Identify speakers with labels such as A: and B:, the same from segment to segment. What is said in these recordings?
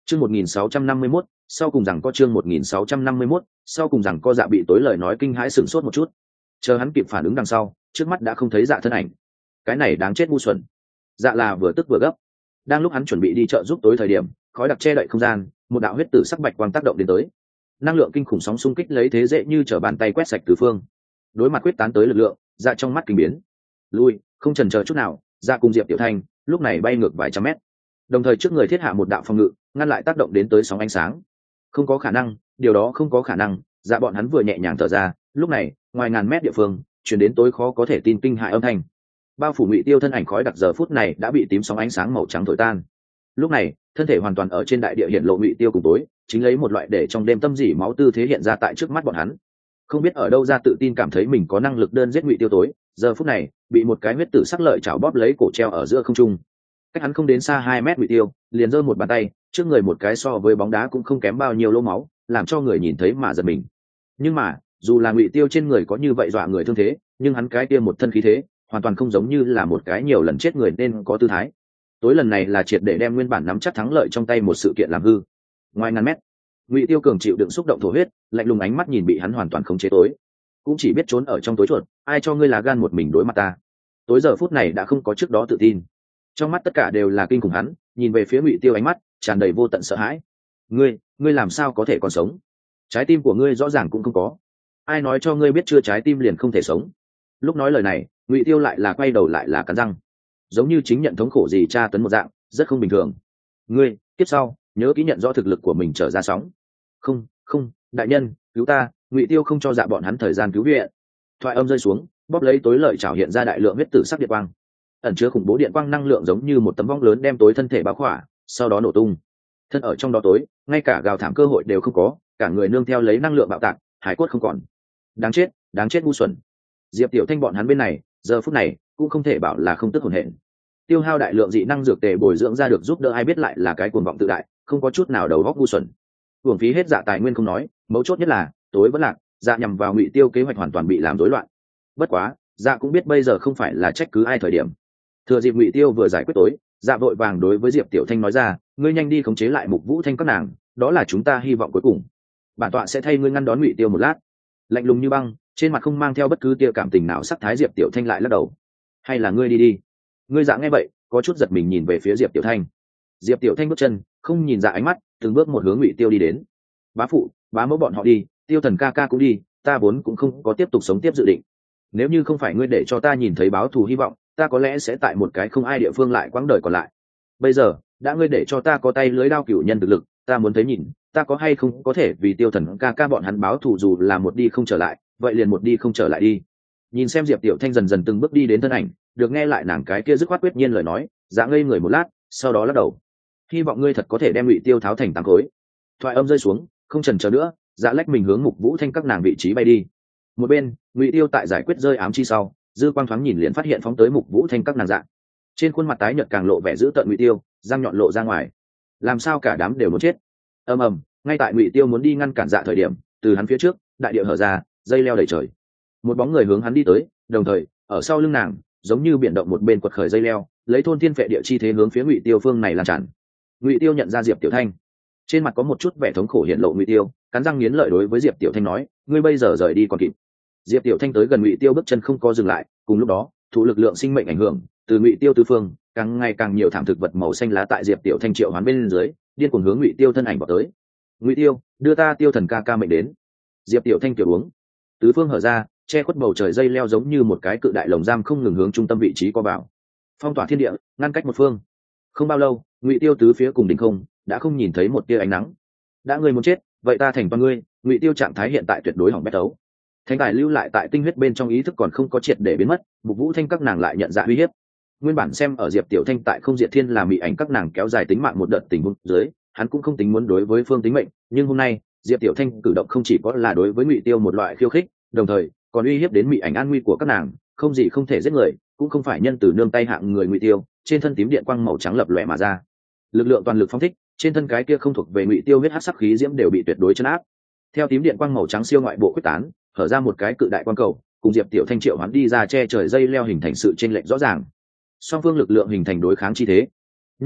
A: Chương 1651, sau cùng rằng có chương 1651, sau cùng rằng có Dạ bị tối lời nói kinh hãi sửng sốt một chút. Chờ hắn kịp phản ứng đằng sau, trước mắt đã không thấy Dạ thân ảnh. Cái này đáng chết ngu xuẩn. Dạ là vừa tức vừa gấp. Đang lúc hắn chuẩn bị đi chợ giúp tối thời điểm, khói đặc che đậy không gian, một đạo huyết tử sắc bạch quang tác động đến tới. Năng lượng kinh khủng sóng xung kích lấy thế dễ như trở bàn tay quét sạch tứ phương. Đối mặt quyết tán tới lực lượng, Dạ trong mắt kinh biến. Lui, không chần chờ chút nào, Dạ cùng Diệp Tiểu Thanh, lúc này bay ngược vài trăm mét. Đồng thời trước người thiết hạ một đạo phòng ngự, ngăn lại tác động đến tới sóng ánh sáng. Không có khả năng, điều đó không có khả năng. Dạ bọn hắn vừa nhẹ nhàng thở ra, lúc này, ngoài ngàn mét địa phương, truyền đến tối khó có thể tin kinh hại âm thanh. Bao phủ Ngụy Tiêu thân ảnh khói đặc giờ phút này đã bị tím sóng ánh sáng màu trắng thổi tan. Lúc này, thân thể hoàn toàn ở trên đại địa hiện lộ Ngụy Tiêu cùng tối, chính lấy một loại để trong đêm tâm dỉ máu tư thế hiện ra tại trước mắt bọn hắn. Không biết ở đâu ra tự tin cảm thấy mình có năng lực đơn giết Ngụy Tiêu tối, giờ phút này, bị một cái huyết tử sắc lợi chảo bóp lấy cổ treo ở giữa không trung. Cách hắn không đến xa 2 mét Ngụy Tiêu, liền giơ một bàn tay, trước người một cái so với bóng đá cũng không kém bao nhiêu lỗ máu, làm cho người nhìn thấy mà giật mình. Nhưng mà, dù là Ngụy Tiêu trên người có như vậy dọa người thương thế, nhưng hắn cái kia một thân khí thế, hoàn toàn không giống như là một cái nhiều lần chết người nên có tư thái. Tối lần này là triệt để đem nguyên bản nắm chắc thắng lợi trong tay một sự kiện làm hư. Ngoài ngàn mét, Ngụy Tiêu cường chịu đựng xúc động thổ huyết, lạnh lùng ánh mắt nhìn bị hắn hoàn toàn khống chế tối, cũng chỉ biết trốn ở trong tối chuột, ai cho ngươi là gan một mình đối mặt ta. Tối giờ phút này đã không có trước đó tự tin, trong mắt tất cả đều là kinh khủng. Hắn nhìn về phía Ngụy Tiêu, ánh mắt tràn đầy vô tận sợ hãi. Ngươi làm sao có thể còn sống? Trái tim của ngươi rõ ràng cũng không có. Ai nói cho ngươi biết chưa trái tim liền không thể sống? Lúc nói lời này, Ngụy Tiêu lại là quay đầu lại là cắn răng, giống như chính nhận thống khổ gì tra tấn một dạng, rất không bình thường. Ngươi tiếp sau nhớ kỹ nhận rõ thực lực của mình trở ra sóng. Không, đại nhân, cứu ta! Ngụy Tiêu không cho Dạ bọn hắn thời gian cứu viện. Thoại âm rơi xuống, bóp lấy tối lợi chảo hiện ra đại lượng huyết tử sắc điện quang, ẩn chứa khủng bố điện quang năng lượng giống như một tấm vong lớn đem tối thân thể bao khỏa, sau đó nổ tung. Thân ở trong đó tối, ngay cả gào thảm cơ hội đều không có, cả người nương theo lấy năng lượng bạo tạc, hải cốt không còn. Đáng chết ngu xuẩn. Diệp Tiểu Thanh bọn hắn bên này, giờ phút này cũng không thể bảo là không tức hồn hển. Tiêu hao đại lượng dị năng dược tề bồi dưỡng ra được giúp đỡ ai biết lại là cái cuồng vọng tự đại, không có chút nào đầu óc ngu xuẩn. Uổng phí hết Dạ tài nguyên không nói, mấu chốt nhất là tối vẫn lạc, Dạ nhằm vào Ngụy Tiêu kế hoạch hoàn toàn bị làm rối loạn. Bất quá, Dạ cũng biết bây giờ không phải là trách cứ ai thời điểm. Thừa dịp Ngụy Tiêu vừa giải quyết tối, Dạ vội vàng đối với Diệp Tiểu Thanh nói ra, ngươi nhanh đi khống chế lại Mục Vũ Thanh các nàng, đó là chúng ta hy vọng cuối cùng. Bản tọa sẽ thay ngươi ngăn đón Ngụy Tiêu một lát. Lạnh lùng như băng, trên mặt không mang theo bất cứ tia cảm tình nào sắc thái. Diệp Tiểu Thanh lại lắc đầu. Hay là ngươi đi. Ngươi Dạ nghe vậy, có chút giật mình nhìn về phía Diệp Tiểu Thanh. Diệp Tiểu Thanh bước chân, không nhìn Dạ ánh mắt, từng bước một hướng Ngụy Tiêu đi đến. Bá phụ, bá mẫu bọn họ đi, Tiêu Thần ca ca cũng đi, ta vốn cũng không có tiếp tục sống tiếp dự định. Nếu như không phải ngươi để cho ta nhìn thấy báo thù hy vọng, ta có lẽ sẽ tại một cái không ai địa phương lại quãng đời còn lại. Bây giờ đã ngươi để cho ta có tay lưới đao cửu nhân thực lực, ta muốn thấy nhìn ta có hay không có thể vì Tiêu Thần ca ca bọn hắn báo thù, dù là một đi không trở lại, vậy liền một đi không trở lại đi. Nhìn xem Diệp Tiểu Thanh dần dần từng bước đi đến thân ảnh, được nghe lại nàng cái kia dứt khoát quyết nhiên lời nói, Dạ ngây người một lát, sau đó lắc đầu. Hy vọng ngươi thật có thể đem Ngụy Tiêu tháo thành tám khối. Thoại âm rơi xuống, không chần chờ nữa, Dạ lách mình hướng Mục Vũ Thanh các nàng vị trí bay đi. Một bên, Ngụy Tiêu tại giải quyết rơi ám chi sau, dư quang thoáng nhìn liền phát hiện phóng tới Mục Vũ Thanh các nàng Dạ. Trên khuôn mặt tái nhợt càng lộ vẻ dữ tợn. Ngụy Tiêu răng nhọn lộ ra ngoài, làm sao cả đám đều muốn chết. Ầm, ngay tại Ngụy Tiêu muốn đi ngăn cản Dạ thời điểm, từ hắn phía trước, đại địa hở ra, dây leo đầy trời. Một bóng người hướng hắn đi tới, đồng thời ở sau lưng nàng, giống như biển động một bên quật khởi dây leo, lấy thôn thiên phệ địa chi thế hướng phía Ngụy Tiêu phương này lan tràn. Ngụy Tiêu nhận ra Diệp Tiểu Thanh, trên mặt có một chút vẻ thống khổ hiện lộ. Ngụy Tiêu cắn răng nghiến lợi đối với Diệp Tiểu Thanh nói, ngươi bây giờ rời đi còn kịp. Diệp Tiểu Thanh tới gần Ngụy Tiêu, bước chân không có dừng lại. Cùng lúc đó, thụ lực lượng sinh mệnh ảnh hưởng, từ Ngụy Tiêu tứ phương, càng ngày càng nhiều thảm thực vật màu xanh lá tại Diệp Tiểu Thanh triệu hoán bên dưới, điên cuồng hướng Ngụy Tiêu thân ảnh vào tới. Ngụy Tiêu, đưa ta Tiêu Thần ca ca mệnh đến. Diệp Tiểu Thanh tiểu uống, tứ phương hở ra, che khuất bầu trời dây leo giống như một cái cự đại lồng giam không ngừng hướng trung tâm vị trí co vào, phong tỏa thiên địa, ngăn cách một phương. Không bao lâu, Ngụy Tiêu tứ phía cùng đỉnh không đã không nhìn thấy một tia ánh nắng. Đã ngươi muốn chết, vậy ta thành toàn ngươi. Ngụy Tiêu trạng thái hiện tại tuyệt đối hỏng bét tấu. Thánh tài lưu lại tại tinh huyết bên trong ý thức còn không có triệt để biến mất, Mục Vũ Thanh các nàng lại nhận ra uy hiếp. Nguyên bản xem ở Diệp Tiểu Thanh tại không diệt thiên là mị ảnh các nàng kéo dài tính mạng một đợt tình huống dưới, hắn cũng không tính muốn đối với phương tính mệnh, nhưng hôm nay Diệp Tiểu Thanh cử động không chỉ có là đối với Ngụy Tiêu một loại khiêu khích, đồng thời còn uy hiếp đến mị ảnh an nguy của các nàng. Không gì không thể giết người, cũng không phải nhân từ nương tay hạng người. Ngụy Tiêu trên thân tím điện quang màu trắng lập lòe mà ra, lực lượng toàn lực phóng thích, trên thân cái kia không thuộc về Ngụy Tiêu huyết hắc sắc khí diễm đều bị tuyệt đối chấn áp. Theo tím điện quang màu trắng siêu ngoại bộ quyết tán, hở ra một cái cự đại quang cầu, cùng Diệp Tiểu Thanh triệu hoán đi ra che trời dây leo hình thành sự chênh lệch rõ ràng. Song phương lực lượng hình thành đối kháng chi thế. Nhưng mà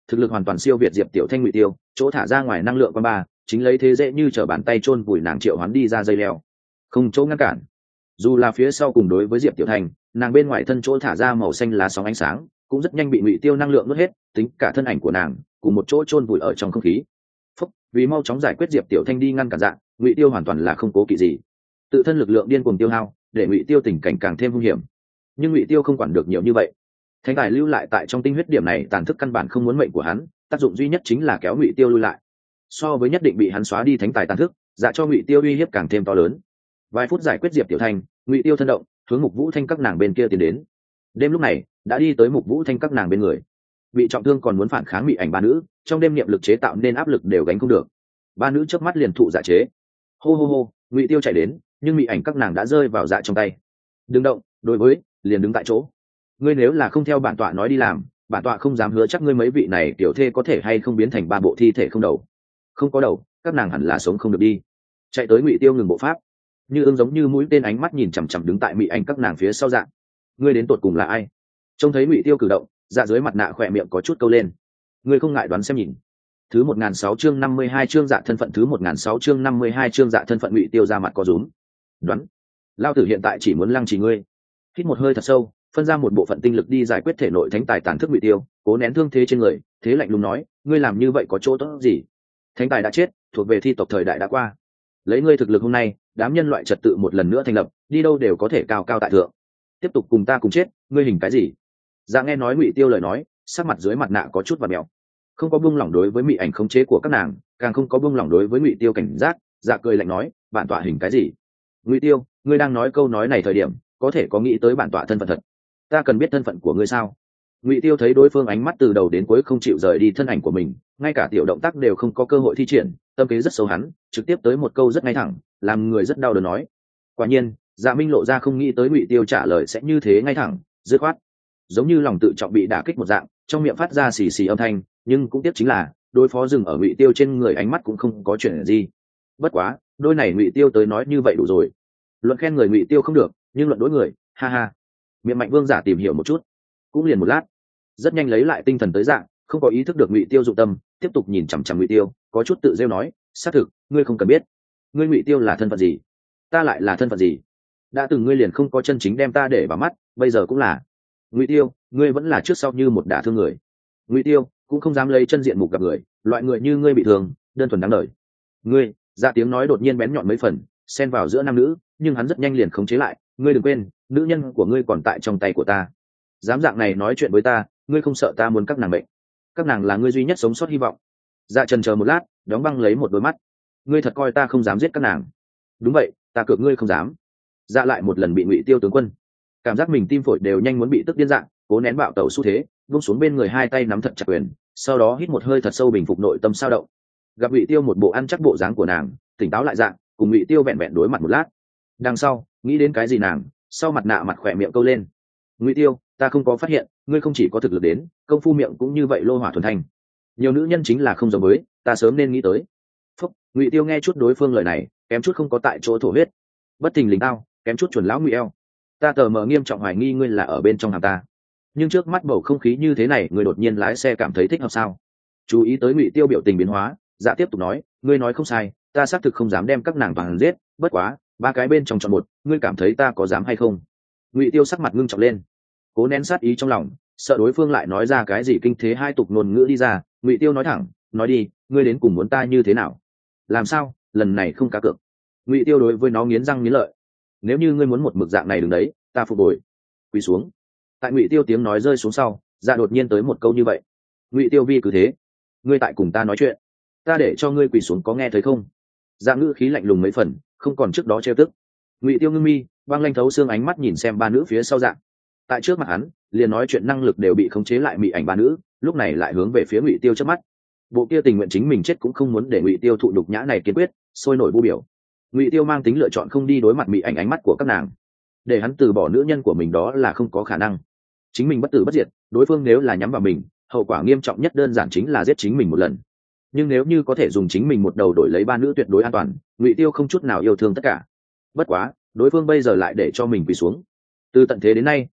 A: thực lực hoàn toàn siêu việt diệp tiểu thanh ngụy tiêu, chỗ thả ra ngoài năng lượng quan ba chính lấy thế dễ như trở bàn tay chôn vùi nàng triệu hoán đi ra dây leo, không chỗ ngăn cản. Dù là phía sau cùng đối với diệp tiểu thanh, nàng bên ngoài thân chỗ thả ra màu xanh lá sóng ánh sáng cũng rất nhanh bị ngụy tiêu năng lượng nuốt hết, tính cả thân ảnh của nàng cùng một chỗ chôn vùi ở trong không khí. Phúc, vì mau chóng giải quyết diệp tiểu thanh đi ngăn cản dạng, ngụy tiêu hoàn toàn là không cố kỵ gì, tự thân lực lượng điên cuồng tiêu hao để ngụy tiêu tình cảnh càng thêm hung hiểm. Nhưng ngụy tiêu không quản được nhiều như vậy, thánh tài lưu lại tại trong tinh huyết điểm này tàn thức căn bản không muốn mệnh của hắn, tác dụng duy nhất chính là kéo ngụy tiêu lui lại. So với nhất định bị hắn xóa đi thánh tài tàn thức, dạ cho ngụy tiêu uy hiếp càng thêm to lớn. Vài phút giải quyết diệp tiểu thanh, ngụy tiêu thân động hướng mục vũ thanh các nàng bên kia tiến đến. Đêm lúc này đã đi tới mục vũ thanh các nàng bên người, bị trọng thương còn muốn phản kháng bị ảnh ba nữ trong đêm niệm lực chế tạo nên áp lực đều gánh không được, ba nữ chớp mắt liền thụ dạ chế. Hô hô hô, ngụy tiêu chạy đến, nhưng bị ảnh các nàng đã rơi vào dạ trong tay. Đừng động, đối với liền đứng tại chỗ. Ngươi nếu là không theo bản tọa nói đi làm, bản tọa không dám hứa chắc ngươi mấy vị này tiểu thê có thể hay không biến thành ba bộ thi thể không đầu. Không có đầu, các nàng hẳn là sống không được đi. Chạy tới ngụy tiêu ngừng bộ pháp, như ương giống như mũi tên ánh mắt nhìn chằm chằm đứng tại mị ảnh các nàng phía sau dạ. Ngươi đến tột cùng là ai? Trông thấy ngụy tiêu cử động, dạ dưới mặt nạ khỏe miệng có chút câu lên. Ngươi không ngại đoán xem nhìn. Thứ 1006 chương 52 chương dạ thân phận, thứ 1006 chương 52 chương dạ thân phận. Ngụy tiêu ra mặt có rúm. Đoán? Lao tử hiện tại chỉ muốn lăng trì ngươi. Hít một hơi thật sâu, phân ra một bộ phận tinh lực đi giải quyết thể nội thánh tài tàn thức ngụy tiêu, cố nén thương thế trên người, thế lạnh lùng nói, ngươi làm như vậy có chỗ tốt gì? Thánh tài đã chết, thuộc về thi tộc thời đại đã qua. Lấy ngươi thực lực hôm nay, đám nhân loại trật tự một lần nữa thành lập, đi đâu đều có thể cao cao tại thượng. Tiếp tục cùng ta cùng chết, ngươi hình cái gì? Dạ nghe nói ngụy tiêu lời nói, sắc mặt dưới mặt nạ có chút và mèo, không có buông lỏng đối với mị ảnh khống chế của các nàng, càng không có buông lỏng đối với ngụy tiêu cảnh giác. Dạ cười lạnh nói, bản tọa hình cái gì? Ngụy tiêu, ngươi đang nói câu nói này thời điểm, có thể có nghĩ tới bản tọa thân phận thật? Ta cần biết thân phận của ngươi sao? Ngụy tiêu thấy đối phương ánh mắt từ đầu đến cuối không chịu rời đi thân ảnh của mình, ngay cả tiểu động tác đều không có cơ hội thi triển, tâm kế rất sâu hắn trực tiếp tới một câu rất ngay thẳng, làm người rất đau đớn nói. Quả nhiên Dạ Minh lộ ra không nghĩ tới Ngụy tiêu trả lời sẽ như thế ngay thẳng dứt khoát, giống như lòng tự trọng bị đả kích một dạng, trong miệng phát ra xì xì âm thanh. Nhưng cũng tiếc chính là đối phó dừng ở Ngụy tiêu trên người ánh mắt cũng không có chuyện gì. Bất quá đôi này Ngụy tiêu tới nói như vậy đủ rồi. Luận khen người Ngụy tiêu không được, nhưng luận đối người, ha ha. Miệng mạnh vương giả tìm hiểu một chút, cũng liền một lát, rất nhanh lấy lại tinh thần tới dạng, không có ý thức được Ngụy tiêu dụng tâm, tiếp tục nhìn chằm chằm Ngụy tiêu, có chút tự rêu nói, xác thực ngươi không cần biết, ngươi Ngụy tiêu là thân phận gì, ta lại là thân phận gì. Đã từng ngươi liền không có chân chính đem ta để vào mắt, bây giờ cũng là. Ngụy tiêu, ngươi vẫn là trước sau như một đả thương người. Ngụy tiêu cũng không dám lấy chân diện mục gặp người, loại người như ngươi bị thương đơn thuần đáng đời. Ngươi, Dạ tiếng nói đột nhiên bén nhọn mấy phần, xen vào giữa nam nữ, nhưng hắn rất nhanh liền khống chế lại. Ngươi đừng quên, nữ nhân của ngươi còn tại trong tay của ta. Dám dạng này nói chuyện với ta, ngươi không sợ ta muốn các nàng bệnh? Các nàng là ngươi duy nhất sống sót hy vọng. Dạ trần chờ một lát, đóng băng lấy một đôi mắt. Ngươi thật coi ta không dám giết các nàng? Đúng vậy, ta cược ngươi không dám. Dạ lại một lần bị Ngụy tiêu tướng quân, cảm giác mình tim phổi đều nhanh muốn bị tức điên dạng, cố nén bạo tẩu xu thế, buông xuống bên người hai tay nắm thật chặt quyền, sau đó hít một hơi thật sâu bình phục nội tâm sao động. Gặp Ngụy tiêu một bộ ăn chắc bộ dáng của nàng, tỉnh táo lại dạng, cùng Ngụy tiêu vẹn vẹn đối mặt một lát. Đằng sau nghĩ đến cái gì nàng, sau mặt nạ mặt khỏe miệng câu lên. Ngụy tiêu, ta không có phát hiện ngươi không chỉ có thực lực đến, công phu miệng cũng như vậy lô hỏa thuần thanh. Nhiều nữ nhân chính là không giống với ta, sớm nên nghĩ tới. Phúc, Ngụy tiêu nghe chút đối phương lời này, kém chút không có tại chỗ thổ huyết. Bất thình lình tao, kém chút chuẩn lão Ngụy eo. Ta tờ mờ nghiêm trọng hoài nghi ngươi là ở bên trong hàng ta. Nhưng trước mắt bầu không khí như thế này, người đột nhiên lái xe cảm thấy thích hợp sao? Chú ý tới Ngụy tiêu biểu tình biến hóa, Dạ tiếp tục nói, ngươi nói không sai, ta xác thực không dám đem các nàng toàn giết, bất quá ba cái bên trong chọn một, ngươi cảm thấy ta có dám hay không? Ngụy tiêu sắc mặt ngưng trọng lên, cố nén sát ý trong lòng, sợ đối phương lại nói ra cái gì kinh thế hai tục ngôn ngữ đi ra. Ngụy tiêu nói thẳng, nói đi, ngươi đến cùng muốn ta như thế nào? Làm sao lần này không cá cược? Ngụy tiêu đối với nó nghiến răng nghiến lợi, nếu như ngươi muốn một mực dạng này đừng đấy, ta phục hồi. Quỳ xuống. Tại Ngụy tiêu tiếng nói rơi xuống sau, Dạ đột nhiên tới một câu như vậy. Ngụy tiêu vi cứ thế, ngươi tại cùng ta nói chuyện, ta để cho ngươi quỳ xuống có nghe thấy không? Dạ ngữ khí lạnh lùng mấy phần, không còn trước đó trêu tức. Ngụy tiêu ngưng mi, băng lanh thấu xương ánh mắt nhìn xem ba nữ phía sau Dạ. Tại trước mặt hắn, liền nói chuyện năng lực đều bị khống chế lại mị ảnh ba nữ, lúc này lại hướng về phía Ngụy tiêu trước mắt. Bộ kia tình nguyện chính mình chết cũng không muốn để Ngụy tiêu thụ đục nhã này kiên quyết, sôi nổi vu biểu. Ngụy tiêu mang tính lựa chọn không đi đối mặt mị ảnh ánh mắt của các nàng, để hắn từ bỏ nữ nhân của mình đó là không có khả năng. Chính mình bất tử bất diệt, đối phương nếu là nhắm vào mình, hậu quả nghiêm trọng nhất đơn giản chính là giết chính mình một lần. Nhưng nếu như có thể dùng chính mình một đầu đổi lấy ba nữ tuyệt đối an toàn, Ngụy tiêu không chút nào yêu thương tất cả. Bất quá đối phương bây giờ lại để cho mình quỳ xuống. Từ tận thế đến nay,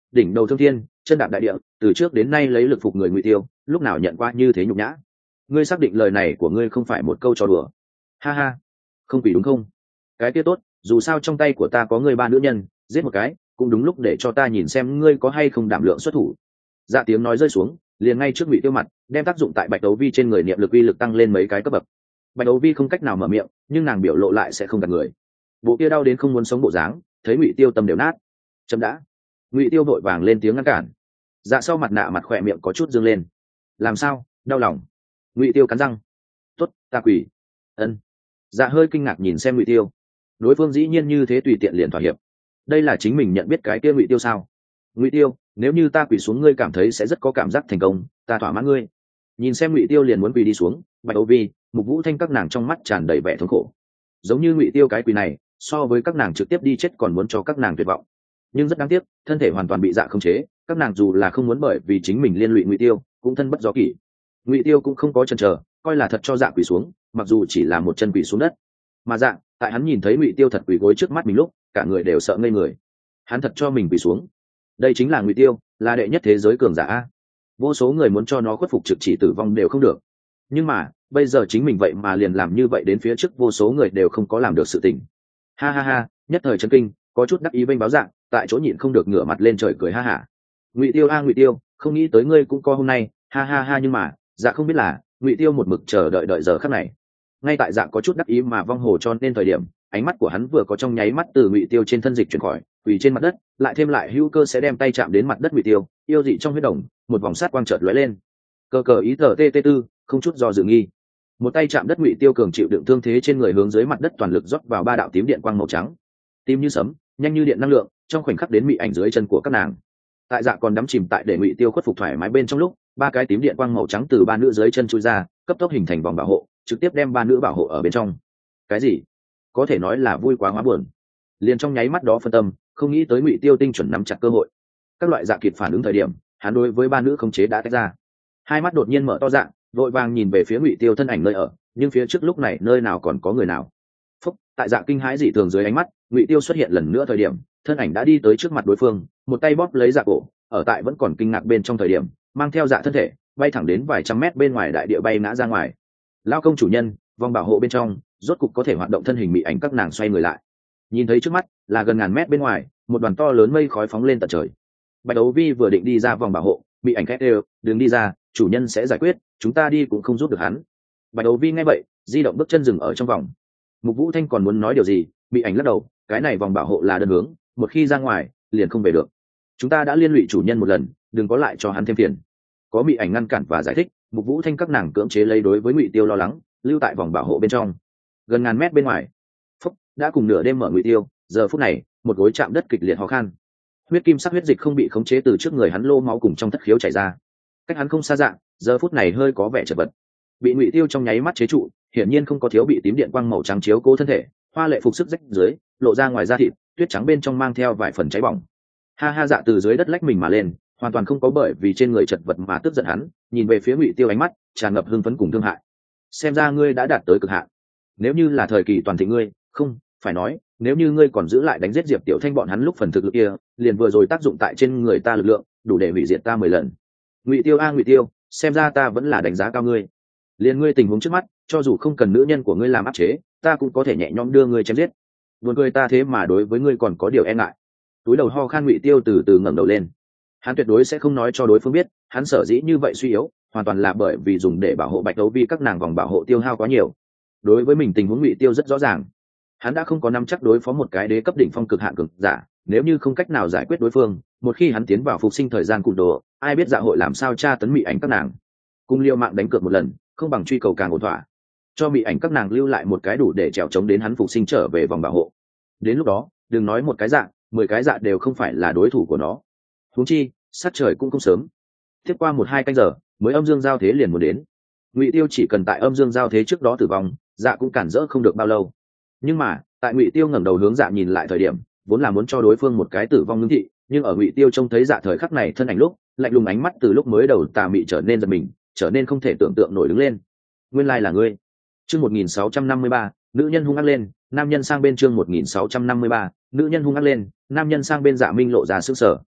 A: đỉnh đầu thương thiên, chân đạp đại địa, từ trước đến nay lấy lực phục người Ngụy Tiêu, lúc nào nhận qua như thế nhục nhã. Ngươi xác định lời này của ngươi không phải một câu trò đùa? Ha ha, không quỷ đúng không? Cái kia tốt, dù sao trong tay của ta có ngươi ba nữ nhân, giết một cái cũng đúng lúc để cho ta nhìn xem ngươi có hay không đảm lượng xuất thủ. Dạ tiếng nói rơi xuống, liền ngay trước Ngụy Tiêu mặt, đem tác dụng tại Bạch Đấu Vi trên người niệm lực uy lực tăng lên mấy cái cấp bậc. Bạch Đấu Vi không cách nào mở miệng, nhưng nàng biểu lộ lại sẽ không gạt người. Bộ kia đau đến không muốn sống bộ dáng, thấy Ngụy Tiêu tâm đều nát. Chấm đã. Ngụy Tiêu vội vàng lên tiếng ngăn cản. Dạ sau mặt nạ mặt khỏe miệng có chút dương lên. Làm sao? Đau lòng. Ngụy Tiêu cắn răng. Tốt, ta quỳ. Ân. Dạ hơi kinh ngạc nhìn xem Ngụy Tiêu. Đối phương dĩ nhiên như thế tùy tiện liền thỏa hiệp. Đây là chính mình nhận biết cái kia Ngụy Tiêu sao? Ngụy Tiêu, nếu như ta quỳ xuống ngươi cảm thấy sẽ rất có cảm giác thành công, ta thỏa mãn ngươi. Nhìn xem Ngụy Tiêu liền muốn quỳ đi xuống, Bạch Âu Vi, Mục Vũ Thanh các nàng trong mắt tràn đầy vẻ thống khổ. Giống như Ngụy Tiêu cái quỳ này, so với các nàng trực tiếp đi chết còn muốn cho các nàng tuyệt vọng. Nhưng rất đáng tiếc, thân thể hoàn toàn bị dạ khống chế, các nàng dù là không muốn bởi vì chính mình liên lụy Ngụy Tiêu, cũng thân bất do kỷ. Ngụy Tiêu cũng không có chần chờ, coi là thật cho dạ quỳ xuống, mặc dù chỉ là một chân quỳ xuống đất. Mà dạ, tại hắn nhìn thấy Ngụy Tiêu thật quỳ gối trước mắt mình lúc, cả người đều sợ ngây người. Hắn thật cho mình quỳ xuống. Đây chính là Ngụy Tiêu, là đệ nhất thế giới cường giả a. Vô số người muốn cho nó khuất phục trực chỉ tử vong đều không được. Nhưng mà, bây giờ chính mình vậy mà liền làm như vậy đến phía trước vô số người đều không có làm được sự tình. Ha ha ha, nhất thời chấn kinh, có chút đắc ý vênh báo dạng, tại chỗ nhịn không được ngửa mặt lên trời cười ha hả. Ngụy Tiêu a Ngụy Tiêu, không nghĩ tới ngươi cũng có hôm nay, ha ha ha, nhưng mà, dạ không biết là, Ngụy Tiêu một mực chờ đợi giờ khắc này. Ngay tại dạ có chút đắc ý mà vong hồ cho nên thời điểm, ánh mắt của hắn vừa có trong nháy mắt từ Ngụy Tiêu trên thân dịch chuyển khỏi, quỳ trên mặt đất, lại thêm lại hữu cơ sẽ đem tay chạm đến mặt đất Ngụy Tiêu, yêu dị trong huyết đồng, một vòng sát quang chợt lóe lên. Cờ cờ ý tờ tê tê tư, không chút do dự nghi. Một tay chạm đất Ngụy Tiêu cường chịu đựng thương thế trên người hướng dưới mặt đất toàn lực rót vào ba đạo tím điện quang màu trắng. Tím như sấm, nhanh như điện năng lượng, trong khoảnh khắc đến mị ảnh dưới chân của các nàng. Tại dạ còn đắm chìm tại để Ngụy Tiêu khuất phục thoải mái bên trong lúc, ba cái tím điện quang màu trắng từ ba nữ dưới chân chui ra, cấp tốc hình thành vòng bảo hộ, trực tiếp đem ba nữ bảo hộ ở bên trong. Cái gì? Có thể nói là vui quá hóa buồn. Liền trong nháy mắt đó phân tâm, không nghĩ tới Ngụy Tiêu tinh chuẩn nắm chặt cơ hội. Các loại dạ kịp phản ứng thời điểm, hắn đối với ba nữ khống chế đã tách ra. Hai mắt đột nhiên mở to dạng, vội vàng nhìn về phía Ngụy Tiêu thân ảnh nơi ở, nhưng phía trước lúc này nơi nào còn có người nào. Phúc, tại dạ kinh hãi dị thường dưới ánh mắt, Ngụy Tiêu xuất hiện lần nữa thời điểm, thân ảnh đã đi tới trước mặt đối phương, một tay bóp lấy dạ cổ, ở tại vẫn còn kinh ngạc bên trong thời điểm, mang theo dạ thân thể, bay thẳng đến vài trăm mét bên ngoài đại địa bay ngã ra ngoài. Lao công chủ nhân, vòng bảo hộ bên trong, rốt cục có thể hoạt động thân hình mị ảnh các nàng xoay người lại. Nhìn thấy trước mắt là gần ngàn mét bên ngoài, một đoàn to lớn mây khói phóng lên tận trời. Bạch Đấu Vi vừa định đi ra vòng bảo hộ, mị ảnh khét đều, đừng đi ra, chủ nhân sẽ giải quyết, chúng ta đi cũng không giúp được hắn. Bạch Đấu Vi nghe vậy, di động bước chân dừng ở trong vòng. Mục Vũ Thanh còn muốn nói điều gì, mị ảnh lắc đầu, cái này vòng bảo hộ là đơn hướng, một khi ra ngoài, liền không về được. Chúng ta đã liên lụy chủ nhân một lần, đừng có lại cho hắn thêm phiền. Có mị ảnh ngăn cản và giải thích, Mục Vũ Thanh các nàng cưỡng chế lấy đối với Ngụy Tiêu lo lắng, lưu tại vòng bảo hộ bên trong. Gần ngàn mét bên ngoài, Phúc đã cùng nửa đêm mở Ngụy Tiêu, giờ phút này, một gối chạm đất kịch liệt ho khan. Huyết kim sắc huyết dịch không bị khống chế từ trước người hắn lô máu cùng trong thất khiếu chảy ra. Cách hắn không xa dạng, giờ phút này hơi có vẻ chật vật. Bị Ngụy Tiêu trong nháy mắt chế trụ, hiển nhiên không có thiếu bị tím điện quang màu trắng chiếu cố thân thể, hoa lệ phục sức rách dưới, lộ ra ngoài da thịt, tuyết trắng bên trong mang theo vài phần cháy bỏng. Ha ha, dạ từ dưới đất lách mình mà lên, hoàn toàn không có bởi vì trên người chật vật mà tức giận hắn, nhìn về phía Ngụy Tiêu ánh mắt tràn ngập hưng phấn cùng thương hại. Xem ra ngươi đã đạt tới cực hạn. Nếu như là thời kỳ toàn thịnh ngươi, không, phải nói, nếu như ngươi còn giữ lại đánh giết Diệp Tiểu Thanh bọn hắn lúc phần thực lực kia, liền vừa rồi tác dụng tại trên người ta lực lượng, đủ để hủy diệt ta 10 lần. Ngụy Tiêu a Ngụy Tiêu, xem ra ta vẫn là đánh giá cao ngươi. Liền ngươi tình huống trước mắt, cho dù không cần nữ nhân của ngươi làm áp chế, ta cũng có thể nhẹ nhõm đưa ngươi chém giết. Buồn cười ta thế mà đối với ngươi còn có điều e ngại. Túi đầu ho khan Ngụy Tiêu từ từ ngẩng đầu lên. Hắn tuyệt đối sẽ không nói cho đối phương biết, hắn sở dĩ như vậy suy yếu, hoàn toàn là bởi vì dùng để bảo hộ Bạch Đấu Vi các nàng vòng bảo hộ tiêu hao quá nhiều. Đối với mình tình huống Ngụy Tiêu rất rõ ràng. Hắn đã không có nắm chắc đối phó một cái đế cấp đỉnh phong cực hạn cường giả, nếu như không cách nào giải quyết đối phương, một khi hắn tiến vào phục sinh thời gian cụt đồ, ai biết dạ hội làm sao tra tấn mị ảnh các nàng. Cùng liều mạng đánh cược một lần, không bằng truy cầu càng ổn thỏa, cho mị ảnh các nàng lưu lại một cái đủ để trèo chống đến hắn phục sinh trở về vòng bảo hộ. Đến lúc đó, đừng nói một cái dạ, 10 cái dạ đều không phải là đối thủ của nó. Huống chi, sát trời cũng không sớm. Tiếp qua 1-2 canh giờ, mới âm dương giao thế liền muốn đến. Ngụy Tiêu chỉ cần tại âm dương giao thế trước đó tử vong, dạ cũng cản rỡ không được bao lâu. Nhưng mà, tại Ngụy Tiêu ngẩng đầu hướng dạ nhìn lại thời điểm, vốn là muốn cho đối phương một cái tử vong ngưng thị, nhưng ở Ngụy Tiêu trông thấy dạ thời khắc này thân ảnh lúc, lạnh lùng ánh mắt từ lúc mới đầu tà mị trở nên giật mình, trở nên không thể tưởng tượng nổi đứng lên. Nguyên lai là ngươi. Chương 1653, nữ nhân hung ác lên, nam nhân sang bên chương 1653, nữ nhân hung ác lên, nam nhân sang bên Dạ Minh lộ ra sững sờ.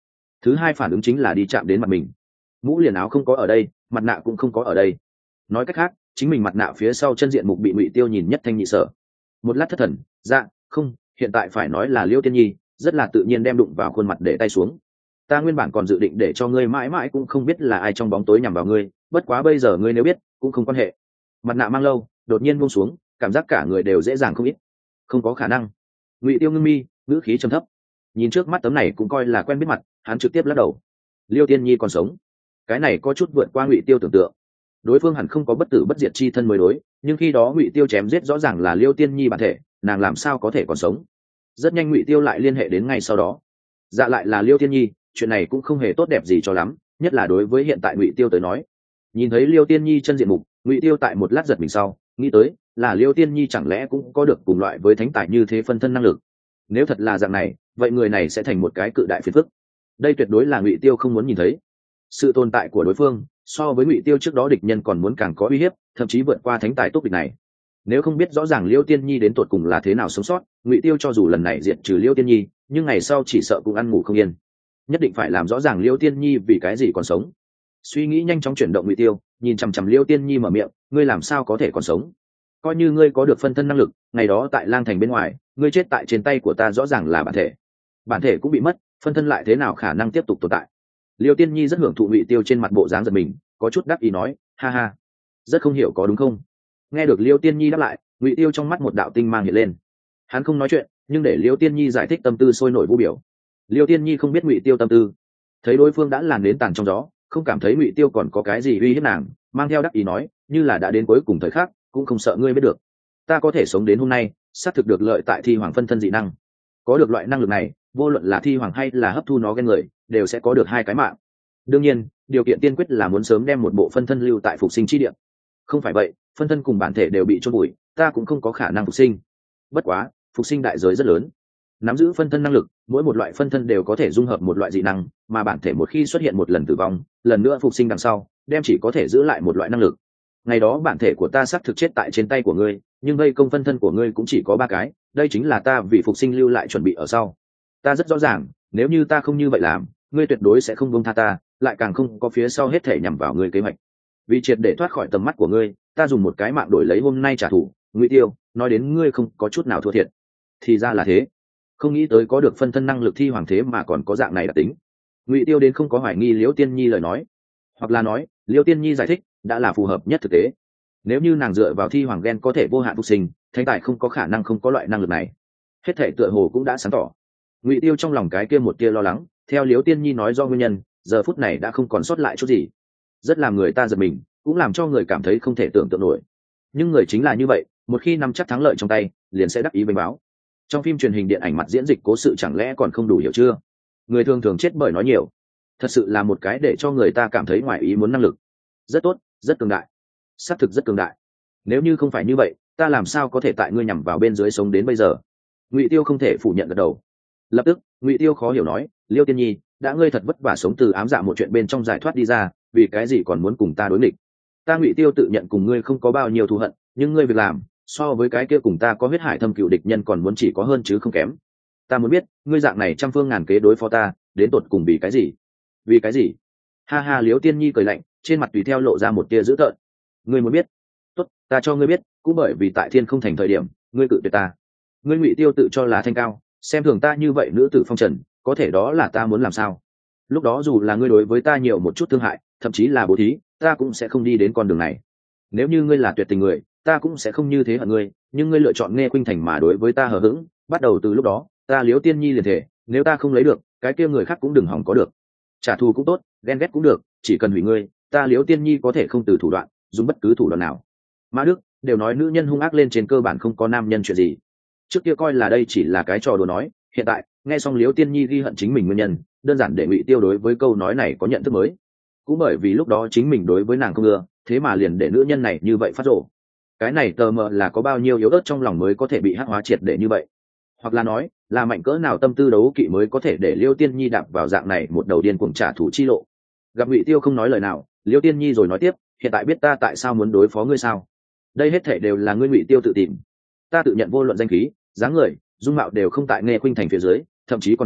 A: thứ hai phản ứng chính là đi chạm đến mặt mình. Mũ liền áo không có ở đây, mặt nạ cũng không có ở đây. Nói cách khác, chính mình mặt nạ phía sau chân diện mục bị Ngụy Tiêu nhìn nhất thanh nhị sở. Một lát thất thần, dạ không, hiện tại phải nói là Liêu Tiên Nhi rất là tự nhiên đem đụng vào khuôn mặt để tay xuống. Ta nguyên bản còn dự định để cho ngươi mãi mãi cũng không biết là ai trong bóng tối nhằm vào ngươi, bất quá bây giờ ngươi nếu biết cũng không quan hệ. Mặt nạ mang lâu đột nhiên buông xuống, cảm giác cả người đều dễ dàng không ít. Không có khả năng. Ngụy Tiêu ngưng mi, ngữ khí trầm thấp. Nhìn trước mắt tấm này cũng coi là quen biết mặt, hắn trực tiếp lắc đầu. Liêu Tiên Nhi còn sống. Cái này có chút vượt qua Ngụy Tiêu tưởng tượng. Đối phương hẳn không có bất tử bất diệt chi thân mới đối, nhưng khi đó Ngụy Tiêu chém giết rõ ràng là Liêu Tiên Nhi bản thể, nàng làm sao có thể còn sống? Rất nhanh Ngụy Tiêu lại liên hệ đến ngay sau đó. Dạ lại là Liêu Tiên Nhi, chuyện này cũng không hề tốt đẹp gì cho lắm, nhất là đối với hiện tại Ngụy Tiêu tới nói. Nhìn thấy Liêu Tiên Nhi chân diện mục, Ngụy Tiêu tại một lát giật mình sau, nghĩ tới là Liêu Tiên Nhi chẳng lẽ cũng có được cùng loại với thánh tài như thế phân thân năng lực. Nếu thật là dạng này, vậy người này sẽ thành một cái cự đại phiền phức. Đây tuyệt đối là Ngụy Tiêu không muốn nhìn thấy. Sự tồn tại của đối phương so với Ngụy Tiêu trước đó địch nhân còn muốn càng có uy hiếp, thậm chí vượt qua thánh tài túc địch này. Nếu không biết rõ ràng Liêu Tiên Nhi đến tột cùng là thế nào sống sót, Ngụy Tiêu cho dù lần này diệt trừ Liêu Tiên Nhi, nhưng ngày sau chỉ sợ cũng ăn ngủ không yên. Nhất định phải làm rõ ràng Liêu Tiên Nhi vì cái gì còn sống. Suy nghĩ nhanh chóng chuyển động Ngụy Tiêu, nhìn chằm chằm Liêu Tiên Nhi mở miệng, ngươi làm sao có thể còn sống? Coi như ngươi có được phân thân năng lực, ngày đó tại Lang Thành bên ngoài, ngươi chết tại trên tay của ta rõ ràng là bản thể cũng bị mất, phân thân lại thế nào khả năng tiếp tục tồn tại? Liêu Tiên Nhi rất hưởng thụ Ngụy Tiêu trên mặt bộ dáng giật mình, có chút đắc ý nói, ha ha, rất không hiểu có đúng không? Nghe được Liêu Tiên Nhi đáp lại, Ngụy Tiêu trong mắt một đạo tinh mang hiện lên. Hắn không nói chuyện, nhưng để Liêu Tiên Nhi giải thích tâm tư sôi nổi vũ biểu. Liêu Tiên Nhi không biết Ngụy Tiêu tâm tư, thấy đối phương đã làn đến tàn trong gió, không cảm thấy Ngụy Tiêu còn có cái gì uy hiếp nàng, mang theo đắc ý nói, như là đã đến cuối cùng thời khắc, cũng không sợ ngươi biết được. Ta có thể sống đến hôm nay, xác thực được lợi tại Thi Hoàng phân thân dị năng. Có được loại năng lực này, vô luận là Thi Hoàng hay là hấp thu nó gen người, đều sẽ có được hai cái mạng. Đương nhiên, điều kiện tiên quyết là muốn sớm đem một bộ phân thân lưu tại phục sinh chi địa. Không phải vậy, phân thân cùng bản thể đều bị chôn bụi, ta cũng không có khả năng phục sinh. Bất quá, phục sinh đại giới rất lớn. Nắm giữ phân thân năng lực, mỗi một loại phân thân đều có thể dung hợp một loại dị năng, mà bản thể một khi xuất hiện một lần tử vong, lần nữa phục sinh đằng sau, đem chỉ có thể giữ lại một loại năng lực. Ngày đó bản thể của ta xác thực chết tại trên tay của ngươi, nhưng vây công phân thân của ngươi cũng chỉ có 3 cái, đây chính là ta vì phục sinh lưu lại chuẩn bị ở sau. Ta rất rõ ràng, nếu như ta không như vậy làm, ngươi tuyệt đối sẽ không buông tha ta, lại càng không có phía sau hết thể nhằm vào ngươi kế hoạch. Vì triệt để thoát khỏi tầm mắt của ngươi, ta dùng một cái mạng đổi lấy hôm nay trả thù. Ngụy Tiêu, nói đến ngươi không có chút nào thua thiệt. Thì ra là thế. Không nghĩ tới có được phân thân năng lực Thi Hoàng thế mà còn có dạng này đặc tính. Ngụy Tiêu đến không có hoài nghi Liễu Tiên Nhi lời nói, hoặc là nói Liễu Tiên Nhi giải thích đã là phù hợp nhất thực tế. Nếu như nàng dựa vào Thi Hoàng gen có thể vô hạn phục sinh, thánh tài không có khả năng không có loại năng lực này. Hết thể tựa hồ cũng đã sáng tỏ. Ngụy Tiêu trong lòng cái kia một tia lo lắng, theo Liễu Tiên Nhi nói do nguyên nhân, giờ phút này đã không còn sót lại chút gì. Rất làm người ta giật mình, cũng làm cho người cảm thấy không thể tưởng tượng nổi. Nhưng người chính là như vậy, một khi nắm chắc thắng lợi trong tay, liền sẽ đắc ý bênh báo. Trong phim truyền hình điện ảnh mặt diễn dịch cố sự chẳng lẽ còn không đủ hiểu chưa? Người thường thường chết bởi nói nhiều, thật sự là một cái để cho người ta cảm thấy ngoài ý muốn năng lực. Rất tốt, rất cường đại, xác thực rất cường đại. Nếu như không phải như vậy, ta làm sao có thể tại ngươi nhằm vào bên dưới sống đến bây giờ? Ngụy Tiêu không thể phủ nhận gật đầu. Lập tức, Ngụy Tiêu khó hiểu nói, Liêu Tiên Nhi, đã ngươi thật vất vả sống từ ám dạ một chuyện bên trong giải thoát đi ra, vì cái gì còn muốn cùng ta đối nghịch? Ta Ngụy Tiêu tự nhận cùng ngươi không có bao nhiêu thù hận, nhưng ngươi việc làm so với cái kia cùng ta có huyết hải thâm cựu địch nhân còn muốn chỉ có hơn chứ không kém. Ta muốn biết, ngươi dạng này trăm phương ngàn kế đối phó ta, đến tột cùng vì cái gì? Vì cái gì? Ha ha, Liễu Tiên Nhi cười lạnh, trên mặt tùy theo lộ ra một tia dữ tợn. Ngươi muốn biết? Tốt, ta cho ngươi biết, cũng bởi vì tại Thiên Không Thành thời điểm, ngươi cự tuyệt ta. Ngươi Ngụy Tiêu tự cho là thanh cao, xem thường ta như vậy nữ tử phong trần, có thể đó là ta muốn làm sao? Lúc đó dù là ngươi đối với ta nhiều một chút thương hại, thậm chí là bố thí, ta cũng sẽ không đi đến con đường này. Nếu như ngươi là tuyệt tình người, ta cũng sẽ không như thế hận ngươi, nhưng ngươi lựa chọn nghe khuynh thành mà đối với ta hờ hững, bắt đầu từ lúc đó, ta Liễu Tiên Nhi liền thể, nếu ta không lấy được, cái kia người khác cũng đừng hỏng có được. Trả thù cũng tốt, ghen ghét cũng được, chỉ cần hủy ngươi, ta Liễu Tiên Nhi có thể không từ thủ đoạn, dùng bất cứ thủ đoạn nào. Mã Đức đều nói nữ nhân hung ác lên trên cơ bản không có nam nhân chuyện gì. Trước kia coi là đây chỉ là cái trò đùa nói, hiện tại nghe xong Liễu Tiên Nhi ghi hận chính mình nguyên nhân, đơn giản để Ngụy Tiêu đối với câu nói này có nhận thức mới. Cũng bởi vì lúc đó chính mình đối với nàng không ưa, thế mà liền để nữ nhân này như vậy phát rồ. Cái này tờ mờ là có bao nhiêu yếu ớt trong lòng mới có thể bị hắc hóa triệt để như vậy, hoặc là nói là mạnh cỡ nào tâm tư đấu kỵ mới có thể để Liêu Tiên Nhi đạp vào dạng này một đầu điên cuồng trả thù chi lộ. Gặp Ngụy Tiêu không nói lời nào, Liêu Tiên Nhi rồi nói tiếp, hiện tại biết ta tại sao muốn đối phó ngươi sao? Đây hết thể đều là ngươi Ngụy Tiêu tự tìm. Ta tự nhận vô luận danh khí, dáng người, dung mạo đều không tại Nghe Khuynh Thành phía dưới, thậm chí còn hơn,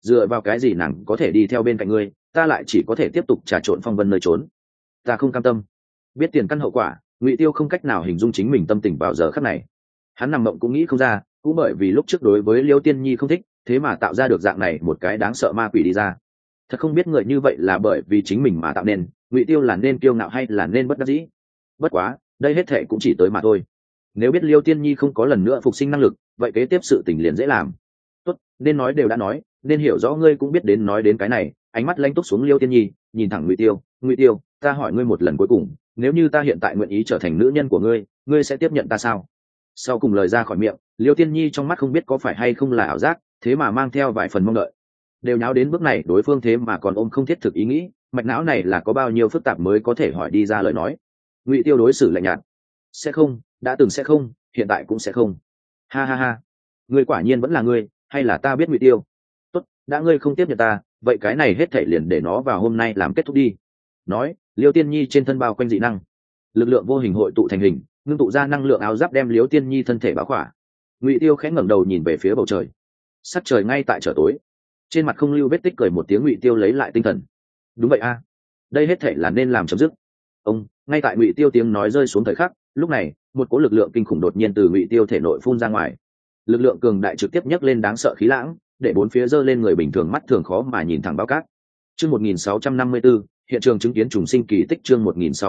A: dựa vào cái gì nàng có thể đi theo bên cạnh ngươi, ta lại chỉ có thể tiếp tục trà trộn phong vân nơi trốn. Ta không cam tâm. Biết tiền căn hậu quả, Ngụy Tiêu không cách nào hình dung chính mình tâm tình vào giờ khắc này. Hắn nằm mộng cũng nghĩ không ra, cũng bởi vì lúc trước đối với Liêu Tiên Nhi không thích, thế mà tạo ra được dạng này một cái đáng sợ ma quỷ đi ra. Thật không biết người như vậy là bởi vì chính mình mà tạo nên, Ngụy Tiêu là nên kiêu ngạo hay là nên bất đắc dĩ. Bất quá, đây hết thệ cũng chỉ tới mà thôi. Nếu biết Liêu Tiên Nhi không có lần nữa phục sinh năng lực, vậy kế tiếp sự tình liền dễ làm. Tốt, nên nói đều đã nói, nên hiểu rõ ngươi cũng biết đến nói đến cái này. Ánh mắt lanh túc xuống Liêu Tiên Nhi, nhìn thẳng Ngụy Tiêu. Ngụy Tiêu, ta hỏi ngươi một lần cuối cùng, nếu như ta hiện tại nguyện ý trở thành nữ nhân của ngươi, ngươi sẽ tiếp nhận ta sao? Sau cùng lời ra khỏi miệng, Liêu Tiên Nhi trong mắt không biết có phải hay không là ảo giác, thế mà mang theo vài phần mong đợi. Đều nháo đến bước này, đối phương thế mà còn ôm không thiết thực ý nghĩ, mạch não này là có bao nhiêu phức tạp mới có thể hỏi đi ra lời nói. Ngụy Tiêu đối xử lạnh nhạt. Sẽ không, đã từng sẽ không, hiện tại cũng sẽ không. Ha ha ha, ngươi quả nhiên vẫn là ngươi, hay là ta biết Ngụy Tiêu? Tốt, đã ngươi không tiếp nhận ta, vậy cái này hết thảy liền để nó vào hôm nay làm kết thúc đi. Nói, Liêu Tiên Nhi trên thân bao quanh dị năng, lực lượng vô hình hội tụ thành hình, ngưng tụ ra năng lượng áo giáp đem Liêu Tiên Nhi thân thể bao khỏa. Ngụy Tiêu khẽ ngẩng đầu nhìn về phía bầu trời, sắc trời ngay tại trở tối, trên mặt không lưu vết tích, cười một tiếng. Ngụy Tiêu lấy lại tinh thần. Đúng vậy a, đây hết thảy là nên làm chấm dứt. Ông, ngay tại Ngụy Tiêu tiếng nói rơi xuống thời khắc, lúc này một cỗ lực lượng kinh khủng đột nhiên từ Ngụy Tiêu thể nội phun ra ngoài. Lực lượng cường đại trực tiếp nhấc lên đáng sợ khí lãng, để bốn phía giơ lên người bình thường mắt thường khó mà nhìn thẳng bao cát. Chương 1654, hiện trường chứng kiến trùng sinh kỳ tích. Chương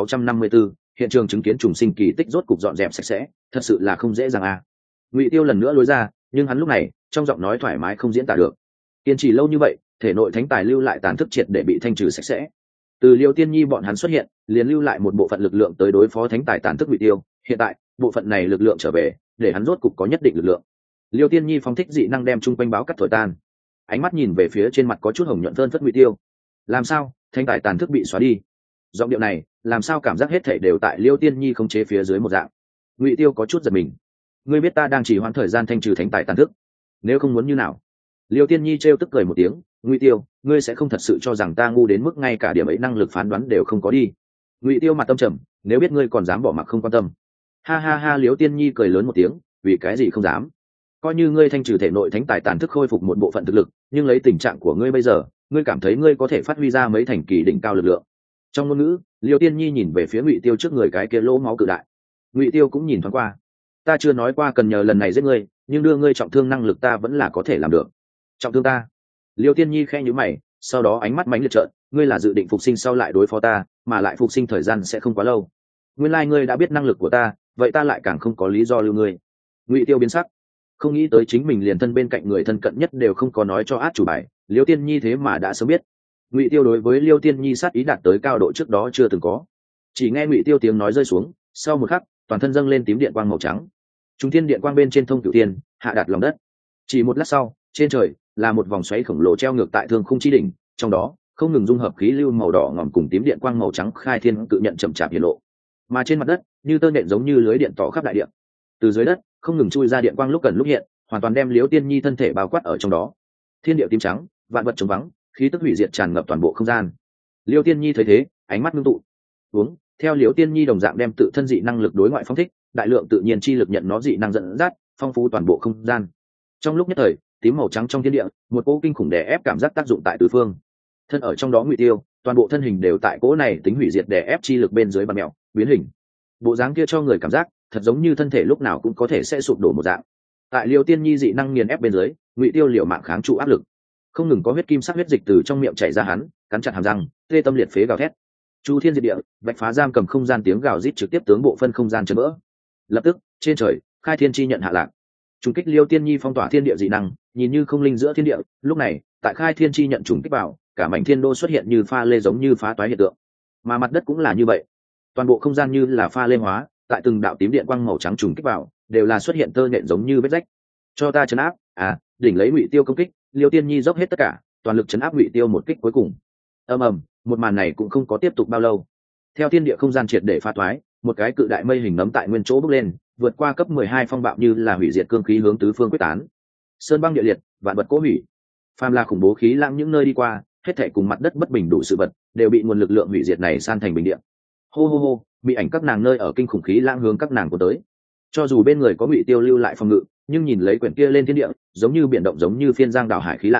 A: 1654, hiện trường chứng kiến trùng sinh kỳ tích rốt cục dọn dẹp sạch sẽ, thật sự là không dễ dàng a. Ngụy Tiêu lần nữa lối ra, nhưng hắn lúc này trong giọng nói thoải mái không diễn tả được. Kiên trì lâu như vậy, thể nội thánh tài lưu lại tàn thức triệt để bị thanh trừ sạch sẽ. Từ Liêu Tiên Nhi bọn hắn xuất hiện, liền lưu lại một bộ phận lực lượng tới đối phó thánh tài tàn thức Ngụy Tiêu. Hiện tại, bộ phận này lực lượng trở về, để hắn rốt cục có nhất định lực lượng. Liêu Tiên Nhi phóng thích dị năng đem chung quanh báo cắt thổi tan. Ánh mắt nhìn về phía trên mặt có chút hồng nhuận phơn phất Ngụy Tiêu. Làm sao, thánh tài tàn thức bị xóa đi? Giọng điệu này, làm sao cảm giác hết thảy đều tại Liêu Tiên Nhi không chế phía dưới một dạng. Ngụy Tiêu có chút giật mình. Ngươi biết ta đang chỉ hoãn thời gian thanh trừ thánh tài tàn thức, nếu không muốn như nào? Liêu Tiên Nhi trêu tức cười một tiếng. Ngụy Tiêu, ngươi sẽ không thật sự cho rằng ta ngu đến mức ngay cả điểm ấy năng lực phán đoán đều không có đi? Ngụy Tiêu mặt tâm trầm, nếu biết ngươi còn dám bỏ mặc không quan tâm. Ha ha ha, Liêu Tiên Nhi cười lớn một tiếng. Vì cái gì không dám? Coi như ngươi thanh trừ thể nội thánh tài tàn thức khôi phục một bộ phận thực lực, nhưng lấy tình trạng của ngươi bây giờ, ngươi cảm thấy ngươi có thể phát huy ra mấy thành kỳ đỉnh cao lực lượng? Trong ngôn ngữ, Liêu Tiên Nhi nhìn về phía Ngụy Tiêu trước người cái kia lỗ máu cự đại. Ngụy Tiêu cũng nhìn thoáng qua. Ta chưa nói qua cần nhờ lần này giết ngươi, nhưng đưa ngươi trọng thương năng lực ta vẫn là có thể làm được. Trọng thương ta? Liêu Tiên Nhi khẽ nhíu mày, sau đó ánh mắt mãnh liệt trợn. Ngươi là dự định phục sinh sau lại đối phó ta, mà lại phục sinh thời gian sẽ không quá lâu. Nguyên lai ngươi đã biết năng lực của ta, vậy ta lại càng không có lý do lưu ngươi. Ngụy Tiêu biến sắc, không nghĩ tới chính mình liền thân bên cạnh người thân cận nhất đều không có nói cho át chủ bài, Liêu Tiên Nhi thế mà đã sớm biết. Ngụy Tiêu đối với Liêu Tiên Nhi sát ý đạt tới cao độ trước đó chưa từng có. Chỉ nghe Ngụy Tiêu tiếng nói rơi xuống, sau một khắc, toàn thân dâng lên tím điện quang màu trắng. Trung thiên điện quang bên trên thông cửu tiên, hạ đạt lòng đất. Chỉ một lát sau, trên trời là một vòng xoáy khổng lồ treo ngược tại thương khung chi đỉnh, trong đó không ngừng dung hợp khí lưu màu đỏ ngòm cùng tím điện quang màu trắng khai thiên cự nhận chậm chạp hiện lộ. Mà trên mặt đất, như tơ nện giống như lưới điện tỏ khắp đại điện. Từ dưới đất, không ngừng chui ra điện quang lúc gần lúc hiện, hoàn toàn đem Liêu Tiên Nhi thân thể bao quát ở trong đó. Thiên địa tím trắng, vạn vật trống vắng, khí tức hủy diệt tràn ngập toàn bộ không gian. Liêu Tiên Nhi thấy thế, ánh mắt ngưng tụ. Uống, theo Liêu Tiên Nhi đồng dạng đem tự thân dị năng lực đối ngoại phóng thích, đại lượng tự nhiên chi lực nhận nó dị năng dẫn dắt, phong phú toàn bộ không gian. Trong lúc nhất thời, tím màu trắng trong thiên địa, một cỗ kinh khủng đè ép cảm giác tác dụng tại tứ phương. Thân ở trong đó Ngụy Tiêu, toàn bộ thân hình đều tại cỗ này tính hủy diệt đè ép chi lực bên dưới bằn mèo, biến hình. Bộ dáng kia cho người cảm giác thật giống như thân thể lúc nào cũng có thể sẽ sụp đổ một dạng. Tại Liêu Tiên Nhi dị năng nghiền ép bên dưới, Ngụy Tiêu liều mạng kháng trụ áp lực, không ngừng có huyết kim sắc huyết dịch từ trong miệng chảy ra, hắn cắn chặt hàm răng, tê tâm liệt phế gào thét. Chu thiên diệt địa, vạch phá giam cầm không gian tiếng gào rít trực tiếp tướng bộ phân không gian chấn vỡ. Lập tức, trên trời, khai thiên chi nhận hạ lạc, trùng kích Liêu Tiên Nhi phong tỏa thiên địa dị năng, nhìn như không linh giữa thiên địa. Lúc này, tại khai thiên chi nhận trùng kích vào, cả mảnh thiên đô xuất hiện như pha lê giống như phá toái hiện tượng, mà mặt đất cũng là như vậy, toàn bộ không gian như là pha lê hóa, tại từng đạo tím điện quang màu trắng trùng kích vào, đều là xuất hiện tơ nhện giống như vết rách. Cho ta chấn áp, đỉnh lấy Ngụy Tiêu công kích, Liêu Tiên Nhi dốc hết tất cả, toàn lực chấn áp Ngụy Tiêu một kích cuối cùng. Ầm ầm, một màn này cũng không có tiếp tục bao lâu. Theo thiên địa không gian triệt để phá toái, một cái cự đại mây hình nấm tại nguyên chỗ bốc lên, vượt qua cấp 12 phong bạo như là hủy diệt cương khí hướng tứ phương quyết tán. Sơn băng địa liệt, vạn vật cố hủy. Phàm là khủng bố khí lãng những nơi đi qua, hết thảy cùng mặt đất bất bình đủ sự vật, đều bị nguồn lực lượng hủy diệt này san thành bình địa. Hô hô hô, bị ảnh các nàng nơi ở kinh khủng khí lãng hướng các nàng của tới. Cho dù bên người có Ngụy Tiêu lưu lại phòng ngự, nhưng nhìn lấy quyển kia lên thiên địa, giống như biển động giống như phiên giang đảo hải khí lãng,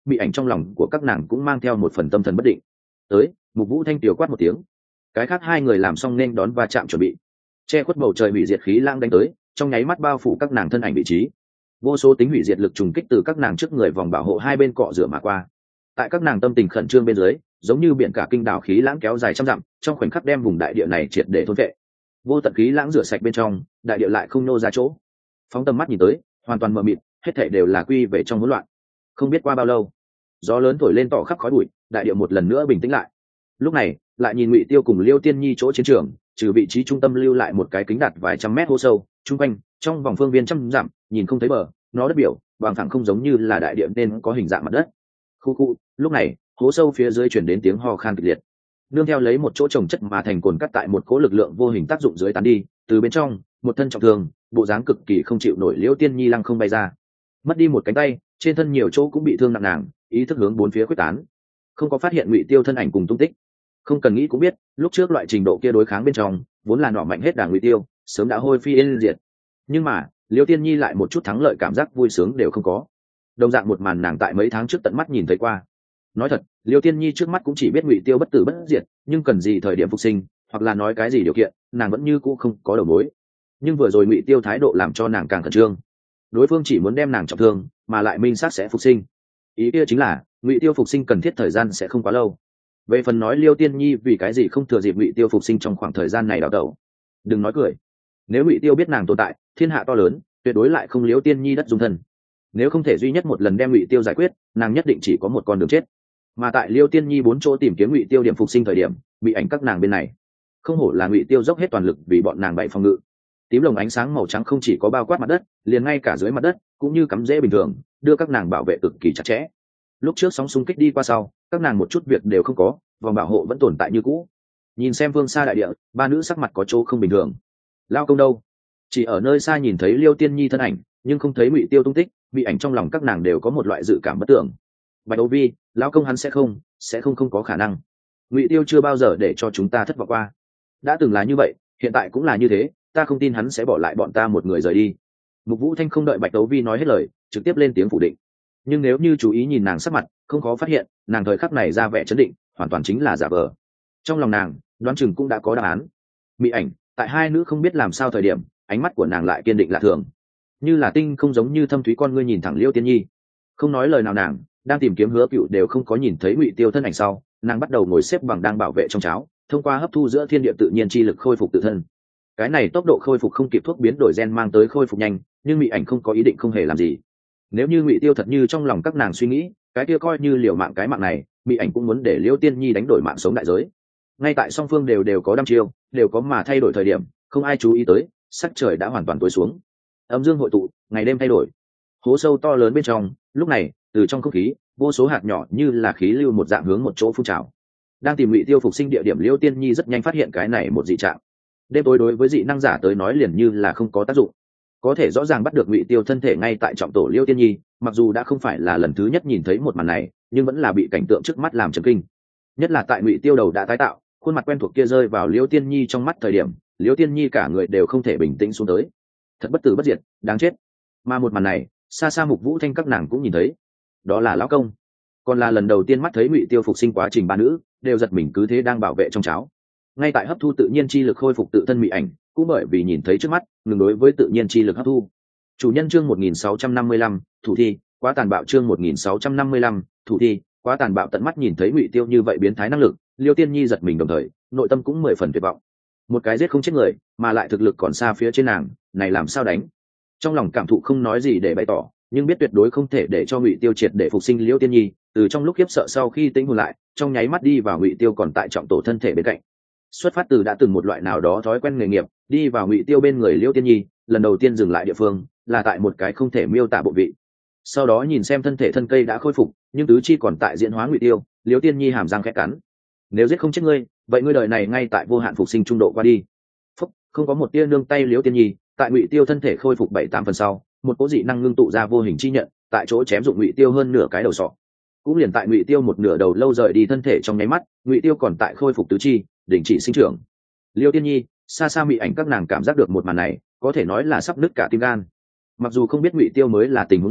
A: bị ảnh trong lòng của các nàng cũng mang theo một phần tâm thần bất định. Tới, Mục Vũ Thanh tiểu quát một tiếng, cái khác hai người làm xong nên đón va chạm chuẩn bị. Che khuất bầu trời hủy diệt khí lãng đánh tới, trong nháy mắt bao phủ các nàng thân ảnh vị trí. Vô số tính hủy diệt lực trùng kích từ các nàng trước người vòng bảo hộ hai bên cọ rửa mà qua. Tại các nàng tâm tình khẩn trương bên dưới, giống như biển cả kinh đảo khí lãng kéo dài trăm dặm, trong khoảnh khắc đem vùng đại địa này triệt để thôn vệ. Vô tận khí lãng rửa sạch bên trong, đại địa lại không nô ra chỗ. Phóng tầm mắt nhìn tới, hoàn toàn mờ mịt, hết thảy đều là quy về trong hỗn loạn. Không biết qua bao lâu, gió lớn thổi lên tỏ khắp khói bụi, đại địa một lần nữa bình tĩnh lại. Lúc này, lại nhìn Ngụy Tiêu cùng Liêu Tiên Nhi chỗ chiến trường, trừ vị trí trung tâm lưu lại một cái kính đạt vài trăm mét hố sâu, trung quanh, trong vòng phương viên trăm dặm, nhìn không thấy bờ, nó đất biểu, bằng thẳng không giống như là đại địa nên có hình dạng mặt đất. Khu, lúc này, hố sâu phía dưới truyền đến tiếng ho khan kịch liệt. Nương theo lấy một chỗ trồng chất mà thành cồn cắt tại một cỗ lực lượng vô hình tác dụng dưới tán đi, từ bên trong, một thân trọng thương, bộ dáng cực kỳ không chịu nổi Liêu Tiên Nhi lăng không bay ra. Mất đi một cánh tay, trên thân nhiều chỗ cũng bị thương nặng nàng, ý thức hướng bốn phía quyết tán. Không có phát hiện Ngụy Tiêu thân ảnh cùng tung tích. Không cần nghĩ cũng biết, lúc trước loại trình độ kia đối kháng bên trong, vốn là nọ mạnh hết đảng Ngụy Tiêu, sớm đã hôi phi yên diệt. Nhưng mà, Liêu Tiên Nhi lại một chút thắng lợi cảm giác vui sướng đều không có. Đồng dạng một màn nàng tại mấy tháng trước tận mắt nhìn thấy qua. Nói thật, Liêu Tiên Nhi trước mắt cũng chỉ biết Ngụy Tiêu bất tử bất diệt, nhưng cần gì thời điểm phục sinh, hoặc là nói cái gì điều kiện, nàng vẫn như cũ không có đầu mối. Nhưng vừa rồi Ngụy Tiêu thái độ làm cho nàng càng khẩn trương. Đối phương chỉ muốn đem nàng trọng thương, mà lại minh xác sẽ phục sinh. Ý kia chính là, Ngụy Tiêu phục sinh cần thiết thời gian sẽ không quá lâu. Về phần nói Liêu Tiên Nhi vì cái gì không thừa dịp Ngụy Tiêu phục sinh trong khoảng thời gian này đào tẩu, đừng nói cười. Nếu Ngụy Tiêu biết nàng tồn tại, thiên hạ to lớn, tuyệt đối lại không Liêu Tiên Nhi đất dung thân. Nếu không thể duy nhất một lần đem Ngụy Tiêu giải quyết, nàng nhất định chỉ có một con đường chết. Mà tại Liêu Tiên Nhi bốn chỗ tìm kiếm Ngụy Tiêu điểm phục sinh thời điểm, bị ảnh các nàng bên này, không hổ là Ngụy Tiêu dốc hết toàn lực vì bọn nàng bày phòng ngự. Tím lồng ánh sáng màu trắng không chỉ có bao quát mặt đất, liền ngay cả dưới mặt đất cũng như cắm rễ bình thường, đưa các nàng bảo vệ cực kỳ chặt chẽ. Lúc trước sóng xung kích đi qua sau, các nàng một chút việc đều không có, vòng bảo hộ vẫn tồn tại như cũ. Nhìn xem phương xa đại địa, ba nữ sắc mặt có chỗ không bình thường. Lao công đâu? Chỉ ở nơi xa nhìn thấy Liêu Tiên Nhi thân ảnh, nhưng không thấy Ngụy Tiêu tung tích, bị ảnh trong lòng các nàng đều có một loại dự cảm bất tưởng. Bạch Âu Vi, lão công hắn sẽ không có khả năng. Ngụy Tiêu chưa bao giờ để cho chúng ta thất vọng qua. Đã từng là như vậy, hiện tại cũng là như thế, ta không tin hắn sẽ bỏ lại bọn ta một người rời đi. Mục Vũ Thanh không đợi Bạch Âu Vi nói hết lời, trực tiếp lên tiếng phủ định. Nhưng nếu như chú ý nhìn nàng sắc mặt, không khó phát hiện, nàng thời khắc này ra vẻ chấn định, hoàn toàn chính là giả vờ. Trong lòng nàng, đoán chừng cũng đã có đáp án. Mị ảnh, tại hai nữ không biết làm sao thời điểm, ánh mắt của nàng lại kiên định lạ thường, như là tinh không giống như thâm thúy con ngươi nhìn thẳng Liêu Tiên Nhi. Không nói lời nào nàng, đang tìm kiếm Hứa Cựu đều không có nhìn thấy Ngụy Tiêu thân ảnh sau, nàng bắt đầu ngồi xếp bằng đang bảo vệ trong cháo, thông qua hấp thu giữa thiên địa tự nhiên chi lực khôi phục tự thân. Cái này tốc độ khôi phục không kịp thuốc biến đổi gen mang tới khôi phục nhanh, nhưng Mị ảnh không có ý định không hề làm gì. Nếu như Ngụy Tiêu thật như trong lòng các nàng suy nghĩ, cái kia coi như liều mạng cái mạng này, Mị ảnh cũng muốn để Liêu Tiên Nhi đánh đổi mạng sống đại giới. Ngay tại song phương đều có đăm chiêu, đều có mà thay đổi thời điểm, không ai chú ý tới, sắc trời đã hoàn toàn tối xuống. Âm dương hội tụ, ngày đêm thay đổi. Hố sâu to lớn bên trong, lúc này, từ trong không khí, vô số hạt nhỏ như là khí lưu một dạng hướng một chỗ phun trào. Đang tìm Ngụy Tiêu phục sinh địa điểm, Liêu Tiên Nhi rất nhanh phát hiện cái này một dị trạng. Đêm tối đối với dị năng giả tới nói liền như là không có tác dụng. Có thể rõ ràng bắt được Ngụy Tiêu thân thể ngay tại trọng tổ Liêu Tiên Nhi, mặc dù đã không phải là lần thứ nhất nhìn thấy một màn này, nhưng vẫn là bị cảnh tượng trước mắt làm chấn kinh. Nhất là tại Ngụy Tiêu đầu đã tái tạo, khuôn mặt quen thuộc kia rơi vào Liêu Tiên Nhi trong mắt thời điểm, Liêu Tiên Nhi cả người đều không thể bình tĩnh xuống tới. Thật bất tử bất diệt, đáng chết. Mà một màn này, xa xa Mục Vũ Thanh các nàng cũng nhìn thấy. Đó là lão công. Còn là lần đầu tiên mắt thấy Ngụy Tiêu phục sinh quá trình ba nữ, đều giật mình cứ thế đang bảo vệ trong cháo. Ngay tại hấp thu tự nhiên chi lực khôi phục tự thân Mị ảnh, cũng bởi vì nhìn thấy trước mắt, ngừng đối với tự nhiên chi lực hấp thu. Chủ nhân chương 1655, thủ thi, quá tàn bạo chương 1655, thủ thi, quá tàn bạo tận mắt nhìn thấy Ngụy Tiêu như vậy biến thái năng lực, Liêu Tiên Nhi giật mình đồng thời, nội tâm cũng 10 phần tuyệt vọng. Một cái giết không chết người, mà lại thực lực còn xa phía trên nàng, này làm sao đánh? Trong lòng cảm thụ không nói gì để bày tỏ, nhưng biết tuyệt đối không thể để cho Ngụy Tiêu triệt để phục sinh Liêu Tiên Nhi, từ trong lúc khiếp sợ sau khi tĩnh hồn lại, trong nháy mắt đi vào Ngụy Tiêu còn tại trọng tổ thân thể bên cạnh. Xuất phát từ đã từng một loại nào đó thói quen nghề nghiệp, đi vào Ngụy Tiêu bên người Liêu Tiên Nhi, lần đầu tiên dừng lại địa phương là tại một cái không thể miêu tả bộ vị. Sau đó nhìn xem thân thể thân cây đã khôi phục, nhưng tứ chi còn tại diễn hóa Ngụy Tiêu, Liêu Tiên Nhi hàm răng khẽ cắn. Nếu giết không chết ngươi, vậy ngươi đời này ngay tại vô hạn phục sinh trung độ qua đi. Phúc, không có một tia nương tay Liêu Tiên Nhi, tại Ngụy Tiêu thân thể khôi phục 7-8 phần sau, một cỗ dị năng ngưng tụ ra vô hình chi nhận, tại chỗ chém dụng Ngụy Tiêu hơn nửa cái đầu sọ. Cũng liền tại Ngụy Tiêu một nửa đầu lâu rời đi thân thể trong nháy mắt, Ngụy Tiêu còn tại khôi phục tứ chi, đình chỉ sinh trưởng. Liêu Tiên Nhi, xa xa Mị ảnh các nàng cảm giác được một màn này, có thể nói là sắp nứt cả tim gan. Mặc dù không biết Ngụy Tiêu mới là tình huống gì,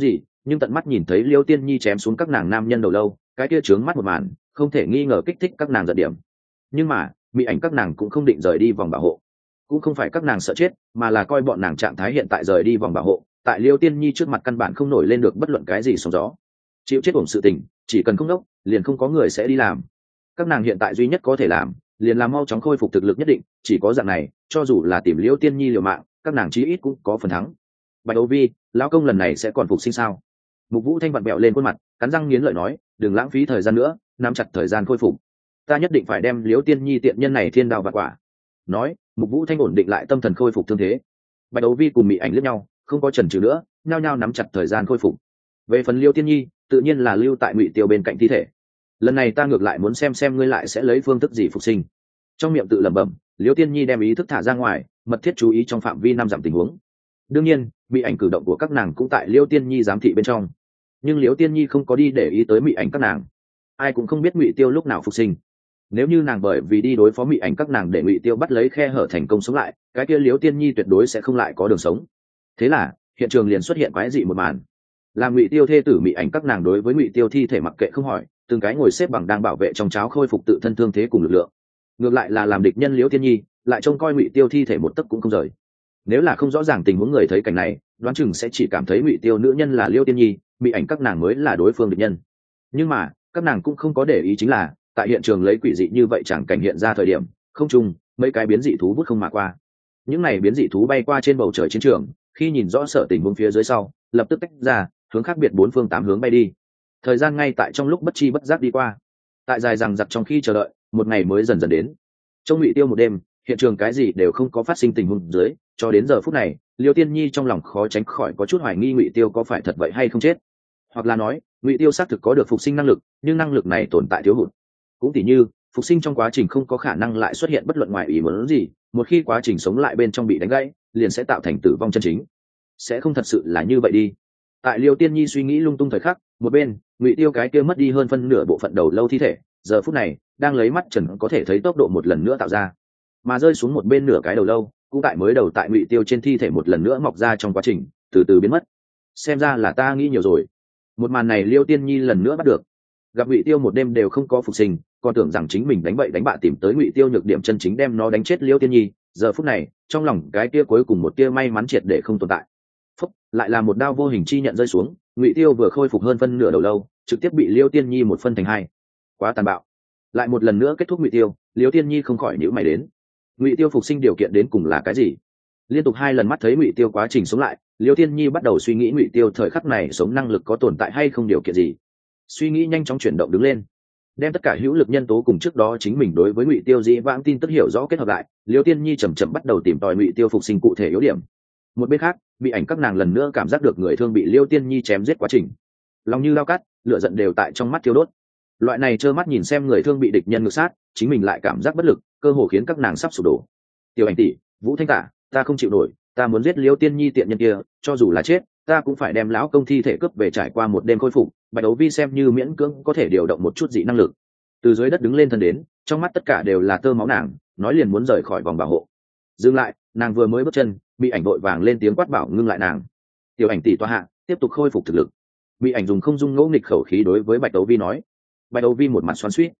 A: nhưng tận mắt nhìn thấy liêu tiên nhi chém xuống các nàng nam nhân đầu lâu, cái kia trướng mắt một màn không thể nghi ngờ kích thích các nàng giận điểm. Nhưng mà mỹ ảnh các nàng cũng không định rời đi vòng bảo hộ, cũng không phải các nàng sợ chết, mà là coi bọn nàng trạng thái hiện tại rời đi vòng bảo hộ tại liêu tiên nhi trước mặt căn bản không nổi lên được bất luận cái gì sóng gió. Chịu chết ổn sự tình chỉ cần không đốc liền không có người sẽ đi làm. Các nàng hiện tại duy nhất có thể làm liền làm mau chóng khôi phục thực lực nhất định, chỉ có dạng này cho dù là tìm liêu tiên nhi liều mạng các nàng chí ít cũng có phần thắng. Bạch Âu Vi, lão công lần này sẽ còn phục sinh sao? Mục Vũ Thanh vặn bẹo lên khuôn mặt, cắn răng nghiến lợi nói, đừng lãng phí thời gian nữa, nắm chặt thời gian khôi phục. Ta nhất định phải đem liễu tiên nhi tiện nhân này thiên đao vạn quả. Nói, Mục Vũ Thanh ổn định lại tâm thần khôi phục thương thế. Bạch Âu Vi cùng Mị Ảnh liếc nhau, không có chần chừ nữa, nhao nhao nắm chặt thời gian khôi phục. Về phần liễu tiên nhi, tự nhiên là lưu tại Ngụy Tiêu bên cạnh thi thể. Lần này ta ngược lại muốn xem ngươi lại sẽ lấy phương thức gì phục sinh. Trong miệng tự lẩm bẩm, liễu tiên nhi đem ý thức thả ra ngoài, mật thiết chú ý trong phạm vi 5 dặm tình huống. Đương nhiên Mị Ảnh cử động của các nàng cũng tại liễu tiên nhi giám thị bên trong, nhưng liễu tiên nhi không có đi để ý tới Mị Ảnh các nàng. Ai cũng không biết Ngụy Tiêu lúc nào phục sinh. Nếu như nàng bởi vì đi đối phó Mị Ảnh các nàng để Ngụy Tiêu bắt lấy khe hở thành công sống lại, cái kia liễu tiên nhi tuyệt đối sẽ không lại có đường sống. Thế là hiện trường liền xuất hiện quái dị một màn, làm Ngụy Tiêu thê tử Mị Ảnh các nàng đối với Ngụy Tiêu thi thể mặc kệ không hỏi, từng cái ngồi xếp bằng đang bảo vệ trong cháo khôi phục tự thân thương thế cùng lực lượng. Ngược lại là làm địch nhân liễu tiên nhi lại trông coi Ngụy Tiêu thi thể một tấc cũng không rời. Nếu là không rõ ràng tình huống, người thấy cảnh này đoán chừng sẽ chỉ cảm thấy Ngụy Tiêu nữ nhân là liễu tiên nhi, Mị Ảnh các nàng mới là đối phương địch nhân. Nhưng mà các nàng cũng không có để ý, chính là tại hiện trường lấy quỷ dị như vậy chẳng cảnh hiện ra thời điểm, không trung mấy cái biến dị thú vút không mà qua. Những này biến dị thú bay qua trên bầu trời chiến trường, khi nhìn rõ sở tình huống phía dưới sau lập tức tách ra, hướng khác biệt 4 phương 8 hướng bay đi. Thời gian ngay tại trong lúc bất chi bất giác đi qua, tại dài rằng giặc trong khi chờ đợi, một ngày mới dần dần đến. Trong Ngụy Tiêu một đêm, hiện trường cái gì đều không có phát sinh tình huống dưới, cho đến giờ phút này liêu tiên nhi trong lòng khó tránh khỏi có chút hoài nghi Ngụy Tiêu có phải thật vậy hay không chết, hoặc là nói Ngụy Tiêu xác thực có được phục sinh năng lực, nhưng năng lực này tồn tại thiếu hụt. Cũng tỉ như phục sinh trong quá trình không có khả năng lại xuất hiện bất luận ngoài ý muốn gì, một khi quá trình sống lại bên trong bị đánh gãy liền sẽ tạo thành tử vong chân chính. Sẽ không thật sự là như vậy đi. Tại liêu tiên nhi suy nghĩ lung tung thời khắc, một bên Ngụy Tiêu cái kia mất đi hơn phân nửa bộ phận đầu lâu thi thể giờ phút này đang lấy mắt trần có thể thấy tốc độ một lần nữa tạo ra, mà rơi xuống một bên nửa cái đầu lâu cũng tại mới đầu tại Ngụy Tiêu trên thi thể một lần nữa mọc ra trong quá trình từ từ biến mất. Xem ra là ta nghĩ nhiều rồi. Một màn này liêu tiên nhi lần nữa bắt được. Gặp Ngụy Tiêu một đêm đều không có phục sinh, còn tưởng rằng chính mình đánh bậy đánh bạ tìm tới Ngụy Tiêu nhược điểm chân chính đem nó đánh chết liêu tiên nhi, giờ phút này trong lòng cái kia cuối cùng một tia may mắn triệt để không tồn tại. Phúc, lại là một đao vô hình chi nhận rơi xuống, Ngụy Tiêu vừa khôi phục hơn phân nửa đầu lâu trực tiếp bị liêu tiên nhi một phân thành hai. Quá tàn bạo. Lại một lần nữa kết thúc Ngụy Tiêu, liêu tiên nhi không khỏi nhíu mày đến. Ngụy Tiêu phục sinh điều kiện đến cùng là cái gì? Liên tục 2 lần mắt thấy Ngụy Tiêu quá trình sống lại, liêu tiên nhi bắt đầu suy nghĩ Ngụy Tiêu thời khắc này sống năng lực có tồn tại hay không điều kiện gì. Suy nghĩ nhanh chóng chuyển động đứng lên, đem tất cả hữu lực nhân tố cùng trước đó chính mình đối với Ngụy Tiêu dĩ vãng tin tức hiểu rõ kết hợp lại, liêu tiên nhi chậm chậm bắt đầu tìm tòi Ngụy Tiêu phục sinh cụ thể yếu điểm. Một bên khác, Bị Ảnh các nàng lần nữa cảm giác được người thương bị liêu tiên nhi chém giết quá trình, lòng như lao cắt, lửa giận đều tại trong mắt thiêu đốt. Loại này trơ mắt nhìn xem người thương bị địch nhân ngược sát, chính mình lại cảm giác bất lực, cơ hồ khiến các nàng sắp sụp đổ. Tiểu Ảnh tỷ, Vũ Thanh Tả, ta không chịu nổi, ta muốn giết liêu tiên nhi tiện nhân kia, cho dù là chết ta cũng phải đem lão công thi thể cướp về, trải qua một đêm khôi phục. Bạch Đấu Vi xem như miễn cưỡng có thể điều động một chút dị năng lực, từ dưới đất đứng lên thân đến, trong mắt tất cả đều là tơ máu, nàng nói liền muốn rời khỏi vòng bảo hộ. Dừng lại, nàng vừa mới bước chân, Bị Ảnh vội vàng lên tiếng quát bảo ngưng lại nàng. Tiểu Ảnh tỷ toa hạ, tiếp tục khôi phục thực lực. Bị Ảnh dùng không dung ngỗ nghịch khẩu khí đối với Bạch Đấu Vi nói. Bạch Đấu Vi một mặt xoắn xuýt.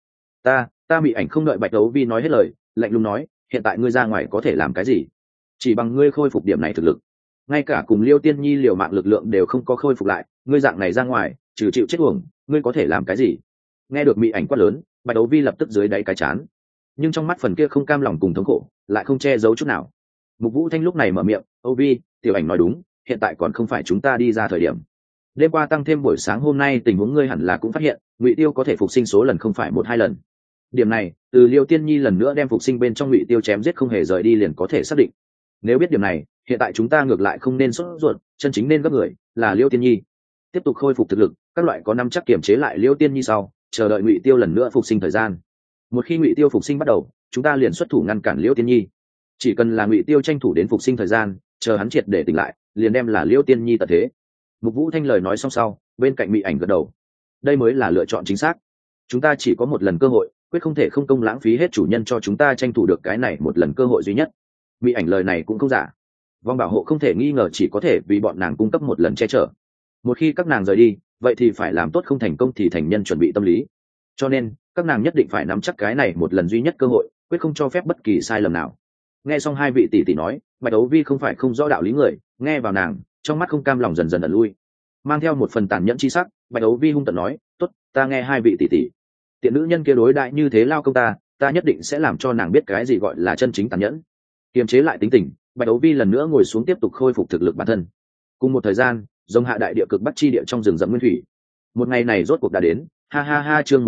A: Ta Bị Ảnh không đợi Bạch Đấu Vi nói hết lời, lạnh lùng nói, hiện tại ngươi ra ngoài có thể làm cái gì? Chỉ bằng ngươi khôi phục điểm này thực lực, ngay cả cùng liêu tiên nhi liều mạng lực lượng đều không có khôi phục lại, ngươi dạng này ra ngoài trừ chịu chết uổng, ngươi có thể làm cái gì? Nghe được Mị Ảnh quát lớn, Bạch Đấu Vi lập tức dưới đáy cái chán, nhưng trong mắt phần kia không cam lòng cùng thống khổ lại không che giấu chút nào. Mục Vũ Thanh lúc này mở miệng, Âu Vi, Tiểu Ảnh nói đúng, hiện tại còn không phải chúng ta đi ra thời điểm. Đêm qua tăng thêm buổi sáng hôm nay tình huống ngươi hẳn là cũng phát hiện, Ngụy Tiêu có thể phục sinh số lần không phải 1-2 lần. Điểm này từ liêu tiên nhi lần nữa đem phục sinh bên trong Ngụy Tiêu chém giết không hề rời đi liền có thể xác định. Nếu biết điểm này, hiện tại chúng ta ngược lại không nên sốt ruột, chân chính nên gấp người là liêu tiên nhi. Tiếp tục khôi phục thực lực, các loại có năm chắc kiểm chế lại liêu tiên nhi sau, chờ đợi Ngụy Tiêu lần nữa phục sinh thời gian. Một khi Ngụy Tiêu phục sinh bắt đầu, chúng ta liền xuất thủ ngăn cản liêu tiên nhi. Chỉ cần là Ngụy Tiêu tranh thủ đến phục sinh thời gian, chờ hắn triệt để tỉnh lại, liền đem là liêu tiên nhi tận thế. Mục Vũ Thanh lời nói xong sau, bên cạnh Mị Ảnh gật đầu. Đây mới là lựa chọn chính xác. Chúng ta chỉ có một lần cơ hội, quyết không thể không công lãng phí hết chủ nhân cho chúng ta tranh thủ được cái này một lần cơ hội duy nhất. Mị Ảnh lời này cũng không giả. Vòng bảo hộ không thể nghi ngờ chỉ có thể vì bọn nàng cung cấp một lần che chở. một khi các nàng rời đi vậy thì phải làm tốt không thành công thì thành nhân chuẩn bị tâm lý, cho nên các nàng nhất định phải nắm chắc cái này một lần duy nhất cơ hội, quyết không cho phép bất kỳ sai lầm nào. Nghe xong hai vị tỷ tỷ nói, Bạch Đấu Vi không phải không rõ đạo lý người, nghe vào nàng trong mắt không cam lòng dần dần ẩn lui, mang theo một phần tàn nhẫn chi sắc. Bạch Đấu Vi hung tợn nói, tốt, ta nghe hai vị tỷ tỷ, tiện nữ nhân kia đối đại như thế lao công ta nhất định sẽ làm cho nàng biết cái gì gọi là chân chính tàn nhẫn. Kiềm chế lại tính tình, Bạch Đấu Vi lần nữa ngồi xuống tiếp tục khôi phục thực lực bản thân. Cùng một thời gian, dòng hạ đại địa cực bắc chi địa trong rừng rậm nguyên thủy, một ngày này rốt cuộc đã đến. Ha ha ha, chương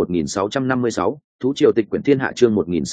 A: 1656, thú triều tịch quyển thiên hạ, chương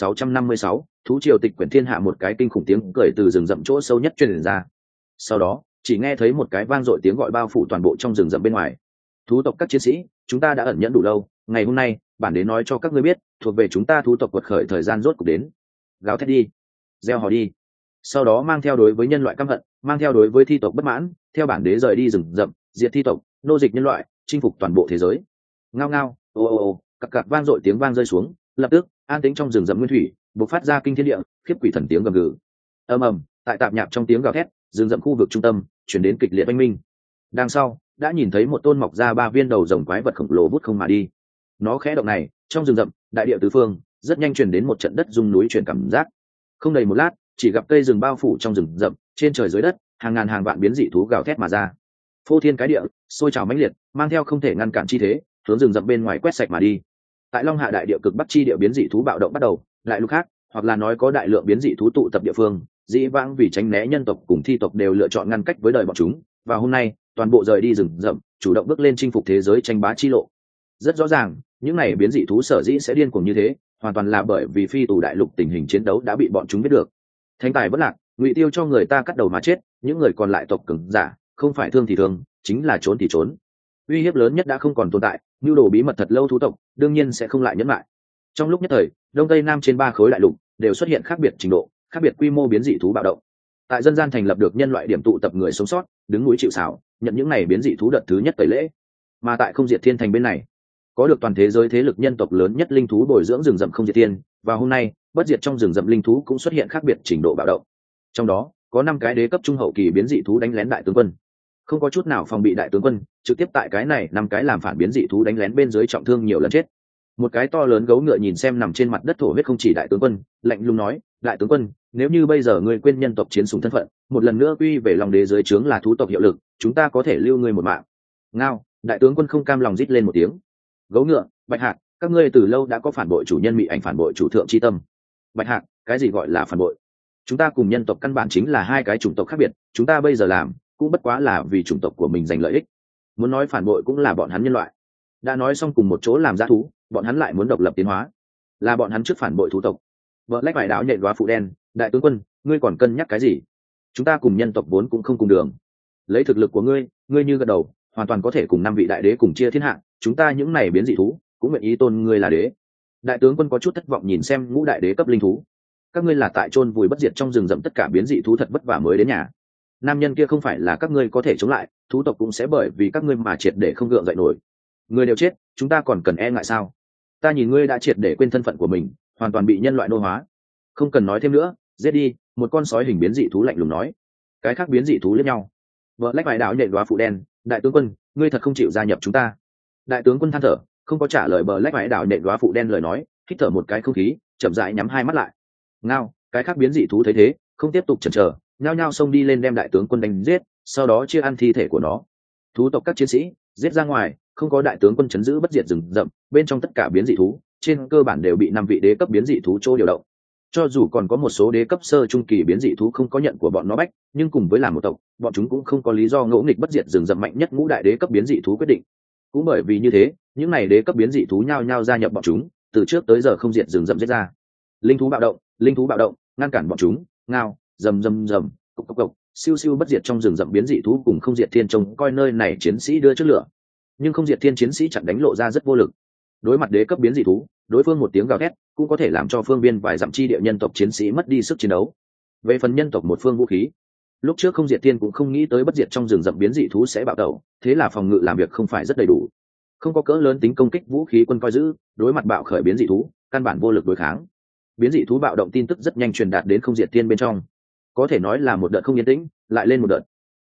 A: 1656, thú triều tịch quyển thiên hạ. Một cái kinh khủng tiếng cười từ rừng rậm chỗ sâu nhất truyền ra. Sau đó, chỉ nghe thấy một cái vang dội tiếng gọi bao phủ toàn bộ trong rừng rậm bên ngoài. Thú tộc các chiến sĩ, chúng ta đã ẩn nhẫn đủ lâu, ngày hôm nay, bản đế nói cho các ngươi biết, thuộc về chúng ta thú tộc quật khởi thời gian rốt cuộc đến. Gào thét đi, reo hò đi. Sau đó mang theo đối với nhân loại căm hận, mang theo đối với thi tộc bất mãn, theo bản đế rời đi rừng rậm, diệt thi tộc, nô dịch nhân loại, chinh phục toàn bộ thế giới. Ngao ngao, ô ô ô, cặc cặc vang dội tiếng vang rơi xuống, lập tức an tĩnh trong rừng rậm nguyên thủy bộc phát ra kinh thiên địa khiếp quỷ thần tiếng gầm gừ. Ầm ầm, tại tạp nhạp trong tiếng gào thét, rừng rậm khu vực trung tâm chuyển đến kịch liệt oanh minh. Đằng sau đã nhìn thấy một tôn mọc ra 3 viên đầu rồng quái vật khổng lồ vút không mà đi. Nó khẽ động này, trong rừng rậm đại địa tứ phương rất nhanh chuyển đến một trận đất rung núi chuyển cảm giác. Không đầy một lát, chỉ gặp cây rừng bao phủ trong rừng rậm, trên trời dưới đất hàng ngàn hàng vạn biến dị thú gào thét mà ra, phô thiên cái địa, sôi trào mãnh liệt, mang theo không thể ngăn cản chi thế, hướng rừng rậm bên ngoài quét sạch mà đi. Tại Long Hạ đại địa cực bắc chi địa biến dị thú bạo động bắt đầu, lại lúc khác, hoặc là nói có đại lượng biến dị thú tụ tập địa phương, dĩ vãng vì tránh né nhân tộc cùng thi tộc đều lựa chọn ngăn cách với đời bọn chúng, và hôm nay, toàn bộ rời đi rừng rậm, chủ động bước lên chinh phục thế giới tranh bá chi lộ. Rất rõ ràng, những này biến dị thú sở dĩ sẽ điên cuồng như thế, hoàn toàn là bởi vì phi tù đại lục tình hình chiến đấu đã bị bọn chúng biết được. Thánh tài bất lạc, ngụy tiêu cho người ta cắt đầu mà chết, những người còn lại tộc cường giả, không phải thương thì thương, chính là trốn thì trốn. Uy hiếp lớn nhất đã không còn tồn tại, nhu đồ bí mật thật lâu thú tộc đương nhiên sẽ không lại nhẫn lại. Trong lúc nhất thời, đông tây nam trên 3 khối đại lục đều xuất hiện khác biệt trình độ, khác biệt quy mô biến dị thú bạo động. Tại dân gian thành lập được nhân loại điểm tụ tập người sống sót, đứng núi chịu sào, nhận những này biến dị thú đợt thứ nhất tẩy lễ. Mà tại không diệt thiên thành bên này, có được toàn thế giới thế lực nhân tộc lớn nhất linh thú bồi dưỡng rừng rậm không diệt thiên, và hôm nay bất diệt trong rừng rậm linh thú cũng xuất hiện khác biệt trình độ bạo động. Trong đó có 5 cái đế cấp trung hậu kỳ biến dị thú đánh lén đại tướng quân, không có chút nào phòng bị đại tướng quân, trực tiếp tại cái này 5 cái làm phản biến dị thú đánh lén bên dưới trọng thương nhiều lần chết. Một cái to lớn gấu ngựa nhìn xem nằm trên mặt đất thổ huyết không chỉ đại tướng quân, lạnh lùng nói, đại tướng quân, nếu như bây giờ ngươi quên nhân tộc chiến sùng thân phận, một lần nữa quy về lòng đế dưới trướng là thú tộc hiệu lực, chúng ta có thể lưu ngươi một mạng. Ngao, đại tướng quân không cam lòng rít lên một tiếng. Gấu ngựa, Bạch Hạc, các ngươi từ lâu đã có phản bội chủ nhân mị ảnh, phản bội chủ thượng chi tâm. Bạch Hạc, cái gì gọi là phản bội? Chúng ta cùng nhân tộc căn bản chính là 2 cái chủng tộc khác biệt, chúng ta bây giờ làm cũng bất quá là vì chủng tộc của mình giành lợi ích. Muốn nói phản bội cũng là bọn hắn nhân loại. Đã nói xong cùng một chỗ làm dã thú, bọn hắn lại muốn độc lập tiến hóa, là bọn hắn trước phản bội thú tộc. Vợ lách vải đáo nhện đoá phụ đen, đại tướng quân, ngươi còn cân nhắc cái gì? Chúng ta cùng nhân tộc vốn cũng không cùng đường. Lấy thực lực của ngươi, ngươi như gật đầu, hoàn toàn có thể cùng 5 vị đại đế cùng chia thiên hạ, chúng ta những này biến dị thú cũng nguyện ý tôn ngươi là đế. Đại tướng quân có chút thất vọng nhìn xem ngũ đại đế cấp linh thú. Các ngươi là tại chôn vùi bất diệt trong rừng rậm tất cả biến dị thú thật vất vả mới đến nhà. Nam nhân kia không phải là các ngươi có thể chống lại, thú tộc cũng sẽ bởi vì các ngươi mà triệt để không gượng dậy nổi. Người đều chết, chúng ta còn cần e ngại sao? Ta nhìn ngươi đã triệt để quên thân phận của mình, hoàn toàn bị nhân loại nô hóa. Không cần nói thêm nữa, giết đi. Một con sói hình biến dị thú lạnh lùng nói. Cái khác biến dị thú liếc nhau. Vợ lách vải đảo nhện đoá phụ đen, đại tướng quân, ngươi thật không chịu gia nhập chúng ta. Đại tướng quân than thở, không có trả lời bờ lách vải đảo nhện đoá phụ đen lời nói, hít thở một cái không khí, chậm rãi nhắm 2 mắt lại. Ngao, cái khác biến dị thú thấy thế, không tiếp tục chần chờ, nhao nhao xông đi lên đem đại tướng quân đánh giết, sau đó chia ăn thi thể của nó. Thú tộc các chiến sĩ giết ra ngoài, không có đại tướng quân chấn giữ bất diệt rừng rậm, bên trong tất cả biến dị thú trên cơ bản đều bị 5 vị đế cấp biến dị thú chỗ điều động. Cho dù còn có một số đế cấp sơ trung kỳ biến dị thú không có nhận của bọn nó bách, nhưng cùng với làm một tộc, bọn chúng cũng không có lý do ngỗ nghịch bất diệt rừng rậm mạnh nhất ngũ đại đế cấp biến dị thú quyết định. Cũng bởi vì như thế, những này đế cấp biến dị thú nhao nhao gia nhập bọn chúng, từ trước tới giờ không diệt rừng rậm giết ra. Linh thú bạo động, ngăn cản bọn chúng. Ngao, rầm rầm rầm, cộc cộc cộc, siêu siêu bất diệt trong rừng rậm biến dị thú cùng không diệt thiên trông coi nơi này chiến sĩ đưa trước lửa, nhưng không diệt thiên chiến sĩ chặn đánh lộ ra rất vô lực. Đối mặt đế cấp biến dị thú, đối phương một tiếng gào thét cũng có thể làm cho phương biên vài dặm chi địa nhân tộc chiến sĩ mất đi sức chiến đấu. Về phần nhân tộc một phương vũ khí, lúc trước không diệt thiên cũng không nghĩ tới bất diệt trong rừng rậm biến dị thú sẽ bạo tẩu, thế là phòng ngự làm việc không phải rất đầy đủ, không có cỡ lớn tính công kích vũ khí quân coi giữ, đối mặt bạo khởi biến dị thú căn bản vô lực đối kháng. Biến dị thú bạo động tin tức rất nhanh truyền đạt đến không diệt thiên bên trong, có thể nói là một đợt không yên tĩnh lại lên một đợt.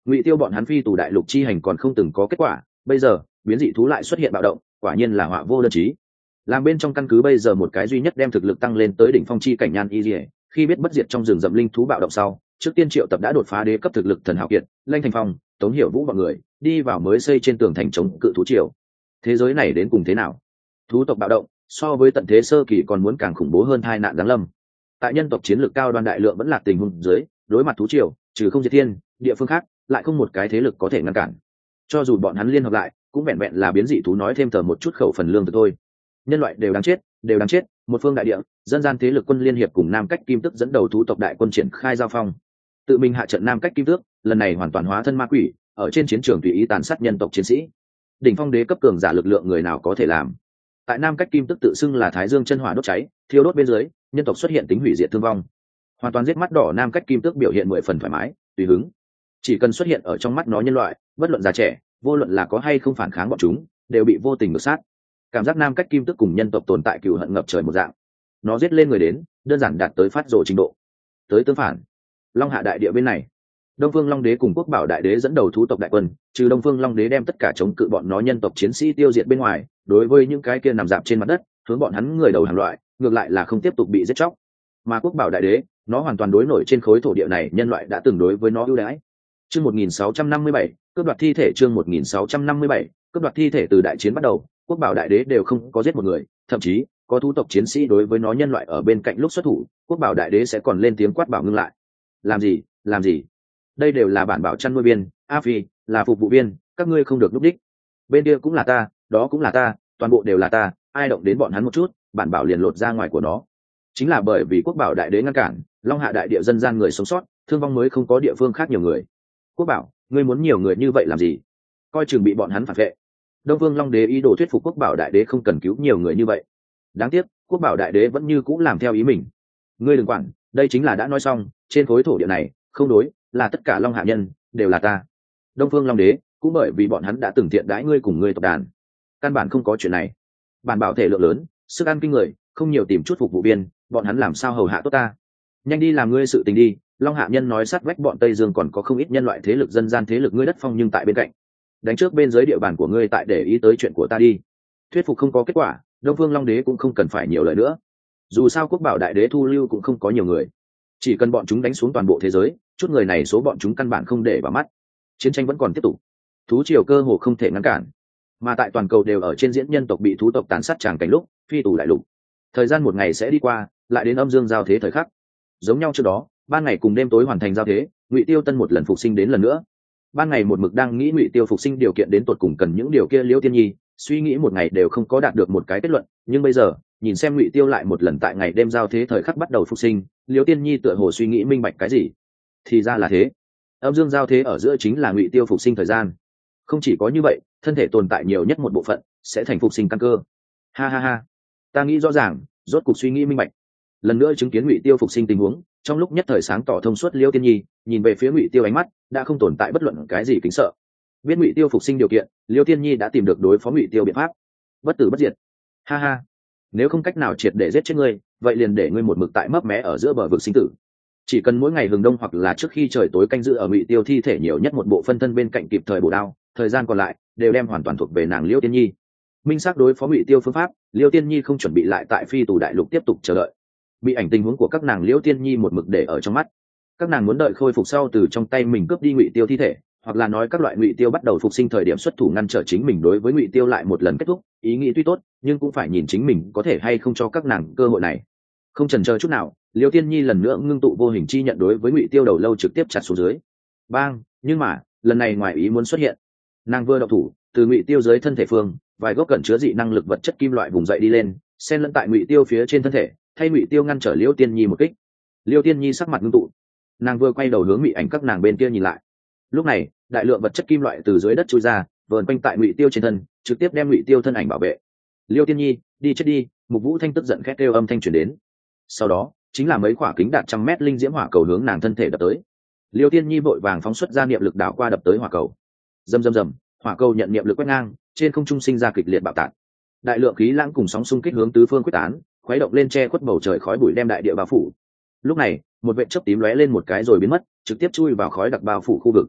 A: Ngụy Tiêu bọn hắn phi tù đại lục chi hành còn không từng có kết quả, bây giờ biến dị thú lại xuất hiện bạo động, quả nhiên là họa vô đơn chí. Làm bên trong căn cứ bây giờ một cái duy nhất đem thực lực tăng lên tới đỉnh phong chi cảnh Nhan Y Liễu, khi biết bất diệt trong rừng rậm linh thú bạo động sau, trước tiên triệu tập đã đột phá đế cấp thực lực thần hạo kiệt, Lanh Thành Phong, Tống Hiểu Vũ bọn người đi vào mới xây trên tường thành chống cự thú triều. Thế giới này đến cùng thế nào? Thú tộc bạo động so với tận thế sơ kỳ còn muốn càng khủng bố hơn hai nạn giáng lâm. Tại nhân tộc chiến lược cao đoan đại lượng vẫn lạc tình huống dưới, đối mặt thú triều, trừ không diệt thiên, địa phương khác lại không một cái thế lực có thể ngăn cản. Cho dù bọn hắn liên hợp lại, cũng vẹn vẹn là biến dị thú nói thêm tờ một chút khẩu phần lương từ thôi. Nhân loại đều đáng chết, đều đáng chết. Một phương đại địa, dân gian thế lực quân liên hiệp cùng Nam Cách Kim Tước dẫn đầu thú tộc đại quân triển khai giao phong. Tự mình hạ trận Nam Cách Kim Tước, lần này hoàn toàn hóa thân ma quỷ, ở trên chiến trường tùy ý tàn sát nhân tộc chiến sĩ. Đỉnh phong đế cấp cường giả lực lượng người nào có thể làm? Tại Nam Cách Kim Tước tự xưng là Thái Dương chân hỏa đốt cháy, thiêu đốt bên dưới, nhân tộc xuất hiện tính hủy diệt thương vong. Hoàn toàn giết mắt đỏ Nam Cách Kim Tước biểu hiện 10 phần thoải mái, tùy hứng. Chỉ cần xuất hiện ở trong mắt nó nhân loại, bất luận già trẻ, vô luận là có hay không phản kháng bọn chúng, đều bị vô tình ngược sát. Cảm giác Nam Cách Kim Tước cùng nhân tộc tồn tại cừu hận ngập trời một dạng. Nó giết lên người đến, đơn giản đạt tới phát rồ trình độ. Tới tương phản, Long Hạ đại địa bên này, Đông Phương Long Đế cùng Quốc Bảo Đại Đế dẫn đầu thú tộc đại quân, trừ Đông Phương Long Đế đem tất cả chống cự bọn nó nhân tộc chiến sĩ tiêu diệt bên ngoài, đối với những cái kia nằm dạp trên mặt đất, hướng bọn hắn người đầu hàng loại, ngược lại là không tiếp tục bị giết chóc. Mà Quốc Bảo Đại Đế, nó hoàn toàn đối nổi trên khối thổ địa này nhân loại đã từng đối với nó ưu đãi. Chương 1657, cướp đoạt thi thể. Chương 1657, cướp đoạt thi thể. Từ đại chiến bắt đầu, Quốc Bảo Đại Đế đều không có giết một người, thậm chí có thú tộc chiến sĩ đối với nó nhân loại ở bên cạnh lúc xuất thủ, Quốc Bảo Đại Đế sẽ còn lên tiếng quát bảo ngưng lại. Làm gì, làm gì? Đây đều là bản bảo chăn nuôi viên, a phi là phục vụ viên, các ngươi không được núp đích. Bên kia cũng là ta, đó cũng là ta, toàn bộ đều là ta, ai động đến bọn hắn một chút, bản bảo liền lột ra ngoài của nó. Chính là bởi vì Quốc Bảo Đại Đế ngăn cản, Long Hạ đại địa dân gian người sống sót, thương vong mới không có địa phương khác nhiều người. Quốc Bảo, ngươi muốn nhiều người như vậy làm gì? Coi chừng bị bọn hắn phản vệ. Đông Vương Long Đế ý đồ thuyết phục Quốc Bảo Đại Đế không cần cứu nhiều người như vậy. Đáng tiếc, Quốc Bảo Đại Đế vẫn như cũ làm theo ý mình. Ngươi đừng quản, đây chính là đã nói xong, trên khối thổ địa này, không đối, là tất cả Long Hạ nhân đều là ta. Đông Phương Long Đế cũng bởi vì bọn hắn đã từng thiện đãi ngươi cùng ngươi tộc đàn, căn bản không có chuyện này. Bản bảo thể lượng lớn, sức ăn kinh người, không nhiều tìm chút phục vụ viên, bọn hắn làm sao hầu hạ tốt ta? Nhanh đi làm ngươi sự tình đi. Long Hạ nhân nói sát vách bọn Tây Dương còn có không ít nhân loại thế lực dân gian thế lực ngươi đất phong nhưng tại bên cạnh, đánh trước bên dưới địa bàn của ngươi tại để ý tới chuyện của ta đi. Thuyết phục không có kết quả, Đông Phương Long Đế cũng không cần phải nhiều lời nữa. Dù sao Quốc Bảo Đại Đế thu lưu cũng không có nhiều người, chỉ cần bọn chúng đánh xuống toàn bộ thế giới, chút người này số bọn chúng căn bản không để vào mắt. Chiến tranh vẫn còn tiếp tục, thú triều cơ hồ không thể ngăn cản, mà tại toàn cầu đều ở trên diễn nhân tộc bị thú tộc tàn sát tràng cảnh lúc phi tù đại lục. Thời gian một ngày sẽ đi qua, lại đến âm dương giao thế thời khắc. Giống nhau trước đó, ban ngày cùng đêm tối hoàn thành giao thế, Ngụy Tiêu Tân một lần phục sinh đến lần nữa. Ban ngày một mực đang nghĩ Ngụy Tiêu phục sinh điều kiện đến tột cùng cần những điều kia Liễu Tiên Nhi, suy nghĩ một ngày đều không có đạt được một cái kết luận, nhưng bây giờ nhìn xem Ngụy Tiêu lại một lần tại ngày đêm giao thế thời khắc bắt đầu phục sinh, Liễu Tiên Nhi tựa hồ suy nghĩ minh bạch cái gì. Thì ra là thế, âm dương giao thế ở giữa chính là Ngụy Tiêu phục sinh thời gian. Không chỉ có như vậy, thân thể tồn tại nhiều nhất một bộ phận sẽ thành phục sinh căn cơ. Ha ha ha, ta nghĩ rõ ràng, rốt cục suy nghĩ minh bạch. Lần nữa chứng kiến Ngụy Tiêu phục sinh tình huống, trong lúc nhất thời sáng tỏ thông suốt, Liễu Tiên Nhi nhìn về phía Ngụy Tiêu ánh mắt đã không tồn tại bất luận cái gì kính sợ. Biết Ngụy Tiêu phục sinh điều kiện, Liễu Tiên Nhi đã tìm được đối phó Ngụy Tiêu biện pháp. Bất tử bất diệt. Ha ha, nếu không cách nào triệt để giết chết ngươi, vậy liền để ngươi một mực tại mấp mé ở giữa bờ vực sinh tử. Chỉ cần mỗi ngày hừng đông hoặc là trước khi trời tối canh giữ ở Ngụy Tiêu thi thể nhiều nhất một bộ phân thân bên cạnh kịp thời bổ đao, thời gian còn lại đều đem hoàn toàn thuộc về nàng Liễu Tiên Nhi. Minh xác đối phó Ngụy Tiêu phương pháp, Liễu Tiên Nhi không chuẩn bị lại tại phi tù đại lục tiếp tục chờ đợi. Bị ảnh tình huống của các nàng Liễu Tiên Nhi một mực để ở trong mắt. Các nàng muốn đợi khôi phục sau từ trong tay mình cướp đi Ngụy Tiêu thi thể, hoặc là nói các loại Ngụy Tiêu bắt đầu phục sinh thời điểm xuất thủ ngăn trở chính mình đối với Ngụy Tiêu lại một lần kết thúc. Ý nghĩ tuy tốt, nhưng cũng phải nhìn chính mình có thể hay không cho các nàng cơ hội này. Không chần chờ chút nào, Liễu Tiên Nhi lần nữa ngưng tụ vô hình chi nhận đối với Ngụy Tiêu đầu lâu trực tiếp chặt xuống dưới. Bang! Nhưng mà lần này ngoài ý muốn xuất hiện, nàng vừa động thủ, từ Ngụy Tiêu dưới thân thể phương vài gốc cẩn chứa dị năng lực vật chất kim loại vùng dậy đi lên, xen lẫn tại Ngụy Tiêu phía trên thân thể, thay Ngụy Tiêu ngăn trở Liễu Tiên Nhi một kích. Liễu Tiên Nhi sắc mặt ngưng tụ, nàng vừa quay đầu hướng Mị Ảnh các nàng bên kia nhìn lại. Lúc này đại lượng vật chất kim loại từ dưới đất trôi ra, vờn quanh tại Ngụy Tiêu trên thân, trực tiếp đem Ngụy Tiêu thân ảnh bảo vệ. Liễu Tiên Nhi, đi chết đi! Mục Vũ Thanh tức giận khét kêu âm thanh truyền đến. Sau đó chính là mấy quả kính đạt trăm mét linh diễm hỏa cầu hướng nàng thân thể đập tới. Liễu Tiên Nhi vội vàng phóng xuất ra niệm lực đảo qua đập tới hỏa cầu. Rầm rầm rầm, hỏa cầu nhận niệm lực quét ngang, trên không trung sinh ra kịch liệt bạo tạc. Đại lượng khí lãng cùng sóng xung kích hướng tứ phương quyết tán, khuấy động lên che khuất bầu trời khói bụi đem đại địa bao phủ. Lúc này một vệt chớp tím lóe lên một cái rồi biến mất, trực tiếp chui vào khói đặc bao phủ khu vực.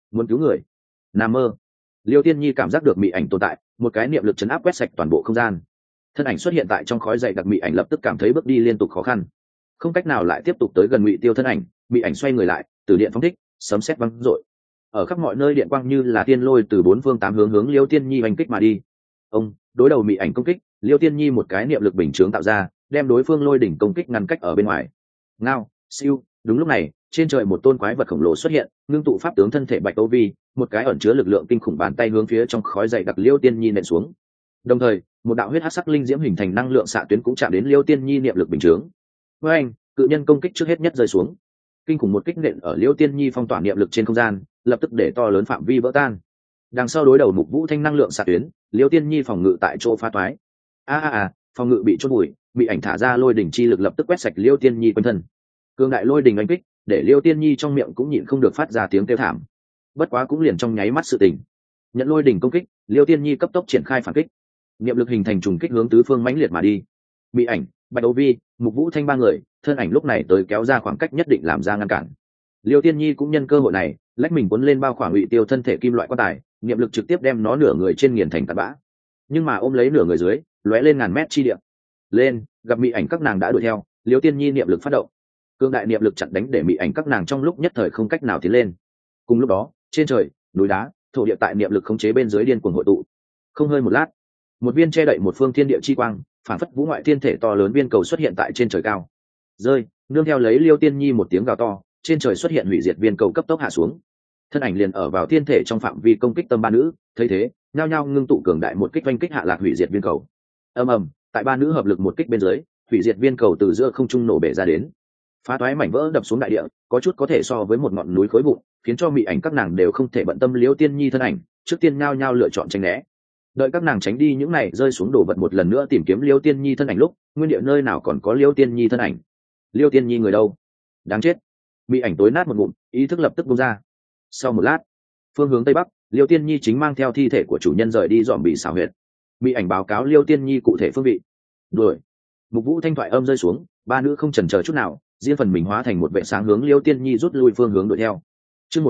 A: muốn cứu người. Nằm mơ. Liêu Tiên Nhi cảm giác được mị ảnh tồn tại, một cái niệm lực chấn áp quét sạch toàn bộ không gian. Thân ảnh xuất hiện tại trong khói dày đặc, mị ảnh lập tức cảm thấy bước đi liên tục khó khăn, không cách nào lại tiếp tục tới gần Ngụy Tiêu thân ảnh. Mị ảnh xoay người lại, từ điện phóng thích, sấm sét vang rội. Ở khắp mọi nơi điện quang như là tiên lôi từ bốn phương tám hướng hướng Liêu Tiên Nhi hành kích mà đi. Ông đối đầu mị ảnh công kích, Liêu Tiên Nhi một cái niệm lực bình chướng tạo ra, đem đối phương lôi đỉnh công kích ngăn cách ở bên ngoài. Ngao, siêu, đúng lúc này, trên trời một tôn quái vật khổng lồ xuất hiện, ngưng tụ pháp tướng thân thể bạch âu vi, một cái ẩn chứa lực lượng kinh khủng bàn tay hướng phía trong khói dày đặc Liêu Tiên Nhi nện xuống. Đồng thời, một đạo huyết hắc sắc linh diễm hình thành năng lượng xạ tuyến cũng chạm đến Liêu Tiên Nhi niệm lực bình chướng. Với anh, cự nhân công kích trước hết nhất rơi xuống. Kinh khủng một kích nện ở Liêu Tiên Nhi phong tỏa niệm lực trên không gian, lập tức để to lớn phạm vi vỡ tan. Đằng sau đối đầu Mục Vũ Thanh năng lượng xạ tuyến, Liêu Tiên Nhi phòng ngự tại chỗ phá toái. Phòng ngự bị chôn bụi, bị ảnh thả ra lôi đỉnh chi lực lập tức quét sạch Liêu Tiên Nhi quanh thân. Cương đại lôi đỉnh đánh kích, để Liêu Tiên Nhi trong miệng cũng nhịn không được phát ra tiếng kêu thảm. Bất quá cũng liền trong nháy mắt sự tình. Nhận lôi đỉnh công kích, Liêu Tiên Nhi cấp tốc triển khai phản kích. Niệm lực hình thành trùng kích hướng tứ phương mãnh liệt mà đi. Bị ảnh, Bạch Đấu Vi, Mục Vũ Thanh ba người, thân ảnh lúc này tới kéo ra khoảng cách nhất định làm ra ngăn cản. Liêu Tiên Nhi cũng nhân cơ hội này, lách mình cuốn lên bao khoảng Ngụy Tiêu thân thể kim loại quan tài, niệm lực trực tiếp đem nó nửa người trên nghiền thành tạt bã. Nhưng mà ôm lấy nửa người dưới, lóe lên ngàn mét chi địa. Lên, gặp mị ảnh các nàng đã đuổi theo, Liêu Tiên Nhi niệm lực phát động. Cương đại niệm lực chặn đánh để mị ảnh các nàng trong lúc nhất thời không cách nào tiến lên. Cùng lúc đó, trên trời, núi đá, thổ địa tại niệm lực khống chế bên dưới điên cuồng hội tụ. Không hơi một lát, một viên che đậy một phương thiên địa chi quang, phản phất vũ ngoại thiên thể to lớn viên cầu xuất hiện tại trên trời cao. Rơi, nương theo lấy Liêu Tiên Nhi một tiếng gào to, trên trời xuất hiện hủy diệt viên cầu cấp tốc hạ xuống. Thân ảnh liền ở vào thiên thể trong phạm vi công kích tâm ba nữ, thấy thế, nhao nhao ngưng tụ cường đại một kích oanh kích hạ lạc hủy diệt viên cầu. Ầm ầm, tại ba nữ hợp lực một kích bên dưới, hủy diệt viên cầu từ giữa không trung nổ bể ra đến. Phá toái mảnh vỡ đập xuống đại địa, có chút có thể so với một ngọn núi khối vụn, khiến cho mị ảnh các nàng đều không thể bận tâm Liêu Tiên Nhi thân ảnh, trước tiên nhao nhao lựa chọn tránh né. Đợi các nàng tránh đi những này rơi xuống đổ vật một lần nữa tìm kiếm Liêu Tiên Nhi thân ảnh lúc, nguyên địa nơi nào còn có Liêu Tiên Nhi thân ảnh. Liêu Tiên Nhi người đâu? Đáng chết. Mị ảnh tối nát một ngụm, ý thức lập tức bung ra. Sau một lát, phương hướng tây bắc, Liêu Tiên Nhi chính mang theo thi thể của chủ nhân rời đi dòm bị xảo huyệt. Mị ảnh báo cáo Liêu Tiên Nhi cụ thể phương vị. Đuổi. Mục Vũ Thanh thoại âm rơi xuống, ba nữ không chần chờ chút nào, riêng phần mình hóa thành một vệ sáng hướng Liêu Tiên Nhi rút lui phương hướng đuổi theo. Chương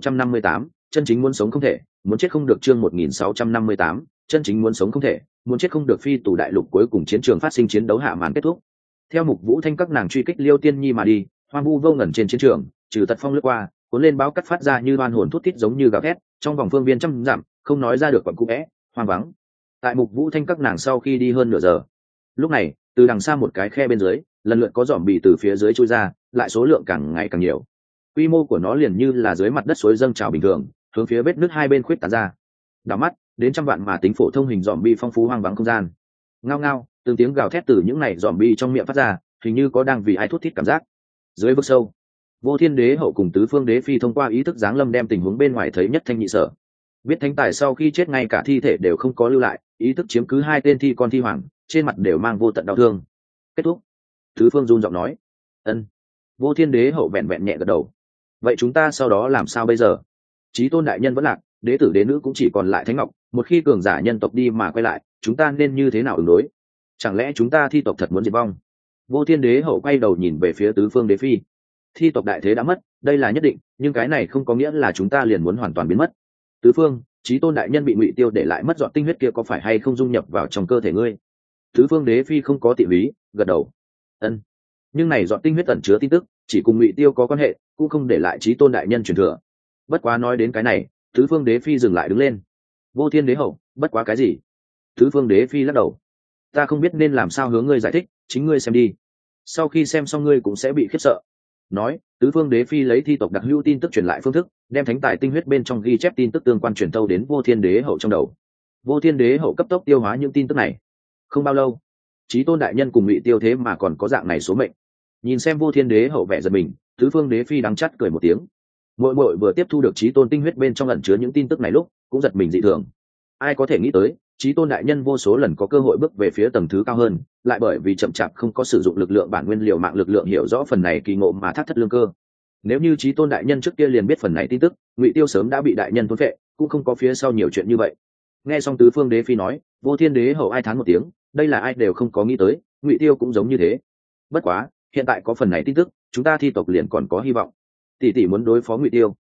A: 1658, chân chính muốn sống không thể, muốn chết không được. Chương 1658, chân chính muốn sống không thể, muốn chết không được. Phi tù đại lục cuối cùng chiến trường phát sinh chiến đấu hạ màn kết thúc. Theo Mục Vũ Thanh các nàng truy kích Liêu Tiên Nhi mà đi, hoang vu vô ngẩn trên chiến trường, trừ Tật Phong lướt qua, cuốn lên báo cắt phát ra như oan hồn thút thít giống như gào thét, trong vòng phương viên trăm dặm, không nói ra được quặn cũ é, hoang vắng. Tại Mục Vũ Thanh các nàng sau khi đi hơn nửa giờ, lúc này, từ đằng xa một cái khe bên dưới, lần lượt có giòm bì từ phía dưới chui ra, lại số lượng càng ngày càng nhiều. Quy mô của nó liền như là dưới mặt đất suối dâng trào bình thường, hướng phía vết nứt hai bên khuyết tán ra. Đảo mắt, đến trăm vạn mà tính phổ thông hình giòm bì phong phú hoang vắng không gian. Ngao ngao, từng tiếng gào thét từ những này giòm bì trong miệng phát ra, hình như có đang vì ai thút thít cảm giác. Dưới vực sâu, Vô Thiên Đế hậu cùng tứ phương đế phi thông qua ý thức giáng lâm đem tình huống bên ngoài thấy nhất thanh nhị sở. Biết thánh tài sau khi chết ngay cả thi thể đều không có lưu lại, ý thức chiếm cứ hai tên thi con thi hoàng, trên mặt đều mang vô tận đau thương. Kết thúc. Tứ phương run giọng nói. Ân. Vô Thiên Đế hậu vẹn vẹn nhẹ gật đầu. Vậy chúng ta sau đó làm sao bây giờ? Chí tôn đại nhân vẫn lạc, đế tử đế nữ cũng chỉ còn lại Thánh Ngọc, một khi cường giả nhân tộc đi mà quay lại, chúng ta nên như thế nào ứng đối? Chẳng lẽ chúng ta thi tộc thật muốn diệt vong? Vô Thiên Đế hậu quay đầu nhìn về phía tứ phương đế phi. Thi tộc đại thế đã mất, đây là nhất định, nhưng cái này không có nghĩa là chúng ta liền muốn hoàn toàn biến mất. Tứ phương, Chí tôn đại nhân bị Ngụy Tiêu để lại mất dọn tinh huyết kia có phải hay không dung nhập vào trong cơ thể ngươi? Tứ phương đế phi không có tị ý, gật đầu. Ân. Nhưng này dọn tinh huyết ẩn chứa tin tức, chỉ cùng Ngụy Tiêu có quan hệ, cũng không để lại Chí tôn đại nhân truyền thừa. Bất quá nói đến cái này, tứ phương đế phi dừng lại đứng lên. Vô Thiên Đế hậu, bất quá cái gì? Tứ phương đế phi lắc đầu. Ta không biết nên làm sao hướng ngươi giải thích, chính ngươi xem đi. Sau khi xem xong ngươi cũng sẽ bị khiếp sợ. Nói, tứ phương đế phi lấy thi tộc đặc hữu tin tức truyền lại phương thức, đem thánh tài tinh huyết bên trong ghi chép tin tức tương quan truyền tâu đến Vô Thiên Đế hậu trong đầu. Vô Thiên Đế hậu cấp tốc tiêu hóa những tin tức này. Không bao lâu, Chí tôn đại nhân cùng Ngụy Tiêu thế mà còn có dạng này số mệnh. Nhìn xem Vô Thiên Đế hậu vẻ giật mình, tứ phương đế phi đắng chắt cười một tiếng. Muội muội vừa tiếp thu được Chí tôn tinh huyết bên trong ẩn chứa những tin tức này lúc, cũng giật mình dị thường. Ai có thể nghĩ tới, Chí tôn đại nhân vô số lần có cơ hội bước về phía tầng thứ cao hơn, lại bởi vì chậm chạp không có sử dụng lực lượng bản nguyên liều mạng lực lượng hiểu rõ phần này kỳ ngộ mà thắt thất lương cơ. Nếu như Chí tôn đại nhân trước kia liền biết phần này tin tức, Ngụy Tiêu sớm đã bị đại nhân thôn phệ, cũng không có phía sau nhiều chuyện như vậy. Nghe xong tứ phương đế phi nói, Vô Thiên Đế hậu ai thán một tiếng, đây là ai đều không có nghĩ tới, Ngụy Tiêu cũng giống như thế. Bất quá, hiện tại có phần này tin tức, chúng ta thi tộc liền còn có hy vọng. Tỷ tỷ muốn đối phó Ngụy Tiêu.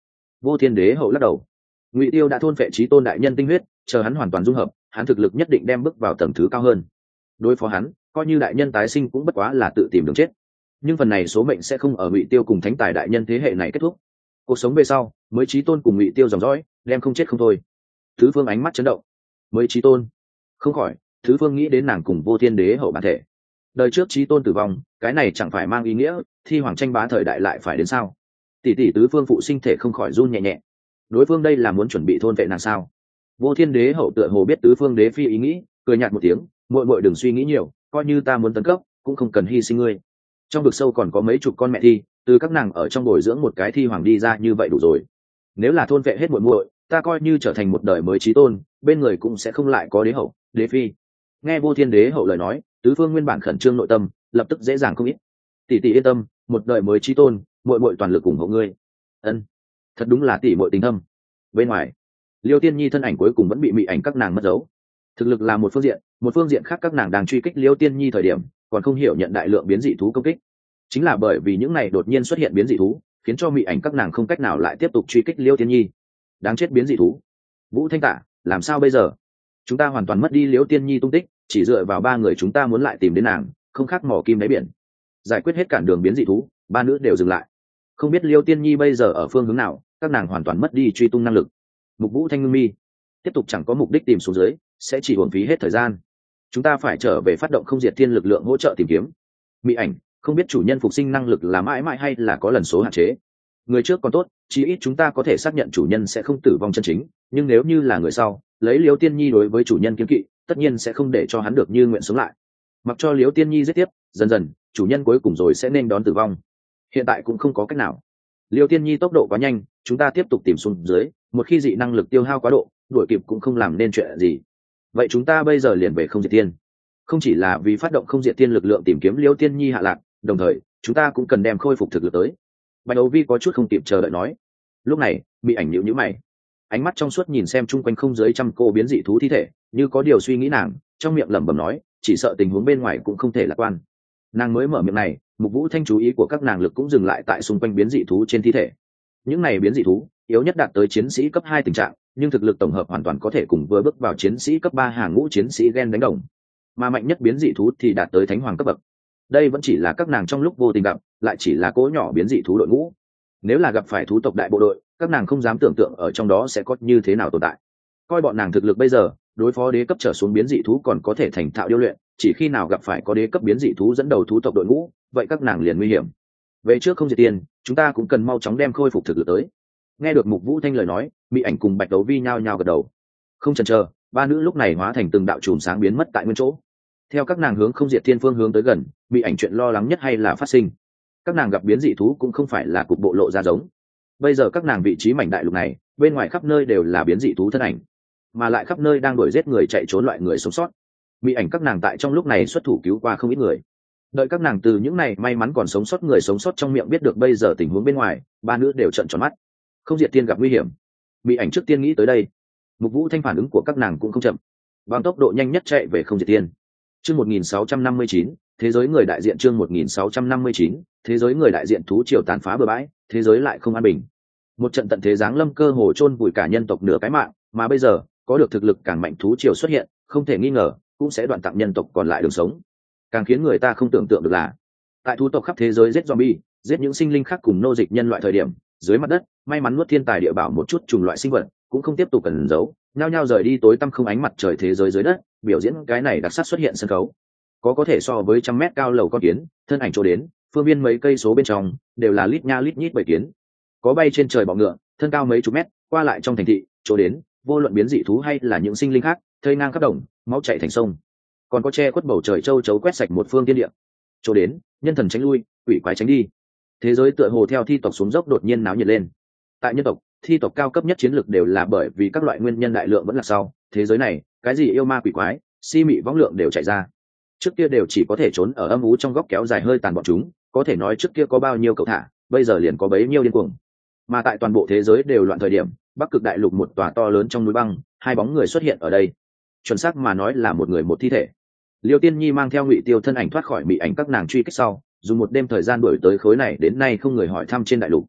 A: Vô Thiên Đế hậu lắc đầu. Ngụy Tiêu đã thôn phệ chí tôn đại nhân tinh huyết, chờ hắn hoàn toàn dung hợp, hắn thực lực nhất định đem bước vào tầng thứ cao hơn. Đối phó hắn, coi như đại nhân tái sinh cũng bất quá là tự tìm đường chết. Nhưng phần này số mệnh sẽ không ở Ngụy Tiêu cùng Thánh Tài đại nhân thế hệ này kết thúc. Cuộc sống về sau, mới chí tôn cùng Ngụy Tiêu dòng dõi, đem không chết không thôi. Thứ Phương ánh mắt chấn động. Mới chí tôn? Không khỏi, Thứ Phương nghĩ đến nàng cùng Vô Thiên Đế hậu bản thể. Đời trước chí tôn tử vong, cái này chẳng phải mang ý nghĩa Thi Hoàng tranh bá thời đại lại phải đến sao? Tỷ tỷ Tứ Phương phụ sinh thể không khỏi run nhẹ nhẹ. Đối phương đây là muốn chuẩn bị thôn vệ nàng sao? Vô Thiên Đế hậu tựa hồ biết Tứ Phương đế phi ý nghĩ, cười nhạt một tiếng, muội muội đừng suy nghĩ nhiều, coi như ta muốn tấn cấp cũng không cần hy sinh ngươi. Trong vực sâu còn có mấy chục con mẹ thi, từ các nàng ở trong bồi dưỡng một cái thi hoàng đi ra như vậy đủ rồi. Nếu là thôn vệ hết muội muội, ta coi như trở thành một đời mới chí tôn, bên người cũng sẽ không lại có đế hậu, đế phi. Nghe Vô Thiên Đế hậu lời nói, Tứ Phương nguyên bản khẩn trương nội tâm, lập tức dễ dàng không ít. Tỷ tỷ yên tâm, một đời mới chí tôn, muội muội toàn lực ủng hộ ngươi. Ân, thật đúng là tỷ muội tình thâm. Bên ngoài, Liêu Tiên Nhi thân ảnh cuối cùng vẫn bị mị ảnh các nàng mất dấu. Thực lực là một phương diện khác các nàng đang truy kích Liêu Tiên Nhi thời điểm, còn không hiểu nhận đại lượng biến dị thú công kích. Chính là bởi vì những này đột nhiên xuất hiện biến dị thú, khiến cho mị ảnh các nàng không cách nào lại tiếp tục truy kích Liêu Tiên Nhi. Đáng chết biến dị thú. Vũ Thanh Tả, làm sao bây giờ? Chúng ta hoàn toàn mất đi Liêu Tiên Nhi tung tích, chỉ dựa vào ba người chúng ta muốn lại tìm đến nàng, không khác mỏ kim đáy biển. Giải quyết hết cản đường biến dị thú, ba nữ đều dừng lại. Không biết Liêu Tiên Nhi bây giờ ở phương hướng nào, các nàng hoàn toàn mất đi truy tung năng lực. Mục Vũ Thanh ngưng mi, tiếp tục chẳng có mục đích tìm xuống dưới, sẽ chỉ uổng phí hết thời gian. Chúng ta phải trở về phát động không diệt thiên lực lượng hỗ trợ tìm kiếm. Mị ảnh, không biết chủ nhân phục sinh năng lực là mãi mãi hay là có lần số hạn chế. Người trước còn tốt, chí ít chúng ta có thể xác nhận chủ nhân sẽ không tử vong chân chính, nhưng nếu như là người sau, lấy Liêu Tiên Nhi đối với chủ nhân kiêng kỵ, tất nhiên sẽ không để cho hắn được như nguyện sống lại. Mặc cho Liêu Tiên Nhi giết tiếp, dần dần, chủ nhân cuối cùng rồi sẽ nên đón tử vong. Hiện tại cũng không có cách nào. Liêu Tiên Nhi tốc độ quá nhanh, chúng ta tiếp tục tìm xuống dưới, một khi dị năng lực tiêu hao quá độ, đuổi kịp cũng không làm nên chuyện gì. Vậy chúng ta bây giờ liền về không diệt tiên. Không chỉ là vì phát động không diệt tiên lực lượng tìm kiếm Liêu Tiên Nhi hạ lạc, đồng thời, chúng ta cũng cần đem khôi phục thực lực tới. Bạch Đấu Vi có chút không kịp chờ đợi nói. Lúc này, bị ảnh nhíu nhíu mày. Ánh mắt trong suốt nhìn xem chung quanh không dưới trăm cô biến dị thú thi thể, như có điều suy nghĩ nàng, trong miệng lẩm bẩm nói, chỉ sợ tình huống bên ngoài cũng không thể lạc quan. Nàng mới mở miệng này, Mục Vũ Thanh chú ý của các nàng lực cũng dừng lại tại xung quanh biến dị thú trên thi thể. Những này biến dị thú, yếu nhất đạt tới chiến sĩ cấp 2 tình trạng, nhưng thực lực tổng hợp hoàn toàn có thể cùng vừa bước vào chiến sĩ cấp 3 hàng ngũ chiến sĩ gen đánh đồng. Mà mạnh nhất biến dị thú thì đạt tới thánh hoàng cấp bậc. Đây vẫn chỉ là các nàng trong lúc vô tình gặp, lại chỉ là cỗ nhỏ biến dị thú đội ngũ. Nếu là gặp phải thú tộc đại bộ đội, các nàng không dám tưởng tượng ở trong đó sẽ có như thế nào tồn tại. Coi bọn nàng thực lực bây giờ, đối phó đế cấp trở xuống biến dị thú còn có thể thành thạo điêu luyện, chỉ khi nào gặp phải có đế cấp biến dị thú dẫn đầu thú tộc đội ngũ, vậy các nàng liền nguy hiểm. Về trước không diệt tiền, chúng ta cũng cần mau chóng đem khôi phục thực lực tới. Nghe được Mục Vũ Thanh lời nói, Mỹ ảnh cùng Bạch Đấu Vi nhao nhao gật đầu. Không chần chờ, ba nữ lúc này hóa thành từng đạo chùm sáng biến mất tại nguyên chỗ. Theo các nàng hướng không diệt thiên phương hướng tới gần, Mỹ ảnh chuyện lo lắng nhất hay là phát sinh. Các nàng gặp biến dị thú cũng không phải là cục bộ lộ ra giống. Bây giờ các nàng vị trí mảnh đại lục này, bên ngoài khắp nơi đều là biến dị thú thân ảnh, mà lại khắp nơi đang đuổi giết người chạy trốn loại người sống sót. Mỹ ảnh các nàng tại trong lúc này xuất thủ cứu qua không ít người. Đợi các nàng từ những này may mắn còn sống sót người sống sót trong miệng biết được bây giờ tình huống bên ngoài, ba nữ đều trợn tròn mắt. Không diệt tiên gặp nguy hiểm. Mỹ ảnh trước tiên nghĩ tới đây. Mục Vũ Thanh phản ứng của các nàng cũng không chậm, bằng tốc độ nhanh nhất chạy về không diệt tiên. Chương 1659, thế giới người đại diện. Chương 1659, thế giới người đại diện. Thú triều tàn phá bừa bãi, thế giới lại không an bình. Một trận tận thế giáng lâm cơ hồ chôn vùi cả nhân tộc nửa cái mạng, mà bây giờ có được thực lực càng mạnh thú triều xuất hiện, không thể nghi ngờ cũng sẽ đoạn tặng nhân tộc còn lại đường sống. Càng khiến người ta không tưởng tượng được là, tại thú tộc khắp thế giới giết zombie, giết những sinh linh khác cùng nô dịch nhân loại thời điểm, dưới mặt đất may mắn nuốt thiên tài địa bảo một chút chủng loại sinh vật cũng không tiếp tục ẩn giấu, nhao nhao rời đi tối tăm không ánh mặt trời thế giới dưới đất, biểu diễn cái này đặc sắc xuất hiện sân khấu. Có thể so với 100 mét cao lầu con kiến, thân ảnh chỗ đến, phương viên mấy cây số bên trong đều là lít nha lít nhít bầy kiến. Có bay trên trời bọ ngựa, thân cao mấy chục mét, qua lại trong thành thị, chỗ đến, vô luận biến dị thú hay là những sinh linh khác, thây ngang khắp đồng, máu chảy thành sông. Còn có che khuất bầu trời châu chấu quét sạch một phương thiên địa. Chỗ đến, nhân thần tránh lui, quỷ quái tránh đi. Thế giới tựa hồ theo thi tộc xuống dốc đột nhiên náo nhiệt lên. Tại nhân tộc, thi tộc cao cấp nhất chiến lược đều là bởi vì các loại nguyên nhân đại lượng vẫn là sau. Thế giới này, cái gì yêu ma quỷ quái, si mị võng lượng đều chạy ra. Trước kia đều chỉ có thể trốn ở âm ú trong góc kéo dài hơi tàn bọn chúng, có thể nói trước kia có bao nhiêu cậu thả, bây giờ liền có bấy nhiêu điên cuồng. Mà tại toàn bộ thế giới đều loạn thời điểm, Bắc Cực Đại Lục một tòa to lớn trong núi băng, hai bóng người xuất hiện ở đây. Chuẩn xác mà nói là một người một thi thể. Liêu Tiên Nhi mang theo Ngụy Tiêu thân ảnh thoát khỏi bị ảnh các nàng truy kích sau, dùng một đêm thời gian đuổi tới khối này đến nay không người hỏi thăm trên đại lục.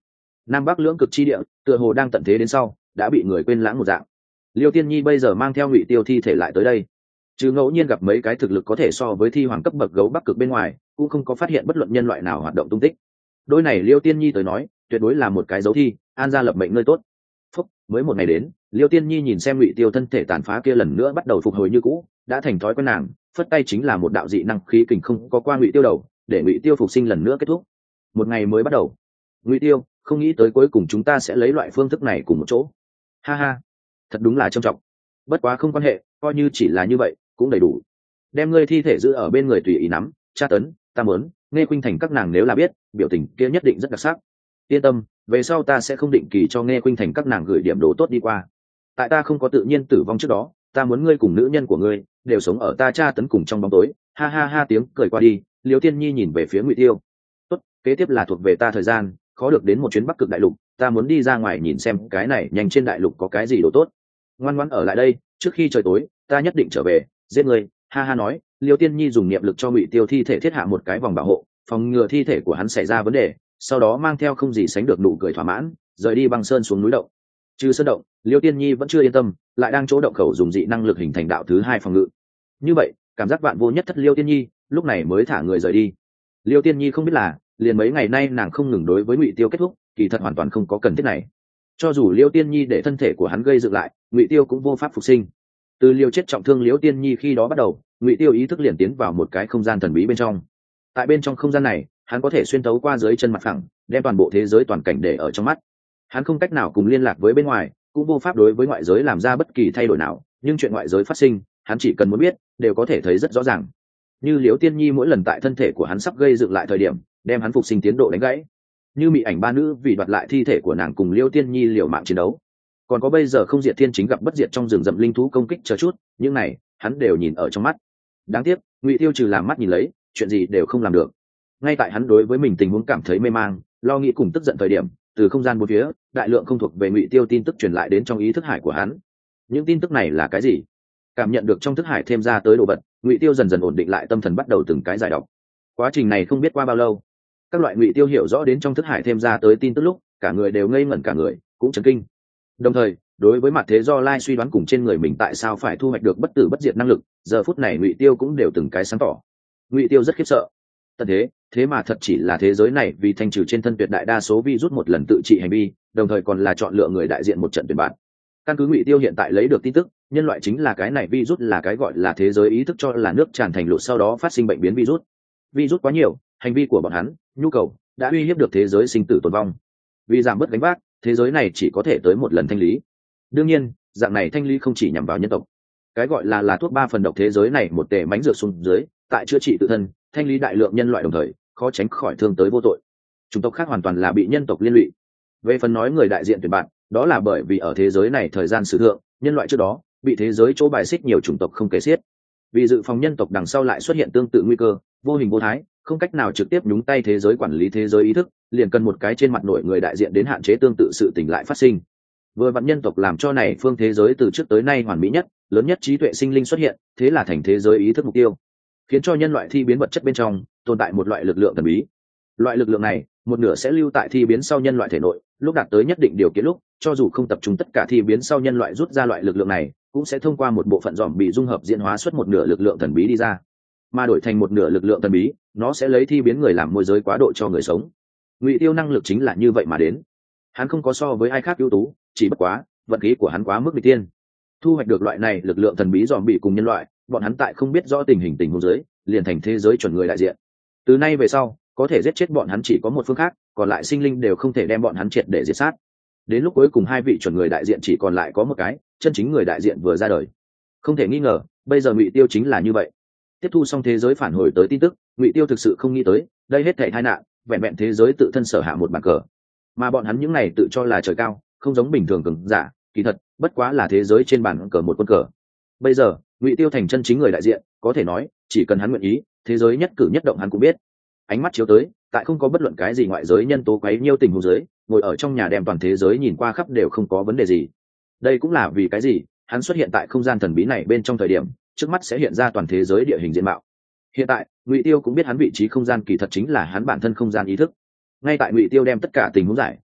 A: nam bắc lưỡng cực chi địa tựa hồ đang tận thế đến sau đã bị người quên lãng một dạng. Liêu Tiên Nhi bây giờ mang theo Ngụy Tiêu thi thể lại tới đây, chứ ngẫu nhiên gặp mấy cái thực lực có thể so với thi hoàng cấp bậc gấu bắc cực bên ngoài, cũng không có phát hiện bất luận nhân loại nào hoạt động tung tích. Đôi này Liêu Tiên Nhi tới nói tuyệt đối là một cái dấu thi, an gia lập mệnh nơi tốt. Phúc, mới một ngày đến, Liêu Tiên Nhi nhìn xem Ngụy Tiêu thân thể tàn phá kia lần nữa bắt đầu phục hồi như cũ, đã thành thói quen nàng, phất tay chính là một đạo dị năng khí kình không có qua Ngụy Tiêu đầu, để Ngụy Tiêu phục sinh lần nữa kết thúc. Một ngày mới bắt đầu. Ngụy Tiêu, không nghĩ tới cuối cùng chúng ta sẽ lấy loại phương thức này cùng một chỗ. Ha ha, thật đúng là trầm trọng. Bất quá không quan hệ, coi như chỉ là như vậy cũng đầy đủ. Đem ngươi thi thể giữ ở bên người tùy ý nắm, tra tấn, ta muốn, Nghe Khuynh Thành các nàng nếu là biết, biểu tình kia nhất định rất đặc sắc. Yên tâm, về sau ta sẽ không định kỳ cho Nghe Khuynh Thành các nàng gửi điểm đồ tốt đi qua. Tại ta không có tự nhiên tử vong trước đó, ta muốn ngươi cùng nữ nhân của ngươi đều sống ở ta tra tấn cùng trong bóng tối. Ha ha ha, tiếng cười qua đi, Liêu Tiên Nhi nhìn về phía Ngụy Tiêu. Tốt, kế tiếp là thuộc về ta thời gian, khó được đến một chuyến Bắc Cực đại lục, ta muốn đi ra ngoài nhìn xem cái này nhanh trên đại lục có cái gì đồ tốt. Ngoan ngoãn ở lại đây, trước khi trời tối, ta nhất định trở về, giết ngươi. Ha ha nói, Liêu Tiên Nhi dùng niệm lực cho Ngụy Tiêu thi thể thiết hạ một cái vòng bảo hộ, phòng ngừa thi thể của hắn xảy ra vấn đề, sau đó mang theo không gì sánh được nụ cười thỏa mãn, rời đi băng sơn xuống núi động. Trừ sơn động, Liêu Tiên Nhi vẫn chưa yên tâm, lại đang chỗ động khẩu dùng dị năng lực hình thành đạo thứ hai phòng ngự. Như vậy, cảm giác vạn vô nhất thất Liêu Tiên Nhi lúc này mới thả người rời đi. Liêu Tiên Nhi không biết là, liền mấy ngày nay nàng không ngừng đối với Ngụy Tiêu kết thúc, kỳ thật hoàn toàn không có cần thiết này. Cho dù Liêu Tiên Nhi để thân thể của hắn gây dựng lại, Ngụy Tiêu cũng vô pháp phục sinh. Từ Liêu chết trọng thương Liêu Tiên Nhi khi đó bắt đầu, Ngụy Tiêu ý thức liền tiến vào một cái không gian thần bí bên trong. Tại bên trong không gian này, hắn có thể xuyên thấu qua dưới chân mặt phẳng, đem toàn bộ thế giới toàn cảnh để ở trong mắt. Hắn không cách nào cùng liên lạc với bên ngoài, cũng vô pháp đối với ngoại giới làm ra bất kỳ thay đổi nào, nhưng chuyện ngoại giới phát sinh, hắn chỉ cần muốn biết, đều có thể thấy rất rõ ràng. Như Liễu Tiên Nhi mỗi lần tại thân thể của hắn sắp gây dựng lại thời điểm, đem hắn phục sinh tiến độ đánh gãy. Như Mị Ảnh ba nữ vì đoạt lại thi thể của nàng cùng Liễu Tiên Nhi liều mạng chiến đấu. Còn có bây giờ Không Diệt Thiên chính gặp bất diệt trong rừng rậm linh thú công kích chờ chút, những này, hắn đều nhìn ở trong mắt. Đáng tiếc, Ngụy Tiêu trừ làm mắt nhìn lấy, chuyện gì đều không làm được. Ngay tại hắn đối với mình tình huống cảm thấy mê mang, lo nghĩ cùng tức giận thời điểm, từ không gian bốn phía, đại lượng không thuộc về Ngụy Tiêu tin tức truyền lại đến trong ý thức hải của hắn. Những tin tức này là cái gì? Cảm nhận được trong thức hải thêm ra tới đồ vật, Ngụy Tiêu dần dần ổn định lại tâm thần, bắt đầu từng cái giải đọc. Quá trình này không biết qua bao lâu, các loại Ngụy Tiêu hiểu rõ đến trong thức hải thêm ra tới tin tức lúc, cả người đều ngây ngẩn cả người, cũng chấn kinh. Đồng thời, đối với mặt thế do lai suy đoán cùng trên người mình tại sao phải thu hoạch được bất tử bất diệt năng lực, giờ phút này Ngụy Tiêu cũng đều từng cái sáng tỏ. Ngụy Tiêu rất khiếp sợ. Tận thế mà thật chỉ là thế giới này vì thanh trừ trên thân tuyệt đại đa số virus một lần tự trị hành vi, đồng thời còn là chọn lựa người đại diện một trận tuyển bạn. Căn cứ Ngụy Tiêu hiện tại lấy được tin tức, nhân loại chính là cái này virus, là cái gọi là thế giới ý thức cho là nước tràn thành lụt sau đó phát sinh bệnh biến virus. Virus quá nhiều, hành vi của bọn hắn, nhu cầu đã uy hiếp được thế giới sinh tử tồn vong. Vì giảm bớt gánh vác, thế giới này chỉ có thể tới một lần thanh lý. Đương nhiên, dạng này thanh lý không chỉ nhằm vào nhân tộc. Cái gọi là thuốc 3 phần độc thế giới này một tề mánh dược xuống dưới, tại chữa trị tự thân, thanh lý đại lượng nhân loại đồng thời, khó tránh khỏi thương tới vô tội. Chủng tộc khác hoàn toàn là bị nhân tộc liên lụy. Về phần nói người đại diện tuyển bạn, đó là bởi vì ở thế giới này thời gian sử thượng, nhân loại trước đó bị thế giới chỗ bài xích nhiều chủng tộc không kể xiết. Vì dự phòng nhân tộc đằng sau lại xuất hiện tương tự nguy cơ, vô hình vô thái, không cách nào trực tiếp nhúng tay thế giới quản lý thế giới ý thức, liền cần một cái trên mặt nổi người đại diện đến hạn chế tương tự sự tình lại phát sinh. Vừa vặn nhân tộc làm cho này phương thế giới từ trước tới nay hoàn mỹ nhất, lớn nhất trí tuệ sinh linh xuất hiện, thế là thành thế giới ý thức mục tiêu, khiến cho nhân loại thi biến vật chất bên trong tồn tại một loại lực lượng thần bí. Loại lực lượng này, một nửa sẽ lưu tại thi biến sau nhân loại thể nội, lúc đạt tới nhất định điều kiện lúc, cho dù không tập trung tất cả thi biến sau nhân loại rút ra loại lực lượng này, cũng sẽ thông qua một bộ phận dòm bị dung hợp diễn hóa xuất một nửa lực lượng thần bí đi ra, mà đổi thành một nửa lực lượng thần bí, nó sẽ lấy thi biến người làm môi giới quá độ cho người sống. Ngụy Tiêu năng lực chính là như vậy mà đến. Hắn không có so với ai khác ưu tú, chỉ bất quá vận khí của hắn quá mức nghịch tiên. Thu hoạch được loại này lực lượng thần bí dòm bị cùng nhân loại, bọn hắn tại không biết rõ tình huống dưới, liền thành thế giới chuẩn người đại diện. Từ nay về sau, có thể giết chết bọn hắn chỉ có một phương khác, còn lại sinh linh đều không thể đem bọn hắn triệt để diệt sát. Đến lúc cuối cùng hai vị chuẩn người đại diện chỉ còn lại có một cái, chân chính người đại diện vừa ra đời. Không thể nghi ngờ, bây giờ Ngụy Tiêu chính là như vậy. Tiếp thu xong thế giới phản hồi tới tin tức, Ngụy Tiêu thực sự không nghĩ tới, đây hết thảy tai nạn, vẹn vẹn thế giới tự thân sở hạ một bàn cờ. Mà bọn hắn những này tự cho là trời cao, không giống bình thường cường giả, kỳ thật bất quá là thế giới trên bàn cờ một quân cờ. Bây giờ, Ngụy Tiêu thành chân chính người đại diện, có thể nói, chỉ cần hắn nguyện ý, thế giới nhất cử nhất động hắn cũng biết. Ánh mắt chiếu tới, tại không có bất luận cái gì ngoại giới nhân tố quấy nhiêu tình huống dưới, ngồi ở trong nhà đem toàn thế giới nhìn qua khắp đều không có vấn đề gì. Đây cũng là vì cái gì, hắn xuất hiện tại không gian thần bí này bên trong thời điểm, trước mắt sẽ hiện ra toàn thế giới địa hình diện mạo. Hiện tại, Ngụy Tiêu cũng biết hắn vị trí không gian kỳ thật chính là hắn bản thân không gian ý thức. Ngay tại Ngụy Tiêu đem tất cả tình huống giải,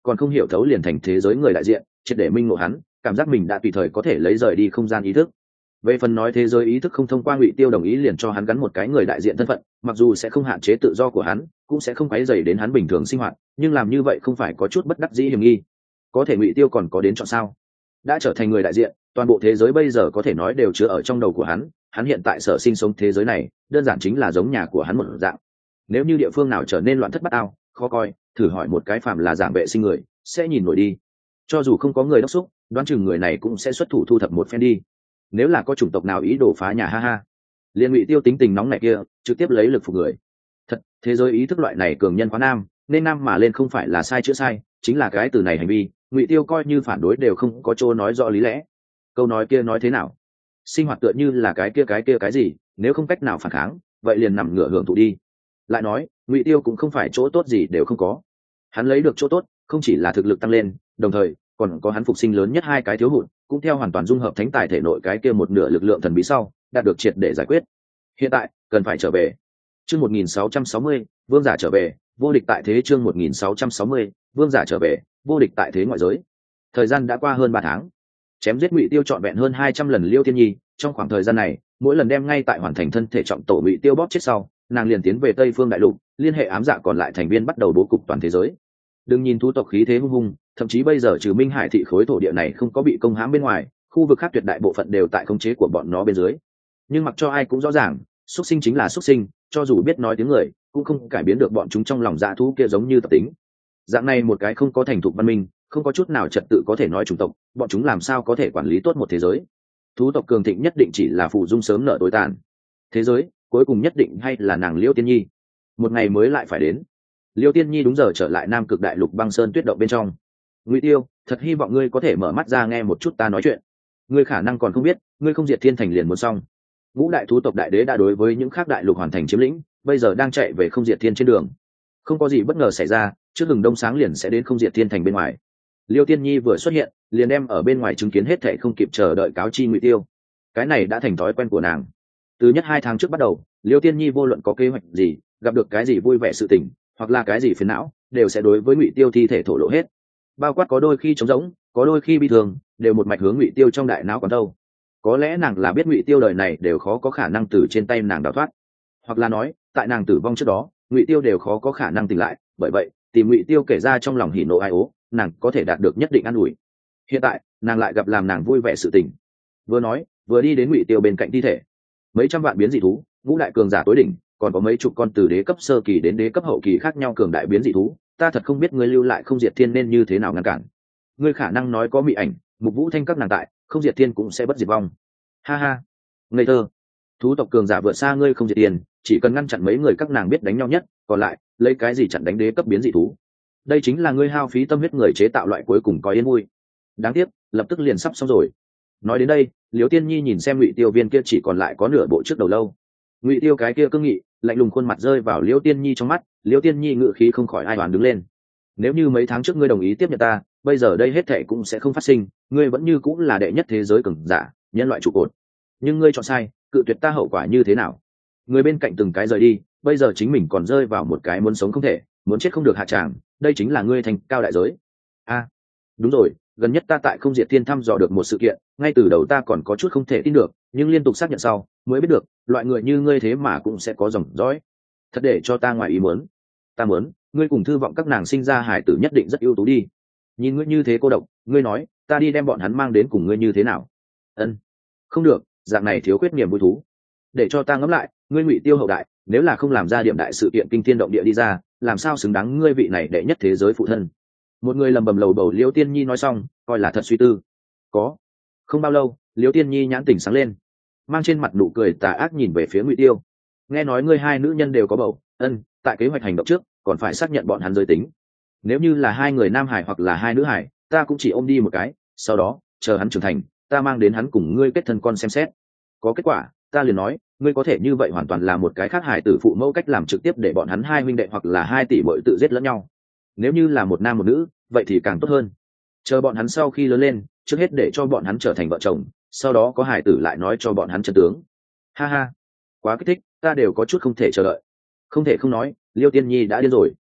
A: còn không hiểu thấu liền thành thế giới người đại diện, triệt để minh ngộ hắn cảm giác mình đã tùy thời có thể lấy rời đi không gian ý thức. Về phần nói thế giới ý thức không thông qua Ngụy Tiêu đồng ý liền cho hắn gắn một cái người đại diện thân phận, mặc dù sẽ không hạn chế tự do của hắn, cũng sẽ không quấy rầy đến hắn bình thường sinh hoạt, nhưng làm như vậy không phải có chút bất đắc dĩ hiểm nghi. Có thể Ngụy Tiêu còn có đến chọn sao? Đã trở thành người đại diện, toàn bộ thế giới bây giờ có thể nói đều chứa ở trong đầu của hắn hiện tại sở sinh sống thế giới này, đơn giản chính là giống nhà của hắn một dạng. Nếu như địa phương nào trở nên loạn thất bát ao, khó coi, thử hỏi một cái phàm là giảng vệ sinh người, sẽ nhìn nổi đi. Cho dù không có người đốc thúc, đoán chừng người này cũng sẽ xuất thủ thu thập một phen đi. Nếu là có chủng tộc nào ý đồ phá nhà ha ha, liên Ngụy Tiêu tính tình nóng này kia trực tiếp lấy lực phục người. Thật, thế giới ý thức loại này cường nhân quá nam, nên nam mà lên không phải là sai chữa sai, chính là cái từ này hành vi, Ngụy Tiêu coi như phản đối đều không có chỗ nói rõ lý lẽ. Câu nói kia nói thế nào? Sinh hoạt tựa như là cái kia cái gì, nếu không cách nào phản kháng, vậy liền nằm ngửa hưởng thụ đi. Lại nói, Ngụy Tiêu cũng không phải chỗ tốt gì đều không có. Hắn lấy được chỗ tốt, không chỉ là thực lực tăng lên, đồng thời còn có hắn phục sinh lớn nhất hai cái thiếu hụt, cũng theo hoàn toàn dung hợp thánh tài thể nội cái kia một nửa lực lượng thần bí sau, đạt được triệt để giải quyết. Hiện tại, cần phải trở về. Chương 1660, vương giả trở về, vô địch tại thế. Chương 1660, vương giả trở về, vô địch tại thế ngoại giới. Thời gian đã qua hơn 3 tháng. Chém giết Ngụy Tiêu trọn vẹn hơn 200 lần Liêu Thiên Nhi, trong khoảng thời gian này, mỗi lần đem ngay tại hoàn thành thân thể trọng tổ Ngụy Tiêu bóp chết sau, nàng liền tiến về Tây Phương đại lục, liên hệ ám dạ còn lại thành viên bắt đầu bố cục toàn thế giới. Đừng nhìn thú tộc khí thế hung hung, thậm chí bây giờ trừ Minh Hải thị khối thổ địa này không có bị công hãm bên ngoài, khu vực khác tuyệt đại bộ phận đều tại khống chế của bọn nó bên dưới. Nhưng mặc cho ai cũng rõ ràng, xuất sinh chính là xuất sinh, cho dù biết nói tiếng người, cũng không cải biến được bọn chúng trong lòng dạ thú kia giống như tập tính. Dạng này một cái không có thành thục văn minh, không có chút nào trật tự có thể nói chủng tộc, bọn chúng làm sao có thể quản lý tốt một thế giới? Thú tộc cường thịnh nhất định chỉ là phụ dung sớm nợ tối tàn. Thế giới cuối cùng nhất định hay là nàng Liêu Tiên Nhi. Một ngày mới lại phải đến. Liêu Tiên Nhi đúng giờ trở lại Nam Cực Đại Lục băng sơn tuyết động bên trong. Ngụy Tiêu, thật hy vọng ngươi có thể mở mắt ra nghe một chút ta nói chuyện. Ngươi khả năng còn không biết, ngươi không diệt thiên thành liền muốn xong. Ngũ đại thú tộc đại đế đã đối với những khác đại lục hoàn thành chiếm lĩnh, bây giờ đang chạy về không diệt thiên trên đường. Không có gì bất ngờ xảy ra, trước hừng đông sáng liền sẽ đến không diệt thiên thành bên ngoài. Liêu Tiên Nhi vừa xuất hiện, liền đem ở bên ngoài chứng kiến hết thảy không kịp chờ đợi cáo chi Ngụy Tiêu. Cái này đã thành thói quen của nàng. Từ nhất 2 tháng trước bắt đầu, Liêu Tiên Nhi vô luận có kế hoạch gì, gặp được cái gì vui vẻ sự tình, hoặc là cái gì phiền não, đều sẽ đối với Ngụy Tiêu thi thể thổ lộ hết. Bao quát có đôi khi trống rỗng, có đôi khi bi thường, đều một mạch hướng Ngụy Tiêu trong đại não còn đâu. Có lẽ nàng là biết Ngụy Tiêu đời này đều khó có khả năng từ trên tay nàng đào thoát, hoặc là nói, tại nàng tử vong trước đó, Ngụy Tiêu đều khó có khả năng tỉnh lại, bởi vậy, tìm Ngụy Tiêu kể ra trong lòng hỉ nộ ai ố, nàng có thể đạt được nhất định an ủi. Hiện tại, nàng lại gặp làm nàng vui vẻ sự tình. Vừa nói, vừa đi đến Ngụy Tiêu bên cạnh thi thể. Mấy trăm vạn biến dị thú, ngũ đại cường giả tối đỉnh, còn có mấy chục con từ đế cấp sơ kỳ đến đế cấp hậu kỳ khác nhau cường đại biến dị thú, ta thật không biết ngươi lưu lại không diệt thiên nên như thế nào ngăn cản. Ngươi khả năng nói có mị ảnh, Mục Vũ Thanh các nàng tại, không diệt thiên cũng sẽ bất diệt vong. Ha ha, ngây thơ. Thú tộc cường giả vượt xa ngươi không diệt tiền, chỉ cần ngăn chặn mấy người các nàng biết đánh nhau nhất, còn lại, lấy cái gì chặn đánh đế cấp biến dị thú? Đây chính là ngươi hao phí tâm huyết người chế tạo loại cuối cùng có yên vui. Đáng tiếc, lập tức liền sắp xong rồi. Nói đến đây, Liễu Tiên Nhi nhìn xem Ngụy Tiêu viên kia chỉ còn lại có nửa bộ trước đầu lâu. Ngụy Tiêu cái kia cương nghị, lạnh lùng khuôn mặt rơi vào Liễu Tiên Nhi trong mắt, Liễu Tiên Nhi ngự khí không khỏi ai đoán đứng lên. Nếu như mấy tháng trước ngươi đồng ý tiếp nhận ta, bây giờ đây hết thảy cũng sẽ không phát sinh, ngươi vẫn như cũng là đệ nhất thế giới cường giả, nhân loại trụ cột. Nhưng ngươi chọn sai, cự tuyệt ta hậu quả như thế nào? Người bên cạnh từng cái rời đi, bây giờ chính mình còn rơi vào một cái muốn sống không thể, muốn chết không được hạ tràng, đây chính là ngươi thành cao đại giới. A, đúng rồi, gần nhất ta tại không diệt thiên thăm dò được một sự kiện, ngay từ đầu ta còn có chút không thể tin được, nhưng liên tục xác nhận sau, mới biết được, loại người như ngươi thế mà cũng sẽ có dòng dõi. Thật để cho ta ngoài ý muốn. Ta muốn, ngươi cùng Thư Vọng các nàng sinh ra hải tử nhất định rất ưu tú đi. Nhìn ngươi như thế cô độc, ngươi nói, ta đi đem bọn hắn mang đến cùng ngươi như thế nào? Ân, không được, dạng này thiếu khuyết niềm vui thú. Để cho ta ngẫm lại, ngươi Ngụy Tiêu hậu đại, nếu là không làm ra điểm đại sự kiện kinh thiên động địa đi ra, làm sao xứng đáng ngươi vị này đệ nhất thế giới phụ thân? Một người lầm bầm lầu bầu. Liễu Tiên Nhi nói xong, coi là thật suy tư. Có. Không bao lâu, Liễu Tiên Nhi nhãn tỉnh sáng lên, mang trên mặt nụ cười tà ác nhìn về phía Ngụy Tiêu. Nghe nói ngươi hai nữ nhân đều có bầu, tại kế hoạch hành động trước, còn phải xác nhận bọn hắn giới tính. Nếu như là hai người nam hải hoặc là hai nữ hải, ta cũng chỉ ôm đi một cái, sau đó, chờ hắn trưởng thành, ta mang đến hắn cùng ngươi kết thân con xem xét. Có kết quả, ta liền nói, ngươi có thể như vậy hoàn toàn là một cái khác hải tử phụ mẫu cách làm trực tiếp để bọn hắn hai huynh đệ hoặc là hai tỷ muội tự giết lẫn nhau. Nếu như là một nam một nữ, vậy thì càng tốt hơn. Chờ bọn hắn sau khi lớn lên, trước hết để cho bọn hắn trở thành vợ chồng, sau đó có hải tử lại nói cho bọn hắn chân tướng. Ha ha, quá kích thích, ta đều có chút không thể chờ đợi. Không thể không nói, Liêu Tiên Nhi đã điên rồi.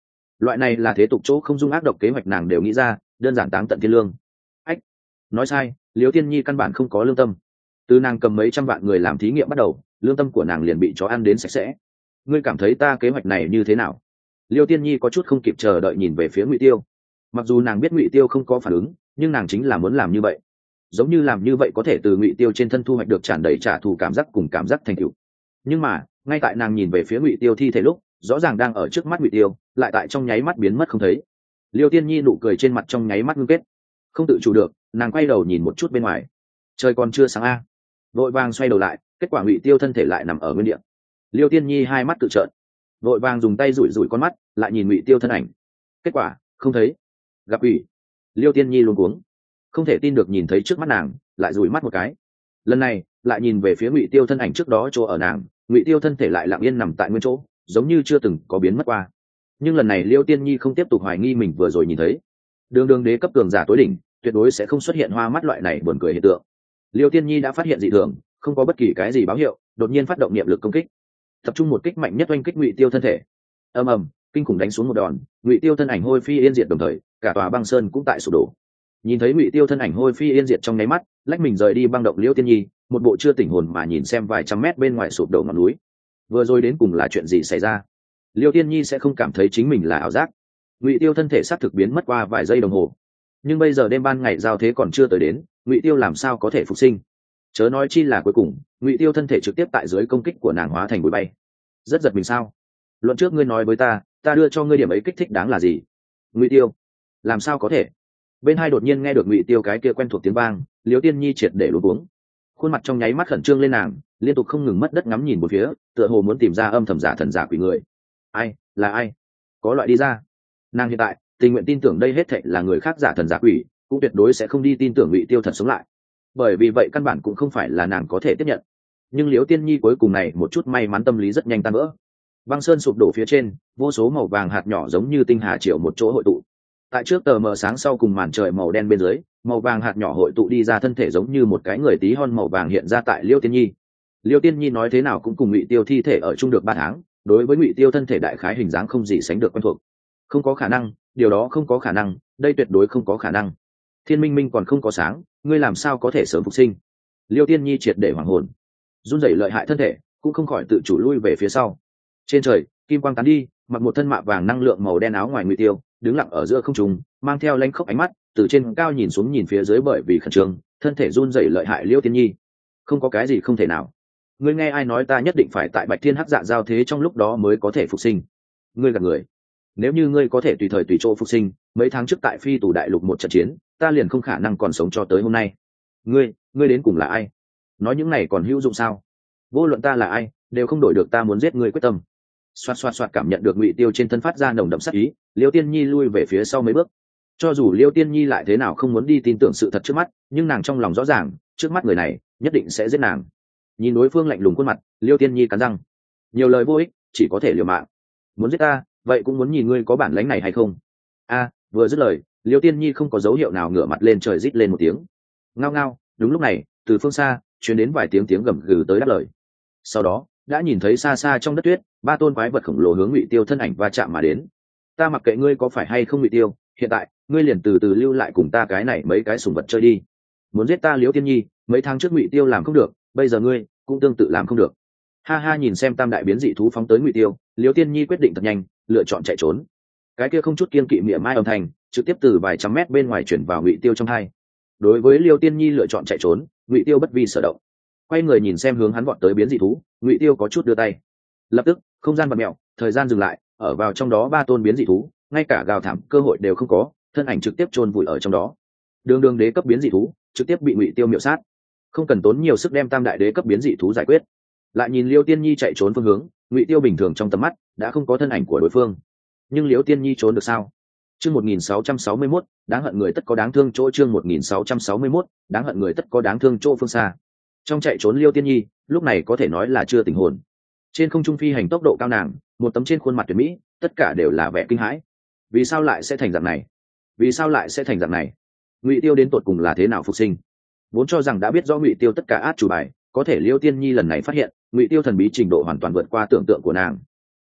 A: loại này là thế tục chỗ không dung ác độc kế hoạch nàng đều nghĩ ra, đơn giản táng tận thiên lương. Ách, nói sai, Liễu Tiên Nhi căn bản không có lương tâm. Từ nàng cầm mấy trăm vạn người làm thí nghiệm bắt đầu, lương tâm của nàng liền bị chó ăn đến sạch sẽ. Ngươi cảm thấy ta kế hoạch này như thế nào? Liêu Tiên Nhi có chút không kịp chờ đợi nhìn về phía Ngụy Tiêu. Mặc dù nàng biết Ngụy Tiêu không có phản ứng, nhưng nàng chính là muốn làm như vậy. Giống như làm như vậy có thể từ Ngụy Tiêu trên thân thu hoạch được tràn đầy trả thù cảm giác cùng cảm giác thành tựu. Nhưng mà, ngay tại nàng nhìn về phía Ngụy Tiêu thi thể lúc, rõ ràng đang ở trước mắt Ngụy Tiêu, lại tại trong nháy mắt biến mất không thấy. Liêu Tiên Nhi nụ cười trên mặt trong nháy mắt ngưng kết. Không tự chủ được, nàng quay đầu nhìn một chút bên ngoài. Trời còn chưa sáng a. Vội vàng xoay đầu lại, kết quả Ngụy Tiêu thân thể lại nằm ở nguyên địa. Liêu Tiên Nhi hai mắt tự trợn, vội vàng dùng tay rủi rủi con mắt, lại nhìn Ngụy Tiêu thân ảnh. Kết quả, không thấy. Gặp ủy. Liêu Tiên Nhi luống cuống, không thể tin được nhìn thấy trước mắt nàng, lại rủi mắt một cái. Lần này, lại nhìn về phía Ngụy Tiêu thân ảnh trước đó chỗ ở nàng, Ngụy Tiêu thân thể lại lặng yên nằm tại nguyên chỗ, giống như chưa từng có biến mất qua. Nhưng lần này Liêu Tiên Nhi không tiếp tục hoài nghi mình vừa rồi nhìn thấy. Đường đế cấp cường giả tối đỉnh, tuyệt đối sẽ không xuất hiện hoa mắt loại này buồn cười hiện tượng. Liêu Tiên Nhi đã phát hiện dị thường, không có bất kỳ cái gì báo hiệu, đột nhiên phát động niệm lực công kích, tập trung một kích mạnh nhất oanh kích Ngụy Tiêu thân thể. Ầm ầm, kinh khủng đánh xuống một đòn, Ngụy Tiêu thân ảnh hôi phi yên diệt đồng thời, cả tòa băng sơn cũng tại sụp đổ. Nhìn thấy Ngụy Tiêu thân ảnh hôi phi yên diệt trong nháy mắt, lách mình rời đi băng động Liêu Tiên Nhi, một bộ chưa tỉnh hồn mà nhìn xem vài trăm mét bên ngoài sụp đổ ngọn núi. Vừa rồi đến cùng là chuyện gì xảy ra? Liêu Tiên Nhi sẽ không cảm thấy chính mình là ảo giác. Ngụy Tiêu thân thể xác thực biến mất qua vài giây đồng hồ, nhưng bây giờ đêm ban ngày giao thế còn chưa tới đến, Ngụy Tiêu làm sao có thể phục sinh? Chớ nói chi là cuối cùng, Ngụy Tiêu thân thể trực tiếp tại dưới công kích của nàng hóa thành bụi bay. Rất giật mình sao? Luận trước ngươi nói với ta đưa cho ngươi điểm ấy kích thích đáng là gì? Ngụy Tiêu, làm sao có thể? Bên hai đột nhiên nghe được Ngụy Tiêu cái kia quen thuộc tiếng vang, Liêu Tiên Nhi triệt để luống cuống, khuôn mặt trong nháy mắt khẩn trương lên, nàng liên tục không ngừng mất đất ngắm nhìn một phía, tựa hồ muốn tìm ra âm thầm giả thần giả quỷ người. Ai là ai? Có loại đi ra. Nàng hiện tại tình nguyện tin tưởng đây hết thệ là người khác giả thần giả quỷ, cũng tuyệt đối sẽ không đi tin tưởng Ngụy Tiêu thật sống lại, bởi vì vậy căn bản cũng không phải là nàng có thể tiếp nhận. Nhưng Liễu Tiên Nhi cuối cùng này một chút may mắn tâm lý rất nhanh tan vỡ. Băng sơn sụp đổ phía trên, vô số màu vàng hạt nhỏ giống như tinh hà triệu một chỗ hội tụ. Tại trước tờ mờ sáng sau cùng màn trời màu đen bên dưới, màu vàng hạt nhỏ hội tụ đi ra thân thể giống như một cái người tí hon màu vàng hiện ra tại Liễu Tiên Nhi. Liễu Tiên Nhi nói thế nào cũng cùng Ngụy Tiêu thi thể ở chung được 3 tháng, đối với Ngụy Tiêu thân thể đại khái hình dáng không gì sánh được quen thuộc. Không có khả năng, điều đó không có khả năng, đây tuyệt đối không có khả năng. Thiên minh minh còn không có sáng, ngươi làm sao có thể sớm phục sinh? Liêu Tiên Nhi triệt để hoảng hồn, run rẩy lợi hại thân thể cũng không khỏi tự chủ lui về phía sau. Trên trời kim quang tán đi, mặc một thân mạ vàng năng lượng màu đen áo ngoài Ngụy Tiêu đứng lặng ở giữa không trung, mang theo lanh khốc ánh mắt từ trên cao nhìn xuống nhìn phía dưới, bởi vì khẩn trương thân thể run rẩy lợi hại. Liêu Tiên Nhi, không có cái gì không thể nào. Ngươi nghe ai nói ta nhất định phải tại Bạch Thiên Hắc Dạ giao thế trong lúc đó mới có thể phục sinh? Ngươi gạt người. Nếu như ngươi có thể tùy thời tùy chỗ phục sinh, mấy tháng trước tại Phi Tù Đại Lục một trận chiến, ta liền không khả năng còn sống cho tới hôm nay. Ngươi đến cùng là ai? Nói những này còn hữu dụng sao? Vô luận ta là ai, đều không đổi được ta muốn giết ngươi quyết tâm. Xoạt xoạt xoạt, cảm nhận được Ngụy Tiêu trên thân phát ra nồng đậm sát ý, Liêu Tiên Nhi lui về phía sau mấy bước. Cho dù Liêu Tiên Nhi lại thế nào không muốn đi tin tưởng sự thật trước mắt, nhưng nàng trong lòng rõ ràng, trước mắt người này nhất định sẽ giết nàng. Nhìn đối phương lạnh lùng khuôn mặt, Liêu Tiên Nhi cắn răng, nhiều lời vô ích, chỉ có thể liều mạng. Muốn giết ta, vậy cũng muốn nhìn ngươi có bản lĩnh này hay không. Vừa dứt lời, Liêu Tiên Nhi không có dấu hiệu nào ngửa mặt lên trời rít lên một tiếng. Ngao ngao. Đúng lúc này, từ phương xa truyền đến vài tiếng gầm gừ tới đáp lời. Sau đó đã nhìn thấy xa xa trong đất tuyết, 3 tôn quái vật khổng lồ hướng Ngụy Tiêu thân ảnh va chạm mà đến. Ta mặc kệ ngươi có phải hay không Ngụy Tiêu, hiện tại ngươi liền từ từ lưu lại cùng ta cái này mấy cái sủng vật chơi đi. Muốn giết ta Liêu Tiên Nhi, mấy tháng trước Ngụy Tiêu làm không được, bây giờ ngươi cũng tương tự làm không được. Ha ha, nhìn xem tam đại biến dị thú phóng tới Ngụy Tiêu, Liêu Tiên Nhi quyết định thật nhanh, lựa chọn chạy trốn. Cái kia không chút kiên kỵ mỉa mai âm thanh trực tiếp từ vài trăm mét bên ngoài chuyển vào Ngụy Tiêu trong tai. Đối với Liêu Tiên Nhi lựa chọn chạy trốn, Ngụy Tiêu bất vi sở động, quay người nhìn xem hướng hắn vọt tới biến dị thú, Ngụy Tiêu có chút đưa tay. Lập tức không gian vặn mèo, thời gian dừng lại, ở vào trong đó 3 tôn biến dị thú, ngay cả gào thảm cơ hội đều không có, thân ảnh trực tiếp chôn vùi ở trong đó. Đường đế cấp biến dị thú trực tiếp bị Ngụy Tiêu miểu sát, không cần tốn nhiều sức đem tam đại đế cấp biến dị thú giải quyết. Lại nhìn Liêu Tiên Nhi chạy trốn phương hướng, Ngụy Tiêu bình thường trong tầm mắt đã không có thân ảnh của đối phương. Nhưng Liêu Tiên Nhi trốn được sao? Chương 1661, đáng hận người tất có đáng thương chỗ. Chương 1661, đáng hận người tất có đáng thương chỗ. Phương xa, trong chạy trốn Liêu Tiên Nhi lúc này có thể nói là chưa tỉnh hồn. Trên không trung phi hành tốc độ cao, nàng một tấm trên khuôn mặt tuyệt mỹ, tất cả đều là vẻ kinh hãi. Vì sao lại sẽ thành dạng này? Vì sao lại sẽ thành dạng này? Ngụy Tiêu đến tột cùng là thế nào phục sinh? Vốn cho rằng đã biết rõ Ngụy Tiêu tất cả át chủ bài, có thể Liêu Tiên Nhi lần này phát hiện Ngụy Tiêu thần bí trình độ hoàn toàn vượt qua tưởng tượng của nàng.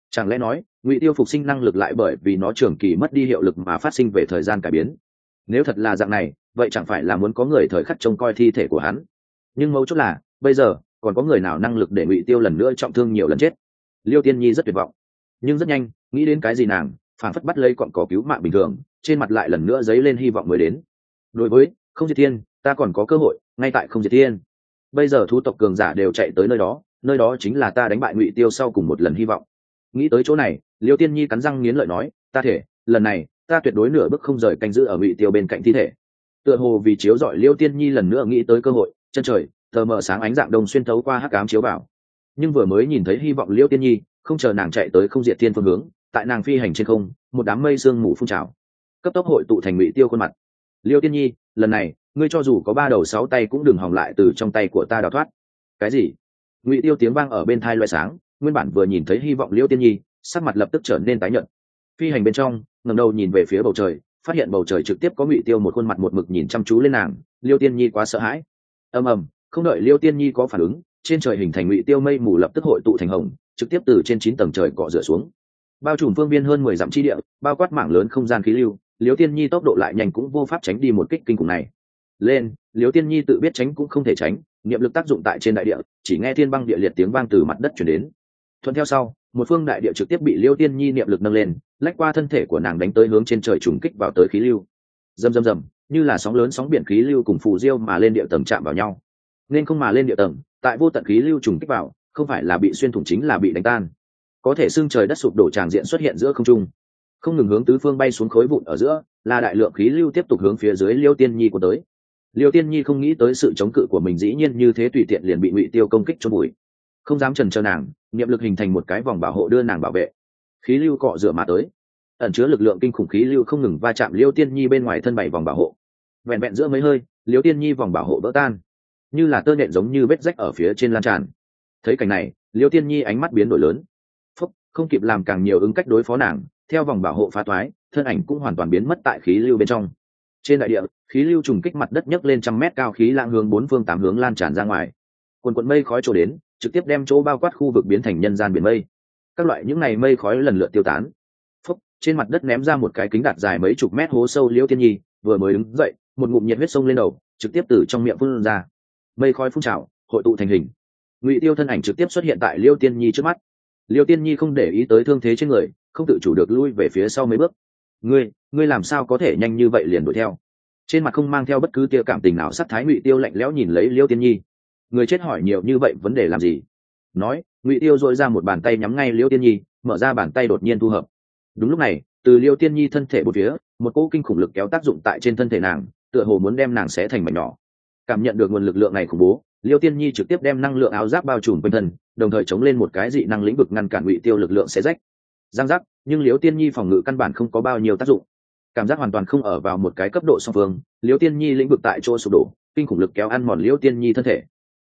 A: Chẳng lẽ nói ngụy tiêu phục sinh năng lực lại bởi vì nó trường kỳ mất đi hiệu lực mà phát sinh về thời gian cải biến? Nếu thật là dạng này, vậy chẳng phải là muốn có người thời khắc trông coi thi thể của hắn? Nhưng mấu chốt là bây giờ còn có người nào năng lực để ngụy tiêu lần nữa trọng thương nhiều lần chết? Liêu Tiên Nhi rất tuyệt vọng, nhưng rất nhanh nghĩ đến cái gì nàng phản phất bắt lấy cọn cỏ cứu mạng bình thường, trên mặt lại lần nữa dấy lên hy vọng mới đến. Đối với không diệt thiên, ta còn có cơ hội ngay tại không diệt thiên. Bây giờ thú tộc cường giả đều chạy tới nơi đó chính là ta đánh bại ngụy tiêu sau cùng một lần hy vọng. Nghĩ tới chỗ này, Liêu Tiên Nhi cắn răng nghiến lợi nói, ta thể lần này ta tuyệt đối nửa bước không rời canh giữ ở ngụy tiêu bên cạnh thi thể. Tựa hồ vì chiếu rọi Liêu Tiên Nhi lần nữa nghĩ tới cơ hội, chân trời tờ mờ sáng ánh dạng đông xuyên thấu qua hắc ám chiếu vào. Nhưng vừa mới nhìn thấy hy vọng Liêu Tiên Nhi, không chờ nàng chạy tới không diệt thiên phương hướng, tại nàng phi hành trên không, một đám mây sương mù phun trào, cấp tốc hội tụ thành ngụy tiêu khuôn mặt. Liêu Tiên Nhi, lần này ngươi cho dù có 3 đầu 6 tay cũng đừng hòng lại từ trong tay của ta đào thoát. Cái gì? Ngụy tiêu tiếng vang ở bên thai loé sáng, nguyên bản vừa nhìn thấy hy vọng Liêu Tiên Nhi, sắc mặt lập tức trở nên tái nhợt. Phi hành bên trong, ngẩng đầu nhìn về phía bầu trời, phát hiện bầu trời trực tiếp có ngụy tiêu một khuôn mặt một mực nhìn chăm chú lên nàng. Liêu Tiên Nhi quá sợ hãi. Ầm ầm, không đợi Liêu Tiên Nhi có phản ứng, trên trời hình thành ngụy tiêu mây mù lập tức hội tụ thành hồng, trực tiếp từ trên 9 tầng trời cọ rửa xuống, bao trùm phương biên hơn 10 dặm chi địa, bao quát mảng lớn không gian khí lưu. Liêu Tiên Nhi tốc độ lại nhanh cũng vô pháp tránh đi một kích kinh khủng này. Lên, Liêu Tiên Nhi tự biết tránh cũng không thể tránh, niệm lực tác dụng tại trên đại địa, chỉ nghe thiên băng địa liệt tiếng vang từ mặt đất truyền đến. Thuận theo sau, một phương đại địa trực tiếp bị Liêu Tiên Nhi niệm lực nâng lên, lách qua thân thể của nàng đánh tới hướng trên trời trùng kích vào tới khí lưu. Rầm rầm rầm, như là sóng lớn sóng biển khí lưu cùng phù diêu mà lên địa tầng chạm vào nhau. Nên không mà lên địa tầng, tại vô tận khí lưu trùng kích vào, không phải là bị xuyên thủng chính là bị đánh tan. Có thể xương trời đất sụp đổ tràng diện xuất hiện giữa không trung, không ngừng hướng tứ phương bay xuống khối vụn ở giữa, là đại lượng khí lưu tiếp tục hướng phía dưới Liêu Tiên Nhi của tới. Liêu Tiên Nhi không nghĩ tới sự chống cự của mình dĩ nhiên như thế tùy tiện liền bị ngụy tiêu công kích chôn bụi, không dám chần chờ nàng, niệm lực hình thành một cái vòng bảo hộ đưa nàng bảo vệ. Khí lưu cọ rửa mà tới, ẩn chứa lực lượng kinh khủng khí lưu không ngừng va chạm Liêu Tiên Nhi bên ngoài thân bảy vòng bảo hộ. Vẹn vẹn giữa mấy hơi, Liêu Tiên Nhi vòng bảo hộ vỡ tan, như là tơ nhện giống như vết rách ở phía trên lan tràn. Thấy cảnh này, Liêu Tiên Nhi ánh mắt biến đổi lớn. Phúc, không kịp làm càng nhiều ứng cách đối phó nàng, theo vòng bảo hộ phá toái, thân ảnh cũng hoàn toàn biến mất tại khí lưu bên trong. Trên đại địa, khí lưu trùng kích mặt đất nhấc lên trăm mét cao, khí lãng hướng 4 phương 8 hướng lan tràn ra ngoài. Quần quần mây khói trổ đến, trực tiếp đem chỗ bao quát khu vực biến thành nhân gian biển mây. Các loại những ngày mây khói lần lượt tiêu tán. Phúc, trên mặt đất ném ra một cái kính đạt dài mấy chục mét hố sâu. Liêu Tiên Nhi vừa mới đứng dậy, một ngụm nhiệt huyết sông lên đầu, trực tiếp từ trong miệng phun ra. Mây khói phun trào, hội tụ thành hình. Ngụy Tiêu thân ảnh trực tiếp xuất hiện tại Liêu Tiên Nhi trước mắt. Liêu Tiên Nhi không để ý tới thương thế trên người, không tự chủ được lui về phía sau mấy bước. Ngươi làm sao có thể nhanh như vậy liền đuổi theo? Trên mặt không mang theo bất cứ tia cảm tình nào, sắc thái Ngụy Tiêu lạnh lẽo nhìn lấy Liêu Tiên Nhi. Người chết hỏi nhiều như vậy vấn đề làm gì? Nói, Ngụy Tiêu dội ra một bàn tay nhắm ngay Liêu Tiên Nhi, mở ra bàn tay đột nhiên thu hợp. Đúng lúc này, từ Liêu Tiên Nhi thân thể bốn phía, một cỗ kinh khủng lực kéo tác dụng tại trên thân thể nàng, tựa hồ muốn đem nàng xé thành mảnh nhỏ. Cảm nhận được nguồn lực lượng này khủng bố, Liêu Tiên Nhi trực tiếp đem năng lượng áo giáp bao trùm quanh thân, đồng thời chống lên một cái dị năng lĩnh vực ngăn cản Ngụy Tiêu lực lượng xé rách. Giang giác, nhưng Liêu Tiên Nhi phòng ngự căn bản không có bao nhiêu tác dụng. Cảm giác hoàn toàn không ở vào một cái cấp độ song phương, Liêu Tiên Nhi lĩnh vực tại chỗ sụp đổ, kinh khủng lực kéo ăn mòn Liêu Tiên Nhi thân thể.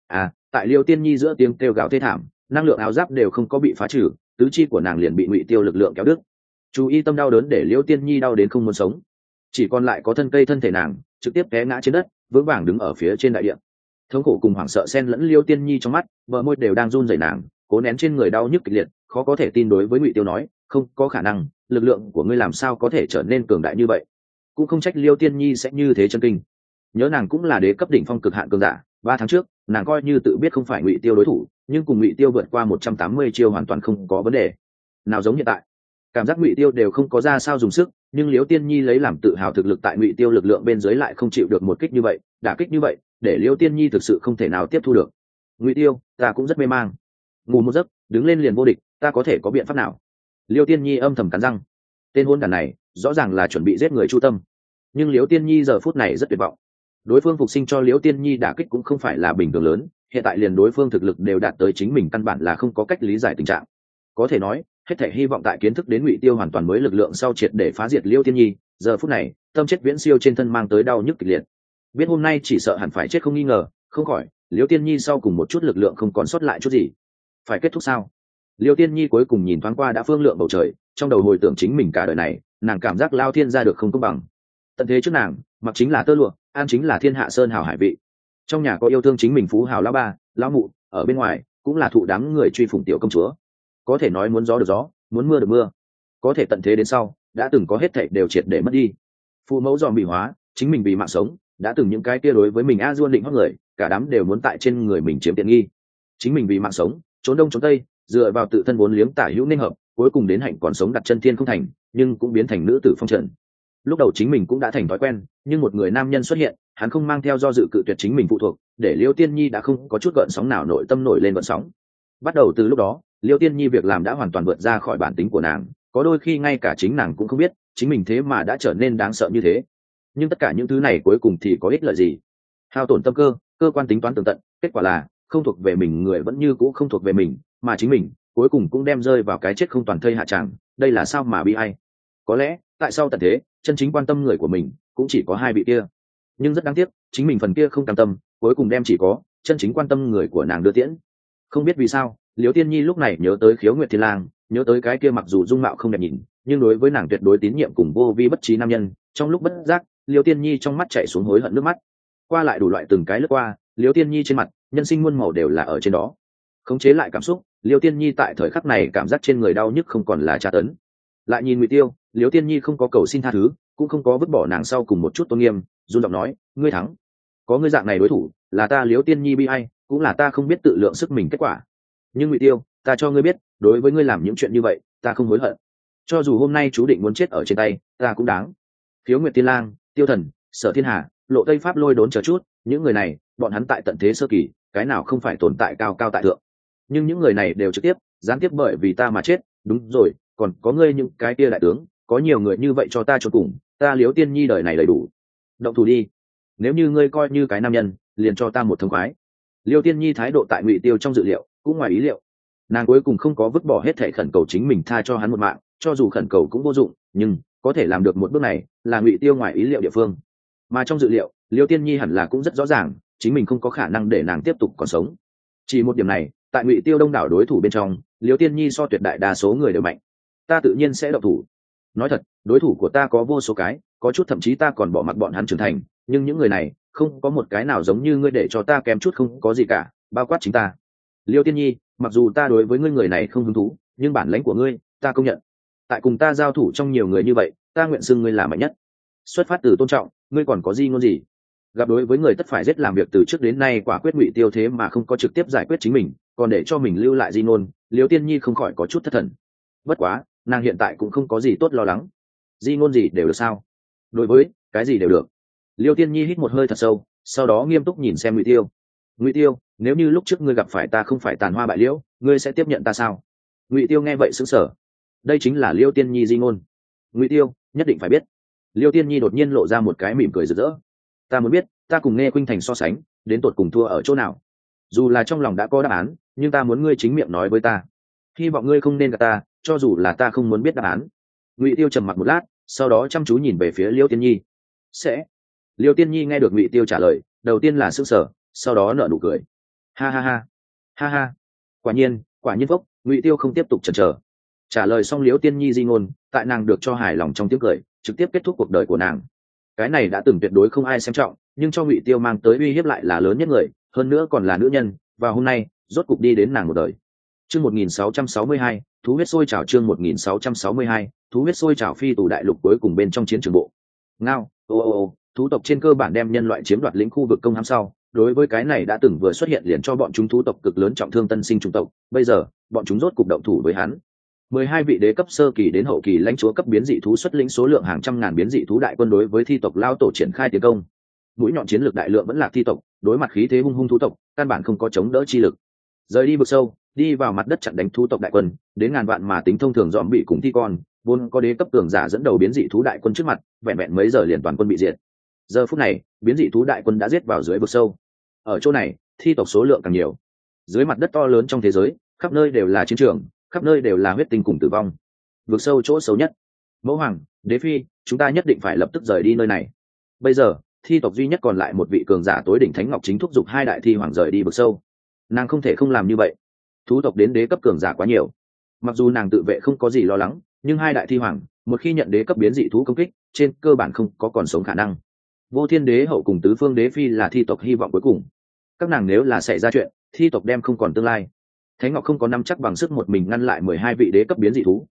A: Tại Liêu Tiên Nhi giữa tiếng kêu gào thê thảm, năng lượng áo giáp đều không có bị phá trừ, tứ chi của nàng liền bị Ngụy Tiêu lực lượng kéo đứt. Chú ý tâm đau đớn để Liêu Tiên Nhi đau đến không muốn sống, chỉ còn lại có thân cây thân thể nàng trực tiếp té ngã trên đất, vững vàng đứng ở phía trên đại địa. Thống khổ cùng hoảng sợ xen lẫn Liêu Tiên Nhi trong mắt, bờ môi đều đang run rẩy, nàng cố nén trên người đau nhức kịch liệt, khó có thể tin đối với Ngụy Tiêu nói, không có khả năng, lực lượng của ngươi làm sao có thể trở nên cường đại như vậy? Cũng không trách Liêu Tiên Nhi sẽ như thế chân kinh. Nhớ nàng cũng là đế cấp đỉnh phong cực hạn cường giả, 3 tháng trước, nàng coi như tự biết không phải Ngụy Tiêu đối thủ, nhưng cùng Ngụy Tiêu vượt qua 180 chiêu hoàn toàn không có vấn đề. Nào giống hiện tại, cảm giác Ngụy Tiêu đều không có ra sao dùng sức, nhưng Liêu Tiên Nhi lấy làm tự hào thực lực tại Ngụy Tiêu lực lượng bên dưới lại không chịu được một kích như vậy, đả kích như vậy, để Liêu Tiên Nhi thực sự không thể nào tiếp thu được. Ngụy Tiêu, ta cũng rất mê mang. Ngủ một giấc, đứng lên liền vô địch, ta có thể có biện pháp nào? Liêu Tiên Nhi âm thầm cắn răng. Tên hôn đản này, rõ ràng là chuẩn bị giết người chu tâm. Nhưng Liêu Tiên Nhi giờ phút này rất tuyệt vọng. Đối phương phục sinh cho Liêu Tiên Nhi đả kích cũng không phải là bình thường lớn, hiện tại liền đối phương thực lực đều đạt tới chính mình căn bản là không có cách lý giải tình trạng. Có thể nói, hết thảy hy vọng tại kiến thức đến Ngụy Tiêu hoàn toàn mới lực lượng sau triệt để phá diệt Liêu Tiên Nhi, giờ phút này, tâm chết viễn siêu trên thân mang tới đau nhức kịch liệt. Biết hôm nay chỉ sợ hẳn phải chết không nghi ngờ, không khỏi, Liêu Tiên Nhi sau cùng một chút lực lượng không còn sót lại chút gì. Phải kết thúc sao? Liêu Tiên Nhi cuối cùng nhìn thoáng qua đã phương lượng bầu trời, trong đầu hồi tưởng chính mình cả đời này, nàng cảm giác lao thiên gia được không công bằng. Tận thế trước nàng, mặc chính là tơ lụa, ăn chính là thiên hạ sơn hào hải vị. Trong nhà có yêu thương chính mình phú hào lão ba, lão mụ, ở bên ngoài cũng là thụ đám người truy phủng tiểu công chúa. Có thể nói muốn gió được gió, muốn mưa được mưa, có thể tận thế đến sau đã từng có hết thảy đều triệt để mất đi. Phụ mẫu dòm bị hóa, chính mình vì mạng sống, đã từng những cái kia đối với mình a duôn định hót người, cả đám đều muốn tại trên người mình chiếm tiện nghi. Chính mình vì mạng sống, trốn đông trốn tây, dựa vào tự thân vốn liếng tả hữu nên hợp, cuối cùng đến hạnh còn sống đặt chân thiên không thành, nhưng cũng biến thành nữ tử phong trần. Lúc đầu chính mình cũng đã thành thói quen, nhưng một người nam nhân xuất hiện, hắn không mang theo do dự cự tuyệt chính mình phụ thuộc, để Liêu Tiên Nhi đã không có chút gợn sóng nào nội tâm nổi lên gợn sóng. Bắt đầu từ lúc đó, Liêu Tiên Nhi việc làm đã hoàn toàn vượt ra khỏi bản tính của nàng, có đôi khi ngay cả chính nàng cũng không biết, chính mình thế mà đã trở nên đáng sợ như thế. Nhưng tất cả những thứ này cuối cùng thì có ích lợi gì? Hao tổn tâm cơ, cơ quan tính toán tường tận, kết quả là không thuộc về mình người vẫn như cũ không thuộc về mình, mà chính mình cuối cùng cũng đem rơi vào cái chết không toàn thây hạ tràng. Đây là sao mà bi ai? Có lẽ tại sao tận thế chân chính quan tâm người của mình cũng chỉ có hai vị kia, nhưng rất đáng tiếc chính mình phần kia không cam tâm, cuối cùng đem chỉ có chân chính quan tâm người của nàng đưa tiễn. Không biết vì sao Liễu Tiên Nhi lúc này nhớ tới Khiếu Nguyệt Thiên Lang, nhớ tới cái kia mặc dù dung mạo không đẹp nhìn nhưng đối với nàng tuyệt đối tín nhiệm cùng vô vi bất trí nam nhân. Trong lúc bất giác, Liễu Tiên Nhi trong mắt chảy xuống hối hận nước mắt. Qua lại đủ loại từng cái lướt qua, Liễu Tiên Nhi trên mặt nhân sinh muôn màu đều là ở trên đó. Khống chế lại cảm xúc, Liễu Tiên Nhi tại thời khắc này cảm giác trên người đau nhức không còn là tra tấn. Lại nhìn Ngụy Tiêu, Liễu Tiên Nhi không có cầu xin tha thứ, cũng không có vứt bỏ nàng sau cùng một chút tôn nghiêm, run giọng nói, ngươi thắng. Có ngươi dạng này đối thủ, là ta Liễu Tiên Nhi bi ai, cũng là ta không biết tự lượng sức mình kết quả. Nhưng Ngụy Tiêu, ta cho ngươi biết, đối với ngươi làm những chuyện như vậy, ta không hối hận. Cho dù hôm nay chú định muốn chết ở trên tay, ta cũng đáng. Khiếu Nguyệt Tiên Lang, Tiêu Thần, Sở Thiên Hà, Lộ Tây Pháp Lôi đốn chờ chút, những người này, bọn hắn tại tận thế sơ kỳ, cái nào không phải tồn tại cao cao tại thượng. Nhưng những người này đều trực tiếp, gián tiếp bởi vì ta mà chết, đúng rồi, còn có ngươi những cái kia đại tướng, có nhiều người như vậy cho ta cho cùng, ta Liễu Tiên Nhi đời này đầy đủ. Động thủ đi. Nếu như ngươi coi như cái nam nhân, liền cho ta một thông khoái. Liễu Tiên Nhi thái độ tại Ngụy Tiêu trong dự liệu, cũng ngoài ý liệu. Nàng cuối cùng không có vứt bỏ hết thảy khẩn cầu chính mình tha cho hắn một mạng, cho dù khẩn cầu cũng vô dụng, nhưng có thể làm được một bước này, là Ngụy Tiêu ngoài ý liệu địa phương. Mà trong dự liệu, Liễu Tiên Nhi hẳn là cũng rất rõ ràng, chính mình không có khả năng để nàng tiếp tục còn sống. Chỉ một điểm này, tại Ngụy Tiêu đông đảo đối thủ bên trong, Liễu Tiên Nhi so tuyệt đại đa số người đều mạnh. Ta tự nhiên sẽ động thủ. Nói thật, đối thủ của ta có vô số cái, có chút thậm chí ta còn bỏ mặc bọn hắn trưởng thành, nhưng những người này không có một cái nào giống như ngươi để cho ta kém chút không có gì cả, bao quát chính ta. Liêu Tiên Nhi, mặc dù ta đối với ngươi người này không hứng thú, nhưng bản lãnh của ngươi ta công nhận. Tại cùng ta giao thủ trong nhiều người như vậy, ta nguyện xưng ngươi là mạnh nhất. Xuất phát từ tôn trọng, ngươi còn có gì ngôn gì? Gặp đối với người tất phải giết làm việc từ trước đến nay quả quyết Ngụy Tiêu thế mà không có trực tiếp giải quyết chính mình, còn để cho mình lưu lại di ngôn, Liêu Tiên Nhi không khỏi có chút thất thần. Bất quá, nàng hiện tại cũng không có gì tốt lo lắng. Di ngôn gì đều được sao? Đối với cái gì đều được. Liêu Tiên Nhi hít một hơi thật sâu, sau đó nghiêm túc nhìn xem Ngụy Tiêu. Ngụy Tiêu, nếu như lúc trước ngươi gặp phải ta không phải tàn hoa bại liễu, ngươi sẽ tiếp nhận ta sao? Ngụy Tiêu nghe vậy sững sờ. Đây chính là Liêu Tiên Nhi di ngôn. Ngụy Tiêu nhất định phải biết. Liêu Tiên Nhi đột nhiên lộ ra một cái mỉm cười rực rỡ. Ta muốn biết, ta cùng Nghe Khuynh Thành so sánh, đến tột cùng thua ở chỗ nào? Dù là trong lòng đã có đáp án, nhưng ta muốn ngươi chính miệng nói với ta. Hy vọng ngươi không nên gạt ta, cho dù là ta không muốn biết đáp án. Ngụy Tiêu trầm mặc một lát, sau đó chăm chú nhìn về phía Liêu Tiên Nhi. Sẽ. Liêu Tiên Nhi nghe được Ngụy Tiêu trả lời, đầu tiên là sững sờ, sau đó nở nụ cười. Ha ha ha, ha ha. Quả nhiên phốc. Ngụy Tiêu không tiếp tục chần chờ. Trả lời xong Liêu Tiên Nhi di ngôn, tại nàng được cho hài lòng trong tiếng cười, trực tiếp kết thúc cuộc đời của nàng. Cái này đã từng tuyệt đối không ai xem trọng, nhưng cho Ngụy Tiêu mang tới uy hiếp lại là lớn nhất người, hơn nữa còn là nữ nhân, và hôm nay rốt cục đi đến nàng một đời. Chương 1662, thú huyết sôi trào. Chương 1662, thú huyết sôi trào. Phi tù đại lục cuối cùng bên trong chiến trường bộ. Ngao, thú tộc trên cơ bản đem nhân loại chiếm đoạt lĩnh khu vực công hãm sau, đối với cái này đã từng vừa xuất hiện liền cho bọn chúng thú tộc cực lớn trọng thương tân sinh chủng tộc, bây giờ, bọn chúng rốt cục động thủ với hắn. 12 vị đế cấp sơ kỳ đến hậu kỳ lãnh chúa cấp biến dị thú xuất lĩnh số lượng hàng trăm ngàn biến dị thú đại quân đối với thi tộc lao tổ triển khai tiến công. Mũi nhọn chiến lược đại lượng vẫn là thi tộc, đối mặt khí thế hung hung thú tộc, căn bản không có chống đỡ chi lực. Rời đi vực sâu, đi vào mặt đất chặn đánh thú tộc đại quân, đến ngàn vạn mà tính thông thường dòm bị cùng thi con, vốn có đế cấp cường giả dẫn đầu biến dị thú đại quân trước mặt, vẹn vẹn mấy giờ liền toàn quân bị diệt. Giờ phút này, biến dị thú đại quân đã giết vào dưới vực sâu. Ở chỗ này, thi tộc số lượng càng nhiều. Dưới mặt đất to lớn trong thế giới, khắp nơi đều là chiến trường, khắp nơi đều là huyết tinh cùng tử vong. Vực sâu chỗ xấu nhất. Mẫu hoàng, đế phi, chúng ta nhất định phải lập tức rời đi nơi này. Bây giờ, thi tộc duy nhất còn lại một vị cường giả tối đỉnh Thánh Ngọc chính thúc giục hai đại thi hoàng rời đi vực sâu. Nàng không thể không làm như vậy. Thú tộc đến đế cấp cường giả quá nhiều. Mặc dù nàng tự vệ không có gì lo lắng, nhưng hai đại thi hoàng, một khi nhận đế cấp biến dị thú công kích, trên cơ bản không có còn sống khả năng. Vô Thiên Đế hậu cùng tứ phương đế phi là thi tộc hy vọng cuối cùng. Các nàng nếu là xảy ra chuyện, thi tộc đem không còn tương lai. Thánh Ngọc không có nắm chắc bằng sức một mình ngăn lại 12 vị đế cấp biến dị thú,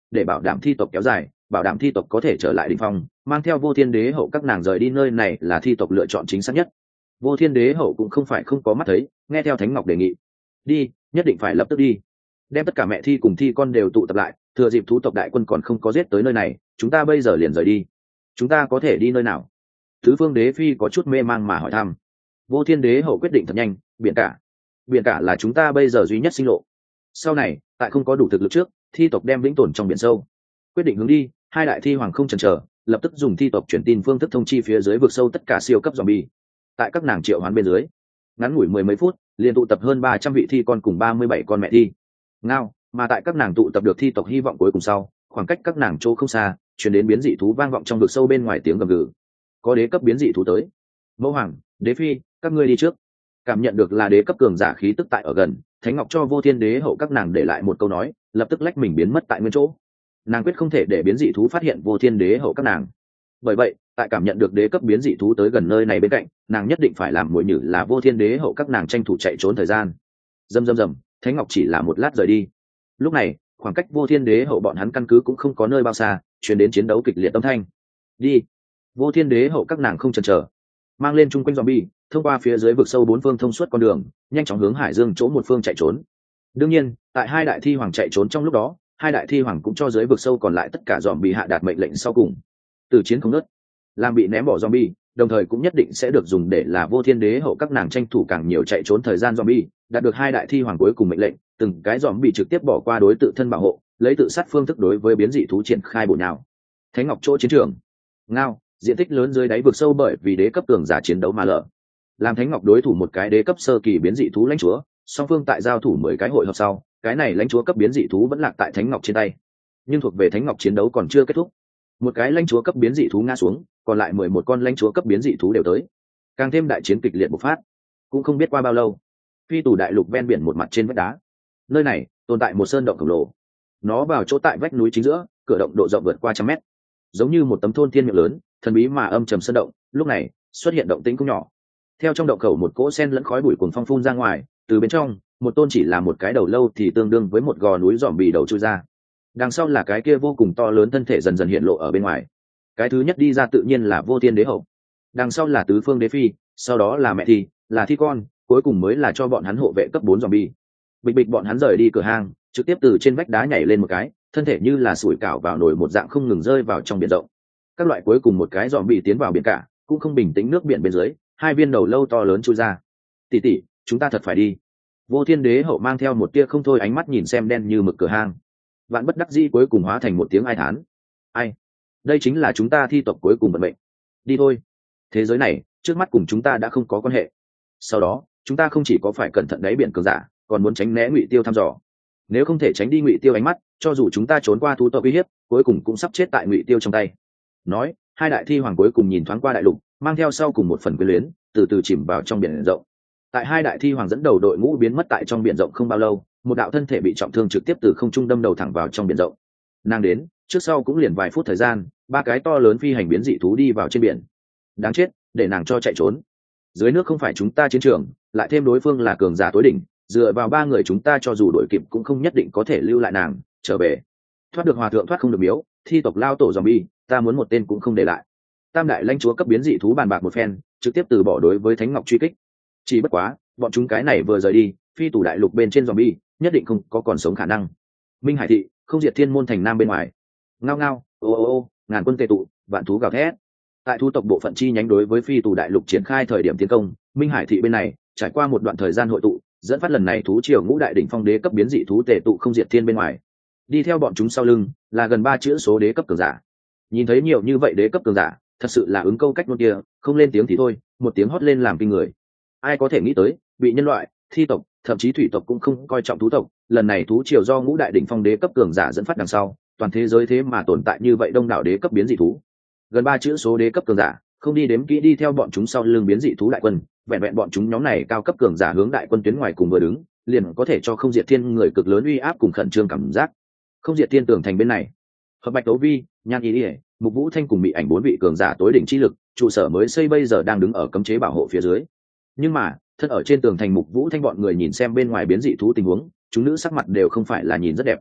A: để bảo đảm thi tộc kéo dài, bảo đảm thi tộc có thể trở lại đỉnh phong, mang theo Vô Thiên Đế hậu các nàng rời đi nơi này là thi tộc lựa chọn chính xác nhất. Vô Thiên Đế hậu cũng không phải không có mắt thấy, nghe theo Thánh Ngọc đề nghị, đi, nhất định phải lập tức đi, đem tất cả mẹ thi cùng thi con đều tụ tập lại, thừa dịp thú tộc đại quân còn không có giết tới nơi này, chúng ta bây giờ liền rời đi. Chúng ta có thể đi nơi nào? Tứ Phương Đế phi có chút mê mang mà hỏi thăm. Vô Thiên Đế hậu quyết định thật nhanh, biển cả. Biển cả là chúng ta bây giờ duy nhất sinh lộ. Sau này, tại không có đủ thực lực trước, thi tộc đem vĩnh tồn trong biển sâu. Quyết định hướng đi, hai đại thi hoàng không chần chờ, lập tức dùng thi tộc truyền tin phương thức thông chi phía dưới vực sâu tất cả siêu cấp zombie. Tại các nàng triệu hoán bên dưới, ngắn ngủi mười mấy phút, liền tụ tập hơn 300 vị thi con cùng 37 con mẹ thi. Ngao, mà tại các nàng tụ tập được thi tộc hy vọng cuối cùng sau, khoảng cách các nàng chỗ không xa, truyền đến biến dị thú vang vọng trong vực sâu bên ngoài tiếng gầm gừ. Có đế cấp biến dị thú tới. Mẫu hoàng, Đế phi, các ngươi đi trước. Cảm nhận được là đế cấp cường giả khí tức tại ở gần, Thánh Ngọc cho Vô Thiên Đế hậu các nàng để lại một câu nói, lập tức lách mình biến mất tại nguyên chỗ. Nàng quyết không thể để biến dị thú phát hiện Vô Thiên Đế hậu các nàng. Bởi vậy, tại cảm nhận được đế cấp biến dị thú tới gần nơi này bên cạnh, nàng nhất định phải làm mồi nhử là Vô Thiên Đế hậu các nàng tranh thủ chạy trốn thời gian. Rầm rầm rầm, Thánh Ngọc chỉ là một lát rời đi. Lúc này, khoảng cách Vô Thiên Đế hậu bọn hắn căn cứ cũng không có nơi bao xa, truyền đến chiến đấu kịch liệt âm thanh. Đi. Vô Thiên Đế hậu các nàng không chần chờ, mang lên chung quanh zombie, thông qua phía dưới vực sâu bốn phương thông suốt con đường, nhanh chóng hướng Hải Dương chỗ một phương chạy trốn. Đương nhiên, tại hai đại thi hoàng chạy trốn trong lúc đó, hai đại thi hoàng cũng cho dưới vực sâu còn lại tất cả zombie hạ đạt mệnh lệnh sau cùng. Từ chiến không ngớt, làm bị ném bỏ zombie, đồng thời cũng nhất định sẽ được dùng để là Vô Thiên Đế hậu các nàng tranh thủ càng nhiều chạy trốn thời gian zombie, đạt được hai đại thi hoàng cuối cùng mệnh lệnh, từng cái zombie trực tiếp bỏ qua đối tự thân bảo hộ, lấy tự sát phương thức đối với biến dị thú triển khai bổ nhào. Thánh Ngọc chỗ chiến trường. Ngao, diện tích lớn dưới đáy vực sâu bởi vì đế cấp cường giả chiến đấu mà lở. Làm Thánh Ngọc đối thủ một cái đế cấp sơ kỳ biến dị thú lãnh chúa, song phương tại giao thủ 10 cái hội họp sau, cái này lãnh chúa cấp biến dị thú vẫn lạc tại Thánh Ngọc trên tay. Nhưng thuộc về Thánh Ngọc chiến đấu còn chưa kết thúc. Một cái lãnh chúa cấp biến dị thú ngã xuống, còn lại 11 con lãnh chúa cấp biến dị thú đều tới. Càng thêm đại chiến kịch liệt bộc phát. Cũng không biết qua bao lâu, phi tù đại lục ven biển một mặt trên vách đá. Nơi này tồn tại một sơn động khổng lồ. Nó vào chỗ tại vách núi chính giữa, cửa động độ rộng vượt qua 100 mét. Giống như một tấm thôn thiên miệng lớn, thần bí mà âm trầm sơn động, lúc này xuất hiện động tĩnh cũng nhỏ. Theo trong động khẩu một cỗ sen lẫn khói bụi cuồng phong phun ra ngoài, từ bên trong, một tôn chỉ là một cái đầu lâu thì tương đương với một gò núi zombie đầu chui ra. Đằng sau là cái kia vô cùng to lớn thân thể dần dần hiện lộ ở bên ngoài. Cái thứ nhất đi ra tự nhiên là Vô Thiên Đế hậu. Đằng sau là Tứ Phương Đế phi, sau đó là mẹ thi, là thi con, cuối cùng mới là cho bọn hắn hộ vệ cấp 4 zombie. Bịch bịch bọn hắn rời đi cửa hang, trực tiếp từ trên vách đá nhảy lên một cái, thân thể như là sủi cảo vào nồi một dạng không ngừng rơi vào trong biển rộng. Các loại cuối cùng một cái zombie tiến vào biển cả, cũng không bình tĩnh nước biển bên dưới, hai viên đầu lâu to lớn chui ra. Tỷ tỷ, chúng ta thật phải đi. Vô Thiên Đế hậu mang theo một tia không thôi ánh mắt nhìn xem đen như mực cửa hang. Vạn bất đắc dĩ cuối cùng hóa thành một tiếng ai thán. Ai? Đây chính là chúng ta thi tộc cuối cùng vận mệnh. Đi thôi. Thế giới này, trước mắt cùng chúng ta đã không có quan hệ. Sau đó, chúng ta không chỉ có phải cẩn thận đáy biển cường giả, còn muốn tránh né Ngụy Tiêu thăm dò. Nếu không thể tránh đi Ngụy Tiêu ánh mắt, cho dù chúng ta trốn qua thú tộc uy hiếp, cuối cùng cũng sắp chết tại Ngụy Tiêu trong tay. Nói, hai đại thi hoàng cuối cùng nhìn thoáng qua đại lục, mang theo sau cùng một phần quyến luyến, từ từ chìm vào trong biển rộng. Tại hai đại thi hoàng dẫn đầu đội ngũ biến mất tại trong biển rộng không bao lâu, một đạo thân thể bị trọng thương trực tiếp từ không trung đâm đầu thẳng vào trong biển rộng. Nàng đến, trước sau cũng liền vài phút thời gian, ba cái to lớn phi hành biến dị thú đi vào trên biển. Đáng chết, để nàng cho chạy trốn. Dưới nước không phải chúng ta chiến trường, lại thêm đối phương là cường giả tối đỉnh, dựa vào ba người chúng ta cho dù đuổi kịp cũng không nhất định có thể lưu lại nàng trở về. Thoát được hòa thượng thoát không được miếu, thi tộc lao tổ zombie, ta muốn một tên cũng không để lại. Tam đại lãnh chúa cấp biến dị thú bàn bạc một phen, trực tiếp từ bỏ đối với Thánh Ngọc truy kích. Chỉ bất quá, bọn chúng cái này vừa rời đi, phi tù đại lục bên trên zombie nhất định không có còn sống khả năng. Minh Hải thị, không diệt thiên môn thành nam bên ngoài. Ngao ngao, ô ô ô, ngàn quân tề tụ, vạn thú gào thét. Tại thu tộc bộ phận chi nhánh đối với phi tù đại lục triển khai thời điểm tiến công, Minh Hải thị bên này trải qua một đoạn thời gian hội tụ, dẫn phát lần này thú triều ngũ đại đỉnh phong đế cấp biến dị thú tề tụ không diệt thiên bên ngoài. Đi theo bọn chúng sau lưng là gần 3 chữ số đế cấp cường giả. Nhìn thấy nhiều như vậy đế cấp cường giả, thật sự là ứng câu cách ngôn kia, không lên tiếng thì thôi, một tiếng hót lên làm kinh người. Ai có thể nghĩ tới, bị nhân loại, thi tộc, thậm chí thủy tộc cũng không coi trọng thú tộc, lần này thú triều do ngũ đại đỉnh phong đế cấp cường giả dẫn phát đằng sau, toàn thế giới thế mà tồn tại như vậy đông đảo đế cấp biến dị thú. Gần 3 chữ số đế cấp cường giả, không đi đếm kỹ đi theo bọn chúng sau lưng biến dị thú đại quân, vẹn vẹn bọn chúng nhóm này cao cấp cường giả hướng đại quân tuyến ngoài cùng vừa đứng, liền có thể cho không diệt thiên người cực lớn uy áp cùng khẩn trương cảm giác. Không diệt thiên tường thành bên này, Hợp Bạch Đấu Vi, Nhan Ý Ỉa, Mục Vũ Thanh cùng Mị Ảnh 4 vị cường giả tối đỉnh chi lực, trụ sở mới xây bây giờ đang đứng ở cấm chế bảo hộ phía dưới. Nhưng mà, thân ở trên tường thành Mục Vũ Thanh bọn người nhìn xem bên ngoài biến dị thú tình huống, chúng nữ sắc mặt đều không phải là nhìn rất đẹp.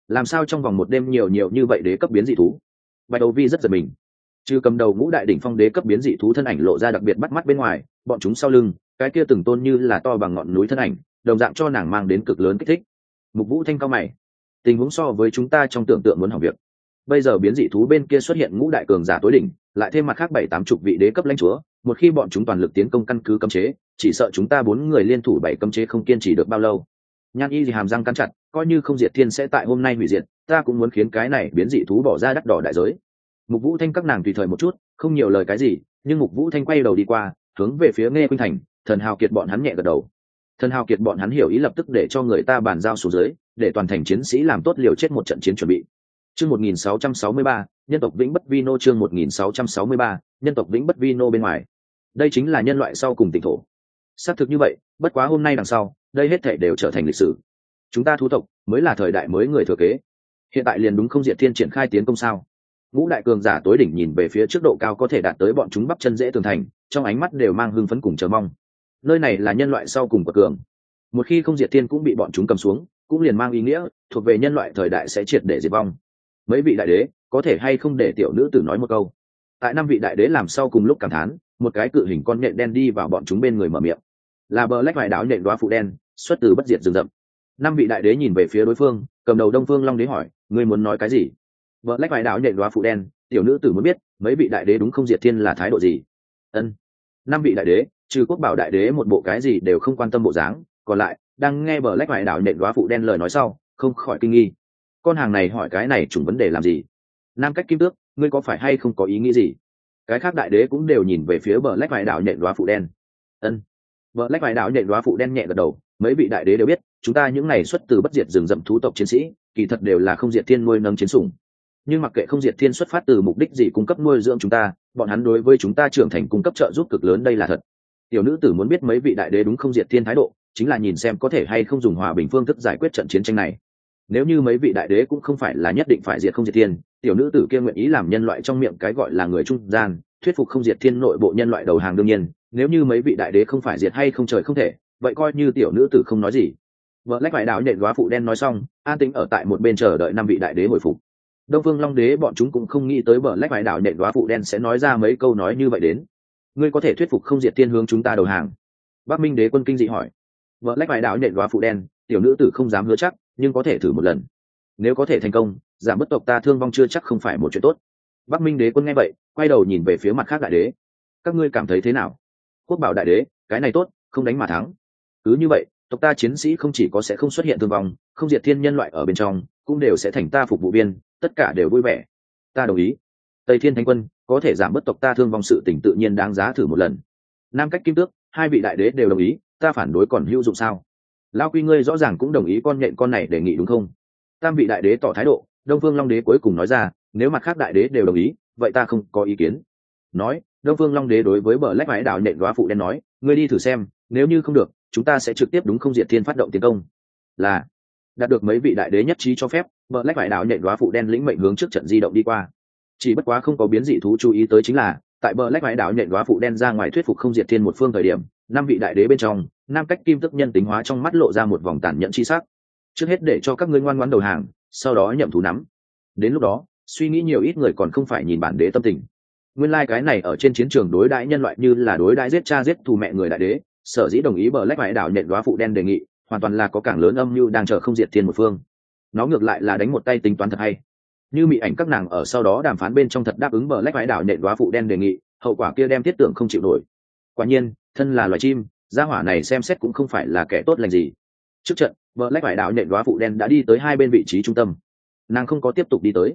A: làm sao trong vòng một đêm nhiều nhiều như vậy đế cấp biến dị thú? Bạch Đấu Vi rất giật mình. Trừ cầm đầu ngũ đại đỉnh phong đế cấp biến dị thú thân ảnh lộ ra đặc biệt bắt mắt bên ngoài, bọn chúng sau lưng, cái kia từng tôn như là to bằng ngọn núi thân ảnh, đồng dạng cho nàng mang đến cực lớn kích thích. Mục Vũ Thanh cao mày, tình huống so với chúng ta trong tưởng tượng muốn hỏng việc. Bây giờ biến dị thú bên kia xuất hiện ngũ đại cường giả tối đỉnh, lại thêm mặt khác 7-80 vị đế cấp lãnh chúa, một khi bọn chúng toàn lực tiến công căn cứ cấm chế, chỉ sợ chúng ta 4 người liên thủ 7 cấm chế không kiên trì được bao lâu. Nhan Y thì hàm răng cắn chặt, coi như không diệt thiên sẽ tại hôm nay hủy diệt, ta cũng muốn khiến cái này biến dị thú bỏ ra đắt đỏ đại giới. Mục Vũ Thanh các nàng tùy thời một chút, không nhiều lời cái gì, nhưng Mục Vũ Thanh quay đầu đi qua, hướng về phía Nghe Khuynh Thành, Thần Hào Kiệt bọn hắn nhẹ gật đầu. Thần Hào Kiệt bọn hắn hiểu ý lập tức để cho người ta bàn giao xuống dưới, để toàn thành chiến sĩ làm tốt liều chết một trận chiến chuẩn bị. Chương 1663, nhân tộc Vĩnh Bất Vi Nô. Chương 1663, nhân tộc Vĩnh Bất Vi Nô. Bên ngoài, đây chính là nhân loại sau cùng tỉnh thổ. Xác thực như vậy, bất quá hôm nay đằng sau, đây hết thảy đều trở thành lịch sử. Chúng ta thú tộc mới là thời đại mới người thừa kế. Hiện tại liền đúng không diệt thiên triển khai tiến công sao? Ngũ đại cường giả tối đỉnh nhìn về phía trước độ cao có thể đạt tới bọn chúng bắp chân dễ tường thành, trong ánh mắt đều mang hưng phấn cùng chờ mong. Nơi này là nhân loại sau cùng của cường. Một khi không diệt thiên cũng bị bọn chúng cầm xuống, cũng liền mang ý nghĩa thuộc về nhân loại thời đại sẽ triệt để diệt vong. Mấy vị đại đế có thể hay không để tiểu nữ tử nói một câu? Tại 5 vị đại đế làm sau cùng lúc cảm thán, một cái cự hình con nhện đen đi vào bọn chúng bên người mở miệng. Là Black Hoài đáo nhện đóa phụ đen, xuất từ bất diệt rừng rậm. 5 vị đại đế nhìn về phía đối phương, cầm đầu Đông Phương Long đế hỏi, ngươi muốn nói cái gì? Black Hoài đáo nhện đóa phụ đen, tiểu nữ tử muốn biết, mấy vị đại đế đúng không diệt thiên là thái độ gì? Ân. 5 vị đại đế, trừ Quốc Bảo đại đế một bộ cái gì đều không quan tâm bộ dáng, còn lại đang nghe Black Hoài đáo nhện đóa phụ đen lời nói sau, không khỏi kinh nghi. Con hàng này hỏi cái này trùng vấn đề làm gì? Nam Cách Kim Tước, ngươi có phải hay không có ý nghĩ gì? Cái khác đại đế cũng đều nhìn về phía Black Hoài đáo nhện đóa phụ đen. Ân. Black Hoài đáo nhện đóa phụ đen nhẹ gật đầu, mấy vị đại đế đều biết, chúng ta những này xuất từ bất diệt rừng rậm thú tộc chiến sĩ, kỳ thật đều là không diệt thiên nuôi nấng chiến sủng. Nhưng mặc kệ không diệt thiên xuất phát từ mục đích gì cung cấp nuôi dưỡng chúng ta, bọn hắn đối với chúng ta trưởng thành cung cấp trợ giúp cực lớn, đây là thật. Tiểu nữ tử muốn biết mấy vị đại đế đúng không diệt thiên thái độ, chính là nhìn xem có thể hay không dùng hòa bình phương thức giải quyết trận chiến tranh này. Nếu như mấy vị đại đế cũng không phải là nhất định phải diệt không diệt thiên, tiểu nữ tử kia nguyện ý làm nhân loại trong miệng cái gọi là người trung gian, thuyết phục không diệt thiên nội bộ nhân loại đầu hàng. Đương nhiên, nếu như mấy vị đại đế không phải diệt hay không trời không thể, vậy coi như tiểu nữ tử không nói gì. Black Hoài đáo nhện đóa phụ đen nói xong, an tĩnh ở tại một bên chờ đợi 5 vị đại đế hồi phục. Đông Phương Long đế bọn chúng cũng không nghĩ tới Black Hoài đáo nhện đóa phụ đen sẽ nói ra mấy câu nói như vậy đến. Ngươi có thể thuyết phục không diệt thiên hướng chúng ta đầu hàng? Bắc Minh đế quân kinh dị hỏi. Black Hoài đáo nhện đóa phụ đen, tiểu nữ tử không dám hứa chắc, nhưng có thể thử một lần. Nếu có thể thành công, giảm bất tộc ta thương vong chưa chắc không phải một chuyện tốt. Bắc Minh đế quân nghe vậy, quay đầu nhìn về phía mặt khác đại đế. Các ngươi cảm thấy thế nào? Quốc Bảo đại đế, cái này tốt, không đánh mà thắng. Cứ như vậy, tộc ta chiến sĩ không chỉ có sẽ không xuất hiện thương vong, không diệt thiên nhân loại ở bên trong cũng đều sẽ thành ta phục vụ viên, tất cả đều vui vẻ. Ta đồng ý. Tây Thiên Thánh Quân, có thể giảm bớt tộc ta thương vong sự tình tự nhiên đáng giá thử một lần. Nam Cách Kim Tước, 2 vị đại đế đều đồng ý, ta phản đối còn hữu dụng sao? Lão Quy ngươi rõ ràng cũng đồng ý con nhện con này đề nghị đúng không? Tam vị đại đế tỏ thái độ, Đông Phương Long đế cuối cùng nói ra, nếu mặt khác đại đế đều đồng ý, vậy ta không có ý kiến. Nói, Đông Phương Long đế đối với Black Hoài đáo nhện đóa phụ đen nói, ngươi đi thử xem, nếu như không được, chúng ta sẽ trực tiếp đúng không diệt thiên phát động tiến công. Là đạt được mấy vị đại đế nhất trí cho phép, Black Hoài đáo nhện đóa phụ đen lĩnh mệnh hướng trước trận di động đi qua. Chỉ bất quá không có biến dị thú chú ý tới chính là, tại Black Hoài đáo nhện đóa phụ đen ra ngoài thuyết phục không diệt thiên một phương thời điểm, 5 vị đại đế bên trong, Nam Cách Kim Tức nhân tính hóa trong mắt lộ ra một vòng tàn nhẫn chi sắc. Trước hết để cho các ngươi ngoan ngoãn đầu hàng, sau đó nhậm thú nắm. Đến lúc đó, suy nghĩ nhiều ít người còn không phải nhìn bản đế tâm tình. Nguyên lai cái này ở trên chiến trường đối đãi nhân loại như là đối đãi giết cha giết thù mẹ người đại đế, sở dĩ đồng ý Black Hoài đáo nhện đóa phụ đen đề nghị, hoàn toàn là có càng lớn âm mưu đang chờ không diệt thiên một phương. Nó ngược lại là đánh một tay tính toán thật hay. Như mị ảnh các nàng ở sau đó đàm phán bên trong thật đáp ứng Black Hoài đáo nhện đóa phụ đen đề nghị, hậu quả kia đem thiết tưởng không chịu nổi. Quả nhiên, thân là loài chim, gia hỏa này xem xét cũng không phải là kẻ tốt lành gì. Trước trận, Black Hoài đáo nhện đóa phụ đen đã đi tới hai bên vị trí trung tâm. Nàng không có tiếp tục đi tới.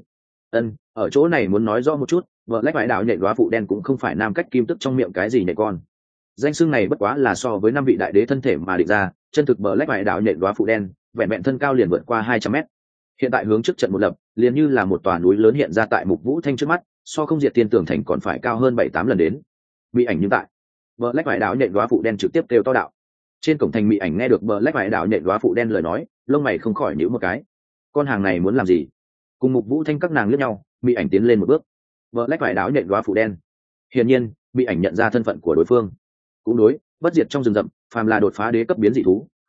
A: Ở chỗ này muốn nói rõ một chút, Black Hoài đáo nhện đóa phụ đen cũng không phải Nam Cách Kim Tức trong miệng cái gì nhện con. Danh xưng này bất quá là so với 5 vị đại đế thân thể mà định ra, chân thực Black Hoài đáo nhện đóa phụ đen, vẹn vẹn thân cao liền vượt qua 200 mét. Hiện tại hướng trước trận một lập, liền như là một tòa núi lớn hiện ra tại Mục Vũ Thanh trước mắt, so không diệt tiên tường thành còn phải cao hơn 7-8 lần đến. Mị ảnh như tại, Black Hoài đáo nhện đóa phụ đen trực tiếp kêu to đạo. Trên cổng thành mị ảnh nghe được Black Hoài đáo nhện đóa phụ đen lời nói, lông mày không khỏi nhíu một cái. Con hàng này muốn làm gì? Cùng Mục Vũ Thanh các nàng liếc nhau, mị ảnh tiến lên một bước. Black Hoài đáo nhện đóa phụ đen. Hiển nhiên, mị ảnh nhận ra thân phận của đối phương. Cũng đối, bất diệt trong rừng rậm, phàm là đột phá đế cấp biến dị thú,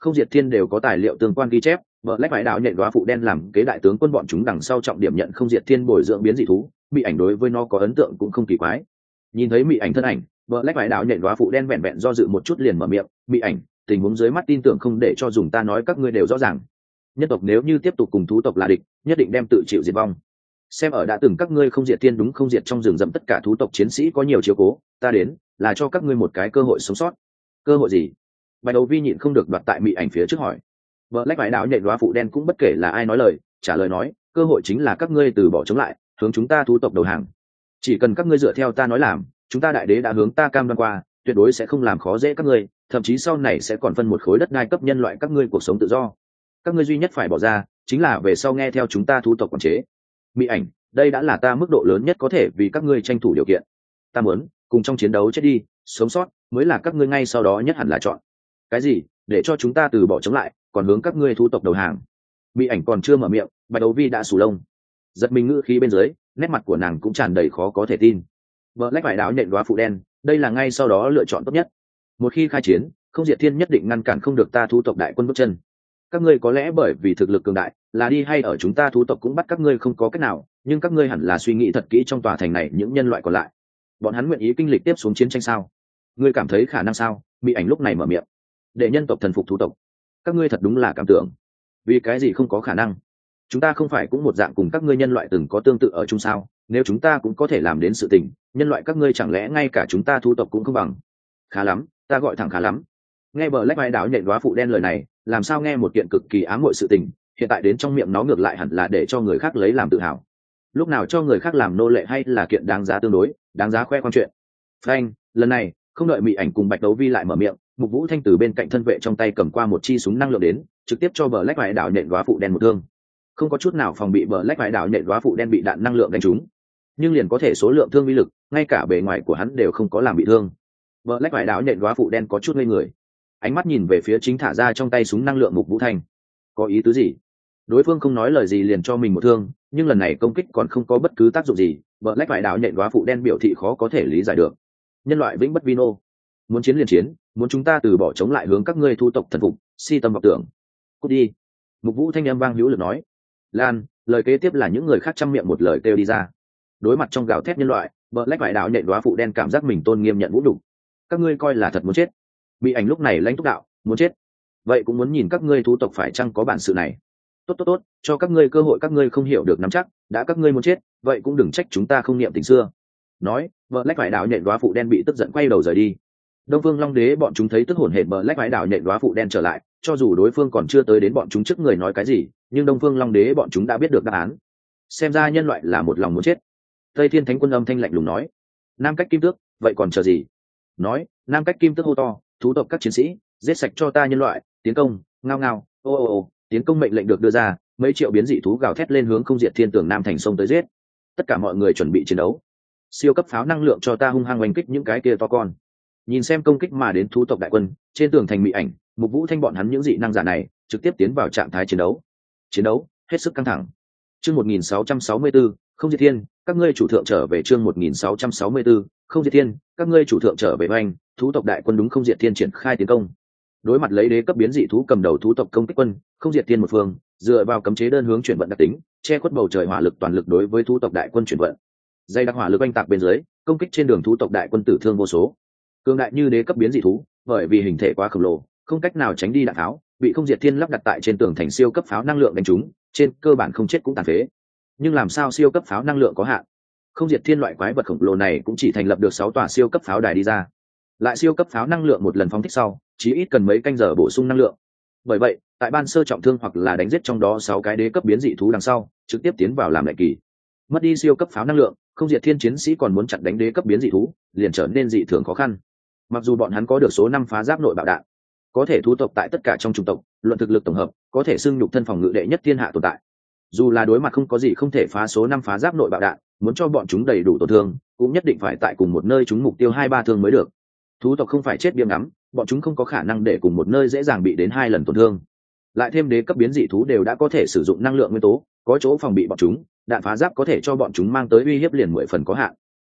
A: không diệt thiên đều có tài liệu tương quan ghi chép, vợ lách vải đạo nhện đóa phụ đen làm kế đại tướng quân bọn chúng đằng sau trọng điểm nhận không diệt thiên bồi dưỡng biến dị thú, Mị Ảnh đối với nó có ấn tượng cũng không kỳ quái. Nhìn thấy Mị Ảnh thân ảnh, vợ lách vải đạo nhện đóa phụ đen vẹn vẹn do dự một chút liền mở miệng, Mị Ảnh, tình huống dưới mắt tin tưởng không để cho dùng ta nói các ngươi đều rõ ràng. Nhân tộc nếu như tiếp tục cùng thú tộc là địch, nhất định đem tự chịu diệt vong. Xem ở đã từng các ngươi không diệt thiên đúng không diệt trong rừng rậm tất cả thú tộc chiến sĩ có nhiều chiếu cố, ta đến là cho các ngươi một cái cơ hội sống sót. Cơ hội gì? Bạch Đấu Vi nhịn không được đoạt tại Mị Ảnh phía trước hỏi. Vợ lách vải đạo nhện đóa phụ đen cũng bất kể là ai nói lời, trả lời nói, cơ hội chính là các ngươi từ bỏ chống lại, hướng chúng ta thú tộc đầu hàng. Chỉ cần các ngươi dựa theo ta nói làm, chúng ta đại đế đã hướng ta cam đoan qua, tuyệt đối sẽ không làm khó dễ các ngươi, thậm chí sau này sẽ còn phân một khối đất đai cấp nhân loại các ngươi cuộc sống tự do. Các ngươi duy nhất phải bỏ ra chính là về sau nghe theo chúng ta thú tộc quản chế. Mị Ảnh, đây đã là ta mức độ lớn nhất có thể vì các ngươi tranh thủ điều kiện. Ta muốn cùng trong chiến đấu chết đi, sống sót mới là các ngươi ngay sau đó nhất hẳn là chọn. Cái gì? Để cho chúng ta từ bỏ chống lại, còn hướng các ngươi thú tộc đầu hàng? Mị Ảnh còn chưa mở miệng, Bạch Đấu Vi đã sù lông. Giật mình ngữ khí bên dưới, nét mặt của nàng cũng tràn đầy khó có thể tin. Vợ lách vải đạo nhện đóa phụ đen, đây là ngay sau đó lựa chọn tốt nhất. Một khi khai chiến, không diệt thiên nhất định ngăn cản không được ta thú tộc đại quân bước chân. Các ngươi có lẽ bởi vì thực lực cường đại, là đi hay ở chúng ta thú tộc cũng bắt các ngươi không có cách nào, nhưng các ngươi hẳn là suy nghĩ thật kỹ trong tòa thành này những nhân loại còn lại. Bọn hắn nguyện ý kinh lịch tiếp xuống chiến tranh sao? Ngươi cảm thấy khả năng sao? Mị Ảnh lúc này mở miệng. Để nhân tộc thần phục thú tộc. Các ngươi thật đúng là cảm tưởng. Vì cái gì không có khả năng? Chúng ta không phải cũng một dạng cùng các ngươi nhân loại từng có tương tự ở chung sao? Nếu chúng ta cũng có thể làm đến sự tình, nhân loại các ngươi chẳng lẽ ngay cả chúng ta thú tộc cũng không bằng? Khá lắm, ta gọi thẳng khá lắm. Nghe bờ lách vai đảo nhện đóa phụ đen lời này, làm sao nghe một kiện cực kỳ ám muội sự tình, hiện tại đến trong miệng nó ngược lại hẳn là để cho người khác lấy làm tự hào. Lúc nào cho người khác làm nô lệ hay là kiện đáng giá tương đối, đáng giá khoe khoang chuyện. Phanh, lần này không đợi Mị Ảnh cùng Bạch Đấu Vi lại mở miệng, Mục Vũ Thanh từ bên cạnh thân vệ trong tay cầm qua một chi súng năng lượng đến, trực tiếp cho bờ lách vải đảo nhện đóa phụ đen một thương. Không có chút nào phòng bị, bờ lách vải đảo nhện đóa phụ đen bị đạn năng lượng đánh trúng, nhưng liền có thể số lượng thương uy lực, ngay cả bề ngoài của hắn đều không có làm bị thương. Bờ lách vải đảo nhện đóa phụ đen có chút ngây người, ánh mắt nhìn về phía chính thả ra trong tay súng năng lượng Mục Vũ Thanh. Có ý tứ gì? Đối phương không nói lời gì liền cho mình một thương, nhưng lần này công kích còn không có bất cứ tác dụng gì, bờ lách vải đảo nhện đóa phụ đen biểu thị khó có thể lý giải được. Nhân loại vĩnh bất vi nô, muốn chiến liền chiến, muốn chúng ta từ bỏ chống lại hướng các ngươi thu tộc thần phục, si tâm vọng tưởng. Cút đi. Mục Vũ Thanh âm vang hữu lực nói. Lan, lời kế tiếp là những người khác trăm miệng một lời kêu đi ra. Đối mặt trong gào thét nhân loại, bờ lách vải đảo nhện đóa phụ đen cảm giác mình tôn nghiêm nhận vũ nhục. Các ngươi coi là thật muốn chết? Bị Ảnh lúc này lãnh túc đạo, muốn chết. Vậy cũng muốn nhìn các ngươi thú tộc phải chăng có bản sự này. Tốt, cho các ngươi cơ hội, các ngươi không hiểu được nắm chắc, đã các ngươi muốn chết, vậy cũng đừng trách chúng ta không niệm tình xưa. Nói, bờ lách vải đảo nhện đóa phụ đen bị tức giận quay đầu rời đi. Đông Phương Long Đế bọn chúng thấy tức hổn hển bờ lách vải đảo nhện đóa phụ đen trở lại, cho dù đối phương còn chưa tới đến bọn chúng trước người nói cái gì, nhưng Đông Phương Long Đế bọn chúng đã biết được đáp án. Xem ra nhân loại là một lòng muốn chết. Tây Thiên Thánh Quân âm thanh lạnh lùng nói. Nam Cách Kim Tước, vậy còn chờ gì? Nói, Nam Cách Kim Tước hô to, thú tộc các chiến sĩ, giết sạch cho ta nhân loại, tiến công, ngao ngao, ô, tiến công mệnh lệnh được đưa ra, mấy triệu biến dị thú gào thét lên hướng không diệt thiên tường Nam thành sông tới giết. Tất cả mọi người chuẩn bị chiến đấu. Siêu cấp pháo năng lượng cho ta hung hăng oanh kích những cái kia to con. Nhìn xem công kích mà đến thú tộc đại quân, trên tường thành Mị Ảnh, Mục Vũ Thanh bọn hắn những dị năng giả này trực tiếp tiến vào trạng thái chiến đấu. Chiến đấu hết sức căng thẳng. Chương 1664, không diệt thiên, các ngươi chủ thượng trở về. Chương 1664, không diệt thiên, các ngươi chủ thượng trở về. Oanh, thú tộc đại quân đúng không diệt thiên triển khai tiến công. Đối mặt lấy đế cấp biến dị thú cầm đầu thú tộc công kích quân, không diệt thiên một phương, dựa vào cấm chế đơn hướng chuyển vận đặc tính, che khuất bầu trời hỏa lực toàn lực đối với thú tộc đại quân chuyển vận. Dây đặc hỏa lực oanh tạc bên dưới, công kích trên đường thú tộc đại quân tử thương vô số. Cường đại như đế cấp biến dị thú, bởi vì hình thể quá khổng lồ, không cách nào tránh đi đạn pháo, bị không diệt thiên lắp đặt tại trên tường thành siêu cấp pháo năng lượng đánh trúng, trên cơ bản không chết cũng tàn phế. Nhưng làm sao siêu cấp pháo năng lượng có hạn? Không diệt thiên loại quái vật khổng lồ này cũng chỉ thành lập được 6 tòa siêu cấp pháo đài đi ra. Lại siêu cấp pháo năng lượng một lần phóng thích sau, chỉ ít cần mấy canh giờ bổ sung năng lượng. Bởi vậy, tại ban sơ trọng thương hoặc là đánh giết trong đó 6 cái đế cấp biến dị thú đằng sau, trực tiếp tiến vào làm đại kỳ. Mất đi siêu cấp pháo năng lượng, không diệt thiên chiến sĩ còn muốn chặn đánh đế cấp biến dị thú, liền trở nên dị thường khó khăn. Mặc dù bọn hắn có được số 5 phá giáp nội bạo đạn, có thể thú tộc tại tất cả trong chủng tộc, luận thực lực tổng hợp, có thể xưng nhục thân phòng ngự đệ nhất thiên hạ tồn tại. Dù là đối mặt không có gì không thể phá số 5 phá giáp nội bạo đạn, muốn cho bọn chúng đầy đủ tổn thương, cũng nhất định phải tại cùng một nơi chúng mục tiêu 2-3 thương mới được. Thú tộc không phải chết biếng ngắm, bọn chúng không có khả năng để cùng một nơi dễ dàng bị đến 2 lần tổn thương. Lại thêm đế cấp biến dị thú đều đã có thể sử dụng năng lượng nguyên tố, có chỗ phòng bị bọn chúng, đạn phá giáp có thể cho bọn chúng mang tới uy hiếp liền 10 phần có hạn.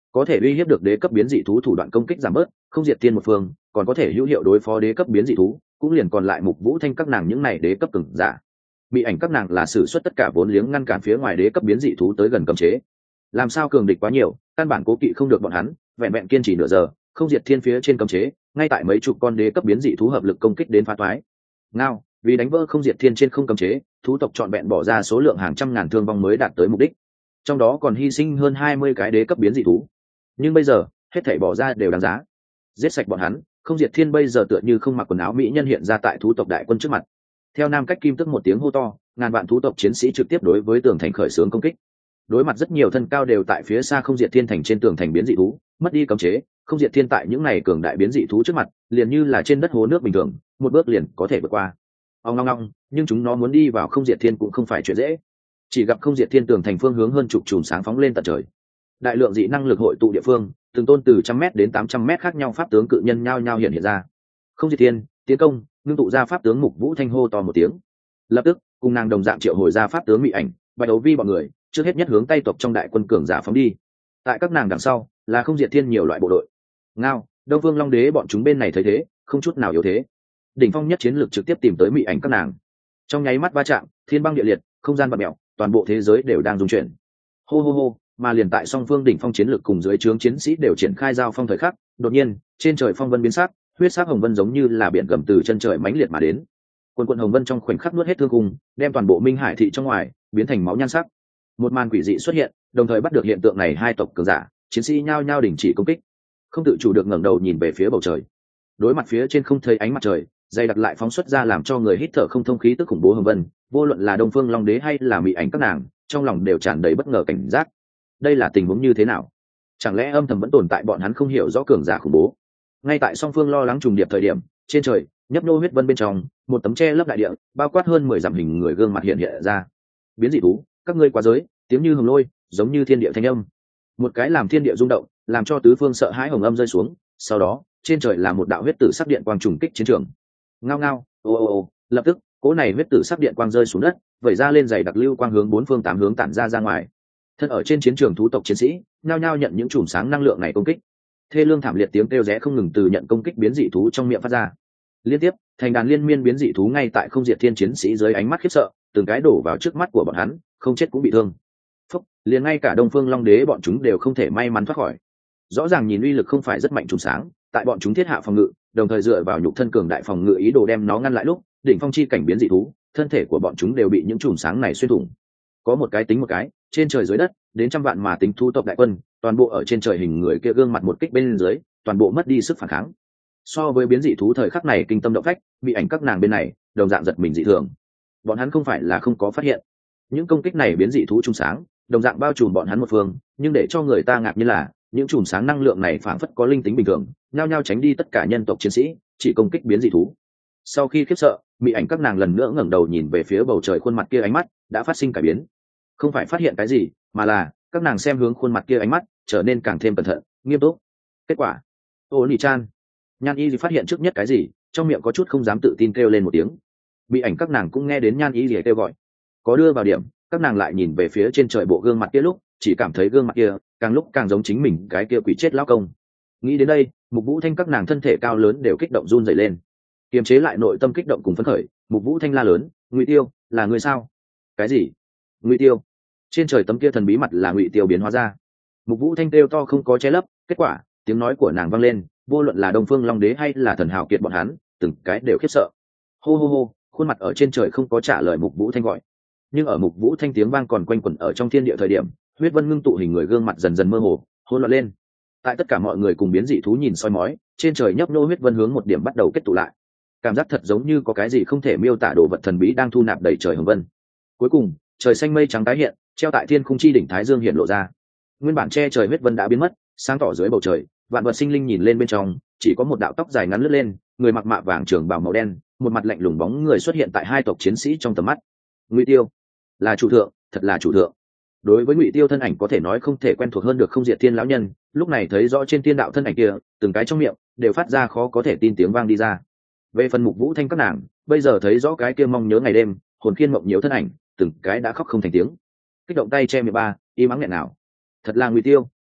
A: có thể uy hiếp được đế cấp biến dị thú thủ đoạn công kích giảm bớt, không diệt tiên một phương, còn có thể hữu hiệu đối phó đế cấp biến dị thú, cũng liền còn lại Mục Vũ Thanh các nàng những này đế cấp cường giả. Bị ảnh các nàng là sử xuất tất cả vốn liếng ngăn cản phía ngoài đế cấp biến dị thú tới gần cấm chế. Làm sao cường địch quá nhiều, căn bản cố kỵ không được bọn hắn, vẹn vẹn kiên trì nửa giờ, không diệt thiên phía trên cấm chế, ngay tại mấy chục con đế cấp biến dị thú hợp lực công kích đến phá toái. Ngao, vì đánh vỡ không diệt thiên trên không cấm chế, thú tộc chọn vẹn bỏ ra số lượng hàng trăm ngàn thương vong mới đạt tới mục đích. Trong đó còn hy sinh hơn 20 cái đế cấp biến dị thú. Nhưng bây giờ, hết thảy bỏ ra đều đáng giá. Giết sạch bọn hắn, không diệt thiên bây giờ tựa như không mặc quần áo mỹ nhân hiện ra tại thú tộc đại quân trước mặt. Theo Nam Cách Kim tức một tiếng hô to, ngàn vạn thú tộc chiến sĩ trực tiếp đối với tường thành khởi xướng công kích. Đối mặt rất nhiều thân cao đều tại phía xa không diệt thiên thành trên tường thành biến dị thú, mất đi cấm chế, không diệt thiên tại những này cường đại biến dị thú trước mặt, liền như là trên đất hố nước bình thường, một bước liền có thể vượt qua. Ong ong ong, nhưng chúng nó muốn đi vào không diệt thiên cũng không phải chuyện dễ. Chỉ gặp không diệt thiên tường thành phương hướng hơn chục chùm sáng phóng lên tận trời. Đại lượng dị năng lực hội tụ địa phương, từng tôn từ 100m đến 800m khác nhau pháp tướng cự nhân nhao nhao hiện ra. Không diệt thiên, tiến công, ngưng tụ ra pháp tướng Mục Vũ Thanh hô to một tiếng. Lập tức, cùng nàng đồng dạng triệu hồi ra pháp tướng Mị Ảnh, Bạch Đấu Vi bọn người, trước hết nhất hướng tay tộc trong đại quân cường giả phóng đi. Tại các nàng đằng sau, là không diệt thiên nhiều loại bộ đội. Ngao, Đông Vương Long Đế bọn chúng bên này thấy thế, không chút nào yếu thế. Đỉnh phong nhất chiến lược trực tiếp tìm tới Mị Ảnh các nàng. Trong nháy mắt va chạm, thiên băng địa liệt, không gian vặn mèo, toàn bộ thế giới đều đang rung chuyển. Hô hô hô, mà liền tại song phương đỉnh phong chiến lược cùng dưới trướng chiến sĩ đều triển khai giao phong thời khắc, đột nhiên, trên trời phong vân biến sắc, huyết sắc hồng vân giống như là biển gầm từ chân trời mãnh liệt mà đến. Quần quần hồng vân trong khoảnh khắc nuốt hết thương cung, đem toàn bộ Minh Hải thị trong ngoài biến thành máu nhan sắc. Một màn quỷ dị xuất hiện, đồng thời bắt được hiện tượng này hai tộc cường giả, chiến sĩ nhao nhao đình chỉ công kích, không tự chủ được ngẩng đầu nhìn về phía bầu trời. Đối mặt phía trên không thấy ánh mặt trời, dày đặc lại phóng xuất ra làm cho người hít thở không thông khí tức khủng bố hồng vân, vô luận là Đông Phương Long Đế hay là Mị Ảnh các nàng, trong lòng đều tràn đầy bất ngờ cảnh giác. Đây là tình huống như thế nào? Chẳng lẽ âm thầm vẫn tồn tại bọn hắn không hiểu rõ cường giả khủng bố? Ngay tại song phương lo lắng trùng điệp thời điểm, trên trời nhấp nô huyết vân bên trong, một tấm tre lấp đại địa, bao quát hơn 10 dặm hình người gương mặt hiện hiện ra. Biến dị thú, các ngươi quá giới, tiếng như hồng lôi, giống như thiên địa thanh âm. Một cái làm thiên địa rung động, làm cho tứ phương sợ hãi hồng âm rơi xuống. Sau đó, trên trời là một đạo huyết tử sắc điện quang trùng kích chiến trường. Ngao ngao, ô ô ô, lập tức, cỗ này huyết tử sắc điện quang rơi xuống đất, vẩy ra lên dày đặc lưu quang hướng bốn phương tám hướng tản ra ngoài. Thân ở trên chiến trường thú tộc chiến sĩ, nhao nhao nhận những chùm sáng năng lượng này công kích. Thê lương thảm liệt tiếng kêu rẽ không ngừng từ nhận công kích biến dị thú trong miệng phát ra. Liên tiếp, thành đàn liên miên biến dị thú ngay tại không diệt thiên chiến sĩ dưới ánh mắt khiếp sợ, từng cái đổ vào trước mắt của bọn hắn, không chết cũng bị thương. Phúc, liền ngay cả Đông Phương Long Đế bọn chúng đều không thể may mắn thoát khỏi. Rõ ràng nhìn uy lực không phải rất mạnh trùng sáng, tại bọn chúng thiết hạ phòng ngự, đồng thời dựa vào nhục thân cường đại phòng ngự ý đồ đem nó ngăn lại lúc, đỉnh phong chi cảnh biến dị thú, thân thể của bọn chúng đều bị những trùng sáng này xuyên thủng. Có một cái tính một cái, trên trời dưới đất, đến trăm vạn mà tính thu tộc đại quân, toàn bộ ở trên trời hình người kia gương mặt một kích bên dưới, toàn bộ mất đi sức phản kháng. So với biến dị thú thời khắc này kinh tâm động phách, Bị Ảnh các nàng bên này, đồng dạng giật mình dị thường. Bọn hắn không phải là không có phát hiện, những công kích này biến dị thú trung sáng, đồng dạng bao trùm bọn hắn một phương, nhưng để cho người ta ngạc nhiên là, những chùm sáng năng lượng này phảng phất có linh tính bình thường, nhao nhao tránh đi tất cả nhân tộc chiến sĩ, chỉ công kích biến dị thú. Sau khi khiếp sợ, Bị Ảnh các nàng lần nữa ngẩng đầu nhìn về phía bầu trời, khuôn mặt kia ánh mắt đã phát sinh cải biến. Không phải phát hiện cái gì, mà là các nàng xem hướng khuôn mặt kia ánh mắt trở nên càng thêm cẩn thận, nghiêm túc. Kết quả, ô nỉ chan, Nhan Y phát hiện trước nhất cái gì, trong miệng có chút không dám tự tin kêu lên một tiếng. Bị Ảnh các nàng cũng nghe đến Nhan Y kêu gọi, có đưa vào điểm, các nàng lại nhìn về phía trên trời bộ gương mặt kia lúc, chỉ cảm thấy gương mặt kia càng lúc càng giống chính mình cái kia quỷ chết lão công. Nghĩ đến đây, Mục Vũ Thanh các nàng thân thể cao lớn đều kích động run rẩy lên. Kiềm chế lại nội tâm kích động cùng phấn khởi, Mục Vũ Thanh la lớn, "Ngụy Tiêu, là người sao?" "Cái gì?" "Ngụy Tiêu." Trên trời tấm kia thần bí mặt là Ngụy Tiêu biến hóa ra. Mục Vũ Thanh kêu to không có che lấp, kết quả, tiếng nói của nàng vang lên, vô luận là Đông Phương Long Đế hay là Thần Hào Kiệt bọn hắn, từng cái đều khiếp sợ. Hô hô hô, khuôn mặt ở trên trời không có trả lời Mục Vũ Thanh gọi. Nhưng ở Mục Vũ Thanh tiếng vang còn quanh quẩn ở trong thiên địa thời điểm, huyết vân ngưng tụ hình người gương mặt dần dần mơ hồ, hỗn loạn lên. Tại tất cả mọi người cùng biến dị thú nhìn soi mói, trên trời nhấp nô huyết vân hướng một điểm bắt đầu kết tụ lại. Cảm giác thật giống như có cái gì không thể miêu tả đồ vật thần bí đang thu nạp đầy trời hồng vân. Cuối cùng, trời xanh mây trắng tái hiện, treo tại thiên khung chi đỉnh Thái Dương hiện lộ ra. Nguyên bản che trời huyết vân đã biến mất, sáng tỏ dưới bầu trời, vạn vật sinh linh nhìn lên bên trong, chỉ có một đạo tóc dài ngắn lướt lên, người mặc mạ vàng trường bào màu đen, một mặt lạnh lùng bóng người xuất hiện tại hai tộc chiến sĩ trong tầm mắt. Ngụy Tiêu, là chủ thượng, thật là chủ thượng. Đối với Ngụy Tiêu thân ảnh có thể nói không thể quen thuộc hơn được không diệt thiên lão nhân, lúc này thấy rõ trên thiên đạo thân ảnh kia, từng cái trong miệng đều phát ra khó có thể tin tiếng vang đi ra. Về phần Mục Vũ Thanh các nàng, bây giờ thấy rõ cái kia mong nhớ ngày đêm, hồn khiên mộng nhiễu thân ảnh, từng cái đã khóc không thành tiếng. Kích động tay che miệng ba, im ắng nghẹn nào. Thật là Ngụy Tiêu,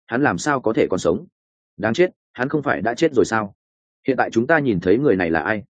A: hắn làm sao có thể còn sống? Đáng chết, hắn không phải đã chết rồi sao? Hiện tại chúng ta nhìn thấy người này là ai?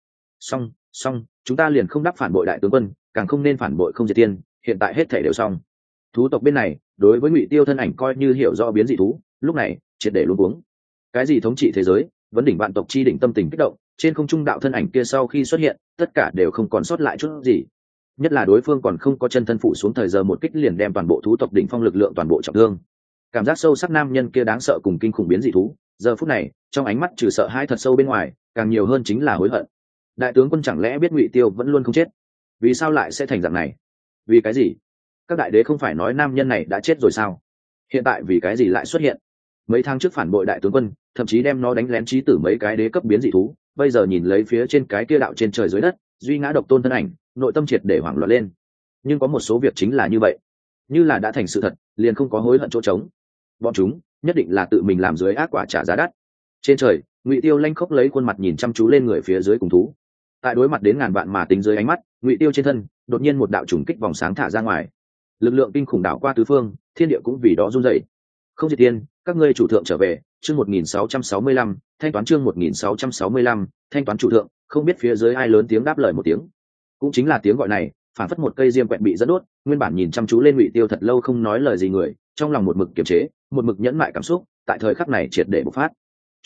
A: Xong, chúng ta liền không đáp phản bội đại tướng quân, càng không nên phản bội không diệt tiên, hiện tại hết thể đều xong. Thú tộc bên này đối với Ngụy Tiêu thân ảnh coi như hiểu rõ biến dị thú, lúc này triệt để luống cuống. Cái gì thống trị thế giới, vấn đỉnh vạn tộc chi đỉnh tâm tình kích động, trên không trung đạo thân ảnh kia sau khi xuất hiện, tất cả đều không còn sót lại chút gì. Nhất là đối phương còn không có chân thân phụ xuống thời giờ một kích liền đem toàn bộ thú tộc đỉnh phong lực lượng toàn bộ trọng thương. Cảm giác sâu sắc nam nhân kia đáng sợ cùng kinh khủng biến dị thú, giờ phút này, trong ánh mắt trừ sợ hãi thật sâu bên ngoài, càng nhiều hơn chính là hối hận. Đại tướng quân chẳng lẽ biết Ngụy Tiêu vẫn luôn không chết? Vì sao lại sẽ thành dạng này? Vì cái gì? Các đại đế không phải nói nam nhân này đã chết rồi sao? Hiện tại vì cái gì lại xuất hiện? Mấy tháng trước phản bội đại tướng quân, thậm chí đem nó đánh lén chí tử mấy cái đế cấp biến dị thú, bây giờ nhìn lấy phía trên cái kia đạo trên trời dưới đất, duy ngã độc tôn thân ảnh, nội tâm triệt để hoảng loạn lên. Nhưng có một số việc chính là như vậy, như là đã thành sự thật, liền không có hối hận chỗ trống. Bọn chúng nhất định là tự mình làm dưới ác quả trả giá đắt. Trên trời, Ngụy Tiêu lanh khốc lấy khuôn mặt nhìn chăm chú lên người phía dưới cùng thú. Tại đối mặt đến ngàn vạn mà tính dưới ánh mắt, Ngụy Tiêu trên thân đột nhiên một đạo trùng kích vòng sáng thả ra ngoài, lực lượng kinh khủng đảo qua tứ phương, thiên địa cũng vì đó run rẩy. Không diệt tiên, các ngươi chủ thượng trở về. Chương 1665, thanh toán chương 1665, thanh toán chủ thượng. Không biết phía dưới ai lớn tiếng đáp lời một tiếng, cũng chính là tiếng gọi này, phản phất một cây diêm quẹt bị dẫn đốt. Nguyên bản nhìn chăm chú lên Ngụy Tiêu thật lâu không nói lời gì người, trong lòng một mực kiềm chế, một mực nhẫn mại cảm xúc, tại thời khắc này triệt để bộc phát.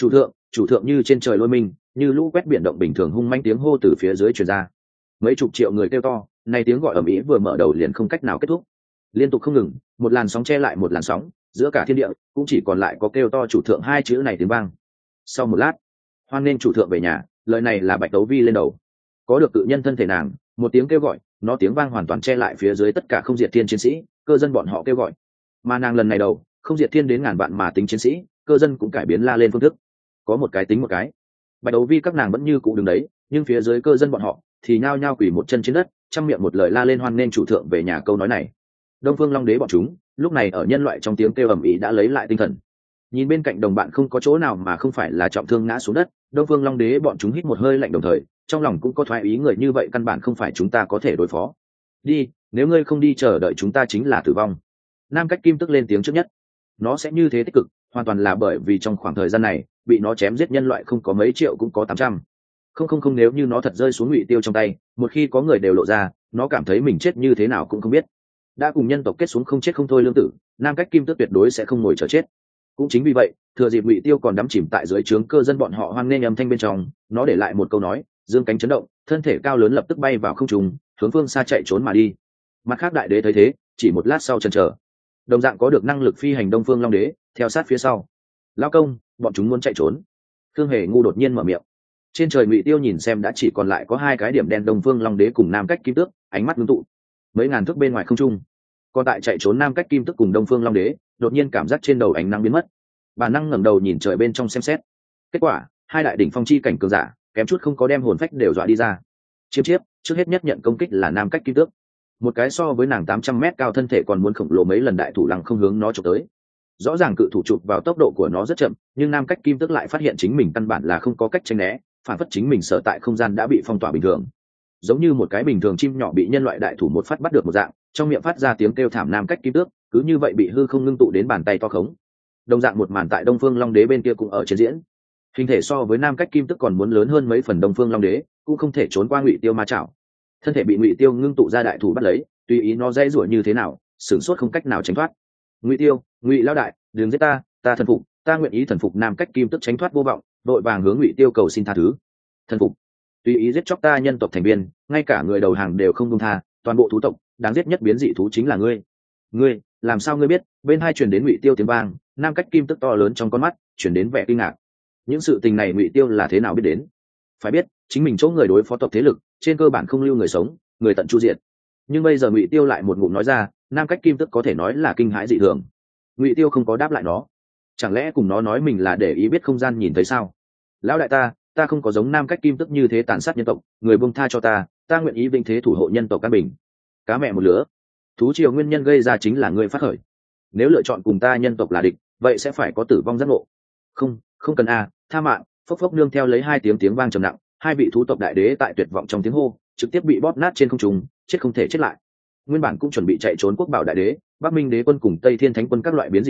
A: Chủ thượng như trên trời lôi minh, như lũ quét biển động bình thường hung manh tiếng hô từ phía dưới truyền ra. Mấy chục triệu người kêu to, này tiếng gọi ầm ĩ vừa mở đầu liền không cách nào kết thúc, liên tục không ngừng, một làn sóng che lại một làn sóng, giữa cả thiên địa cũng chỉ còn lại có kêu to chủ thượng hai chữ này tiếng vang. Sau một lát, hoan nên chủ thượng về nhà, lời này là Bạch Đấu Vi lên đầu. Có được cự nhân thân thể nàng, một tiếng kêu gọi, nó tiếng vang hoàn toàn che lại phía dưới tất cả không diệt thiên chiến sĩ, cơ dân bọn họ kêu gọi. Mà nàng lần này đầu, không diệt thiên đến ngàn vạn mà tính chiến sĩ, cơ dân cũng cải biến la lên phương thức. Có một cái tính một cái. Bạch Đấu Vi các nàng vẫn như cũ đứng đấy, nhưng phía dưới cơ dân bọn họ thì nhao nhao quỳ một chân trên đất, trăm miệng một lời la lên hoan nên chủ thượng về nhà câu nói này. Đông Phương Long Đế bọn chúng lúc này ở nhân loại trong tiếng kêu ầm ĩ đã lấy lại tinh thần, nhìn bên cạnh đồng bạn không có chỗ nào mà không phải là trọng thương ngã xuống đất. Đông Phương Long Đế bọn chúng hít một hơi lạnh, đồng thời trong lòng cũng có thoái ý, người như vậy căn bản không phải chúng ta có thể đối phó. Đi, nếu ngươi không đi chờ đợi chúng ta chính là tử vong. Nam Cách Kim tức lên tiếng trước nhất. Nó sẽ như thế tích cực, hoàn toàn là bởi vì trong khoảng thời gian này bị nó chém giết nhân loại không có mấy triệu cũng có 800. Không, nếu như nó thật rơi xuống Ngụy Tiêu trong tay, một khi có người đều lộ ra, nó cảm thấy mình chết như thế nào cũng không biết. Đã cùng nhân tộc kết xuống không chết không thôi lương tử, Nam Cách Kim Tước tuyệt đối sẽ không ngồi chờ chết. Cũng chính vì vậy, thừa dịp Ngụy Tiêu còn đắm chìm tại dưới trướng cơ dân bọn họ hoan nghênh âm thanh bên trong, nó để lại một câu nói, dương cánh chấn động, thân thể cao lớn lập tức bay vào không trung, hướng phương xa chạy trốn mà đi. Mặt khác đại đế thấy thế, chỉ một lát sau chần chờ, đồng dạng có được năng lực phi hành Đông Phương Long Đế theo sát phía sau. Lão công, bọn chúng muốn chạy trốn. Thương Hề ngu đột nhiên mở miệng. Trên trời Ngụy Tiêu nhìn xem đã chỉ còn lại có hai cái điểm đen Đông Phương Long Đế cùng Nam Cách Kim Tước, ánh mắt ngưng tụ. Mấy ngàn thước bên ngoài không trung, còn tại chạy trốn Nam Cách Kim Tước cùng Đông Phương Long Đế đột nhiên cảm giác trên đầu ánh nắng biến mất, bản năng ngẩng đầu nhìn trời bên trong xem xét. Kết quả, hai đại đỉnh phong chi cảnh cường giả kém chút không có đem hồn phách đều dọa đi ra. Chiếm chiếp, trước hết nhất nhận công kích là Nam Cách Kim Tước, một cái so với nàng 800 mét cao thân thể còn muốn khổng lồ mấy lần đại thủ lăng không hướng nó chụp tới. Rõ ràng cự thủ chụp vào tốc độ của nó rất chậm, nhưng Nam Cách Kim Tước lại phát hiện chính mình căn bản là không có cách tránh né, phản phất chính mình sở tại không gian đã bị phong tỏa bình thường, giống như một cái bình thường chim nhỏ bị nhân loại đại thủ một phát bắt được một dạng, trong miệng phát ra tiếng kêu thảm. Nam Cách Kim Tước cứ như vậy bị hư không ngưng tụ đến bàn tay to khống. Đồng dạng một màn tại Đông Phương Long Đế bên kia cũng ở trên diễn, hình thể so với Nam Cách Kim Tước còn muốn lớn hơn mấy phần Đông Phương Long Đế cũng không thể trốn qua Ngụy Tiêu ma chảo, thân thể bị Ngụy Tiêu ngưng tụ ra đại thủ bắt lấy, tùy ý nó dãy rủa như thế nào, sửng sốt không cách nào tránh thoát. Ngụy Tiêu, Ngụy lão đại, đừng giết ta, ta thần phục, ta nguyện ý thần phục. Nam Cách Kim Tước tránh thoát vô vọng, đội vàng hướng Ngụy Tiêu cầu xin tha thứ. Thần phục, tùy ý giết chóc ta nhân tộc thành viên, ngay cả người đầu hàng đều không buông tha, toàn bộ thú tộc đáng giết nhất biến dị thú chính là ngươi. Ngươi, làm sao ngươi biết? Bên hai truyền đến Ngụy Tiêu tiếng vang, Nam Cách Kim Tước to lớn trong con mắt truyền đến vẻ kinh ngạc. Những sự tình này Ngụy Tiêu là thế nào biết đến? Phải biết, chính mình chỗ người đối phó tộc thế lực, trên cơ bản không lưu người sống, người tận chu diệt. Nhưng bây giờ Ngụy Tiêu lại một ngụm nói ra, Nam Cách Kim Tước có thể nói là kinh hãi dị thường. Ngụy Tiêu không có đáp lại nó, chẳng lẽ cùng nó nói mình là để ý biết không gian nhìn thấy sao? Lão đại ta không có giống Nam Cách Kim Tước như thế tàn sát nhân tộc, người buông tha cho ta nguyện ý vinh thế thủ hộ nhân tộc căn bình. Cá mẹ một lứa, thú triều nguyên nhân gây ra chính là ngươi phát khởi. Nếu lựa chọn cùng ta nhân tộc là địch, vậy sẽ phải có tử vong giác ngộ. Không cần tha mạng. Phốc phốc nương theo lấy hai tiếng vang trầm nặng, hai vị thú tộc đại đế tại tuyệt vọng trong tiếng hô trực tiếp bị bóp nát trên không trung, chết không thể chết lại. Nguyên bản cũng chuẩn bị chạy trốn Quốc Bảo đại đế, Bắc Minh đế quân cùng Tây Thiên thánh quân các loại biến dị thú,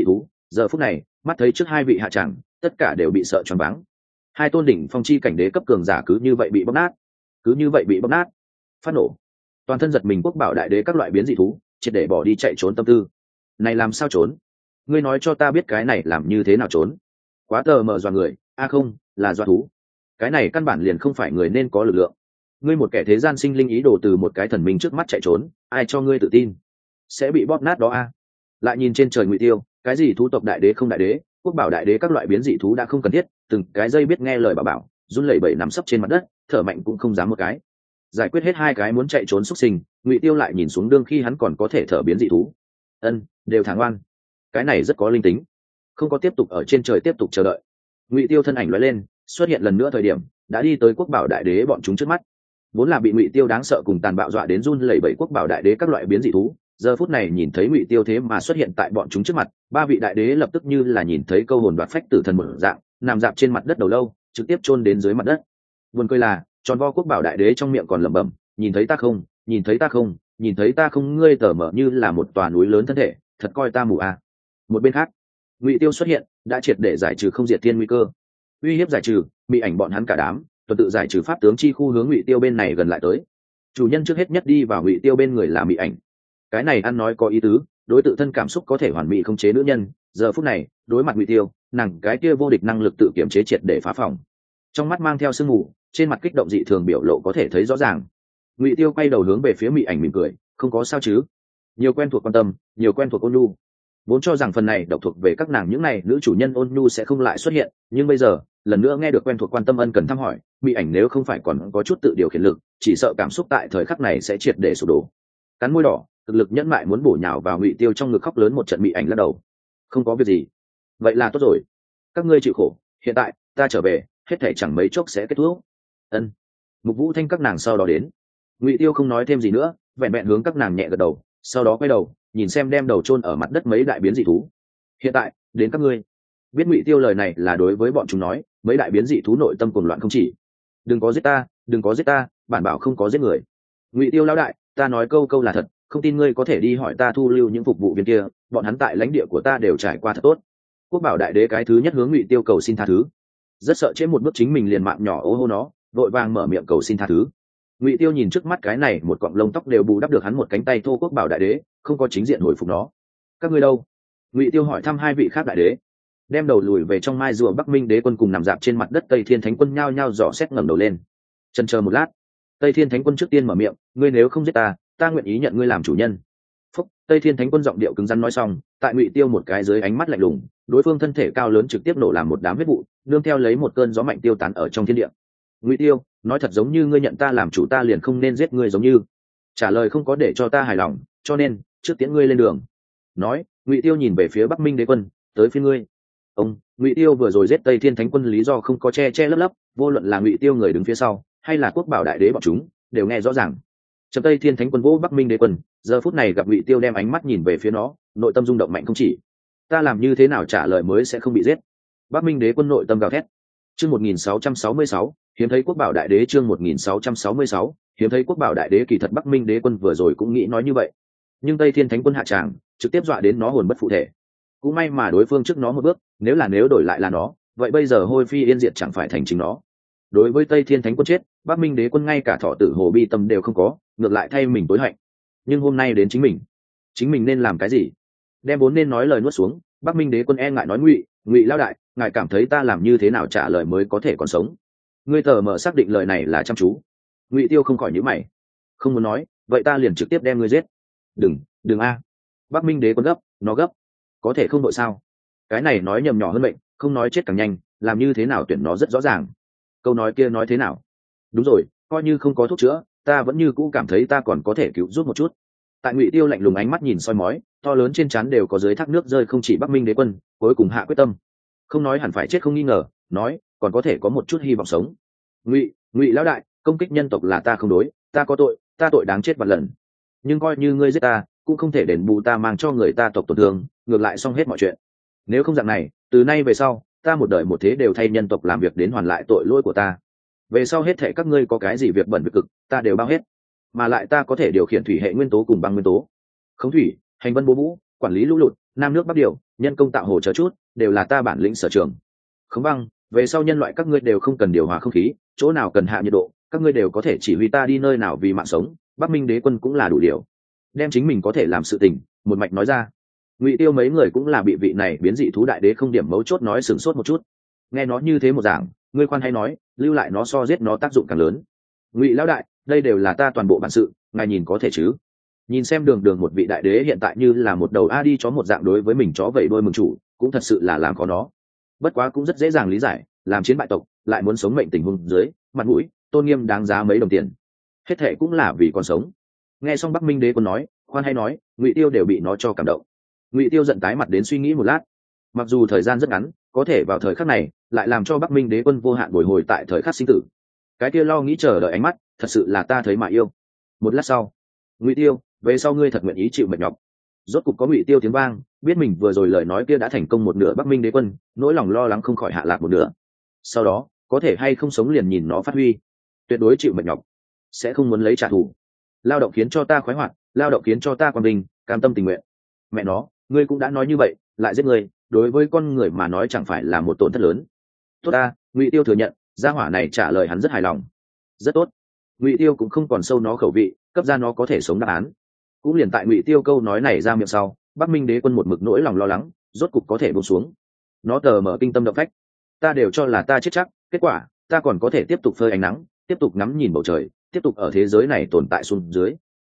A: giờ phút này mắt thấy trước hai vị hạ tràng tất cả đều bị sợ choáng váng. Hai tôn đỉnh phong chi cảnh đế cấp cường giả cứ như vậy bị bóc nát, cứ như vậy bị bóc nát. Phát nổ, toàn thân giật mình quốc bảo đại đế các loại biến dị thú triệt để bỏ đi chạy trốn tâm tư. Này làm sao trốn? Ngươi nói cho ta biết cái này làm như thế nào trốn? Quá tờ mờ dọa người, không là dọa thú. Cái này căn bản liền không phải người nên có lực lượng. Ngươi một kẻ thế gian sinh linh ý đồ từ một cái thần minh trước mắt chạy trốn, ai cho ngươi tự tin sẽ bị bóp nát đó a? Lại nhìn trên trời Ngụy Tiêu, cái gì thú tộc đại đế không đại đế, quốc bảo đại đế các loại biến dị thú đã không cần thiết, từng cái dây biết nghe lời bảo run lẩy bẩy nằm sấp trên mặt đất, thở mạnh cũng không dám một cái. Giải quyết hết hai cái muốn chạy trốn xuất sinh, Ngụy Tiêu lại nhìn xuống đương khi hắn còn có thể thở biến dị thú. Đều thả ngoan. Cái này rất có linh tính. Không có tiếp tục ở trên trời tiếp tục chờ đợi. Ngụy Tiêu thân ảnh lóe lên, xuất hiện lần nữa thời điểm, đã đi tới quốc bảo đại đế bọn chúng trước mắt. Vốn là bị Ngụy Tiêu đáng sợ cùng tàn bạo dọa đến run lẩy bẩy quốc bảo đại đế các loại biến dị thú, giờ phút này nhìn thấy Ngụy Tiêu thế mà xuất hiện tại bọn chúng trước mặt, ba vị đại đế lập tức như là nhìn thấy câu hồn đoạt phách tử thần một dạng, nằm dạp trên mặt đất đầu lâu, trực tiếp chôn đến dưới mặt đất. Buồn cười là, tròn vo quốc bảo đại đế trong miệng còn lẩm bẩm, nhìn thấy ta không, nhìn thấy ta không, nhìn thấy ta không, ngươi tở mở như là một tòa núi lớn thân thể, thật coi ta mù à. Một bên khác, Ngụy Tiêu xuất hiện, đã triệt để giải trừ không diệt thiên nguy cơ. Uy hiếp giải trừ, bị ảnh bọn hắn cả đám, tuần tự giải trừ pháp tướng chi khu hướng Ngụy Tiêu bên này gần lại tới. Chủ nhân trước hết nhất đi vào Ngụy Tiêu bên người là Mị Ảnh. Cái này ăn nói có ý tứ, đối tự thân cảm xúc có thể hoàn mỹ khống chế nữ nhân, giờ phút này, đối mặt Ngụy Tiêu, nàng cái kia vô địch năng lực tự kiểm chế triệt để phá phòng. Trong mắt mang theo sương mù, trên mặt kích động dị thường biểu lộ có thể thấy rõ ràng. Ngụy Tiêu quay đầu hướng về phía Mị Ảnh mỉm cười, không có sao chứ? Nhiều quen thuộc quan tâm, nhiều quen thuộc ôn nhu. Vốn cho rằng phần này độc thuộc về các nàng những này nữ chủ nhân ôn nhu sẽ không lại xuất hiện, nhưng bây giờ, lần nữa nghe được quen thuộc quan tâm ân cần thăm hỏi, Mị Ảnh nếu không phải còn có chút tự điều khiển lực, chỉ sợ cảm xúc tại thời khắc này sẽ triệt để sụp đổ. Cắn môi đỏ, thực lực nhẫn mại muốn bổ nhào vào Ngụy Tiêu trong ngực khóc lớn một trận. Mị Ảnh lắc đầu, không có việc gì. Vậy là tốt rồi, các ngươi chịu khổ, hiện tại ta trở về, hết thể chẳng mấy chốc sẽ kết thúc. Mục Vũ Thanh các nàng sau đó đến. Ngụy Tiêu không nói thêm gì nữa, vẹn vẹn hướng các nàng nhẹ gật đầu, sau đó quay đầu nhìn xem đem đầu chôn ở mặt đất mấy đại biến dị thú. Hiện tại đến các ngươi. Biết Ngụy Tiêu lời này là đối với bọn chúng nói, mấy đại biến dị thú nội tâm cuồng loạn không chỉ. Đừng có giết ta, đừng có giết ta, bản bảo không có giết người. Ngụy Tiêu lão đại, ta nói câu là thật, không tin ngươi có thể đi hỏi ta thu lưu những phục vụ viên kia, bọn hắn tại lãnh địa của ta đều trải qua thật tốt. Quốc bảo đại đế cái thứ nhất hướng Ngụy Tiêu cầu xin tha thứ, rất sợ chế một bước chính mình liền mạng nhỏ ố hô nó, vội vàng mở miệng cầu xin tha thứ. Ngụy Tiêu nhìn trước mắt cái này một cọng lông tóc đều bù đắp được hắn một cánh tay thô quốc bảo đại đế, không có chính diện hồi phục nó. Các ngươi đâu? Ngụy Tiêu hỏi thăm hai vị khác đại đế, đem đầu lùi về trong mai rùa Bắc Minh đế quân cùng nằm dạp trên mặt đất Tây Thiên Thánh quân nhao nhao dò xét ngẩng đầu lên. Chần chờ một lát, Tây Thiên Thánh quân trước tiên mở miệng, ngươi nếu không giết ta, ta nguyện ý nhận ngươi làm chủ nhân. Phúc, Tây Thiên Thánh quân giọng điệu cứng rắn nói xong, tại Ngụy Tiêu một cái dưới ánh mắt lạnh lùng, đối phương thân thể cao lớn trực tiếp nổ làm một đám huyết vụ, nương theo lấy một cơn gió mạnh tiêu tán ở trong thiên địa. Ngụy Tiêu, nói thật giống như ngươi nhận ta làm chủ ta liền không nên giết ngươi giống như. Trả lời không có để cho ta hài lòng, cho nên trước tiễn ngươi lên đường. Nói, Ngụy Tiêu nhìn về phía Bắc Minh đế quân, tới phía ngươi. Ngụy Tiêu vừa rồi giết Tây Thiên Thánh quân lý do không có che lấp, vô luận là Ngụy Tiêu người đứng phía sau, hay là quốc bảo đại đế bọn chúng, đều nghe rõ ràng. Chấm Tây Thiên Thánh quân vỗ Bắc Minh đế quân, giờ phút này gặp Ngụy Tiêu đem ánh mắt nhìn về phía nó, nội tâm rung động mạnh không chỉ. Ta làm như thế nào trả lời mới sẽ không bị giết? Bắc Minh đế quân nội tâm gào thét. Chương 1666, hiếm thấy quốc bảo đại đế. Chương 1666, hiếm thấy quốc bảo đại đế. Kỳ thật Bắc Minh đế quân vừa rồi cũng nghĩ nói như vậy, nhưng Tây Thiên Thánh quân hạ tràng, trực tiếp dọa đến nó hồn bất phụ thể. Cũng may mà đối phương trước nó một bước, nếu đổi lại là nó, vậy bây giờ hôi phi yên diệt chẳng phải thành chính nó. Đối với Tây Thiên Thánh quân chết, Bắc Minh đế quân ngay cả thọ tử hồ bi tâm đều không có, ngược lại thay mình tối hạnh. Nhưng hôm nay đến chính mình nên làm cái gì? Đem vốn nên nói lời nuốt xuống, Bắc Minh đế quân e ngại nói, Ngụy lão đại, ngài cảm thấy ta làm như thế nào trả lời mới có thể còn sống? Ngươi tờ mở xác định lời này là chăm chú. Ngụy Tiêu không khỏi nhíu mày, không muốn nói, vậy ta liền trực tiếp đem ngươi giết. Đừng a. Bắc Minh đế quân gấp, nó gấp, có thể không đội sao? Cái này nói nhầm nhỏ hơn bệnh, không nói chết càng nhanh, làm như thế nào tuyển nó rất rõ ràng. Câu nói kia nói thế nào? Đúng rồi, coi như không có thuốc chữa, ta vẫn như cũ cảm thấy ta còn có thể cứu giúp một chút. Tại Ngụy Tiêu lạnh lùng ánh mắt nhìn soi mói, to lớn trên trán đều có dưới thác nước rơi, không chỉ Bắc Minh đế quân, cuối cùng hạ quyết tâm, không nói hẳn phải chết không nghi ngờ, nói còn có thể có một chút hy vọng sống. Ngụy lão đại, công kích nhân tộc là ta không đối, ta có tội, ta tội đáng chết vạn lần. Nhưng coi như ngươi giết ta, cũng không thể đền bù ta mang cho người ta tộc tổn thương, ngược lại xong hết mọi chuyện. Nếu không dạng này, từ nay về sau, ta một đời một thế đều thay nhân tộc làm việc đến hoàn lại tội lỗi của ta. Về sau hết thệ các ngươi có cái gì việc bẩn việc cực, ta đều bao hết. Mà lại ta có thể điều khiển thủy hệ nguyên tố cùng băng nguyên tố, khống thủy, hành vân bố vũ, quản lý lũ lụt, nam nước bắc điều, nhân công tạo hồ chờ chút đều là ta bản lĩnh sở trường. Khống băng, về sau nhân loại các ngươi đều không cần điều hòa không khí, chỗ nào cần hạ nhiệt độ các ngươi đều có thể chỉ huy ta đi nơi nào vì mạng sống. Bắc Minh đế quân cũng là đủ điều, đem chính mình có thể làm sự tình một mạch nói ra. Ngụy Tiêu mấy người cũng là bị vị này biến dị thú đại đế không điểm mấu chốt nói sửng sốt một chút. Nghe nó như thế một giảng, ngươi khoan hay nói, lưu lại nó so giết nó tác dụng càng lớn. Ngụy lão đại, đây đều là ta toàn bộ bản sự, ngài nhìn có thể chứ? Nhìn xem đường đường một vị đại đế hiện tại như là một đầu a đi chó một dạng đối với mình chó vẩy đôi mừng chủ, cũng thật sự là làm khó nó. Bất quá cũng rất dễ dàng lý giải, làm chiến bại tộc lại muốn sống mệnh tình huống dưới, mặt mũi tôn nghiêm đáng giá mấy đồng tiền, hết thệ cũng là vì còn sống. Nghe xong Bắc Minh đế quân nói, khoan hay nói, Ngụy Tiêu đều bị nó cho cảm động. Ngụy Tiêu giận tái mặt đến suy nghĩ một lát, mặc dù thời gian rất ngắn, có thể vào thời khắc này lại làm cho Bắc Minh đế quân vô hạn bồi hồi tại thời khắc sinh tử. Cái kia lo nghĩ chờ đợi ánh mắt, thật sự là ta thấy mà yêu. Một lát sau, Ngụy Tiêu, về sau ngươi thật nguyện ý chịu mệt nhọc. Rốt cục có Ngụy Tiêu tiếng vang, biết mình vừa rồi lời nói kia đã thành công một nửa. Bắc Minh đế quân nỗi lòng lo lắng không khỏi hạ lạc một nửa. Sau đó có thể hay không sống liền nhìn nó phát huy, tuyệt đối chịu mệt nhọc, sẽ không muốn lấy trả thù. Lao động khiến cho ta khoái hoạt, lao động khiến cho ta quang vinh, cam tâm tình nguyện. Mẹ nó, ngươi cũng đã nói như vậy, lại giết ngươi, đối với con người mà nói chẳng phải là một tổn thất lớn. Tốt ta, Ngụy Tiêu thừa nhận, gia hỏa này trả lời hắn rất hài lòng. Rất tốt. Ngụy Tiêu cũng không còn sâu nó khẩu vị, cấp ra nó có thể sống đáp án. Cũng liền tại Ngụy Tiêu câu nói này ra miệng sau, Bắc Minh đế quân một mực nỗi lòng lo lắng, rốt cục có thể buông xuống. Nó tờ mở kinh tâm động phách. Ta đều cho là ta chết chắc, kết quả ta còn có thể tiếp tục phơi ánh nắng, tiếp tục ngắm nhìn bầu trời, tiếp tục ở thế giới này tồn tại xuống dưới.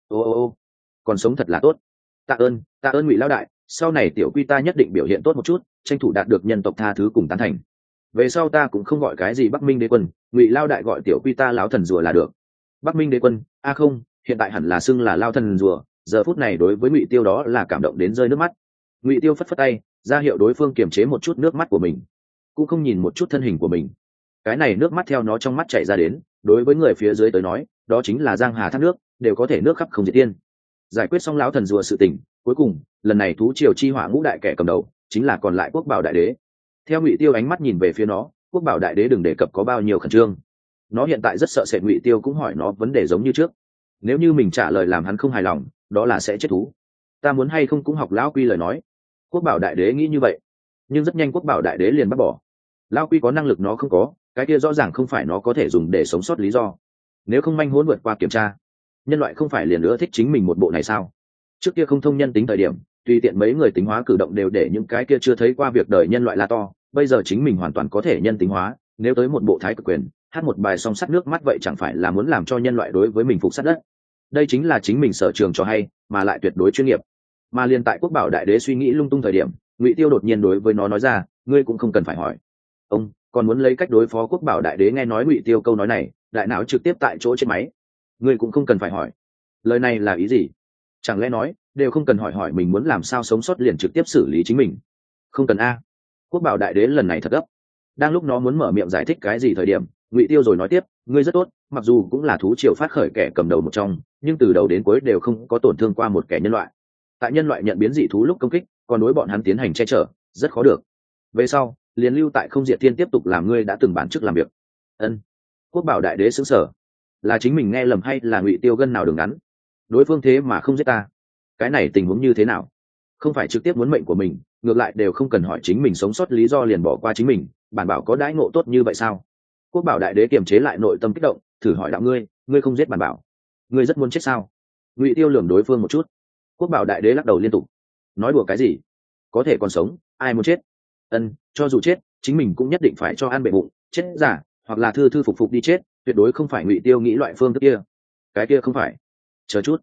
A: Ô, còn sống thật là tốt. Tạ ơn Ngụy lão đại, sau này tiểu quy ta nhất định biểu hiện tốt một chút, tranh thủ đạt được nhân tộc tha thứ cùng tán thành. Về sau ta cũng không gọi cái gì Bắc Minh đế quân, Ngụy lão đại gọi tiểu quy ta lão thần rùa là được. Bắc Minh đế quân, a không, hiện tại hẳn là xưng là lao thần rùa. Giờ phút này đối với Ngụy Tiêu đó là cảm động đến rơi nước mắt. Ngụy Tiêu phất phất tay, ra hiệu đối phương kiềm chế một chút nước mắt của mình, cũng không nhìn một chút thân hình của mình. Cái này nước mắt theo nó trong mắt chảy ra đến, đối với người phía dưới tới nói, đó chính là giang hà thác nước, đều có thể nước khắp không diệt tiên. Giải quyết xong lão thần rùa sự tình, cuối cùng lần này thú triều chi hỏa ngũ đại kẻ cầm đầu chính là còn lại Quốc Bảo đại đế. Theo Ngụy Tiêu ánh mắt nhìn về phía nó, Quốc Bảo đại đế đừng đề cập có bao nhiêu khẩn trương. Nó hiện tại rất sợ sệt Ngụy Tiêu cũng hỏi nó vấn đề giống như trước. Nếu như mình trả lời làm hắn không hài lòng, đó là sẽ chết thú. Ta muốn hay không cũng học lão quy lời nói. Quốc Bảo đại đế nghĩ như vậy, nhưng rất nhanh Quốc Bảo đại đế liền bắt bỏ. Lão quy có năng lực nó không có, cái kia rõ ràng không phải nó có thể dùng để sống sót lý do. Nếu không manh hỗn vượt qua kiểm tra, nhân loại không phải liền nữa thích chính mình một bộ này sao? Trước kia không thông nhân tính thời điểm, tùy tiện mấy người tính hóa cử động đều để những cái kia chưa thấy qua việc đời nhân loại la to. Bây giờ chính mình hoàn toàn có thể nhân tính hóa, nếu tới một bộ thái cực quyền, hát một bài song sắt nước mắt, vậy chẳng phải là muốn làm cho nhân loại đối với mình phục sát đất? Đây chính là chính mình sở trường cho hay, mà lại tuyệt đối chuyên nghiệp. Mà liên tại Quốc Bảo đại đế suy nghĩ lung tung thời điểm, Ngụy Tiêu đột nhiên đối với nó nói ra, ngươi cũng không cần phải hỏi. Ông còn muốn lấy cách đối phó Quốc Bảo đại đế. Nghe nói Ngụy Tiêu câu nói này, đại não trực tiếp tại chỗ chết máy. Ngươi cũng không cần phải hỏi, lời này là ý gì? Chẳng lẽ nói đều không cần hỏi mình muốn làm sao sống sót liền trực tiếp xử lý chính mình? Không cần a. Quốc Bảo đại đế lần này thật gấp. Đang lúc nó muốn mở miệng giải thích cái gì thời điểm, Ngụy Tiêu rồi nói tiếp, ngươi rất tốt, mặc dù cũng là thú triều phát khởi kẻ cầm đầu một trong, nhưng từ đầu đến cuối đều không có tổn thương qua một kẻ nhân loại. Tại nhân loại nhận biến dị thú lúc công kích, còn đối bọn hắn tiến hành che chở, rất khó được. Về sau liền lưu tại không diệt thiên tiếp tục làm ngươi đã từng bản chức làm việc. Ân. Quốc Bảo đại đế sững sờ, là chính mình nghe lầm hay là Ngụy Tiêu gân nào đường ngắn? Đối phương thế mà không giết ta, cái này tình huống như thế nào? Không phải trực tiếp muốn mệnh của mình, ngược lại đều không cần hỏi chính mình sống sót lý do liền bỏ qua chính mình, bản bảo có đãi ngộ tốt như vậy sao? Quốc Bảo đại đế kiềm chế lại nội tâm kích động, thử hỏi đạo ngươi không giết bản bảo, ngươi rất muốn chết sao? Ngụy Tiêu lườm đối phương một chút. Quốc Bảo đại đế lắc đầu liên tục, nói đùa cái gì? Có thể còn sống, ai muốn chết? Cho dù chết, chính mình cũng nhất định phải cho ăn bệ bụng, chết giả, hoặc là thư thư phục phục đi chết, tuyệt đối không phải Ngụy Tiêu nghĩ loại phương thức kia. Cái kia không phải. Chờ chút.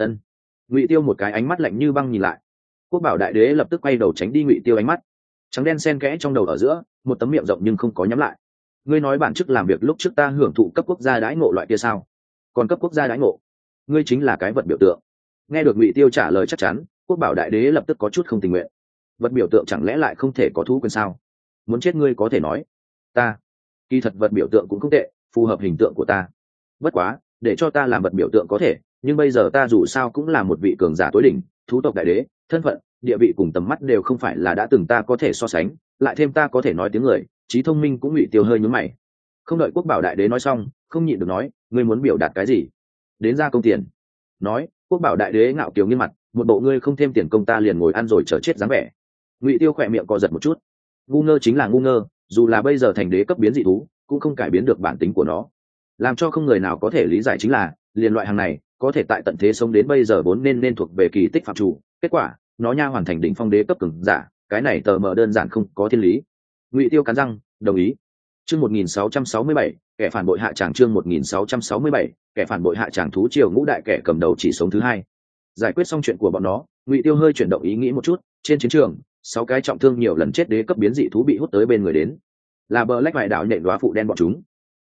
A: Ngụy Tiêu một cái ánh mắt lạnh như băng nhìn lại. Quốc Bảo đại đế lập tức quay đầu tránh đi Ngụy Tiêu ánh mắt. Trắng đen xen kẽ trong đầu ở giữa, một tấm miệng rộng nhưng không có nhắm lại. Ngươi nói bản chức làm việc lúc trước ta hưởng thụ cấp quốc gia đãi ngộ loại kia sao? Còn cấp quốc gia đãi ngộ, ngươi chính là cái vật biểu tượng. Nghe được Ngụy Tiêu trả lời chắc chắn, Quốc Bảo đại đế lập tức có chút không tình nguyện. Vật biểu tượng chẳng lẽ lại không thể có thú quyền sao? Muốn chết ngươi có thể nói. Ta kỳ thật vật biểu tượng cũng không tệ, phù hợp hình tượng của ta. Bất quá để cho ta làm vật biểu tượng có thể, nhưng bây giờ ta dù sao cũng là một vị cường giả tối đỉnh, thú tộc đại đế, thân phận, địa vị cùng tầm mắt đều không phải là đã từng ta có thể so sánh, lại thêm ta có thể nói tiếng người, trí thông minh cũng Ngụy Tiêu hơi nhướng mày. Không đợi Quốc Bảo đại đế nói xong, không nhịn được nói, ngươi muốn biểu đạt cái gì? Đến ra công tiền. Nói, Quốc Bảo đại đế ngạo kiều nghiêm mặt, một bộ ngươi không thêm tiền công ta liền ngồi ăn rồi chờ chết dáng vẻ. Ngụy Tiêu khỏe miệng co giật một chút. Ngu ngơ chính là ngu ngơ, dù là bây giờ thành đế cấp biến dị thú cũng không cải biến được bản tính của nó. Làm cho không người nào có thể lý giải chính là liền loại hàng này có thể tại tận thế sống đến bây giờ vốn nên thuộc về kỳ tích phạm chủ, kết quả nó nha hoàn thành đỉnh phong đế cấp cường giả, cái này tờ mờ đơn giản không có thiên lý. Ngụy Tiêu cắn răng đồng ý. Chương 1667, kẻ phản bội hạ tràng. Chương 1667, kẻ phản bội hạ tràng. Thú triều ngũ đại kẻ cầm đầu chỉ sống thứ hai. Giải quyết xong chuyện của bọn nó, Ngụy Tiêu hơi chuyển động ý nghĩ một chút. Trên chiến trường, 6 cái trọng thương nhiều lần chết đế cấp biến dị thú bị hút tới bên người đến, là bờ lách vải đảo nhện đóa phụ đen bọn chúng.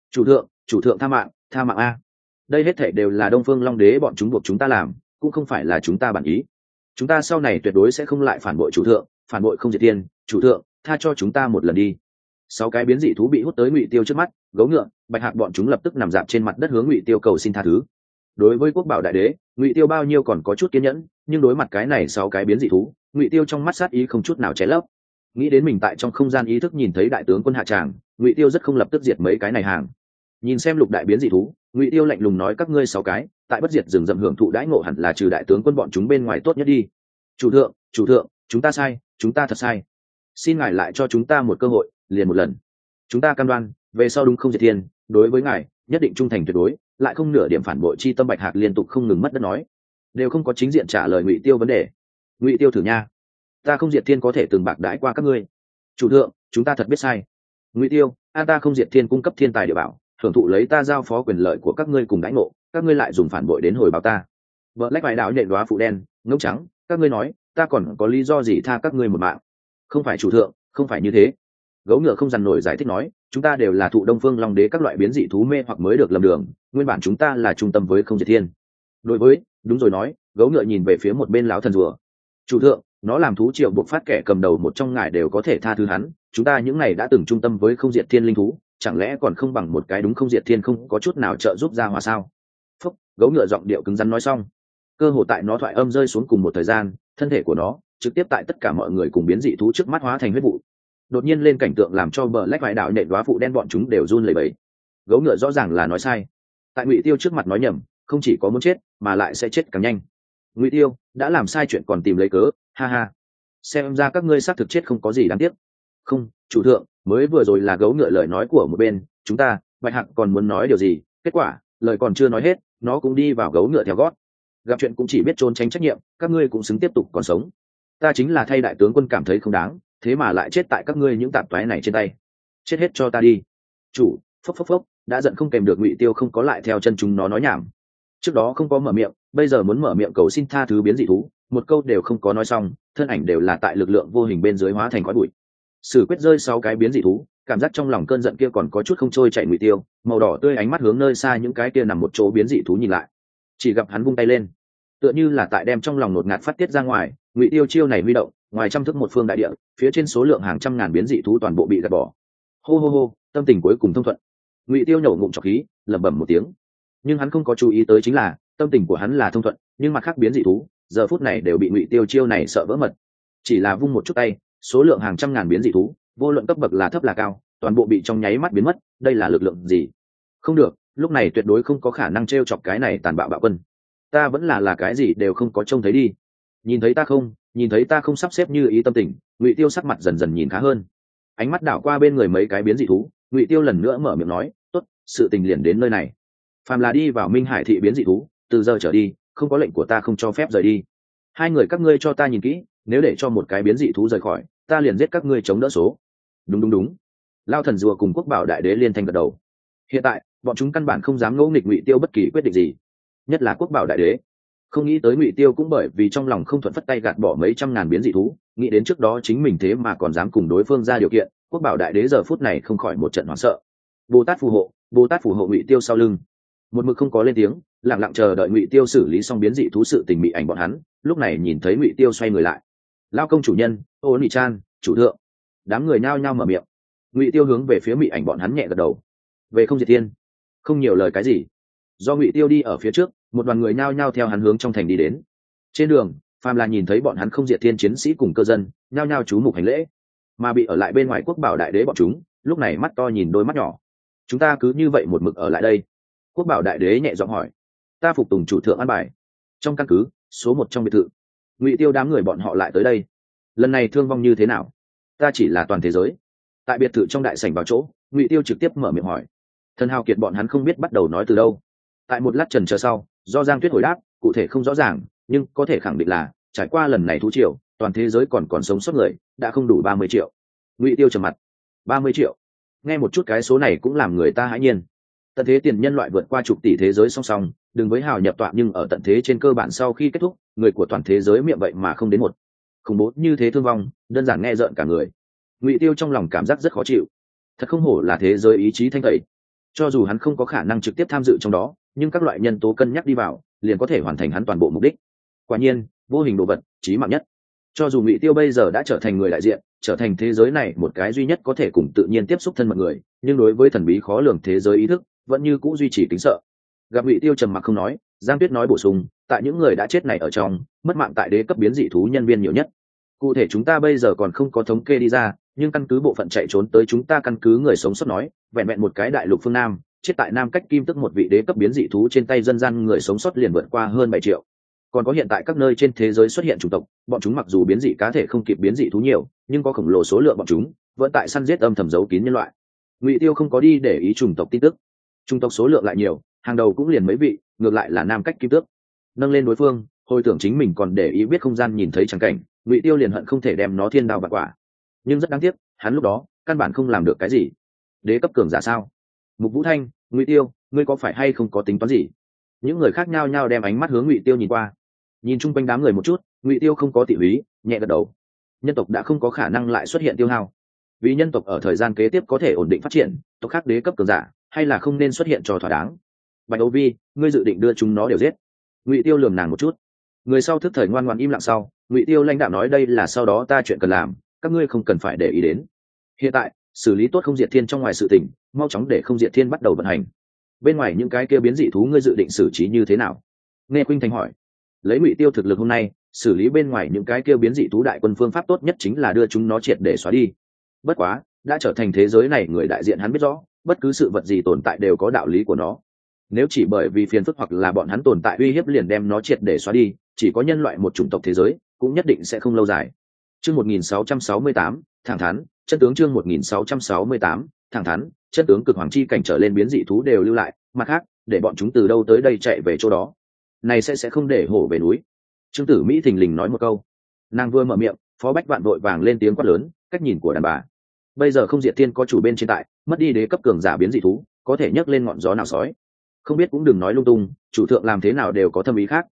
A: Chủ thượng tha mạng a. Đây hết thảy đều là Đông Phương Long Đế bọn chúng buộc chúng ta làm, cũng không phải là chúng ta bản ý. Chúng ta sau này tuyệt đối sẽ không lại phản bội chủ thượng, phản bội không diệt thiên. Chủ thượng, tha cho chúng ta một lần đi. 6 cái biến dị thú bị hút tới Ngụy Tiêu trước mắt, gấu ngựa, bạch hạc bọn chúng lập tức nằm dạp trên mặt đất hướng Ngụy Tiêu cầu xin tha thứ. Đối với quốc bảo đại đế, Ngụy Tiêu bao nhiêu còn có chút kiên nhẫn, nhưng đối mặt cái này 6 cái biến dị thú, Ngụy Tiêu trong mắt sát ý không chút nào che lấp. Nghĩ đến mình tại trong không gian ý thức nhìn thấy đại tướng quân hạ tràng, Ngụy Tiêu rất không lập tức diệt mấy cái này hàng. Nhìn xem lục đại biến dị thú, Ngụy Tiêu lạnh lùng nói các ngươi 6 cái, tại bất diệt rừng rậm hưởng thụ đãi ngộ hẳn là trừ đại tướng quân bọn chúng bên ngoài tốt nhất đi. Chủ thượng, chúng ta sai, chúng ta thật sai. Xin ngài lại cho chúng ta một cơ hội, liền một lần. Chúng ta cam đoan, về sau đúng không diệt thiên, đối với ngài, nhất định trung thành tuyệt đối, lại không nửa điểm phản bội chi tâm. Bạch Hạc liên tục không ngừng mất đất nói, đều không có chính diện trả lời Ngụy Tiêu vấn đề. Ngụy Tiêu thử nha, ta không diệt thiên có thể từng bạc đãi qua các ngươi. Chủ thượng, chúng ta thật biết sai. Ngụy Tiêu, ta không diệt thiên cung cấp thiên tài địa bảo, hưởng thụ lấy ta giao phó quyền lợi của các ngươi cùng đãi ngộ, các ngươi lại dùng phản bội đến hồi báo ta. Vợ lách vải đạo nhện đóa phụ đen ngỗng trắng, các ngươi nói ta còn có lý do gì tha các ngươi một mạng? Không phải chủ thượng, không phải như thế. Gấu ngựa không dằn nổi giải thích nói, chúng ta đều là thụ Đông Phương Long Đế các loại biến dị thú mê hoặc mới được lầm đường, nguyên bản chúng ta là trung tâm với không diệt thiên. Đối với, đúng rồi nói. Gấu ngựa nhìn về phía một bên lão thần rùa. Chủ thượng, nó làm thú triệu buộc phát kẻ cầm đầu một trong ngài đều có thể tha thứ hắn, chúng ta những này đã từng trung tâm với không diệt thiên linh thú, chẳng lẽ còn không bằng một cái đúng không diệt thiên không có chút nào trợ giúp ra hòa sao? Phúc, gấu ngựa giọng điệu cứng rắn nói xong, cơ hồ tại nó thoại âm rơi xuống cùng một thời gian, thân thể của nó trực tiếp tại tất cả mọi người cùng biến dị thú trước mắt hóa thành huyết vụ. Đột nhiên lên cảnh tượng làm cho bờ lách vải đạo nện đóa phụ đen bọn chúng đều run lẩy bẩy. Gấu ngựa rõ ràng là nói sai, tại Ngụy Tiêu trước mặt nói nhầm, không chỉ có muốn chết mà lại sẽ chết càng nhanh. Ngụy Tiêu đã làm sai chuyện còn tìm lấy cớ, ha ha. Xem ra các ngươi xác thực chết không có gì đáng tiếc. Không, chủ thượng, mới vừa rồi là gấu ngựa lời nói của một bên, chúng ta, Bạch Hạc còn muốn nói điều gì, kết quả lời còn chưa nói hết, nó cũng đi vào gấu ngựa theo gót. Gặp chuyện cũng chỉ biết trốn tránh trách nhiệm, các ngươi cũng xứng tiếp tục còn sống. Ta chính là thay đại tướng quân cảm thấy không đáng, thế mà lại chết tại các ngươi những tạp toái này trên tay. Chết hết cho ta đi. Chủ, phốc, đã giận không kèm được. Ngụy Tiêu không có lại theo chân chúng nó nói nhảm. Trước đó không có mở miệng, bây giờ muốn mở miệng cầu xin tha thứ biến dị thú, một câu đều không có nói xong, thân ảnh đều là tại lực lượng vô hình bên dưới hóa thành khói bụi. Sử quyết rơi 6 cái biến dị thú, cảm giác trong lòng cơn giận kia còn có chút không trôi chảy. Ngụy Tiêu màu đỏ tươi ánh mắt hướng nơi xa những cái kia nằm một chỗ biến dị thú nhìn lại, chỉ gặp hắn vung tay lên, tựa như là tại đem trong lòng nột ngạt phát tiết ra ngoài. Ngụy Tiêu chiêu này huy động, ngoài trăm thước một phương đại địa, phía trên số lượng hàng trăm ngàn biến dị thú toàn bộ bị gạt bỏ. Hô, tâm tình cuối cùng thông thuận. Ngụy Tiêu nhổ ngụm trọc khí, lẩm bẩm một tiếng. Nhưng hắn không có chú ý tới chính là tâm tình của hắn là thông thuận, nhưng mặt khác biến dị thú giờ phút này đều bị Ngụy Tiêu chiêu này sợ vỡ mật. Chỉ là vung một chút tay, số lượng hàng trăm ngàn biến dị thú, vô luận cấp bậc là thấp là cao, toàn bộ bị trong nháy mắt biến mất. Đây là lực lượng gì? Không được, lúc này tuyệt đối không có khả năng trêu chọc cái này tàn bạo bạo quân. Ta vẫn là cái gì đều không có trông thấy đi. Nhìn thấy ta không sắp xếp như ý tâm tình. Ngụy Tiêu sắc mặt dần dần nhìn khá hơn, ánh mắt đảo qua bên người mấy cái biến dị thú. Ngụy Tiêu lần nữa mở miệng nói, tốt, sự tình liền đến nơi này. Phàm là đi vào Minh Hải thị biến dị thú, từ giờ trở đi không có lệnh của ta không cho phép rời đi. 2 người các ngươi cho ta nhìn kỹ, nếu để cho một cái biến dị thú rời khỏi, ta liền giết các ngươi chống đỡ số. Đúng. Lao thần rùa cùng quốc bảo đại đế liên thanh gật đầu. Hiện tại bọn chúng căn bản không dám ngỗ nghịch Ngụy Tiêu bất kỳ quyết định gì, nhất là quốc bảo đại đế. Không nghĩ tới Ngụy Tiêu cũng bởi vì trong lòng không thuận phất tay gạt bỏ mấy trăm ngàn biến dị thú, nghĩ đến trước đó chính mình thế mà còn dám cùng đối phương ra điều kiện. Quốc bảo đại đế giờ phút này không khỏi một trận hoảng sợ. Bồ Tát phù hộ Ngụy Tiêu sau lưng. Một mực không có lên tiếng, lặng lặng chờ đợi Ngụy Tiêu xử lý xong biến dị thú sự tình. Bị ảnh bọn hắn lúc này nhìn thấy Ngụy Tiêu xoay người lại. Lao công chủ nhân, ô nị chan, chủ thượng. Đám người nhao nhao mở miệng. Ngụy Tiêu hướng về phía Mị ảnh bọn hắn nhẹ gật đầu. Về không diệt thiên, không nhiều lời cái gì. Do Ngụy Tiêu đi ở phía trước, một đoàn người nhao nhao theo hắn hướng trong thành đi đến. Trên đường, phàm là nhìn thấy bọn hắn không diệt thiên chiến sĩ cùng cơ dân, nhao nhao chú mục hành lễ. Mà bị ở lại bên ngoài quốc bảo đại đế bọn chúng, lúc này mắt to nhìn đôi mắt nhỏ. Chúng ta cứ như vậy một mực ở lại đây? Quốc bảo đại đế nhẹ giọng hỏi. Ta phục tùng chủ thượng an bài. Trong căn cứ số 1 trong biệt thự, Ngụy Tiêu đám người bọn họ lại tới đây, lần này thương vong như thế nào? Ta chỉ là toàn thế giới. Tại biệt thự trong đại sảnh vào chỗ, Ngụy Tiêu trực tiếp mở miệng hỏi. Thần Hào Kiệt bọn hắn không biết bắt đầu nói từ đâu. Tại một lát trần chờ sau, do Giang Tuyết hồi đáp, cụ thể không rõ ràng, nhưng có thể khẳng định là trải qua lần này thú triều, toàn thế giới còn sống sót người đã không đủ 30 triệu. Ngụy Tiêu trầm mặt. 30 triệu. Nghe một chút cái số này cũng làm người ta hãi nhiên. Tận thế tiền nhân loại vượt qua chục tỷ thế giới song song, đừng với hào nhập tọa, nhưng ở tận thế trên cơ bản sau khi kết thúc, người của toàn thế giới miệng vậy mà không đến một. Khủng bố như thế thương vong, đơn giản nghe rợn cả người. Ngụy Tiêu trong lòng cảm giác rất khó chịu. Thật không hổ là thế giới ý chí thanh tẩy. Cho dù hắn không có khả năng trực tiếp tham dự trong đó, nhưng các loại nhân tố cân nhắc đi vào, liền có thể hoàn thành hắn toàn bộ mục đích. Quả nhiên, vô hình đồ vật, chí mạng nhất. Cho dù Ngụy Tiêu bây giờ đã trở thành người đại diện, trở thành thế giới này một cái duy nhất có thể cùng tự nhiên tiếp xúc thân mật người, nhưng đối với thần bí khó lường thế giới ý thức, vẫn như cũ duy trì kính sợ. Gặp Ngụy Tiêu trầm mặc không nói, Giang Tuyết nói bổ sung, tại những người đã chết này ở trong, mất mạng tại đế cấp biến dị thú nhân viên nhiều nhất. Cụ thể chúng ta bây giờ còn không có thống kê đi ra, nhưng căn cứ bộ phận chạy trốn tới chúng ta căn cứ người sống sót nói, vẹn vẹn một cái đại lục phương Nam, chết tại Nam Cách Kim tức một vị đế cấp biến dị thú trên tay dân gian người sống sót liền vượt qua hơn 7 triệu. Còn có hiện tại các nơi trên thế giới xuất hiện chủng tộc, bọn chúng mặc dù biến dị cá thể không kịp biến dị thú nhiều, nhưng có khổng lồ số lượng bọn chúng vẫn tại săn giết âm thầm giấu kín nhân loại. Ngụy Tiêu không có đi để ý chủng tộc tin tức. Chủng tộc số lượng lại nhiều, hàng đầu cũng liền mấy vị, ngược lại là Nam Cách Kim tước. Nâng lên đối phương, hồi tưởng chính mình còn để ý biết không gian nhìn thấy chẳng cảnh, Ngụy Tiêu liền hận không thể đem nó thiên đao bạt quả. Nhưng rất đáng tiếc, hắn lúc đó căn bản không làm được cái gì. Đế cấp cường giả sao? Mục Vũ Thanh, Ngụy Tiêu, ngươi có phải hay không có tính toán gì? Những người khác nhao nhao đem ánh mắt hướng Ngụy Tiêu nhìn qua. Nhìn chung quanh đám người một chút, Ngụy Tiêu không có tị húy, nhẹ gật đầu. Nhân tộc đã không có khả năng lại xuất hiện tiêu hao. Vì nhân tộc ở thời gian kế tiếp có thể ổn định phát triển, tộc khác đế cấp cường giả hay là không nên xuất hiện cho thỏa đáng. Bạch Âu Vi, ngươi dự định đưa chúng nó đều giết? Ngụy Tiêu lườm nàng một chút. Người sau thức thời ngoan ngoãn im lặng sau, Ngụy Tiêu lãnh đạo nói đây là sau đó ta chuyện cần làm, các ngươi không cần phải để ý đến. Hiện tại, xử lý tốt không diệt thiên trong ngoài sự tình, mau chóng để không diệt thiên bắt đầu vận hành. Bên ngoài những cái kia biến dị thú ngươi dự định xử trí như thế nào? Nghe Khuynh Thành hỏi. Lấy Ngụy Tiêu thực lực hôm nay, xử lý bên ngoài những cái kia biến dị thú đại quân phương pháp tốt nhất chính là đưa chúng nó triệt để xóa đi. Bất quá, đã trở thành thế giới này người đại diện hắn biết rõ, bất cứ sự vật gì tồn tại đều có đạo lý của nó. Nếu chỉ bởi vì phiền phức hoặc là bọn hắn tồn tại uy hiếp liền đem nó triệt để xóa đi, chỉ có nhân loại một chủng tộc thế giới, cũng nhất định sẽ không lâu dài. Chương 1668, thẳng thắn, chân tướng chương 1668, thẳng thắn, chân tướng cực hoàng chi cảnh trở lên biến dị thú đều lưu lại, mặt khác, để bọn chúng từ đâu tới đây chạy về chỗ đó. Này sẽ không để hổ về núi. Trương Tử Mỹ thình lình nói một câu. Nàng vừa mở miệng, Phó Bách Vạn vội vàng lên tiếng quát lớn, cách nhìn của đàn bà. Bây giờ không diệt thiên có chủ bên trên tại, mất đi đế cấp cường giả biến dị thú, có thể nhấc lên ngọn gió nào sói. Không biết cũng đừng nói lung tung, chủ thượng làm thế nào đều có thâm ý khác.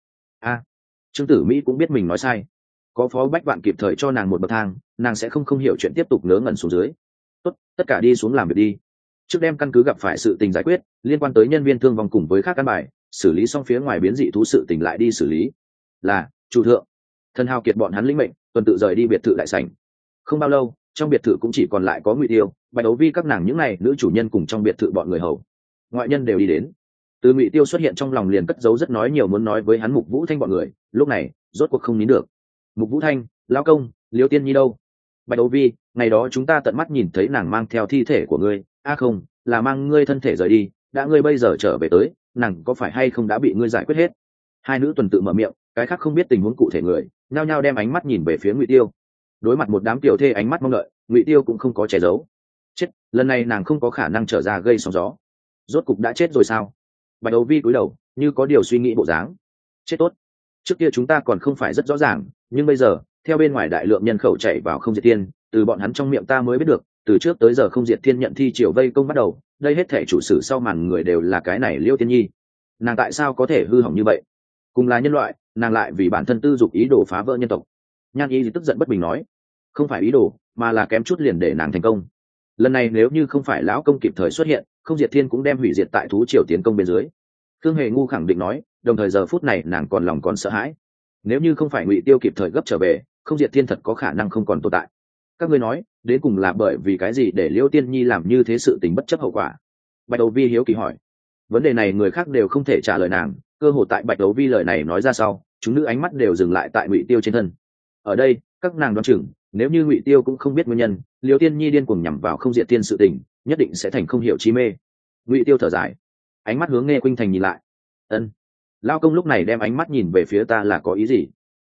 A: Trương Tử Mỹ cũng biết mình nói sai. Có Phó Bách Vạn kịp thời cho nàng một bậc thang, nàng sẽ không hiểu chuyện tiếp tục ngớ ngẩn xuống dưới. Tốt, tất cả đi xuống làm việc đi. Trước đem căn cứ gặp phải sự tình giải quyết, liên quan tới nhân viên thương vong cùng với các căn bài, xử lý xong phía ngoài biến dị thú sự tình lại đi xử lý. Là, chủ thượng. Thần Hào Kiệt bọn hắn lĩnh mệnh, tuần tự rời đi biệt thự đại sảnh. Không bao lâu, trong biệt thự cũng chỉ còn lại có Ngụy Tiêu, Bạch Đấu Vi các nàng những này nữ chủ nhân cùng trong biệt thự bọn người hầu. Ngoại nhân đều đi đến. Từ Ngụy Tiêu xuất hiện trong lòng liền cất giấu rất nói nhiều muốn nói với hắn Mục Vũ Thanh bọn người, lúc này, rốt cuộc không nín được. Mục Vũ Thanh, lão công, Liêu Tiên Nhi đâu? Bạch Đấu Vi, ngày đó chúng ta tận mắt nhìn thấy nàng mang theo thi thể của ngươi, không, là mang ngươi thân thể rời đi, đã ngươi bây giờ trở về tới, nàng có phải hay không đã bị ngươi giải quyết hết? Hai nữ tuần tự mở miệng, cái khác không biết tình huống cụ thể người, nhao nhao đem ánh mắt nhìn về phía Ngụy Tiêu. Đối mặt một đám tiểu thê ánh mắt mong đợi, Ngụy Tiêu cũng không có che giấu. Chết, lần này nàng không có khả năng trở ra gây sóng gió. Rốt cục đã chết rồi sao? Bạch Đấu Vi cúi đầu, như có điều suy nghĩ bộ dáng. Chết tốt. Trước kia chúng ta còn không phải rất rõ ràng, nhưng bây giờ, theo bên ngoài đại lượng nhân khẩu chạy vào không diệt thiên, từ bọn hắn trong miệng ta mới biết được, từ trước tới giờ không diệt thiên nhận thi triều vây công bắt đầu, đây hết thể chủ sử sau màn người đều là cái này Liêu Tiên Nhi. Nàng tại sao có thể hư hỏng như vậy? Cùng là nhân loại, nàng lại vì bản thân tư dục ý đồ phá vỡ nhân tộc. Nhan Y tức giận bất bình nói, không phải ý đồ, mà là kém chút liền để nàng thành công. Lần này nếu như không phải lão công kịp thời xuất hiện, không diệt thiên cũng đem hủy diệt tại thú triều tiến công bên dưới. Khương Hề Ngu khẳng định nói, đồng thời giờ phút này nàng còn lòng còn sợ hãi. Nếu như không phải Ngụy Tiêu kịp thời gấp trở về, không diệt thiên thật có khả năng không còn tồn tại. Các ngươi nói, đến cùng là bởi vì cái gì để Liêu Tiên Nhi làm như thế sự tình bất chấp hậu quả? Bạch Đấu Vi hiếu kỳ hỏi. Vấn đề này người khác đều không thể trả lời nàng, cơ hội tại Bạch Đấu Vi lời này nói ra sau, chúng nữ ánh mắt đều dừng lại tại Ngụy Tiêu trên thân. Ở đây, các nàng đoán chừng, nếu như Ngụy Tiêu cũng không biết nguyên nhân, Liêu Tiên Nhi điên cuồng nhằm vào không diệt thiên sự tình, nhất định sẽ thành không hiểu chi mê. Ngụy Tiêu thở dài, ánh mắt hướng Nghe Khuynh Thành nhìn lại. Ân. Lao công lúc này đem ánh mắt nhìn về phía ta là có ý gì?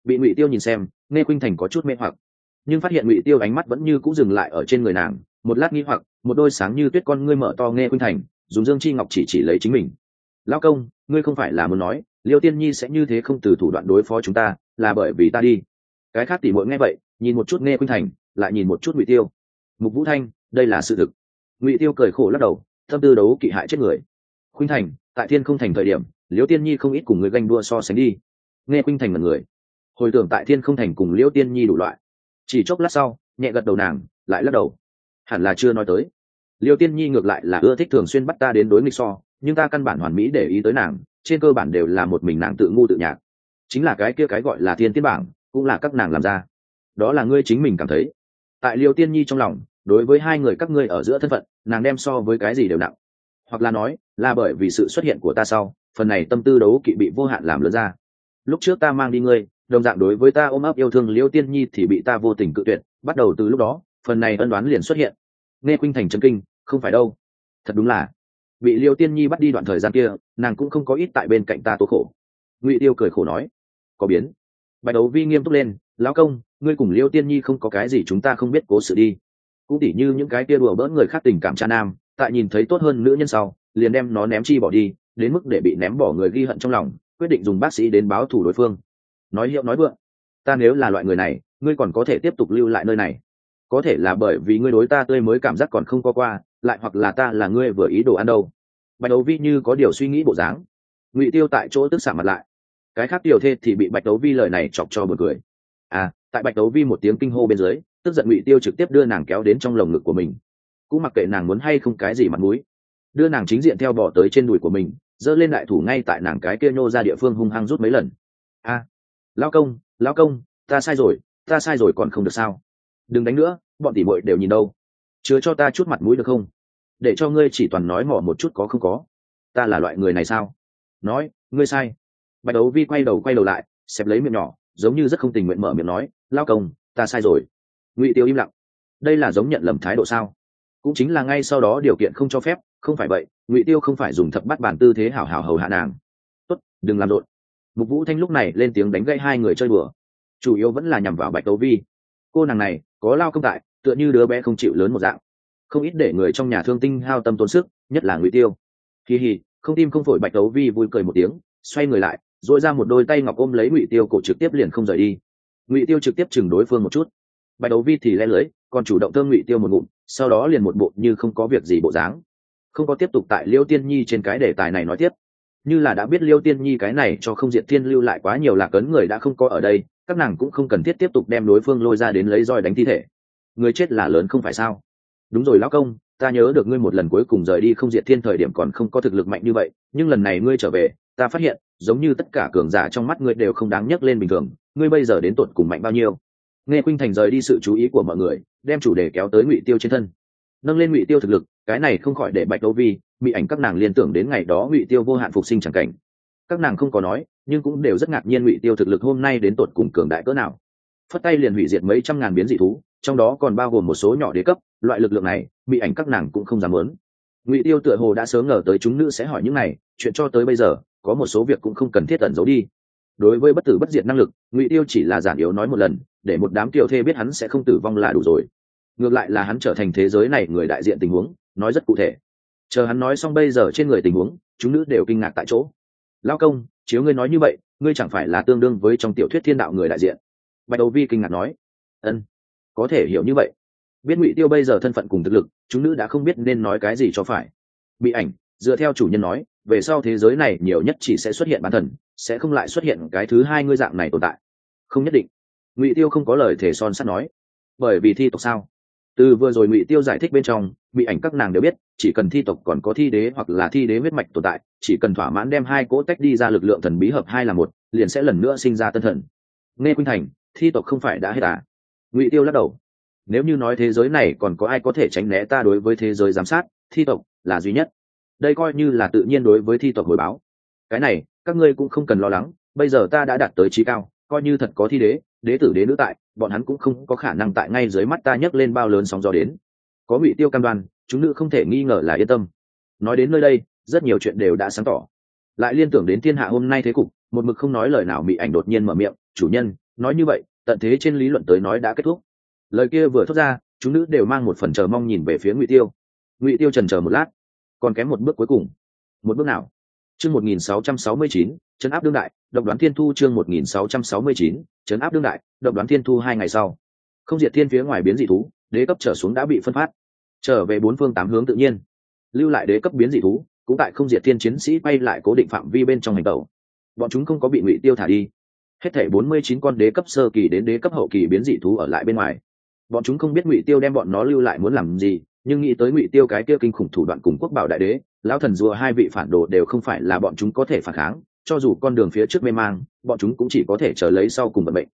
A: bị Ngụy Tiêu nhìn xem, Nghe Khuynh Thành có chút mê hoặc, nhưng phát hiện Ngụy Tiêu ánh mắt vẫn như cũ dừng lại ở trên người nàng, một lát nghi hoặc, một đôi sáng như tuyết con ngươi mở to. Nghe Khuynh Thành dùng Dương Chi Ngọc chỉ lấy chính mình. Lão công, ngươi không phải là muốn nói Liêu Tiên Nhi sẽ như thế không từ thủ đoạn đối phó chúng ta, là bởi vì ta đi? Cái khác tỷ muội nghe vậy, nhìn một chút Nghe Khuynh Thành, lại nhìn một chút Ngụy Tiêu. Mục Vũ Thanh, đây là sự thực. Ngụy Tiêu cười khổ lắc đầu, thâm tư đấu kỵ hại chết người. Khuynh Thành, tại Thiên Không Thành thời điểm, Liêu Tiên Nhi không ít cùng người ganh đua so sánh đi. Nghe Khuynh Thành mật người, hồi tưởng tại Thiên Không Thành cùng Liêu Tiên Nhi đủ loại. Chỉ chốc lát sau, nhẹ gật đầu nàng, lại lắc đầu. Hẳn là chưa nói tới. Liêu Tiên Nhi ngược lại là ưa thích thường xuyên bắt ta đến đối nghịch so, nhưng ta căn bản hoàn mỹ để ý tới nàng, trên cơ bản đều là một mình nàng tự ngu tự nhạc. Chính là cái kia cái gọi là thiên tiên bảng, cũng là các nàng làm ra. Đó là ngươi chính mình cảm thấy. Tại Liêu Tiên Nhi trong lòng, đối với hai người các ngươi ở giữa thân phận, nàng đem so với cái gì đều nặng. Hoặc là nói, là bởi vì sự xuất hiện của ta sau, phần này tâm tư đấu kỵ bị vô hạn làm lớn ra. Lúc trước ta mang đi ngươi, đồng dạng đối với ta ôm ấp yêu thương Liêu Tiên Nhi thì bị ta vô tình cự tuyệt, bắt đầu từ lúc đó, phần này ân đoán liền xuất hiện. Nghe Khuynh Thành chấn kinh, không phải đâu. Thật đúng là, bị Liêu Tiên Nhi bắt đi đoạn thời gian kia, nàng cũng không có ít tại bên cạnh ta tố khổ. Ngụy Tiêu cười khổ nói, có biến. Bạch Đấu Vi nghiêm túc lên, lão công, ngươi cùng Liêu Tiên Nhi không có cái gì chúng ta không biết cố sự đi. Cũng tỉ như những cái kia đùa bỡn người khác tình cảm cha nam, tại nhìn thấy tốt hơn nữ nhân sau, liền đem nó ném chi bỏ đi, đến mức để bị ném bỏ người ghi hận trong lòng, quyết định dùng bác sĩ đến báo thù đối phương. Nói hiệu nói vượng, ta nếu là loại người này, ngươi còn có thể tiếp tục lưu lại nơi này. Có thể là bởi vì ngươi đối ta tươi mới cảm giác còn không có qua, lại hoặc là ta là ngươi vừa ý đồ ăn đâu. Bạch Đấu Vi như có điều suy nghĩ bộ dáng. Ngụy Tiêu tại chỗ tức xạ mặt lại. Cái khác tiểu thê thì bị Bạch Đấu Vi lời này chọc cho bật cười. Tại Bạch Đấu Vi một tiếng kinh hô bên dưới, tức giận Ngụy Tiêu trực tiếp đưa nàng kéo đến trong lồng ngực của mình, cũng mặc kệ nàng muốn hay không cái gì mặt mũi, đưa nàng chính diện theo bỏ tới trên đùi của mình, giơ lên đại thủ ngay tại nàng cái kia nhô ra địa phương hung hăng rút mấy lần. Lão công, ta sai rồi còn không được sao? Đừng đánh nữa, bọn tỷ muội đều nhìn đâu. Chứa cho ta chút mặt mũi được không? Để cho ngươi chỉ toàn nói mỏ một chút có không có? Ta là loại người này sao? Nói, ngươi sai. Bạch Đấu Vi quay đầu lại, xẹp lấy miệng nhỏ, giống như rất không tình nguyện mở miệng nói, lão công, ta sai rồi. Ngụy Tiêu im lặng. Đây là giống nhận lầm thái độ sao? Cũng chính là ngay sau đó điều kiện không cho phép, không phải vậy, Ngụy Tiêu không phải dùng thập bắt bản tư thế hảo hảo hầu hạ nàng. Tốt, đừng làm rộn. Mục Vũ Thanh lúc này lên tiếng đánh gãy hai người chơi bừa, chủ yếu vẫn là nhằm vào Bạch Đấu Vi. Cô nàng này có lao công tại, tựa như đứa bé không chịu lớn một dạng, không ít để người trong nhà thương tinh hao tâm tốn sức, nhất là Ngụy Tiêu. Kỳ hì, không tim không phổi Bạch Đấu Vi vui cười một tiếng, xoay người lại, duỗi ra một đôi tay ngọc ôm lấy Ngụy Tiêu cổ trực tiếp liền không rời đi. Ngụy Tiêu trực tiếp chừng đối phương một chút, Bạch Đấu Vi thì le lưới, còn chủ động thơm Ngụy Tiêu một ngụm, sau đó liền một bộ như không có việc gì bộ dáng, không có tiếp tục tại Liêu Tiên Nhi trên cái đề tài này nói tiếp, như là đã biết Liêu Tiên Nhi cái này cho không diện thiên lưu lại quá nhiều lạc ấn người đã không có ở đây, các nàng cũng không cần thiết tiếp tục đem đối phương lôi ra đến lấy roi đánh thi thể. Người chết là lớn không phải sao? Đúng rồi lão công, ta nhớ được ngươi một lần cuối cùng rời đi không diệt thiên thời điểm còn không có thực lực mạnh như vậy, nhưng lần này ngươi trở về, ta phát hiện giống như tất cả cường giả trong mắt ngươi đều không đáng nhắc lên bình thường, ngươi bây giờ đến tột cùng mạnh bao nhiêu? Nghe Khuynh Thành rời đi sự chú ý của mọi người, đem chủ đề kéo tới Ngụy Tiêu trên thân, nâng lên Ngụy Tiêu thực lực, cái này không khỏi để Bạch Đấu Vi, Mỹ ảnh các nàng liên tưởng đến ngày đó Ngụy Tiêu vô hạn phục sinh chẳng cảnh. Các nàng không có nói, nhưng cũng đều rất ngạc nhiên Ngụy Tiêu thực lực hôm nay đến tột cùng cường đại cỡ nào. Phất tay liền hủy diệt mấy trăm ngàn biến dị thú, trong đó còn bao gồm một số nhỏ đế cấp, loại lực lượng này, Mỹ ảnh các nàng cũng không dám muốn. Ngụy Tiêu tựa hồ đã sớm ngờ tới chúng nữ sẽ hỏi những này, chuyện cho tới bây giờ, có một số việc cũng không cần thiết ẩn giấu đi. Đối với bất tử bất diệt năng lực, Ngụy Tiêu chỉ là giản yếu nói một lần, để một đám tiểu thê biết hắn sẽ không tử vong là đủ rồi. Ngược lại là hắn trở thành thế giới này người đại diện tình huống, nói rất cụ thể. Chờ hắn nói xong bây giờ trên người tình huống, chúng nữ đều kinh ngạc tại chỗ. Lão công, chiếu ngươi nói như vậy, ngươi chẳng phải là tương đương với trong tiểu thuyết thiên đạo người đại diện? Bạch Đấu Vi kinh ngạc nói. Ân, có thể hiểu như vậy. Biết Ngụy Tiêu bây giờ thân phận cùng thực lực, chúng nữ đã không biết nên nói cái gì cho phải. Bị ảnh, dựa theo chủ nhân nói, về sau thế giới này nhiều nhất chỉ sẽ xuất hiện bán thần, sẽ không lại xuất hiện cái thứ hai ngươi dạng này tồn tại. Không nhất định. Ngụy Tiêu không có lời thể son sắt nói. Bởi vì thi tộc sao? Từ vừa rồi Ngụy Tiêu giải thích bên trong, Bị ảnh các nàng đều biết, chỉ cần thi tộc còn có thi đế hoặc là thi đế huyết mạch tồn tại, chỉ cần thỏa mãn đem hai cỗ tách đi ra lực lượng thần bí hợp hai là một, liền sẽ lần nữa sinh ra tân thần. Nghe Khuynh Thành, thi tộc không phải đã hết à? Ngụy Tiêu lắc đầu. Nếu như nói thế giới này còn có ai có thể tránh né ta đối với thế giới giám sát, thi tộc là duy nhất. Đây coi như là tự nhiên đối với thi tộc hồi báo. Cái này, các ngươi cũng không cần lo lắng, bây giờ ta đã đạt tới trí cao, coi như thật có thi đế, đế tử đế nữ tại, bọn hắn cũng không có khả năng tại ngay dưới mắt ta nhấc lên bao lớn sóng gió đến. Có Ngụy Tiêu cam đoan, chúng nữ không thể nghi ngờ là yên tâm. Nói đến nơi đây, rất nhiều chuyện đều đã sáng tỏ. Lại liên tưởng đến thiên hạ hôm nay thế cục, một mực không nói lời nào Mị ảnh đột nhiên mở miệng, chủ nhân, nói như vậy tận thế trên lý luận tới nói đã kết thúc. Lời kia vừa thốt ra, chúng nữ đều mang một phần chờ mong nhìn về phía Ngụy Tiêu. Ngụy Tiêu chần chờ một lát, còn kém một bước cuối cùng. Một bước nào? Chương 1669, trấn áp đương đại, độc đoán thiên thu. Chương 1669, trấn áp đương đại, độc đoán thiên thu. 2 ngày sau, không diệt thiên phía ngoài biến dị thú, đế cấp trở xuống đã bị phân phát, trở về 4 phương 8 hướng tự nhiên. Lưu lại đế cấp biến dị thú, cũng tại không diệt thiên chiến sĩ bay lại cố định phạm vi bên trong hành tẩu. Bọn chúng không có bị Ngụy Tiêu thả đi. Hết thảy 49 con đế cấp sơ kỳ đến đế cấp hậu kỳ biến dị thú ở lại bên ngoài. Bọn chúng không biết Ngụy Tiêu đem bọn nó lưu lại muốn làm gì, nhưng nghĩ tới Ngụy Tiêu cái kia kinh khủng thủ đoạn cùng Quốc Bảo đại đế, lão thần rùa hai vị phản đồ đều không phải là bọn chúng có thể phản kháng, cho dù con đường phía trước mê mang, bọn chúng cũng chỉ có thể chờ lấy sau cùng vận mệnh.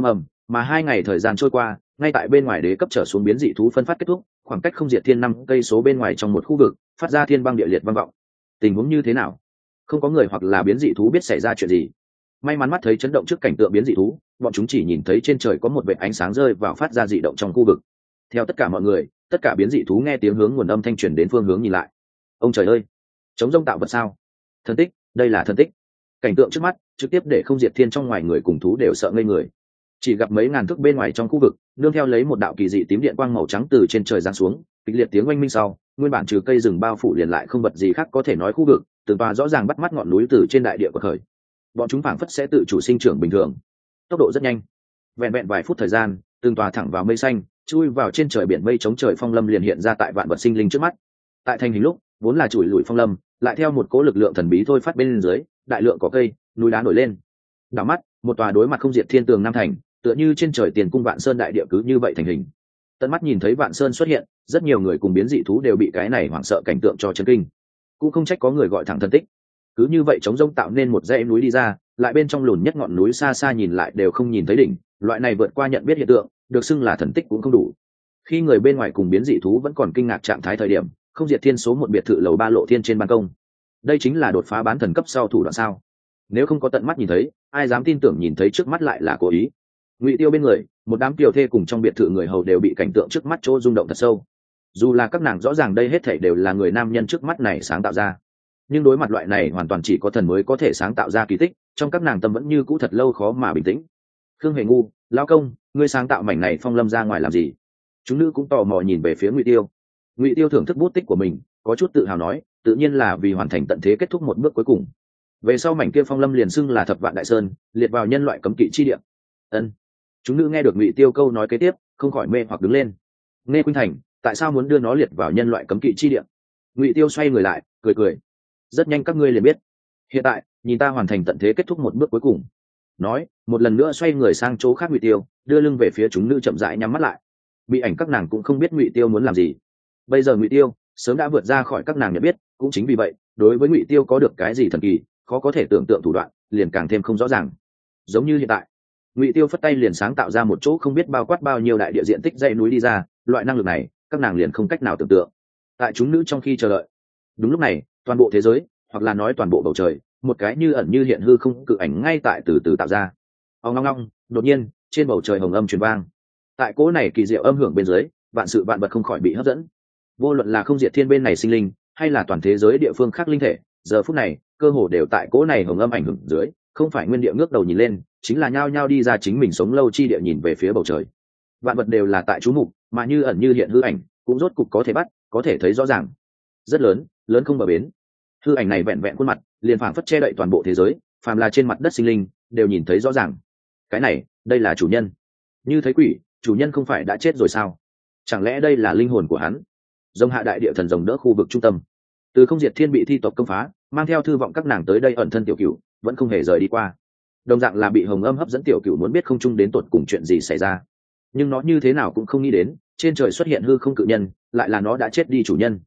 A: Mà 2 ngày thời gian trôi qua, ngay tại bên ngoài đế cấp trở xuống biến dị thú phân phát kết thúc, khoảng cách không diệt thiên 5 cây số bên ngoài trong một khu vực, phát ra thiên băng địa liệt vang vọng. Tình huống như thế nào? Không có người hoặc là biến dị thú biết xảy ra chuyện gì. May mắn mắt thấy chấn động trước cảnh tượng biến dị thú, bọn chúng chỉ nhìn thấy trên trời có một vệt ánh sáng rơi vào phát ra dị động trong khu vực. Theo tất cả mọi người, tất cả biến dị thú nghe tiếng hướng nguồn âm thanh truyền đến phương hướng nhìn lại. Ông trời ơi, chống rông tạo vật sao? Thần tích, đây là thần tích. Cảnh tượng trước mắt trực tiếp để không diệt thiên trong ngoài người cùng thú đều sợ ngây người. Chỉ gặp mấy ngàn thước bên ngoài trong khu vực, nương theo lấy một đạo kỳ dị tím điện quang màu trắng từ trên trời giáng xuống, kịch liệt tiếng oanh minh sau, nguyên bản trừ cây rừng bao phủ liền lại không vật gì khác có thể nói khu vực, từng tòa rõ ràng bắt mắt ngọn núi từ trên đại địa của khởi. Bọn chúng phảng phất sẽ tự chủ sinh trưởng bình thường, tốc độ rất nhanh. Vẹn vẹn vài phút thời gian, từng tòa thẳng vào mây xanh, chui vào trên trời biển mây chống trời phong lâm liền hiện ra tại vạn vật sinh linh trước mắt. Tại thành hình lúc, vốn là chùi lùi phong lâm, lại theo một cỗ lực lượng thần bí thôi phát bên dưới, đại lượng có cây, núi đá nổi lên. Đảo mắt, một tòa đối mặt không diệt thiên tường nam thành, tựa như trên trời tiền cung Vạn Sơn đại địa cứ như vậy thành hình. Tận mắt nhìn thấy Vạn Sơn xuất hiện, rất nhiều người cùng biến dị thú đều bị cái này hoảng sợ cảnh tượng cho chấn kinh. Cũng không trách có người gọi thẳng thần tích. Cứ như vậy chống rông tạo nên một dãy núi đi ra, lại bên trong lùn nhất ngọn núi xa xa nhìn lại đều không nhìn thấy đỉnh, loại này vượt qua nhận biết hiện tượng, được xưng là thần tích cũng không đủ. Khi người bên ngoài cùng biến dị thú vẫn còn kinh ngạc trạng thái thời điểm, không diệt thiên số 1 biệt thự lầu 3 lộ thiên trên ban công. Đây chính là đột phá bán thần cấp sau thủ đoạn sao? Nếu không có tận mắt nhìn thấy, ai dám tin tưởng nhìn thấy trước mắt lại là cố ý. Ngụy Tiêu bên người, một đám kiều thê cùng trong biệt thự người hầu đều bị cảnh tượng trước mắt chỗ rung động thật sâu. Dù là các nàng rõ ràng đây hết thảy đều là người nam nhân trước mắt này sáng tạo ra, nhưng đối mặt loại này hoàn toàn chỉ có thần mới có thể sáng tạo ra kỳ tích, trong các nàng tâm vẫn như cũ thật lâu khó mà bình tĩnh. Khương Hề ngu, lão công, ngươi sáng tạo mảnh này phong lâm ra ngoài làm gì? Chúng nữ cũng tò mò nhìn về phía Ngụy Tiêu. Ngụy Tiêu thưởng thức bút tích của mình, có chút tự hào nói, tự nhiên là vì hoàn thành tận thế kết thúc một bước cuối cùng. Về sau mảnh kia phong lâm liền xưng là Thập Vạn Đại Sơn, liệt vào nhân loại cấm kỵ chi địa. Ân. Chúng nữ nghe được Ngụy Tiêu câu nói kế tiếp, không khỏi mê hoặc đứng lên. Nghe Khuynh Thành, tại sao muốn đưa nó liệt vào nhân loại cấm kỵ chi địa? Ngụy Tiêu xoay người lại, cười cười. Rất nhanh các ngươi liền biết. Hiện tại, nhìn ta hoàn thành tận thế kết thúc một bước cuối cùng. Nói, một lần nữa xoay người sang chỗ khác Ngụy Tiêu, đưa lưng về phía chúng nữ chậm rãi nhắm mắt lại. Bị ảnh các nàng cũng không biết Ngụy Tiêu muốn làm gì. Bây giờ Ngụy Tiêu sớm đã vượt ra khỏi các nàng nhận biết, cũng chính vì vậy, đối với Ngụy Tiêu có được cái gì thần kỳ, khó có thể tưởng tượng thủ đoạn, liền càng thêm không rõ ràng. Giống như hiện tại, Ngụy Tiêu phất tay liền sáng tạo ra một chỗ không biết bao quát bao nhiêu đại địa diện tích dãy núi đi ra, loại năng lực này, các nàng liền không cách nào tưởng tượng. Tại chúng nữ trong khi chờ đợi, đúng lúc này, toàn bộ thế giới, hoặc là nói toàn bộ bầu trời, một cái như ẩn như hiện hư không cự ảnh ngay tại từ từ tạo ra. Ong ong ong, đột nhiên, trên bầu trời hồng âm truyền vang. Tại cỗ này kỳ diệu âm hưởng bên dưới, vạn sự vạn vật không khỏi bị hấp dẫn. Vô luận là không diệt thiên bên này sinh linh, hay là toàn thế giới địa phương khác linh thể, giờ phút này, cơ hồ đều tại cỗ này hồng âm ảnh hưởng dưới, không phải nguyên địa ngước đầu nhìn lên, chính là nhao nhao đi ra chính mình sống lâu chi địa nhìn về phía bầu trời. Vạn vật đều là tại chú mục, mà như ẩn như hiện hư ảnh, cũng rốt cục có thể bắt, có thể thấy rõ ràng. Rất lớn, lớn không bờ bến. Hư ảnh này vẹn vẹn khuôn mặt, liền phảng phất che đậy toàn bộ thế giới, phàm là trên mặt đất sinh linh, đều nhìn thấy rõ ràng. Cái này, đây là chủ nhân. Như thấy quỷ, chủ nhân không phải đã chết rồi sao? Chẳng lẽ đây là linh hồn của hắn? Rồng hạ đại địa thần rồng đỡ khu vực trung tâm. Từ không diệt thiên bị thi tộc công phá, mang theo thư vọng các nàng tới đây ẩn thân tiểu cửu, vẫn không hề rời đi qua. Đồng dạng là bị hồng âm hấp dẫn tiểu cửu muốn biết không chung đến tột cùng chuyện gì xảy ra. Nhưng nó như thế nào cũng không nghĩ đến, trên trời xuất hiện hư không cự nhân, lại là nó đã chết đi chủ nhân.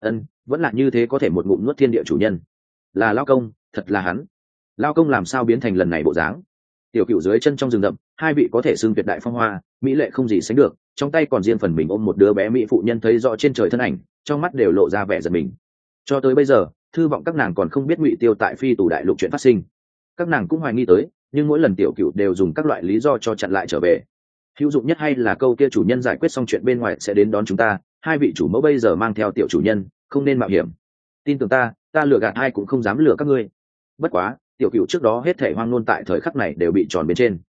A: Vẫn là như thế có thể một ngụm nuốt thiên địa chủ nhân. Là Lao Công, thật là hắn. Lao Công làm sao biến thành lần này bộ dáng? Tiểu cửu dưới chân trong rừng rậm, hai vị có thể xưng tuyệt đại phong hoa, mỹ lệ không gì sánh được, trong tay còn riêng phần mình ôm một đứa bé mỹ phụ nhân thấy rõ trên trời thân ảnh, trong mắt đều lộ ra vẻ giận mình. Cho tới bây giờ, thư vọng các nàng còn không biết Ngụy Tiêu tại Phi Tù đại lục chuyện phát sinh. Các nàng cũng hoài nghi tới, nhưng mỗi lần tiểu cửu đều dùng các loại lý do cho chặn lại trở về. Hữu dụng nhất hay là câu kia chủ nhân giải quyết xong chuyện bên ngoài sẽ đến đón chúng ta, hai vị chủ mẫu bây giờ mang theo tiểu chủ nhân, không nên mạo hiểm. Tin tưởng ta lừa gạt ai cũng không dám lừa các ngươi. Bất quá, tiểu cửu trước đó hết thể hoang nôn tại thời khắc này đều bị tròn bên trên.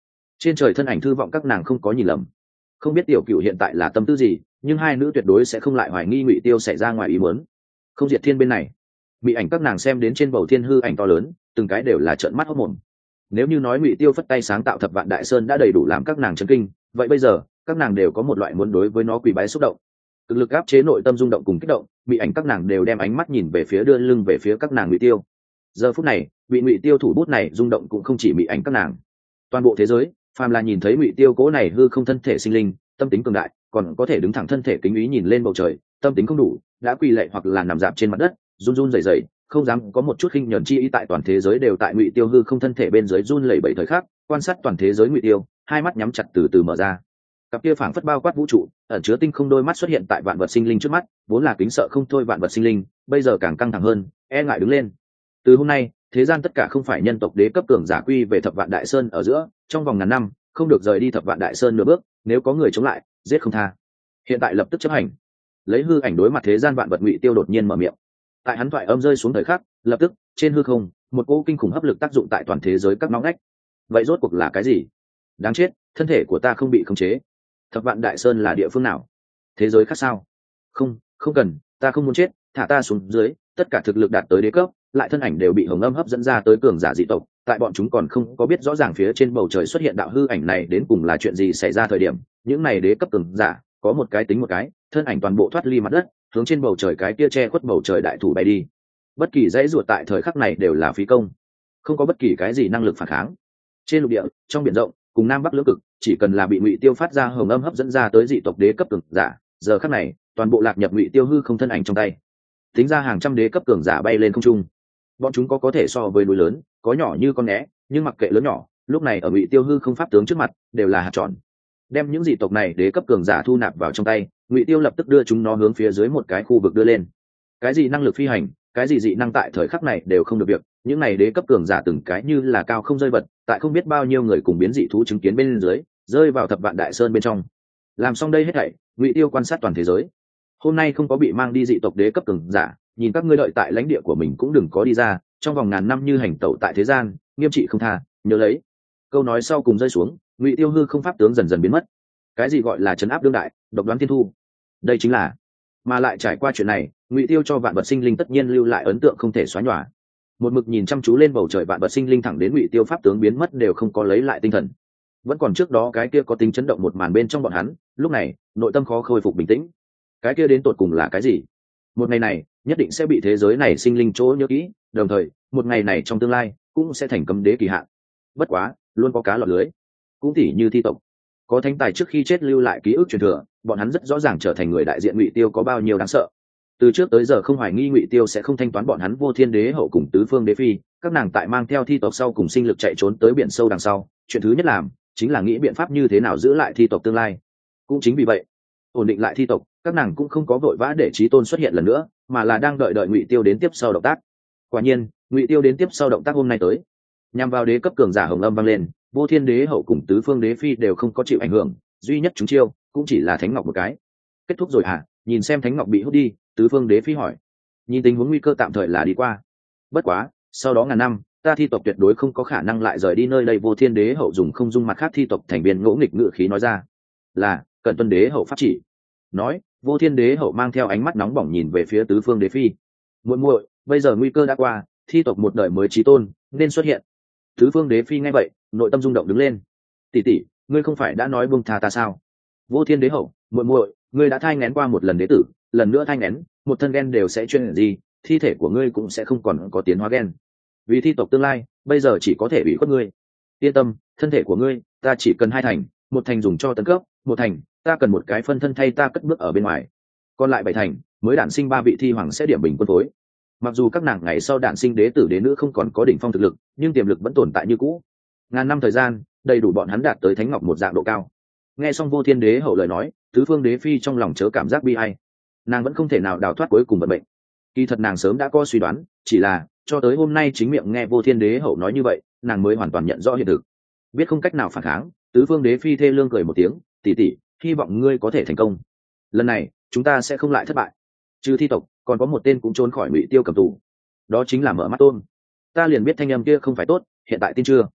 A: Trên trời thân ảnh thư vọng các nàng không có nhìn lầm. Không biết tiểu cựu hiện tại là tâm tư gì, nhưng hai nữ tuyệt đối sẽ không lại hoài nghi Ngụy Tiêu xảy ra ngoài ý muốn. Không Diệt Thiên bên này, bị ảnh các nàng xem đến trên bầu thiên hư ảnh to lớn, từng cái đều là trợn mắt hốt mồm. Nếu như nói Ngụy Tiêu phất tay sáng tạo Thập Vạn Đại Sơn đã đầy đủ làm các nàng chấn kinh, vậy bây giờ các nàng đều có một loại muốn đối với nó quỳ bái xúc động. Cực lực áp chế nội tâm rung động cùng kích động, bị ảnh các nàng đều đem ánh mắt nhìn về phía, đưa lưng về phía các nàng Ngụy Tiêu. Giờ phút này, bị Ngụy Tiêu thủ bút này rung động cũng không chỉ bị ảnh các nàng, toàn bộ thế giới phàm là nhìn thấy Ngụy Tiêu cố này hư không thân thể sinh linh, tâm tính cường đại, còn có thể đứng thẳng thân thể kính ý nhìn lên bầu trời, tâm tính không đủ đã quỳ lạy hoặc là nằm dạp trên mặt đất run run rẩy rẩy, không dám có một chút khinh nhẫn chi ý. Tại toàn thế giới đều tại Ngụy Tiêu hư không thân thể bên dưới run lẩy bẩy thời khắc, quan sát toàn thế giới Ngụy Tiêu hai mắt nhắm chặt từ từ mở ra, cặp kia phảng phất bao quát vũ trụ ẩn chứa tinh không đôi mắt xuất hiện tại vạn vật sinh linh trước mắt, vốn là kính sợ không thôi vạn vật sinh linh bây giờ càng căng thẳng hơn, e ngại đứng lên. Từ hôm nay thế gian tất cả không phải nhân tộc đế cấp cường giả quy về Thập Vạn Đại Sơn ở giữa, trong vòng ngàn năm không được rời đi Thập Vạn Đại Sơn nửa bước, nếu có người chống lại giết không tha. Hiện tại lập tức chấp hành. Lấy hư ảnh đối mặt thế gian vạn vật, Ngụy Tiêu đột nhiên mở miệng. Tại hắn thoại âm rơi xuống thời khắc, lập tức trên hư không một cỗ kinh khủng hấp lực tác dụng tại toàn thế giới các ngóc ngách. Vậy rốt cuộc là cái gì? Đáng chết, thân thể của ta không bị khống chế. Thập Vạn Đại Sơn là địa phương nào? Thế giới khác sao? Không, không cần, ta không muốn chết, thả ta xuống dưới. Tất cả thực lực đạt tới đế cấp, lại thân ảnh đều bị hồng âm hấp dẫn ra tới cường giả dị tộc. Tại bọn chúng còn không có biết rõ ràng phía trên bầu trời xuất hiện đạo hư ảnh này đến cùng là chuyện gì xảy ra thời điểm, những này đế cấp cường giả có một cái tính một cái, thân ảnh toàn bộ thoát ly mặt đất, hướng trên bầu trời cái kia che khuất bầu trời đại thủ bay đi. Bất kỳ dãy ruột tại thời khắc này đều là phí công, không có bất kỳ cái gì năng lực phản kháng. Trên lục địa, trong biển rộng, cùng nam bắc lưỡng cực, chỉ cần là bị Ngụy Tiêu phát ra hồng âm hấp dẫn ra tới dị tộc đế cấp cường giả, giờ khắc này toàn bộ lạc nhập Ngụy Tiêu hư không thân ảnh trong tay. Tính ra hàng trăm đế cấp cường giả bay lên không trung, bọn chúng có thể so với núi lớn, có nhỏ như con né, nhưng mặc kệ lớn nhỏ, lúc này ở Ngụy Tiêu hư không pháp tướng trước mặt đều là hạt tròn. Đem những dị tộc này đế cấp cường giả thu nạp vào trong tay, Ngụy Tiêu lập tức đưa chúng nó hướng phía dưới một cái khu vực đưa lên. Cái gì năng lực phi hành, cái gì dị năng tại thời khắc này đều không được việc, những này đế cấp cường giả từng cái như là cao không rơi vật, tại không biết bao nhiêu người cùng biến dị thú chứng kiến bên dưới, rơi vào Thập Vạn Đại Sơn bên trong. Làm xong đây hết thảy, Ngụy Tiêu quan sát toàn thế giới. Hôm nay không có bị mang đi dị tộc đế cấp cường giả, nhìn các ngươi đợi tại lãnh địa của mình cũng đừng có đi ra, trong vòng ngàn năm như hành tẩu tại thế gian, nghiêm trị không tha, nhớ lấy. Câu nói sau cùng rơi xuống, Ngụy Tiêu hư không pháp tướng dần dần biến mất. Cái gì gọi là trấn áp đương đại, độc đoán thiên thu? Đây chính là, mà lại trải qua chuyện này, Ngụy Tiêu cho vạn vật sinh linh tất nhiên lưu lại ấn tượng không thể xóa nhòa. Một mực nhìn chăm chú lên bầu trời vạn vật sinh linh thẳng đến Ngụy Tiêu pháp tướng biến mất đều không có lấy lại tinh thần. Vẫn còn trước đó cái kia có tính chấn động một màn bên trong bọn hắn, lúc này nội tâm khó khôi phục bình tĩnh. Cái kia đến tột cùng là cái gì? Một ngày này nhất định sẽ bị thế giới này sinh linh chỗ nhớ kỹ, đồng thời một ngày này trong tương lai cũng sẽ thành cấm đế kỳ hạn. Bất quá luôn có cá lọt lưới, cũng tỉ như thi tộc có thánh tài trước khi chết lưu lại ký ức truyền thừa, bọn hắn rất rõ ràng trở thành người đại diện Ngụy Tiêu có bao nhiêu đáng sợ. Từ trước tới giờ không hoài nghi Ngụy Tiêu sẽ không thanh toán bọn hắn Vô Thiên Đế hậu cùng Tứ Phương Đế phi, các nàng tại mang theo thi tộc sau cùng sinh lực chạy trốn tới biển sâu đằng sau, chuyện thứ nhất làm chính là nghĩ biện pháp như thế nào giữ lại thi tộc tương lai. Cũng chính vì vậy, ổn định lại thi tộc, các nàng cũng không có vội vã để Chí Tôn xuất hiện lần nữa, mà là đang đợi Ngụy Tiêu đến tiếp sau động tác. Quả nhiên, Ngụy Tiêu đến tiếp sau động tác hôm nay tới, nhằm vào đế cấp cường giả hồng âm vang lên, Vô Thiên Đế hậu cùng Tứ Phương Đế phi đều không có chịu ảnh hưởng, duy nhất chúng chiêu cũng chỉ là Thánh Ngọc một cái. Kết thúc rồi hả? Nhìn xem Thánh Ngọc bị hút đi, Tứ Phương Đế phi hỏi. Nhìn tình huống nguy cơ tạm thời là đi qua. Bất quá, sau đó ngàn năm, ta thi tộc tuyệt đối không có khả năng lại rời đi nơi đây. Vô Thiên Đế hậu dùng không dung mặt khác thi tộc thành viên ngỗ nghịch ngự khí nói ra. Là, cần tuân Đế hậu pháp chỉ. Nói, Vô Thiên Đế hậu mang theo ánh mắt nóng bỏng nhìn về phía Tứ Phương Đế phi. Muội muội, bây giờ nguy cơ đã qua, thi tộc một đời mới chí tôn nên xuất hiện. Tứ Phương Đế phi nghe vậy, nội tâm rung động đứng lên. Tỷ tỷ, ngươi không phải đã nói buông tha ta sao? Vô Thiên Đế hậu, muội muội, ngươi đã thai nghén qua một lần đế tử, lần nữa thai nghén, một thân gen đều sẽ chuyên gì, thi thể của ngươi cũng sẽ không còn có tiến hóa gen. Vì thi tộc tương lai, bây giờ chỉ có thể bị khuất ngươi. Yên tâm, thân thể của ngươi, ta chỉ cần 2 thành, 1 thành dùng cho tấn cấp, 1 thành, ta cần một cái phân thân thay ta cất bước ở bên ngoài. Còn lại 7 thành, mới đản sinh 3 vị thi hoàng sẽ điểm bình quân phối. Mặc dù các nàng ngày sau đản sinh đế tử đế nữ không còn có đỉnh phong thực lực, nhưng tiềm lực vẫn tồn tại như cũ. Ngàn năm thời gian, đầy đủ bọn hắn đạt tới thánh ngọc một dạng độ cao. Nghe xong Vô Thiên Đế hậu lời nói, Tứ Phương Đế phi trong lòng chớ cảm giác bi ai. Nàng vẫn không thể nào đào thoát cuối cùng vận mệnh. Kỳ thật nàng sớm đã có suy đoán, chỉ là cho tới hôm nay chính miệng nghe Vô Thiên Đế hậu nói như vậy, nàng mới hoàn toàn nhận rõ hiện thực. Biết không cách nào phản kháng, Tứ Phương Đế phi thê lương cười một tiếng, tỷ tỷ, hy vọng ngươi có thể thành công. Lần này, chúng ta sẽ không lại thất bại. Trừ thi tộc, còn có một tên cũng trốn khỏi Ngụy Tiêu cầm tù. Đó chính là Mở Mắt Tôn. Ta liền biết thanh âm kia không phải tốt, hiện tại tin chưa?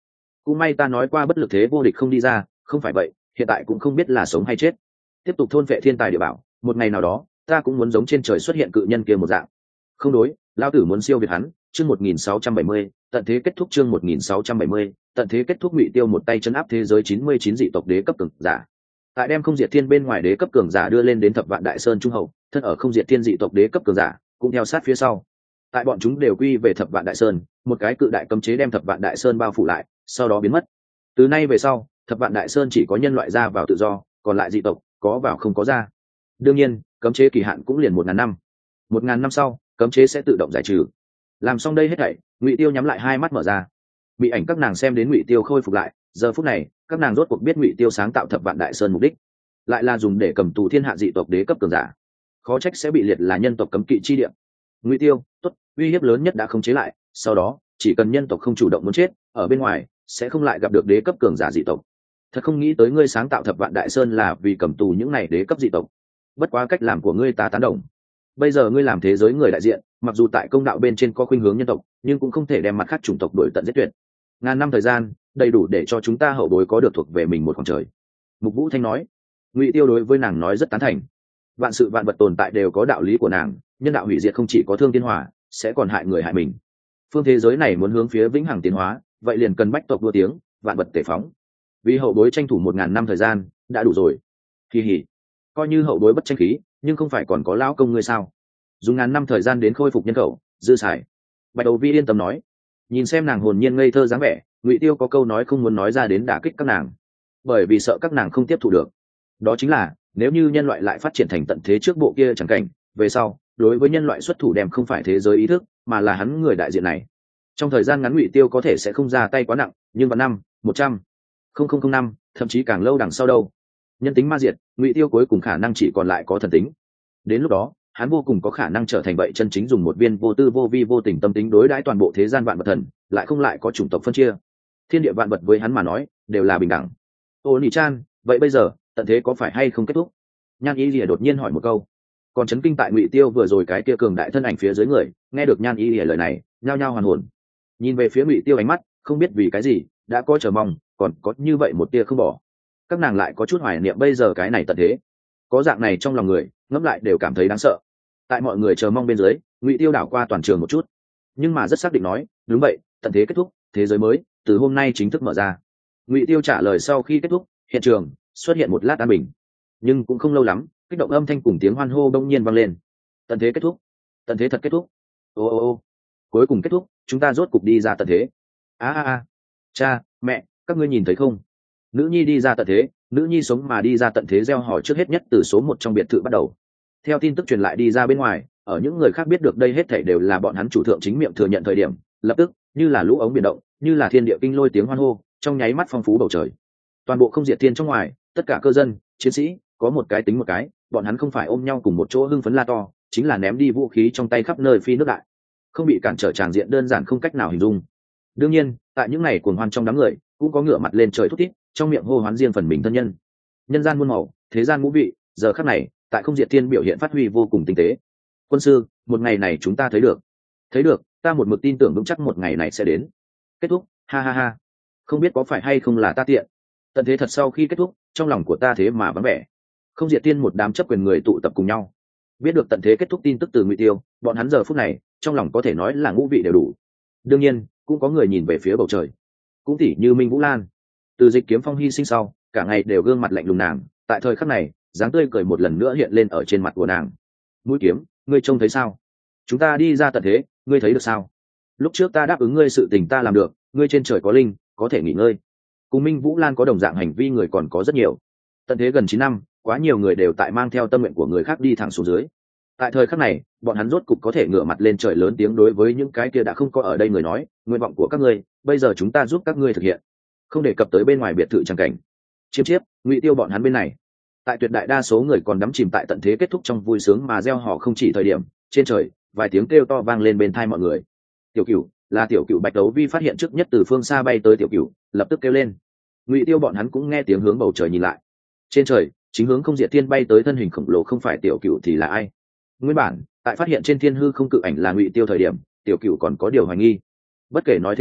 A: cũng may ta nói qua bất lực thế vô địch không đi ra, không phải vậy hiện tại cũng không biết là sống hay chết. Tiếp tục thôn vệ thiên tài địa bảo, một ngày nào đó ta cũng muốn giống trên trời xuất hiện cự nhân kia một dạng. Không đối, lão tử muốn siêu việt hắn. Chương 1670, tận thế kết thúc. Chương 1670, tận thế kết thúc. Ngụy Tiêu một tay chấn áp thế giới 99 dị tộc đế cấp cường giả. Tại đem không diệt thiên bên ngoài đế cấp cường giả đưa lên đến Thập Vạn Đại Sơn trung hậu, thân ở không diệt thiên dị tộc đế cấp cường giả cũng theo sát phía sau. Tại bọn chúng đều quy về Thập Vạn Đại Sơn, một cái cự đại cấm chế đem Thập Vạn Đại Sơn bao phủ lại, sau đó biến mất. Từ nay về sau, Thập Vạn Đại Sơn chỉ có nhân loại ra vào tự do, còn lại dị tộc có vào không có ra. Đương nhiên, cấm chế kỳ hạn cũng liền 1000 năm. 1000 năm sau, cấm chế sẽ tự động giải trừ. Làm xong đây hết thảy, Ngụy Tiêu nhắm lại hai mắt mở ra. Bị ảnh các nàng xem đến Ngụy Tiêu khôi phục lại, giờ phút này, các nàng rốt cuộc biết Ngụy Tiêu sáng tạo Thập Vạn Đại Sơn mục đích, lại là dùng để cầm tù thiên hạ dị tộc đế cấp cường giả. Khó trách sẽ bị liệt là nhân tộc cấm kỵ chi địa. Ngụy Tiêu, tốt, uy hiếp lớn nhất đã không chế lại, sau đó, chỉ cần nhân tộc không chủ động muốn chết, ở bên ngoài sẽ không lại gặp được đế cấp cường giả dị tộc. Thật không nghĩ tới ngươi sáng tạo Thập Vạn Đại Sơn là vì cầm tù những này đế cấp dị tộc. Bất quá cách làm của ngươi ta tán đồng. Bây giờ ngươi làm thế giới người đại diện, mặc dù tại công đạo bên trên có khuynh hướng nhân tộc, nhưng cũng không thể đem mặt khác chủng tộc đuổi tận giết tuyệt. Ngàn năm thời gian, đầy đủ để cho chúng ta hậu bối có được thuộc về mình một khoảng trời. Mục Vũ Thanh nói. Ngụy Tiêu đối với nàng nói rất tán thành. Vạn sự vạn vật tồn tại đều có đạo lý của nàng, nhân đạo hủy diệt không chỉ có thương thiên hòa, sẽ còn hại người hại mình. Phương thế giới này muốn hướng phía vĩnh hằng tiến hóa, vậy liền cần bách tộc đua tiếng, vạn vật tể phóng. Vì hậu bối tranh thủ 1000 năm thời gian đã đủ rồi. Kỳ hỉ, coi như hậu bối bất tranh khí, nhưng không phải còn có lão công ngươi sao? Dùng ngàn năm thời gian đến khôi phục nhân khẩu, dư xài. Bạch Đầu Vi yên tâm nói. Nhìn xem nàng hồn nhiên ngây thơ dáng vẻ, Ngụy Tiêu có câu nói không muốn nói ra đến đả kích các nàng, bởi vì sợ các nàng không tiếp thu được. Đó chính là, nếu như nhân loại lại phát triển thành tận thế trước bộ kia chẳng cảnh, về sau, đối với nhân loại xuất thủ đem không phải thế giới ý thức, mà là hắn người đại diện này. Trong thời gian ngắn Ngụy Tiêu có thể sẽ không ra tay quá nặng, nhưng vào năm 100, 0005, thậm chí càng lâu đằng sau đâu. Nhân tính ma diệt, Ngụy Tiêu cuối cùng khả năng chỉ còn lại có thần tính. Đến lúc đó, hắn vô cùng có khả năng trở thành vậy chân chính dùng một viên vô tư vô vi vô tình tâm tính đối đãi toàn bộ thế gian vạn vật thần, lại không lại có chủng tộc phân chia. Thiên địa vạn vật với hắn mà nói, đều là bình đẳng. Ô Nị Chan, vậy bây giờ, tận thế có phải hay không kết thúc? Nhan Y Lìa đột nhiên hỏi một câu. Còn chấn kinh tại Ngụy Tiêu vừa rồi cái kia cường đại thân ảnh phía dưới người, nghe được Nhan Y Lìa lời này, nhao nhao hoàn hồn. Nhìn về phía Ngụy Tiêu ánh mắt, không biết vì cái gì, đã có chờ mong, còn có như vậy một tia không bỏ. Các nàng lại có chút hoài niệm bây giờ cái này tận thế. Có dạng này trong lòng người, ngẫm lại đều cảm thấy đáng sợ. Tại mọi người chờ mong bên dưới, Ngụy Tiêu đảo qua toàn trường một chút, nhưng mà rất xác định nói, đúng vậy, tận thế kết thúc, thế giới mới từ hôm nay chính thức mở ra. Ngụy Tiêu trả lời sau khi kết thúc, hiện trường xuất hiện một lát an bình, nhưng cũng không lâu lắm, kích động âm thanh cùng tiếng hoan hô đông nhiên vang lên. Tận thế kết thúc, tận thế thật kết thúc. Ô, cuối cùng kết thúc, chúng ta rốt cục đi ra tận thế. Cha, mẹ, các ngươi nhìn thấy không? Nữ nhi đi ra tận thế, nữ nhi sống mà đi ra tận thế gieo hò trước hết nhất từ số 1 trong biệt thự bắt đầu. Theo tin tức truyền lại đi ra bên ngoài, ở những người khác biết được đây hết thảy đều là bọn hắn chủ thượng chính miệng thừa nhận thời điểm, lập tức, như là lũ ống biển động, như là thiên địa kinh lôi tiếng hoan hô, trong nháy mắt phong phú bầu trời. Toàn bộ không diệt thiên trong ngoài, tất cả cơ dân, chiến sĩ, có một cái tính một cái, bọn hắn không phải ôm nhau cùng một chỗ hưng phấn la to, chính là ném đi vũ khí trong tay khắp nơi phi nước đại. Không bị cản trở tràng diện đơn giản không cách nào hình dung. Đương nhiên, tại những ngày cuồng hoan trong đám người, cũng có ngửa mặt lên trời thúc thiết, trong miệng hô hoán riêng phần mình thân nhân. Nhân gian muôn màu, thế gian ngũ vị, giờ khắc này, tại không diệt thiên biểu hiện phát huy vô cùng tinh tế. Quân sư, một ngày này chúng ta thấy được, ta một mực tin tưởng vững chắc một ngày này sẽ đến. Kết thúc, ha. Không biết có phải hay không là ta tiện. Tận thế thật sau khi kết thúc, trong lòng của ta thế mà vắng vẻ. Không diệt thiên một đám chấp quyền người tụ tập cùng nhau, biết được tận thế kết thúc tin tức từ Ngụy Tiêu, bọn hắn giờ phút này trong lòng có thể nói là ngũ vị đều đủ. Đương nhiên, cũng có người nhìn về phía bầu trời, cũng tỉ như Minh Vũ Lan. Từ Dịch Kiếm Phong hy sinh sau, cả ngày đều gương mặt lạnh lùng nàng, tại thời khắc này, dáng tươi cười một lần nữa hiện lên ở trên mặt của nàng. Mũi Kiếm, ngươi trông thấy sao? Chúng ta đi ra tận thế, ngươi thấy được sao? Lúc trước ta đáp ứng ngươi sự tình ta làm được, ngươi trên trời có linh, có thể nghỉ ngơi. Cùng Minh Vũ Lan có đồng dạng hành vi người còn có rất nhiều. Tận thế gần 9 năm, quá nhiều người đều tại mang theo tâm nguyện của người khác đi thẳng xuống dưới. Tại thời khắc này, bọn hắn rốt cục có thể ngửa mặt lên trời lớn tiếng đối với những cái kia đã không có ở đây người nói, nguyện vọng của các ngươi, bây giờ chúng ta giúp các ngươi thực hiện. Không đề cập tới bên ngoài biệt thự trang cảnh. Chiêm Chiếp, Ngụy Tiêu bọn hắn bên này. Tại tuyệt đại đa số người còn đắm chìm tại tận thế kết thúc trong vui sướng mà gieo họ không chỉ thời điểm, trên trời, vài tiếng kêu to vang lên bên tai mọi người. Tiểu Cửu, là Tiểu Cửu. Bạch Đấu Vi phát hiện trước nhất từ phương xa bay tới Tiểu Cửu, lập tức kêu lên. Ngụy Tiêu bọn hắn cũng nghe tiếng hướng bầu trời nhìn lại. Trên trời, chính hướng không diệt thiên bay tới thân hình khổng lồ không phải Tiểu Cửu thì là ai? Nguyên bản, tại phát hiện trên thiên hư không cự ảnh là Ngụy Tiêu thời điểm, Tiểu Cửu còn có điều hoài nghi. Bất kể nói thế nào,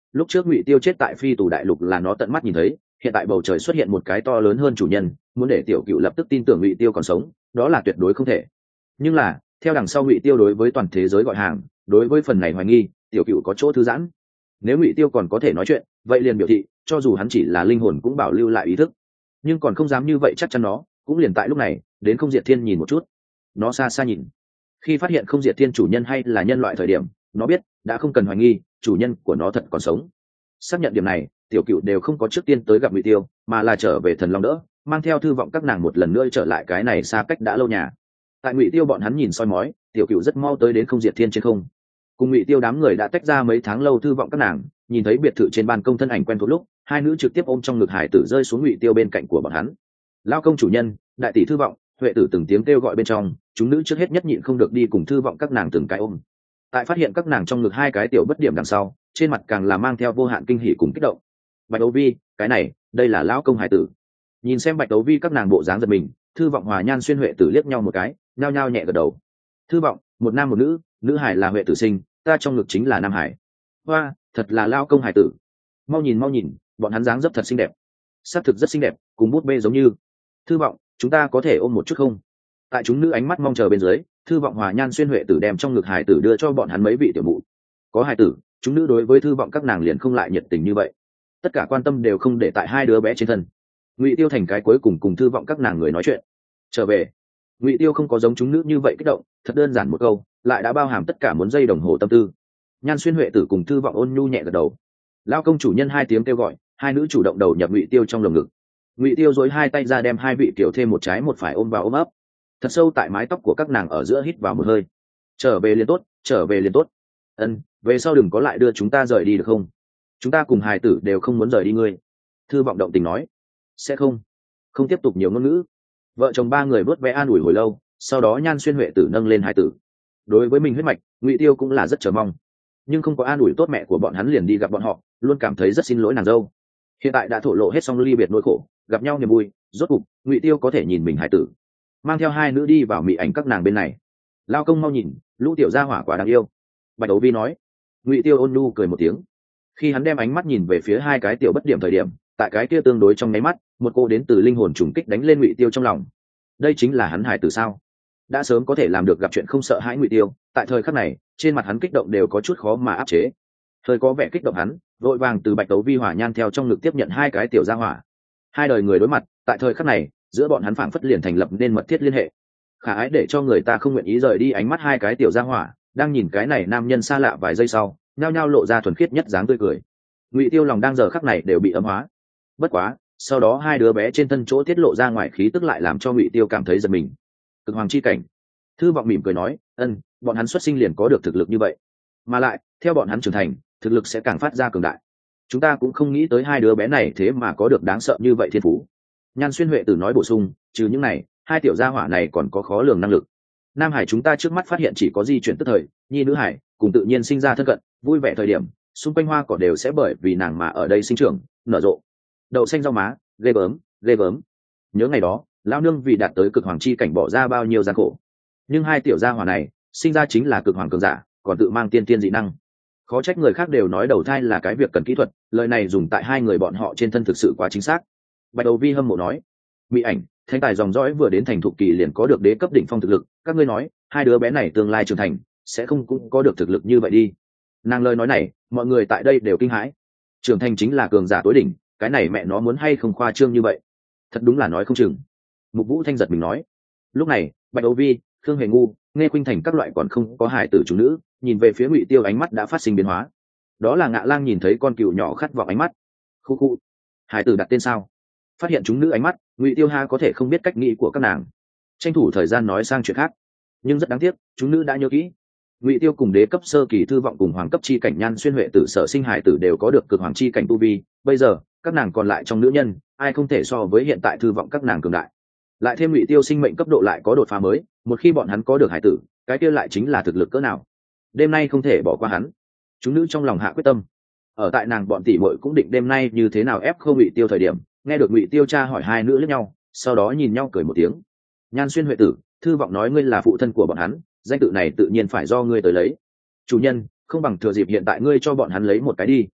A: lúc trước ngụy tiêu chết tại phi tù đại lục là nó tận mắt nhìn thấy, hiện tại bầu trời xuất hiện một cái to lớn hơn chủ nhân, muốn để tiểu cựu lập tức tin tưởng ngụy tiêu còn sống, đó là tuyệt đối không thể. Nhưng là theo đằng sau ngụy tiêu đối với toàn thế giới gọi hàng, đối với phần này hoài nghi, tiểu cựu có chỗ thư giãn. Nếu ngụy tiêu còn có thể nói chuyện, vậy liền biểu thị cho dù hắn chỉ là linh hồn cũng bảo lưu lại ý thức, nhưng còn không dám như vậy chắc chắn nó. Cũng liền tại lúc này, đến Không Diệt Thiên nhìn một chút. Nó xa xa nhìn, khi phát hiện Không Diệt Thiên chủ nhân hay là nhân loại thời điểm, nó biết đã không cần hoài nghi, chủ nhân của nó thật còn sống. Xác nhận điểm này, tiểu cựu đều không có trước tiên tới gặp ngụy tiêu, mà là trở về Thần Long Đỡ, mang theo Thư Vọng các nàng một lần nữa trở lại cái này xa cách đã lâu nhà. Tại ngụy tiêu bọn hắn nhìn soi mói, tiểu cựu rất mau tới đến Không Diệt Thiên trên không. Cùng ngụy tiêu đám người đã tách ra mấy tháng lâu, Thư Vọng các nàng nhìn thấy biệt thự trên ban công thân ảnh quen thuộc lúc, hai nữ trực tiếp ôm trong ngực hải tử rơi xuống ngụy tiêu bên cạnh của bọn hắn. Lao công chủ nhân, đại tỷ Thư Vọng, Huệ tử từng tiếng kêu gọi bên trong, chúng nữ trước hết nhất nhịn không được đi cùng Thư Vọng các nàng từng cái ôm. Tại phát hiện các nàng trong ngực hai cái tiểu bất điểm đằng sau, trên mặt càng là mang theo vô hạn kinh hỉ cùng kích động. Bạch Đấu Vi, cái này, đây là lão công hải tử. Nhìn xem Bạch Đấu Vi các nàng bộ dáng giật mình, Thư Vọng Hòa Nhan Xuyên Huệ tử liếc nhau một cái, nhao nhao nhẹ gật đầu. Thư Vọng, một nam một nữ, nữ hải là Huệ tử sinh, ta trong ngực chính là nam hải. Hoa, thật là lão công hải tử. Mau nhìn, bọn hắn dáng dấp thật xinh đẹp. Xác thực rất xinh đẹp, cùng bút bê giống như. Thư Vọng, chúng ta có thể ôm một chút không? Tại chúng nữ ánh mắt mong chờ bên dưới, Thư Vọng Hòa Nhan Xuyên Huệ tử đem trong ngực hải tử đưa cho bọn hắn mấy vị tiểu mụ. Có hải tử, chúng nữ đối với Thư Vọng các nàng liền không lại nhiệt tình như vậy, tất cả quan tâm đều không để tại hai đứa bé trên thân. Ngụy Tiêu thành cái cuối cùng cùng Thư Vọng các nàng người nói chuyện. Trở về, Ngụy Tiêu không có giống chúng nữ như vậy kích động, thật đơn giản một câu, lại đã bao hàm tất cả muốn giây đồng hồ tâm tư. Nhan Xuyên Huệ tử cùng Thư Vọng ôn nhu nhẹ gật đầu. Lao công chủ nhân hai tiếng kêu gọi, hai nữ chủ động đầu nhập Ngụy Tiêu trong lồng ngực. Ngụy Tiêu dối hai tay ra đem hai vị tiểu thêm một trái một phải ôm vào ôm ấp. Thật sâu tại mái tóc của các nàng ở giữa hít vào một hơi. Trở về liền tốt, trở về liền tốt. Ân, về sau đừng có lại đưa chúng ta rời đi được không? Chúng ta cùng hài tử đều không muốn rời đi ngươi. Thư Vọng động tình nói. Sẽ không tiếp tục nhiều ngôn ngữ. Vợ chồng ba người vớt vẽ an ủi hồi lâu, sau đó Nhan Xuyên Huệ tử nâng lên hài tử. Đối với mình huyết mạch, Ngụy Tiêu cũng là rất chờ mong, nhưng không có an ủi tốt mẹ của bọn hắn liền đi gặp bọn họ, luôn cảm thấy rất xin lỗi nàng dâu. Hiện tại đã thổ lộ hết xong ly biệt nỗi khổ, gặp nhau niềm vui, rốt cục Ngụy Tiêu có thể nhìn mình hài tử, mang theo hai nữ đi vào mị ảnh các nàng bên này. Lao công mau nhìn, lũ tiểu gia hỏa quả đáng yêu. Bạch Đấu Vi nói. Ngụy Tiêu ôn nhu cười một tiếng. Khi hắn đem ánh mắt nhìn về phía hai cái tiểu bất điểm thời điểm, tại cái kia tương đối trong nháy mắt, một cô đến từ linh hồn trùng kích đánh lên Ngụy Tiêu trong lòng. Đây chính là hắn hài tử sao? Đã sớm có thể làm được gặp chuyện không sợ hãi Ngụy Tiêu, tại thời khắc này, trên mặt hắn kích động đều có chút khó mà áp chế. Hơi có vẻ kích động hắn, vội vàng từ Bạch Đấu Vi Hỏa Nhan theo trong ngực tiếp nhận hai cái tiểu gia hỏa. Hai đời người đối mặt, tại thời khắc này, giữa bọn hắn phảng phất liền thành lập nên mật thiết liên hệ. Khả ái để cho người ta không nguyện ý rời đi ánh mắt hai cái tiểu gia hỏa, đang nhìn cái này nam nhân xa lạ vài giây sau, nhao nhao lộ ra thuần khiết nhất dáng tươi cười. Ngụy Tiêu lòng đang giờ khắc này đều bị ấm hóa. Bất quá, sau đó hai đứa bé trên thân chỗ tiết lộ ra ngoài khí tức lại làm cho Ngụy Tiêu cảm thấy giật mình. Cực hoàng chi cảnh. Thư Vọng mỉm cười nói, bọn hắn xuất sinh liền có được thực lực như vậy, mà lại theo bọn hắn trưởng thành, thực lực sẽ càng phát ra cường đại. Chúng ta cũng không nghĩ tới hai đứa bé này thế mà có được đáng sợ như vậy thiên phú. Nhan Xuyên Huệ tử nói bổ sung, trừ những này, hai tiểu gia hỏa này còn có khó lường năng lực. Nam hải chúng ta trước mắt phát hiện chỉ có di chuyển tức thời, nhi nữ hải cùng tự nhiên sinh ra thân cận, vui vẻ thời điểm, xung quanh hoa cỏ đều sẽ bởi vì nàng mà ở đây sinh trưởng, nở rộ. Đậu xanh rau má, ghê gớm. Nhớ ngày đó, lão nương vì đạt tới cực hoàng chi cảnh bỏ ra bao nhiêu gian khổ. Nhưng hai tiểu gia hỏa này, sinh ra chính là cực hoàng cường giả, còn tự mang tiên tiên dị năng. Khó trách người khác đều nói đầu thai là cái việc cần kỹ thuật, lời này dùng tại hai người bọn họ trên thân thực sự quá chính xác. Bạch Đấu Vi hâm mộ nói, mỹ ảnh, thanh tài dòng dõi vừa đến thành thục kỳ liền có được đế cấp đỉnh phong thực lực, các ngươi nói, hai đứa bé này tương lai trưởng thành, sẽ không cũng có được thực lực như vậy đi. Nàng lời nói này, mọi người tại đây đều kinh hãi. Trưởng thành chính là cường giả tối đỉnh, cái này mẹ nó muốn hay không khoa trương như vậy? Thật đúng là nói không chừng. Mục Vũ Thanh giật mình nói. Lúc này, Bạch Đấu Vi, Khương Hề Ngu, Nghe Khuynh Thành các loại còn không có hài tử chúng nữ, nhìn về phía Ngụy Tiêu ánh mắt đã phát sinh biến hóa. Đó là Ngạ Lang nhìn thấy con cừu nhỏ khát vọng ánh mắt. Khu khu, hài tử đặt tên sao? Phát hiện chúng nữ ánh mắt, Ngụy Tiêu ha có thể không biết cách nghĩ của các nàng, tranh thủ thời gian nói sang chuyện khác. Nhưng rất đáng tiếc, chúng nữ đã nhớ kỹ. Ngụy Tiêu cùng đế cấp sơ kỳ Thư Vọng cùng hoàng cấp chi cảnh Nhan Xuyên Huệ tử sở sinh hài tử đều có được cực hoàng chi cảnh tu vi, bây giờ các nàng còn lại trong nữ nhân, ai không thể so với hiện tại Thư Vọng các nàng cường đại. Lại thêm Ngụy Tiêu sinh mệnh cấp độ lại có đột phá mới, một khi bọn hắn có được hài tử, cái kia lại chính là thực lực cỡ nào. Đêm nay không thể bỏ qua hắn. Chúng nữ trong lòng hạ quyết tâm. Ở tại nàng bọn tỷ muội cũng định đêm nay như thế nào ép không Ngụy Tiêu thời điểm, nghe được Ngụy Tiêu tra hỏi hai nữ lẫn nhau, sau đó nhìn nhau cười một tiếng. Nhan Xuyên Huệ tử, Thư Vọng nói ngươi là phụ thân của bọn hắn, danh tự này tự nhiên phải do ngươi tới lấy. Chủ nhân, không bằng thừa dịp hiện tại ngươi cho bọn hắn lấy một cái đi.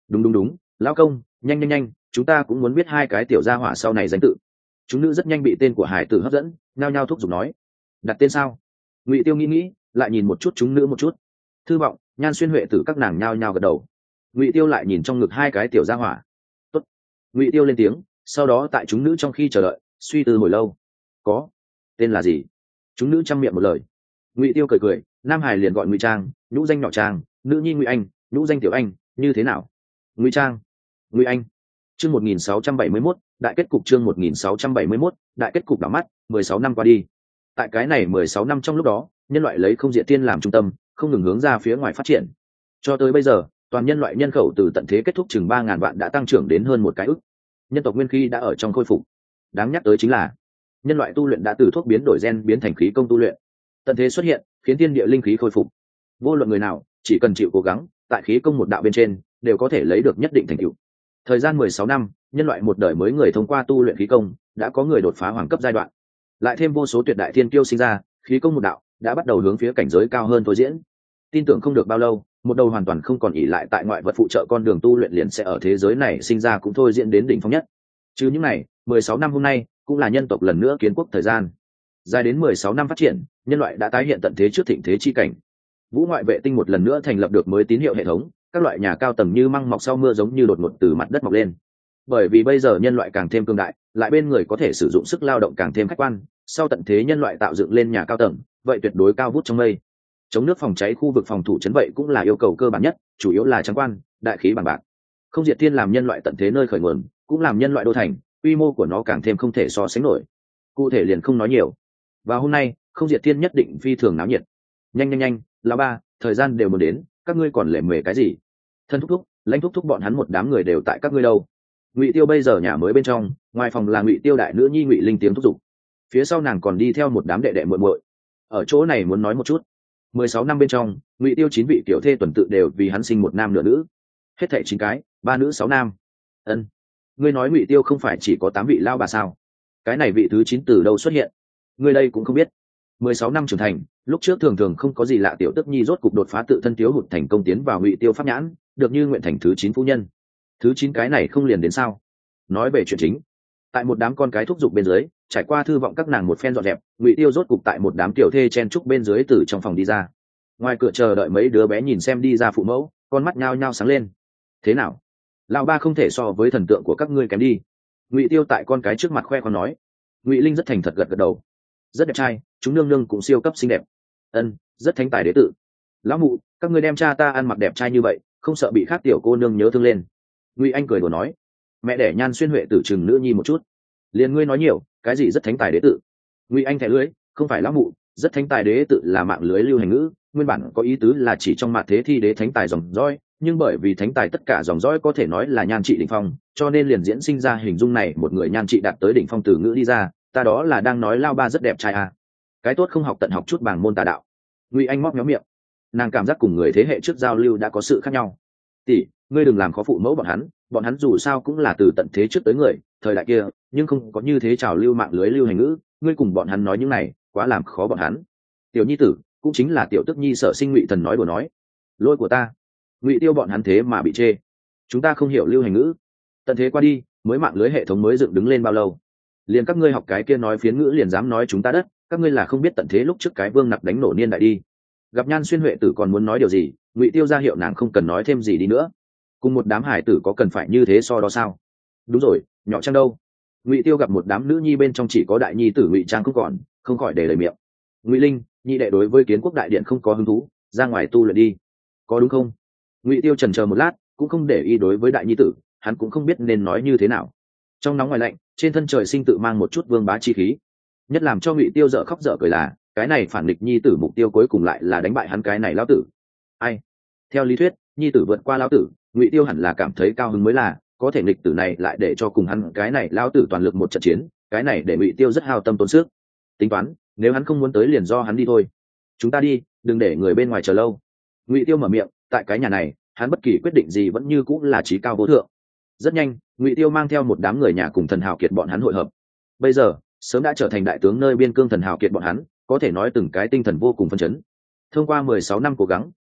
A: Đúng đúng đúng, lão công, nhanh nhanh nhanh, chúng ta cũng muốn biết hai cái tiểu gia hỏa sau này danh tự. Chúng nữ rất nhanh bị tên của hải tử hấp dẫn, nhao nhao thúc giục nói. Đặt tên sao? Ngụy Tiêu nghĩ lại nhìn một chút chúng nữ một chút. Thư vọng, Nhan Xuyên, Huệ Tử các nàng nhao nhao gật đầu. Ngụy Tiêu lại nhìn trong ngực hai cái tiểu gia hỏa. Tốt. Ngụy Tiêu lên tiếng, sau đó tại chúng nữ trong khi chờ đợi suy tư hồi lâu. Có. Tên là gì? Chúng nữ chăm miệng một lời. Ngụy Tiêu cười cười, nam hải liền gọi Ngụy Trang, nhũ danh nhỏ Trang, nữ nhi Ngụy Anh, nhũ danh Tiểu Anh, như thế nào? Ngụy Trang, Ngụy Anh. Chương 1671, đại kết cục. Chương 1671, đại kết cục. Đảo mắt 16 năm qua đi. Tại cái này 16 năm trong lúc đó, nhân loại lấy không diệt tiên làm trung tâm, không ngừng hướng ra phía ngoài phát triển. Cho tới bây giờ, toàn nhân loại nhân khẩu từ tận thế kết thúc chừng 3.000 vạn đã tăng trưởng đến hơn một cái ức. Nhân tộc nguyên khí đã ở trong khôi phục. Đáng nhắc tới chính là, nhân loại tu luyện đã từ thuốc biến đổi gen biến thành khí công tu luyện. Tận thế xuất hiện, khiến thiên địa linh khí khôi phục. Vô luận người nào, chỉ cần chịu cố gắng, tại khí công một đạo bên trên, đều có thể lấy được nhất định thành tựu. Thời gian 16 năm, nhân loại một đời mới người thông qua tu luyện khí công, đã có người đột phá hoàng cấp giai đoạn. Lại thêm vô số tuyệt đại thiên kiêu sinh ra, khí công một đạo đã bắt đầu hướng phía cảnh giới cao hơn thôi diễn. Tin tưởng không được bao lâu, một đầu hoàn toàn không còn ỷ lại tại ngoại vật phụ trợ con đường tu luyện liền sẽ ở thế giới này sinh ra cũng thôi diễn đến đỉnh phong nhất. Chứ những này, 16 năm hôm nay cũng là nhân tộc lần nữa kiến quốc thời gian. Dài đến 16 năm phát triển, nhân loại đã tái hiện tận thế trước thịnh thế chi cảnh. Vũ ngoại vệ tinh một lần nữa thành lập được mới tín hiệu hệ thống, các loại nhà cao tầng như măng mọc sau mưa giống như đột ngột từ mặt đất mọc lên. Bởi vì bây giờ nhân loại càng thêm cương đại, lại bên người có thể sử dụng sức lao động càng thêm khách quan, sau tận thế nhân loại tạo dựng lên nhà cao tầng, vậy tuyệt đối cao vút trong mây. Chống nước phòng cháy khu vực phòng thủ trấn vậy cũng là yêu cầu cơ bản nhất, chủ yếu là trắng quan, đại khí bằng bạc. Không diệt thiên làm nhân loại tận thế nơi khởi nguồn, cũng làm nhân loại đô thành, quy mô của nó càng thêm không thể so sánh nổi. Cụ thể liền không nói nhiều. Và hôm nay, không diệt thiên nhất định phi thường náo nhiệt. Nhanh nhanh nhanh, lão ba, thời gian đều muốn đến, các ngươi còn lề mề cái gì? Thân thúc thúc, lãnh thúc thúc bọn hắn một đám người đều tại các ngươi đâu? Ngụy Tiêu bây giờ nhà mới bên trong, ngoài phòng là Ngụy Tiêu đại nữ nhi Ngụy Linh tiếng thúc giục. Phía sau nàng còn đi theo một đám đệ đệ muội muội. Ở chỗ này muốn nói một chút, 16 năm bên trong, Ngụy Tiêu 9 vị tiểu thê tuần tự đều vì hắn sinh một nam nửa nữ, hết thảy 9 cái, 3 nữ 6 nam. Ân, ngươi nói Ngụy Tiêu không phải chỉ có 8 vị lao bà sao? Cái này vị thứ 9 từ đâu xuất hiện? Ngươi đây cũng không biết. 16 năm trưởng thành, lúc trước thường thường không có gì lạ, tiểu tức nhi rốt cục đột phá tự thân thiếu hụt thành công tiến vào Ngụy Tiêu pháp nhãn, được như nguyện thành thứ 9 phu nhân. Thứ 9 cái này không liền đến sao? Nói về chuyện chính, tại một đám con cái thúc giục bên dưới, trải qua thư vọng các nàng một phen dọn dẹp, Ngụy Tiêu rốt cục tại một đám tiểu thê chen trúc bên dưới từ trong phòng đi ra. Ngoài cửa chờ đợi mấy đứa bé nhìn xem đi ra phụ mẫu, con mắt nhao nhao sáng lên. Thế nào, lão ba không thể so với thần tượng của các ngươi kém đi? Ngụy Tiêu tại con cái trước mặt khoe con nói. Ngụy Linh rất thành thật gật gật đầu. Rất đẹp trai, chúng nương nương cũng siêu cấp xinh đẹp. Ân, rất thánh tài đế tự. Lão mụ, các ngươi đem cha ta ăn mặc đẹp trai như vậy, không sợ bị khác tiểu cô nương nhớ thương lên? Ngụy Anh cười đùa nói. Mẹ đẻ Nhan Xuyên Huệ tử chừng nữ nhi một chút. Liền ngươi nói nhiều, cái gì rất thánh tài đế tự? Ngụy Anh thẻ lưới, không phải lão mụ, rất thánh tài đế tự là mạng lưới lưu hành ngữ, nguyên bản có ý tứ là chỉ trong mạt thế thi đế thánh tài dòng dõi, nhưng bởi vì thánh tài tất cả dòng dõi có thể nói là nhan trị đỉnh phong, cho nên liền diễn sinh ra hình dung này, một người nhan trị đạt tới đỉnh phong từ ngữ đi ra, ta đó là đang nói lao ba rất đẹp trai à. Cái tốt không học tận học chút bảng môn tà đạo. Ngụy Anh móc méo miệng, nàng cảm giác cùng người thế hệ trước giao lưu đã có sự khác nhau. Tỷ, ngươi đừng làm khó phụ mẫu bọn hắn dù sao cũng là từ tận thế trước tới người, thời đại kia, nhưng không có như thế trào lưu mạng lưới lưu hành ngữ, ngươi cùng bọn hắn nói những này, quá làm khó bọn hắn. Tiểu nhi tử, cũng chính là tiểu tức nhi sở sinh. Ngụy Thần nói đùa nói. Lỗi của ta. Ngụy Tiêu bọn hắn thế mà bị chê. Chúng ta không hiểu lưu hành ngữ. Tận thế qua đi, mới mạng lưới hệ thống mới dựng đứng lên bao lâu? Liền các ngươi học cái kia nói phiến ngữ liền dám nói chúng ta đất, các ngươi là không biết tận thế lúc trước cái vương nặc đánh nổ niên đại đi. Gặp Nhan Xuyên Huệ tử còn muốn nói điều gì, Ngụy Tiêu ra hiệu nàng không cần nói thêm gì đi nữa. Cùng một đám hải tử có cần phải như thế so đó sao? Đúng rồi, nhỏ Trang đâu? Ngụy Tiêu gặp một đám nữ nhi bên trong chỉ có đại nhi tử Ngụy Trang không còn, không khỏi để lời miệng. Ngụy Linh, nhị đệ đối với Kiến Quốc đại điện không có hứng thú, ra ngoài tu luyện đi, có đúng không? Ngụy Tiêu chần chờ một lát, cũng không để ý đối với đại nhi tử, hắn cũng không biết nên nói như thế nào. Trong nóng ngoài lạnh, trên thân trời sinh tự mang một chút vương bá chi khí. Nhất làm cho Ngụy Tiêu dở khóc dở cười là, cái này phản nghịch nhi tử mục tiêu cuối cùng lại là đánh bại hắn cái này lão tử. Ai? Theo lý thuyết, nhi tử vượt qua lão tử, Ngụy Tiêu hẳn là cảm thấy cao hứng mới là, có thể nghịch tử này lại để cho cùng hắn cái này lão tử toàn lực một trận chiến, cái này để Ngụy Tiêu rất hao tâm tốn sức. Tính toán, nếu hắn không muốn tới liền do hắn đi thôi. Chúng ta đi, đừng để người bên ngoài chờ lâu. Ngụy Tiêu mở miệng, tại cái nhà này, hắn bất kỳ quyết định gì vẫn như cũng là chí cao vô thượng. Rất nhanh, Ngụy Tiêu mang theo một đám người nhà cùng Thần Hào Kiệt bọn hắn hội hợp. Bây giờ, sớm đã trở thành đại tướng nơi biên cương Thần Hào Kiệt bọn hắn, có thể nói từng cái tinh thần vô cùng phấn chấn. Thông qua 16 năm cố gắng,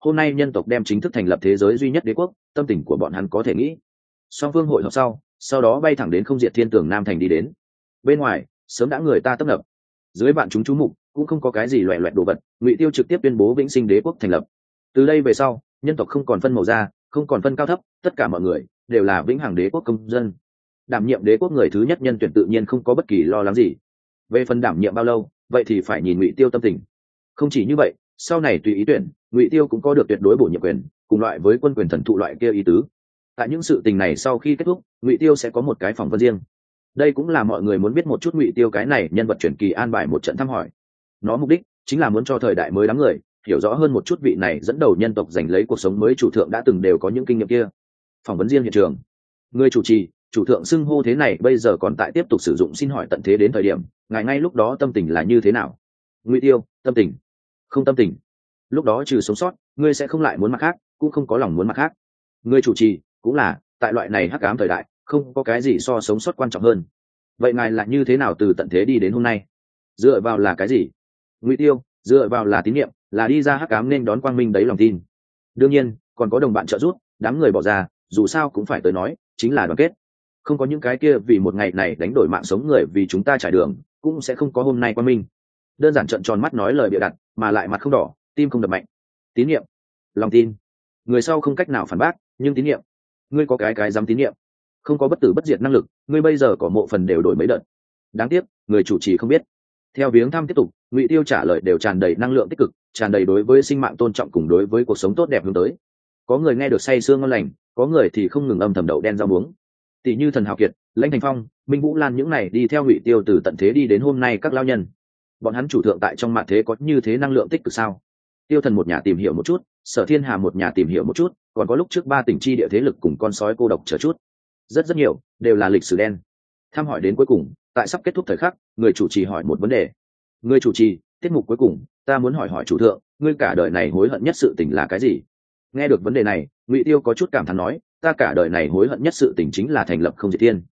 A: hôm nay nhân tộc đem chính thức thành lập thế giới duy nhất đế quốc, tâm tình của bọn hắn có thể nghĩ. Song phương hội họp sau đó bay thẳng đến không diệt thiên tường Nam Thành đi đến. Bên ngoài sớm đã người ta tấp nập, dưới bạn chúng chú mục cũng không có cái gì loẹ loẹt đồ vật. Ngụy Tiêu trực tiếp tuyên bố vĩnh sinh đế quốc thành lập. Từ đây về sau, nhân tộc không còn phân màu da, không còn phân cao thấp, tất cả mọi người đều là vĩnh hằng đế quốc công dân. Đảm nhiệm đế quốc người thứ nhất nhân tuyển tự nhiên không có bất kỳ lo lắng gì. Về phần đảm nhiệm bao lâu, vậy thì phải nhìn Ngụy Tiêu tâm tình. Không chỉ như vậy, sau này tùy ý tuyển, Ngụy Tiêu cũng có được tuyệt đối bổ nhiệm quyền, cùng loại với quân quyền thần thụ loại kia ý tứ. Tại những sự tình này sau khi kết thúc, Ngụy Tiêu sẽ có một cái phỏng vấn riêng. Đây cũng là mọi người muốn biết một chút Ngụy Tiêu cái này nhân vật truyền kỳ an bài một trận thăm hỏi. Nó mục đích chính là muốn cho thời đại mới đám người hiểu rõ hơn một chút vị này dẫn đầu nhân tộc giành lấy cuộc sống mới chủ thượng đã từng đều có những kinh nghiệm kia. Phỏng vấn riêng hiện trường, người chủ trì chủ thượng xưng hô thế này bây giờ còn tại tiếp tục sử dụng, xin hỏi tận thế đến thời điểm ngài ngay lúc đó tâm tình là như thế nào? Ngụy Tiêu: tâm tình? Không tâm tình. Lúc đó trừ sống sót, ngươi sẽ không lại muốn mặt khác, cũng không có lòng muốn mặt khác. Người chủ trì: cũng là, tại loại này hắc ám thời đại, không có cái gì so sống sót quan trọng hơn. Vậy ngài là như thế nào từ tận thế đi đến hôm nay? Dựa vào là cái gì? Ngụy Tiêu: dựa vào là tín nhiệm, là đi ra hắc ám nên đón quang minh đấy lòng tin. Đương nhiên còn có đồng bạn trợ giúp, đám người bỏ ra, dù sao cũng phải tới nói, chính là đoàn kết. Không có những cái kia vì một ngày này đánh đổi mạng sống người vì chúng ta trải đường, cũng sẽ không có hôm nay quang minh. Đơn giản trợn tròn mắt nói lời bịa đặt, mà lại mặt không đỏ, tim không đập mạnh. Tín nhiệm, lòng tin. Người sau không cách nào phản bác, nhưng tín nhiệm, ngươi có cái dám tín nhiệm, không có bất tử bất diệt năng lực, ngươi bây giờ có mộ phần đều đổi mấy đợt. Đáng tiếc người chủ trì không biết. Theo viếng thăm tiếp tục, Ngụy Tiêu trả lời đều tràn đầy năng lượng tích cực, tràn đầy đối với sinh mạng tôn trọng cùng đối với cuộc sống tốt đẹp hướng tới. Có người nghe được say sương ngon lành, có người thì không ngừng âm thầm đậu đen rau muống. Tỷ như Thần Hào Kiệt, Lãnh Thành Phong, Minh Vũ Lan những này đi theo Ngụy Tiêu từ tận thế đi đến hôm nay các lao nhân, bọn hắn chủ thượng tại trong mạn thế có như thế năng lượng tích cực sao? Tiêu Thần một nhà tìm hiểu một chút, Sở Thiên Hà một nhà tìm hiểu một chút, còn có lúc trước 3 tỉnh chi địa thế lực cùng con sói cô độc chờ chút, rất nhiều đều là lịch sử đen. Thăm hỏi đến cuối cùng, tại sắp kết thúc thời khắc, người chủ trì hỏi một vấn đề. Người chủ trì: tiết mục cuối cùng, ta muốn hỏi chủ thượng, ngươi cả đời này hối hận nhất sự tình là cái gì? Nghe được vấn đề này, Ngụy Tiêu có chút cảm thán nói, ta cả đời này hối hận nhất sự tình chính là thành lập không diệt thiên.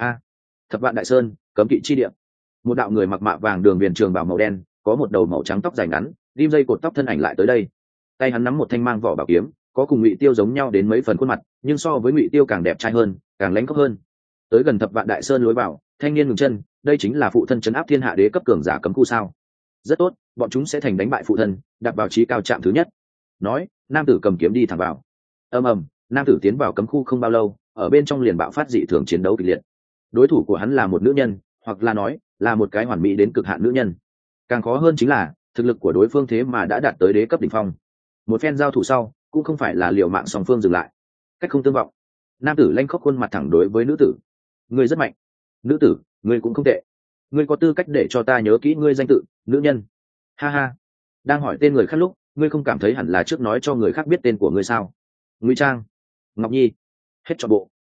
A: Thập Vạn Đại Sơn, cấm kỵ chi địa. Một đạo người mặc mạ vàng đường viền trường bào màu đen, có một đầu màu trắng tóc dài ngắn, ghim dây cột tóc thân ảnh lại tới đây. Tay hắn nắm một thanh mang vỏ bảo kiếm, có cùng Ngụy Tiêu giống nhau đến mấy phần khuôn mặt, nhưng so với Ngụy Tiêu càng đẹp trai hơn, càng lãnh khốc hơn. Tới gần Thập Vạn Đại Sơn lối vào, thanh niên ngừng chân, đây chính là phụ thân trấn áp thiên hạ đế cấp cường giả cấm khu sao? Rất tốt, bọn chúng sẽ thành đánh bại phụ thân, đặt vào chí cao trạm thứ nhất. Nói, nam tử cầm kiếm đi thẳng vào. Ầm ầm, nam tử tiến vào cấm khu không bao lâu, ở bên trong liền bạo phát dị thường chiến đấu kịch liệt. Đối thủ của hắn là một nữ nhân, hoặc là nói là một cái hoàn mỹ đến cực hạn nữ nhân. Càng khó hơn chính là thực lực của đối phương thế mà đã đạt tới đế cấp đỉnh phong. Một phen giao thủ sau, cũng không phải là liều mạng song phương dừng lại, cách không tương vọng. Nam tử lanh khóc khuôn mặt thẳng đối với nữ tử: ngươi rất mạnh. Nữ tử: ngươi cũng không tệ. Ngươi có tư cách để cho ta nhớ kỹ ngươi danh tự, nữ nhân. Ha ha. Đang hỏi tên người khác lúc, ngươi không cảm thấy hẳn là trước nói cho người khác biết tên của ngươi sao? Ngụy Trang, Ngọc Nhi, hết trọn bộ.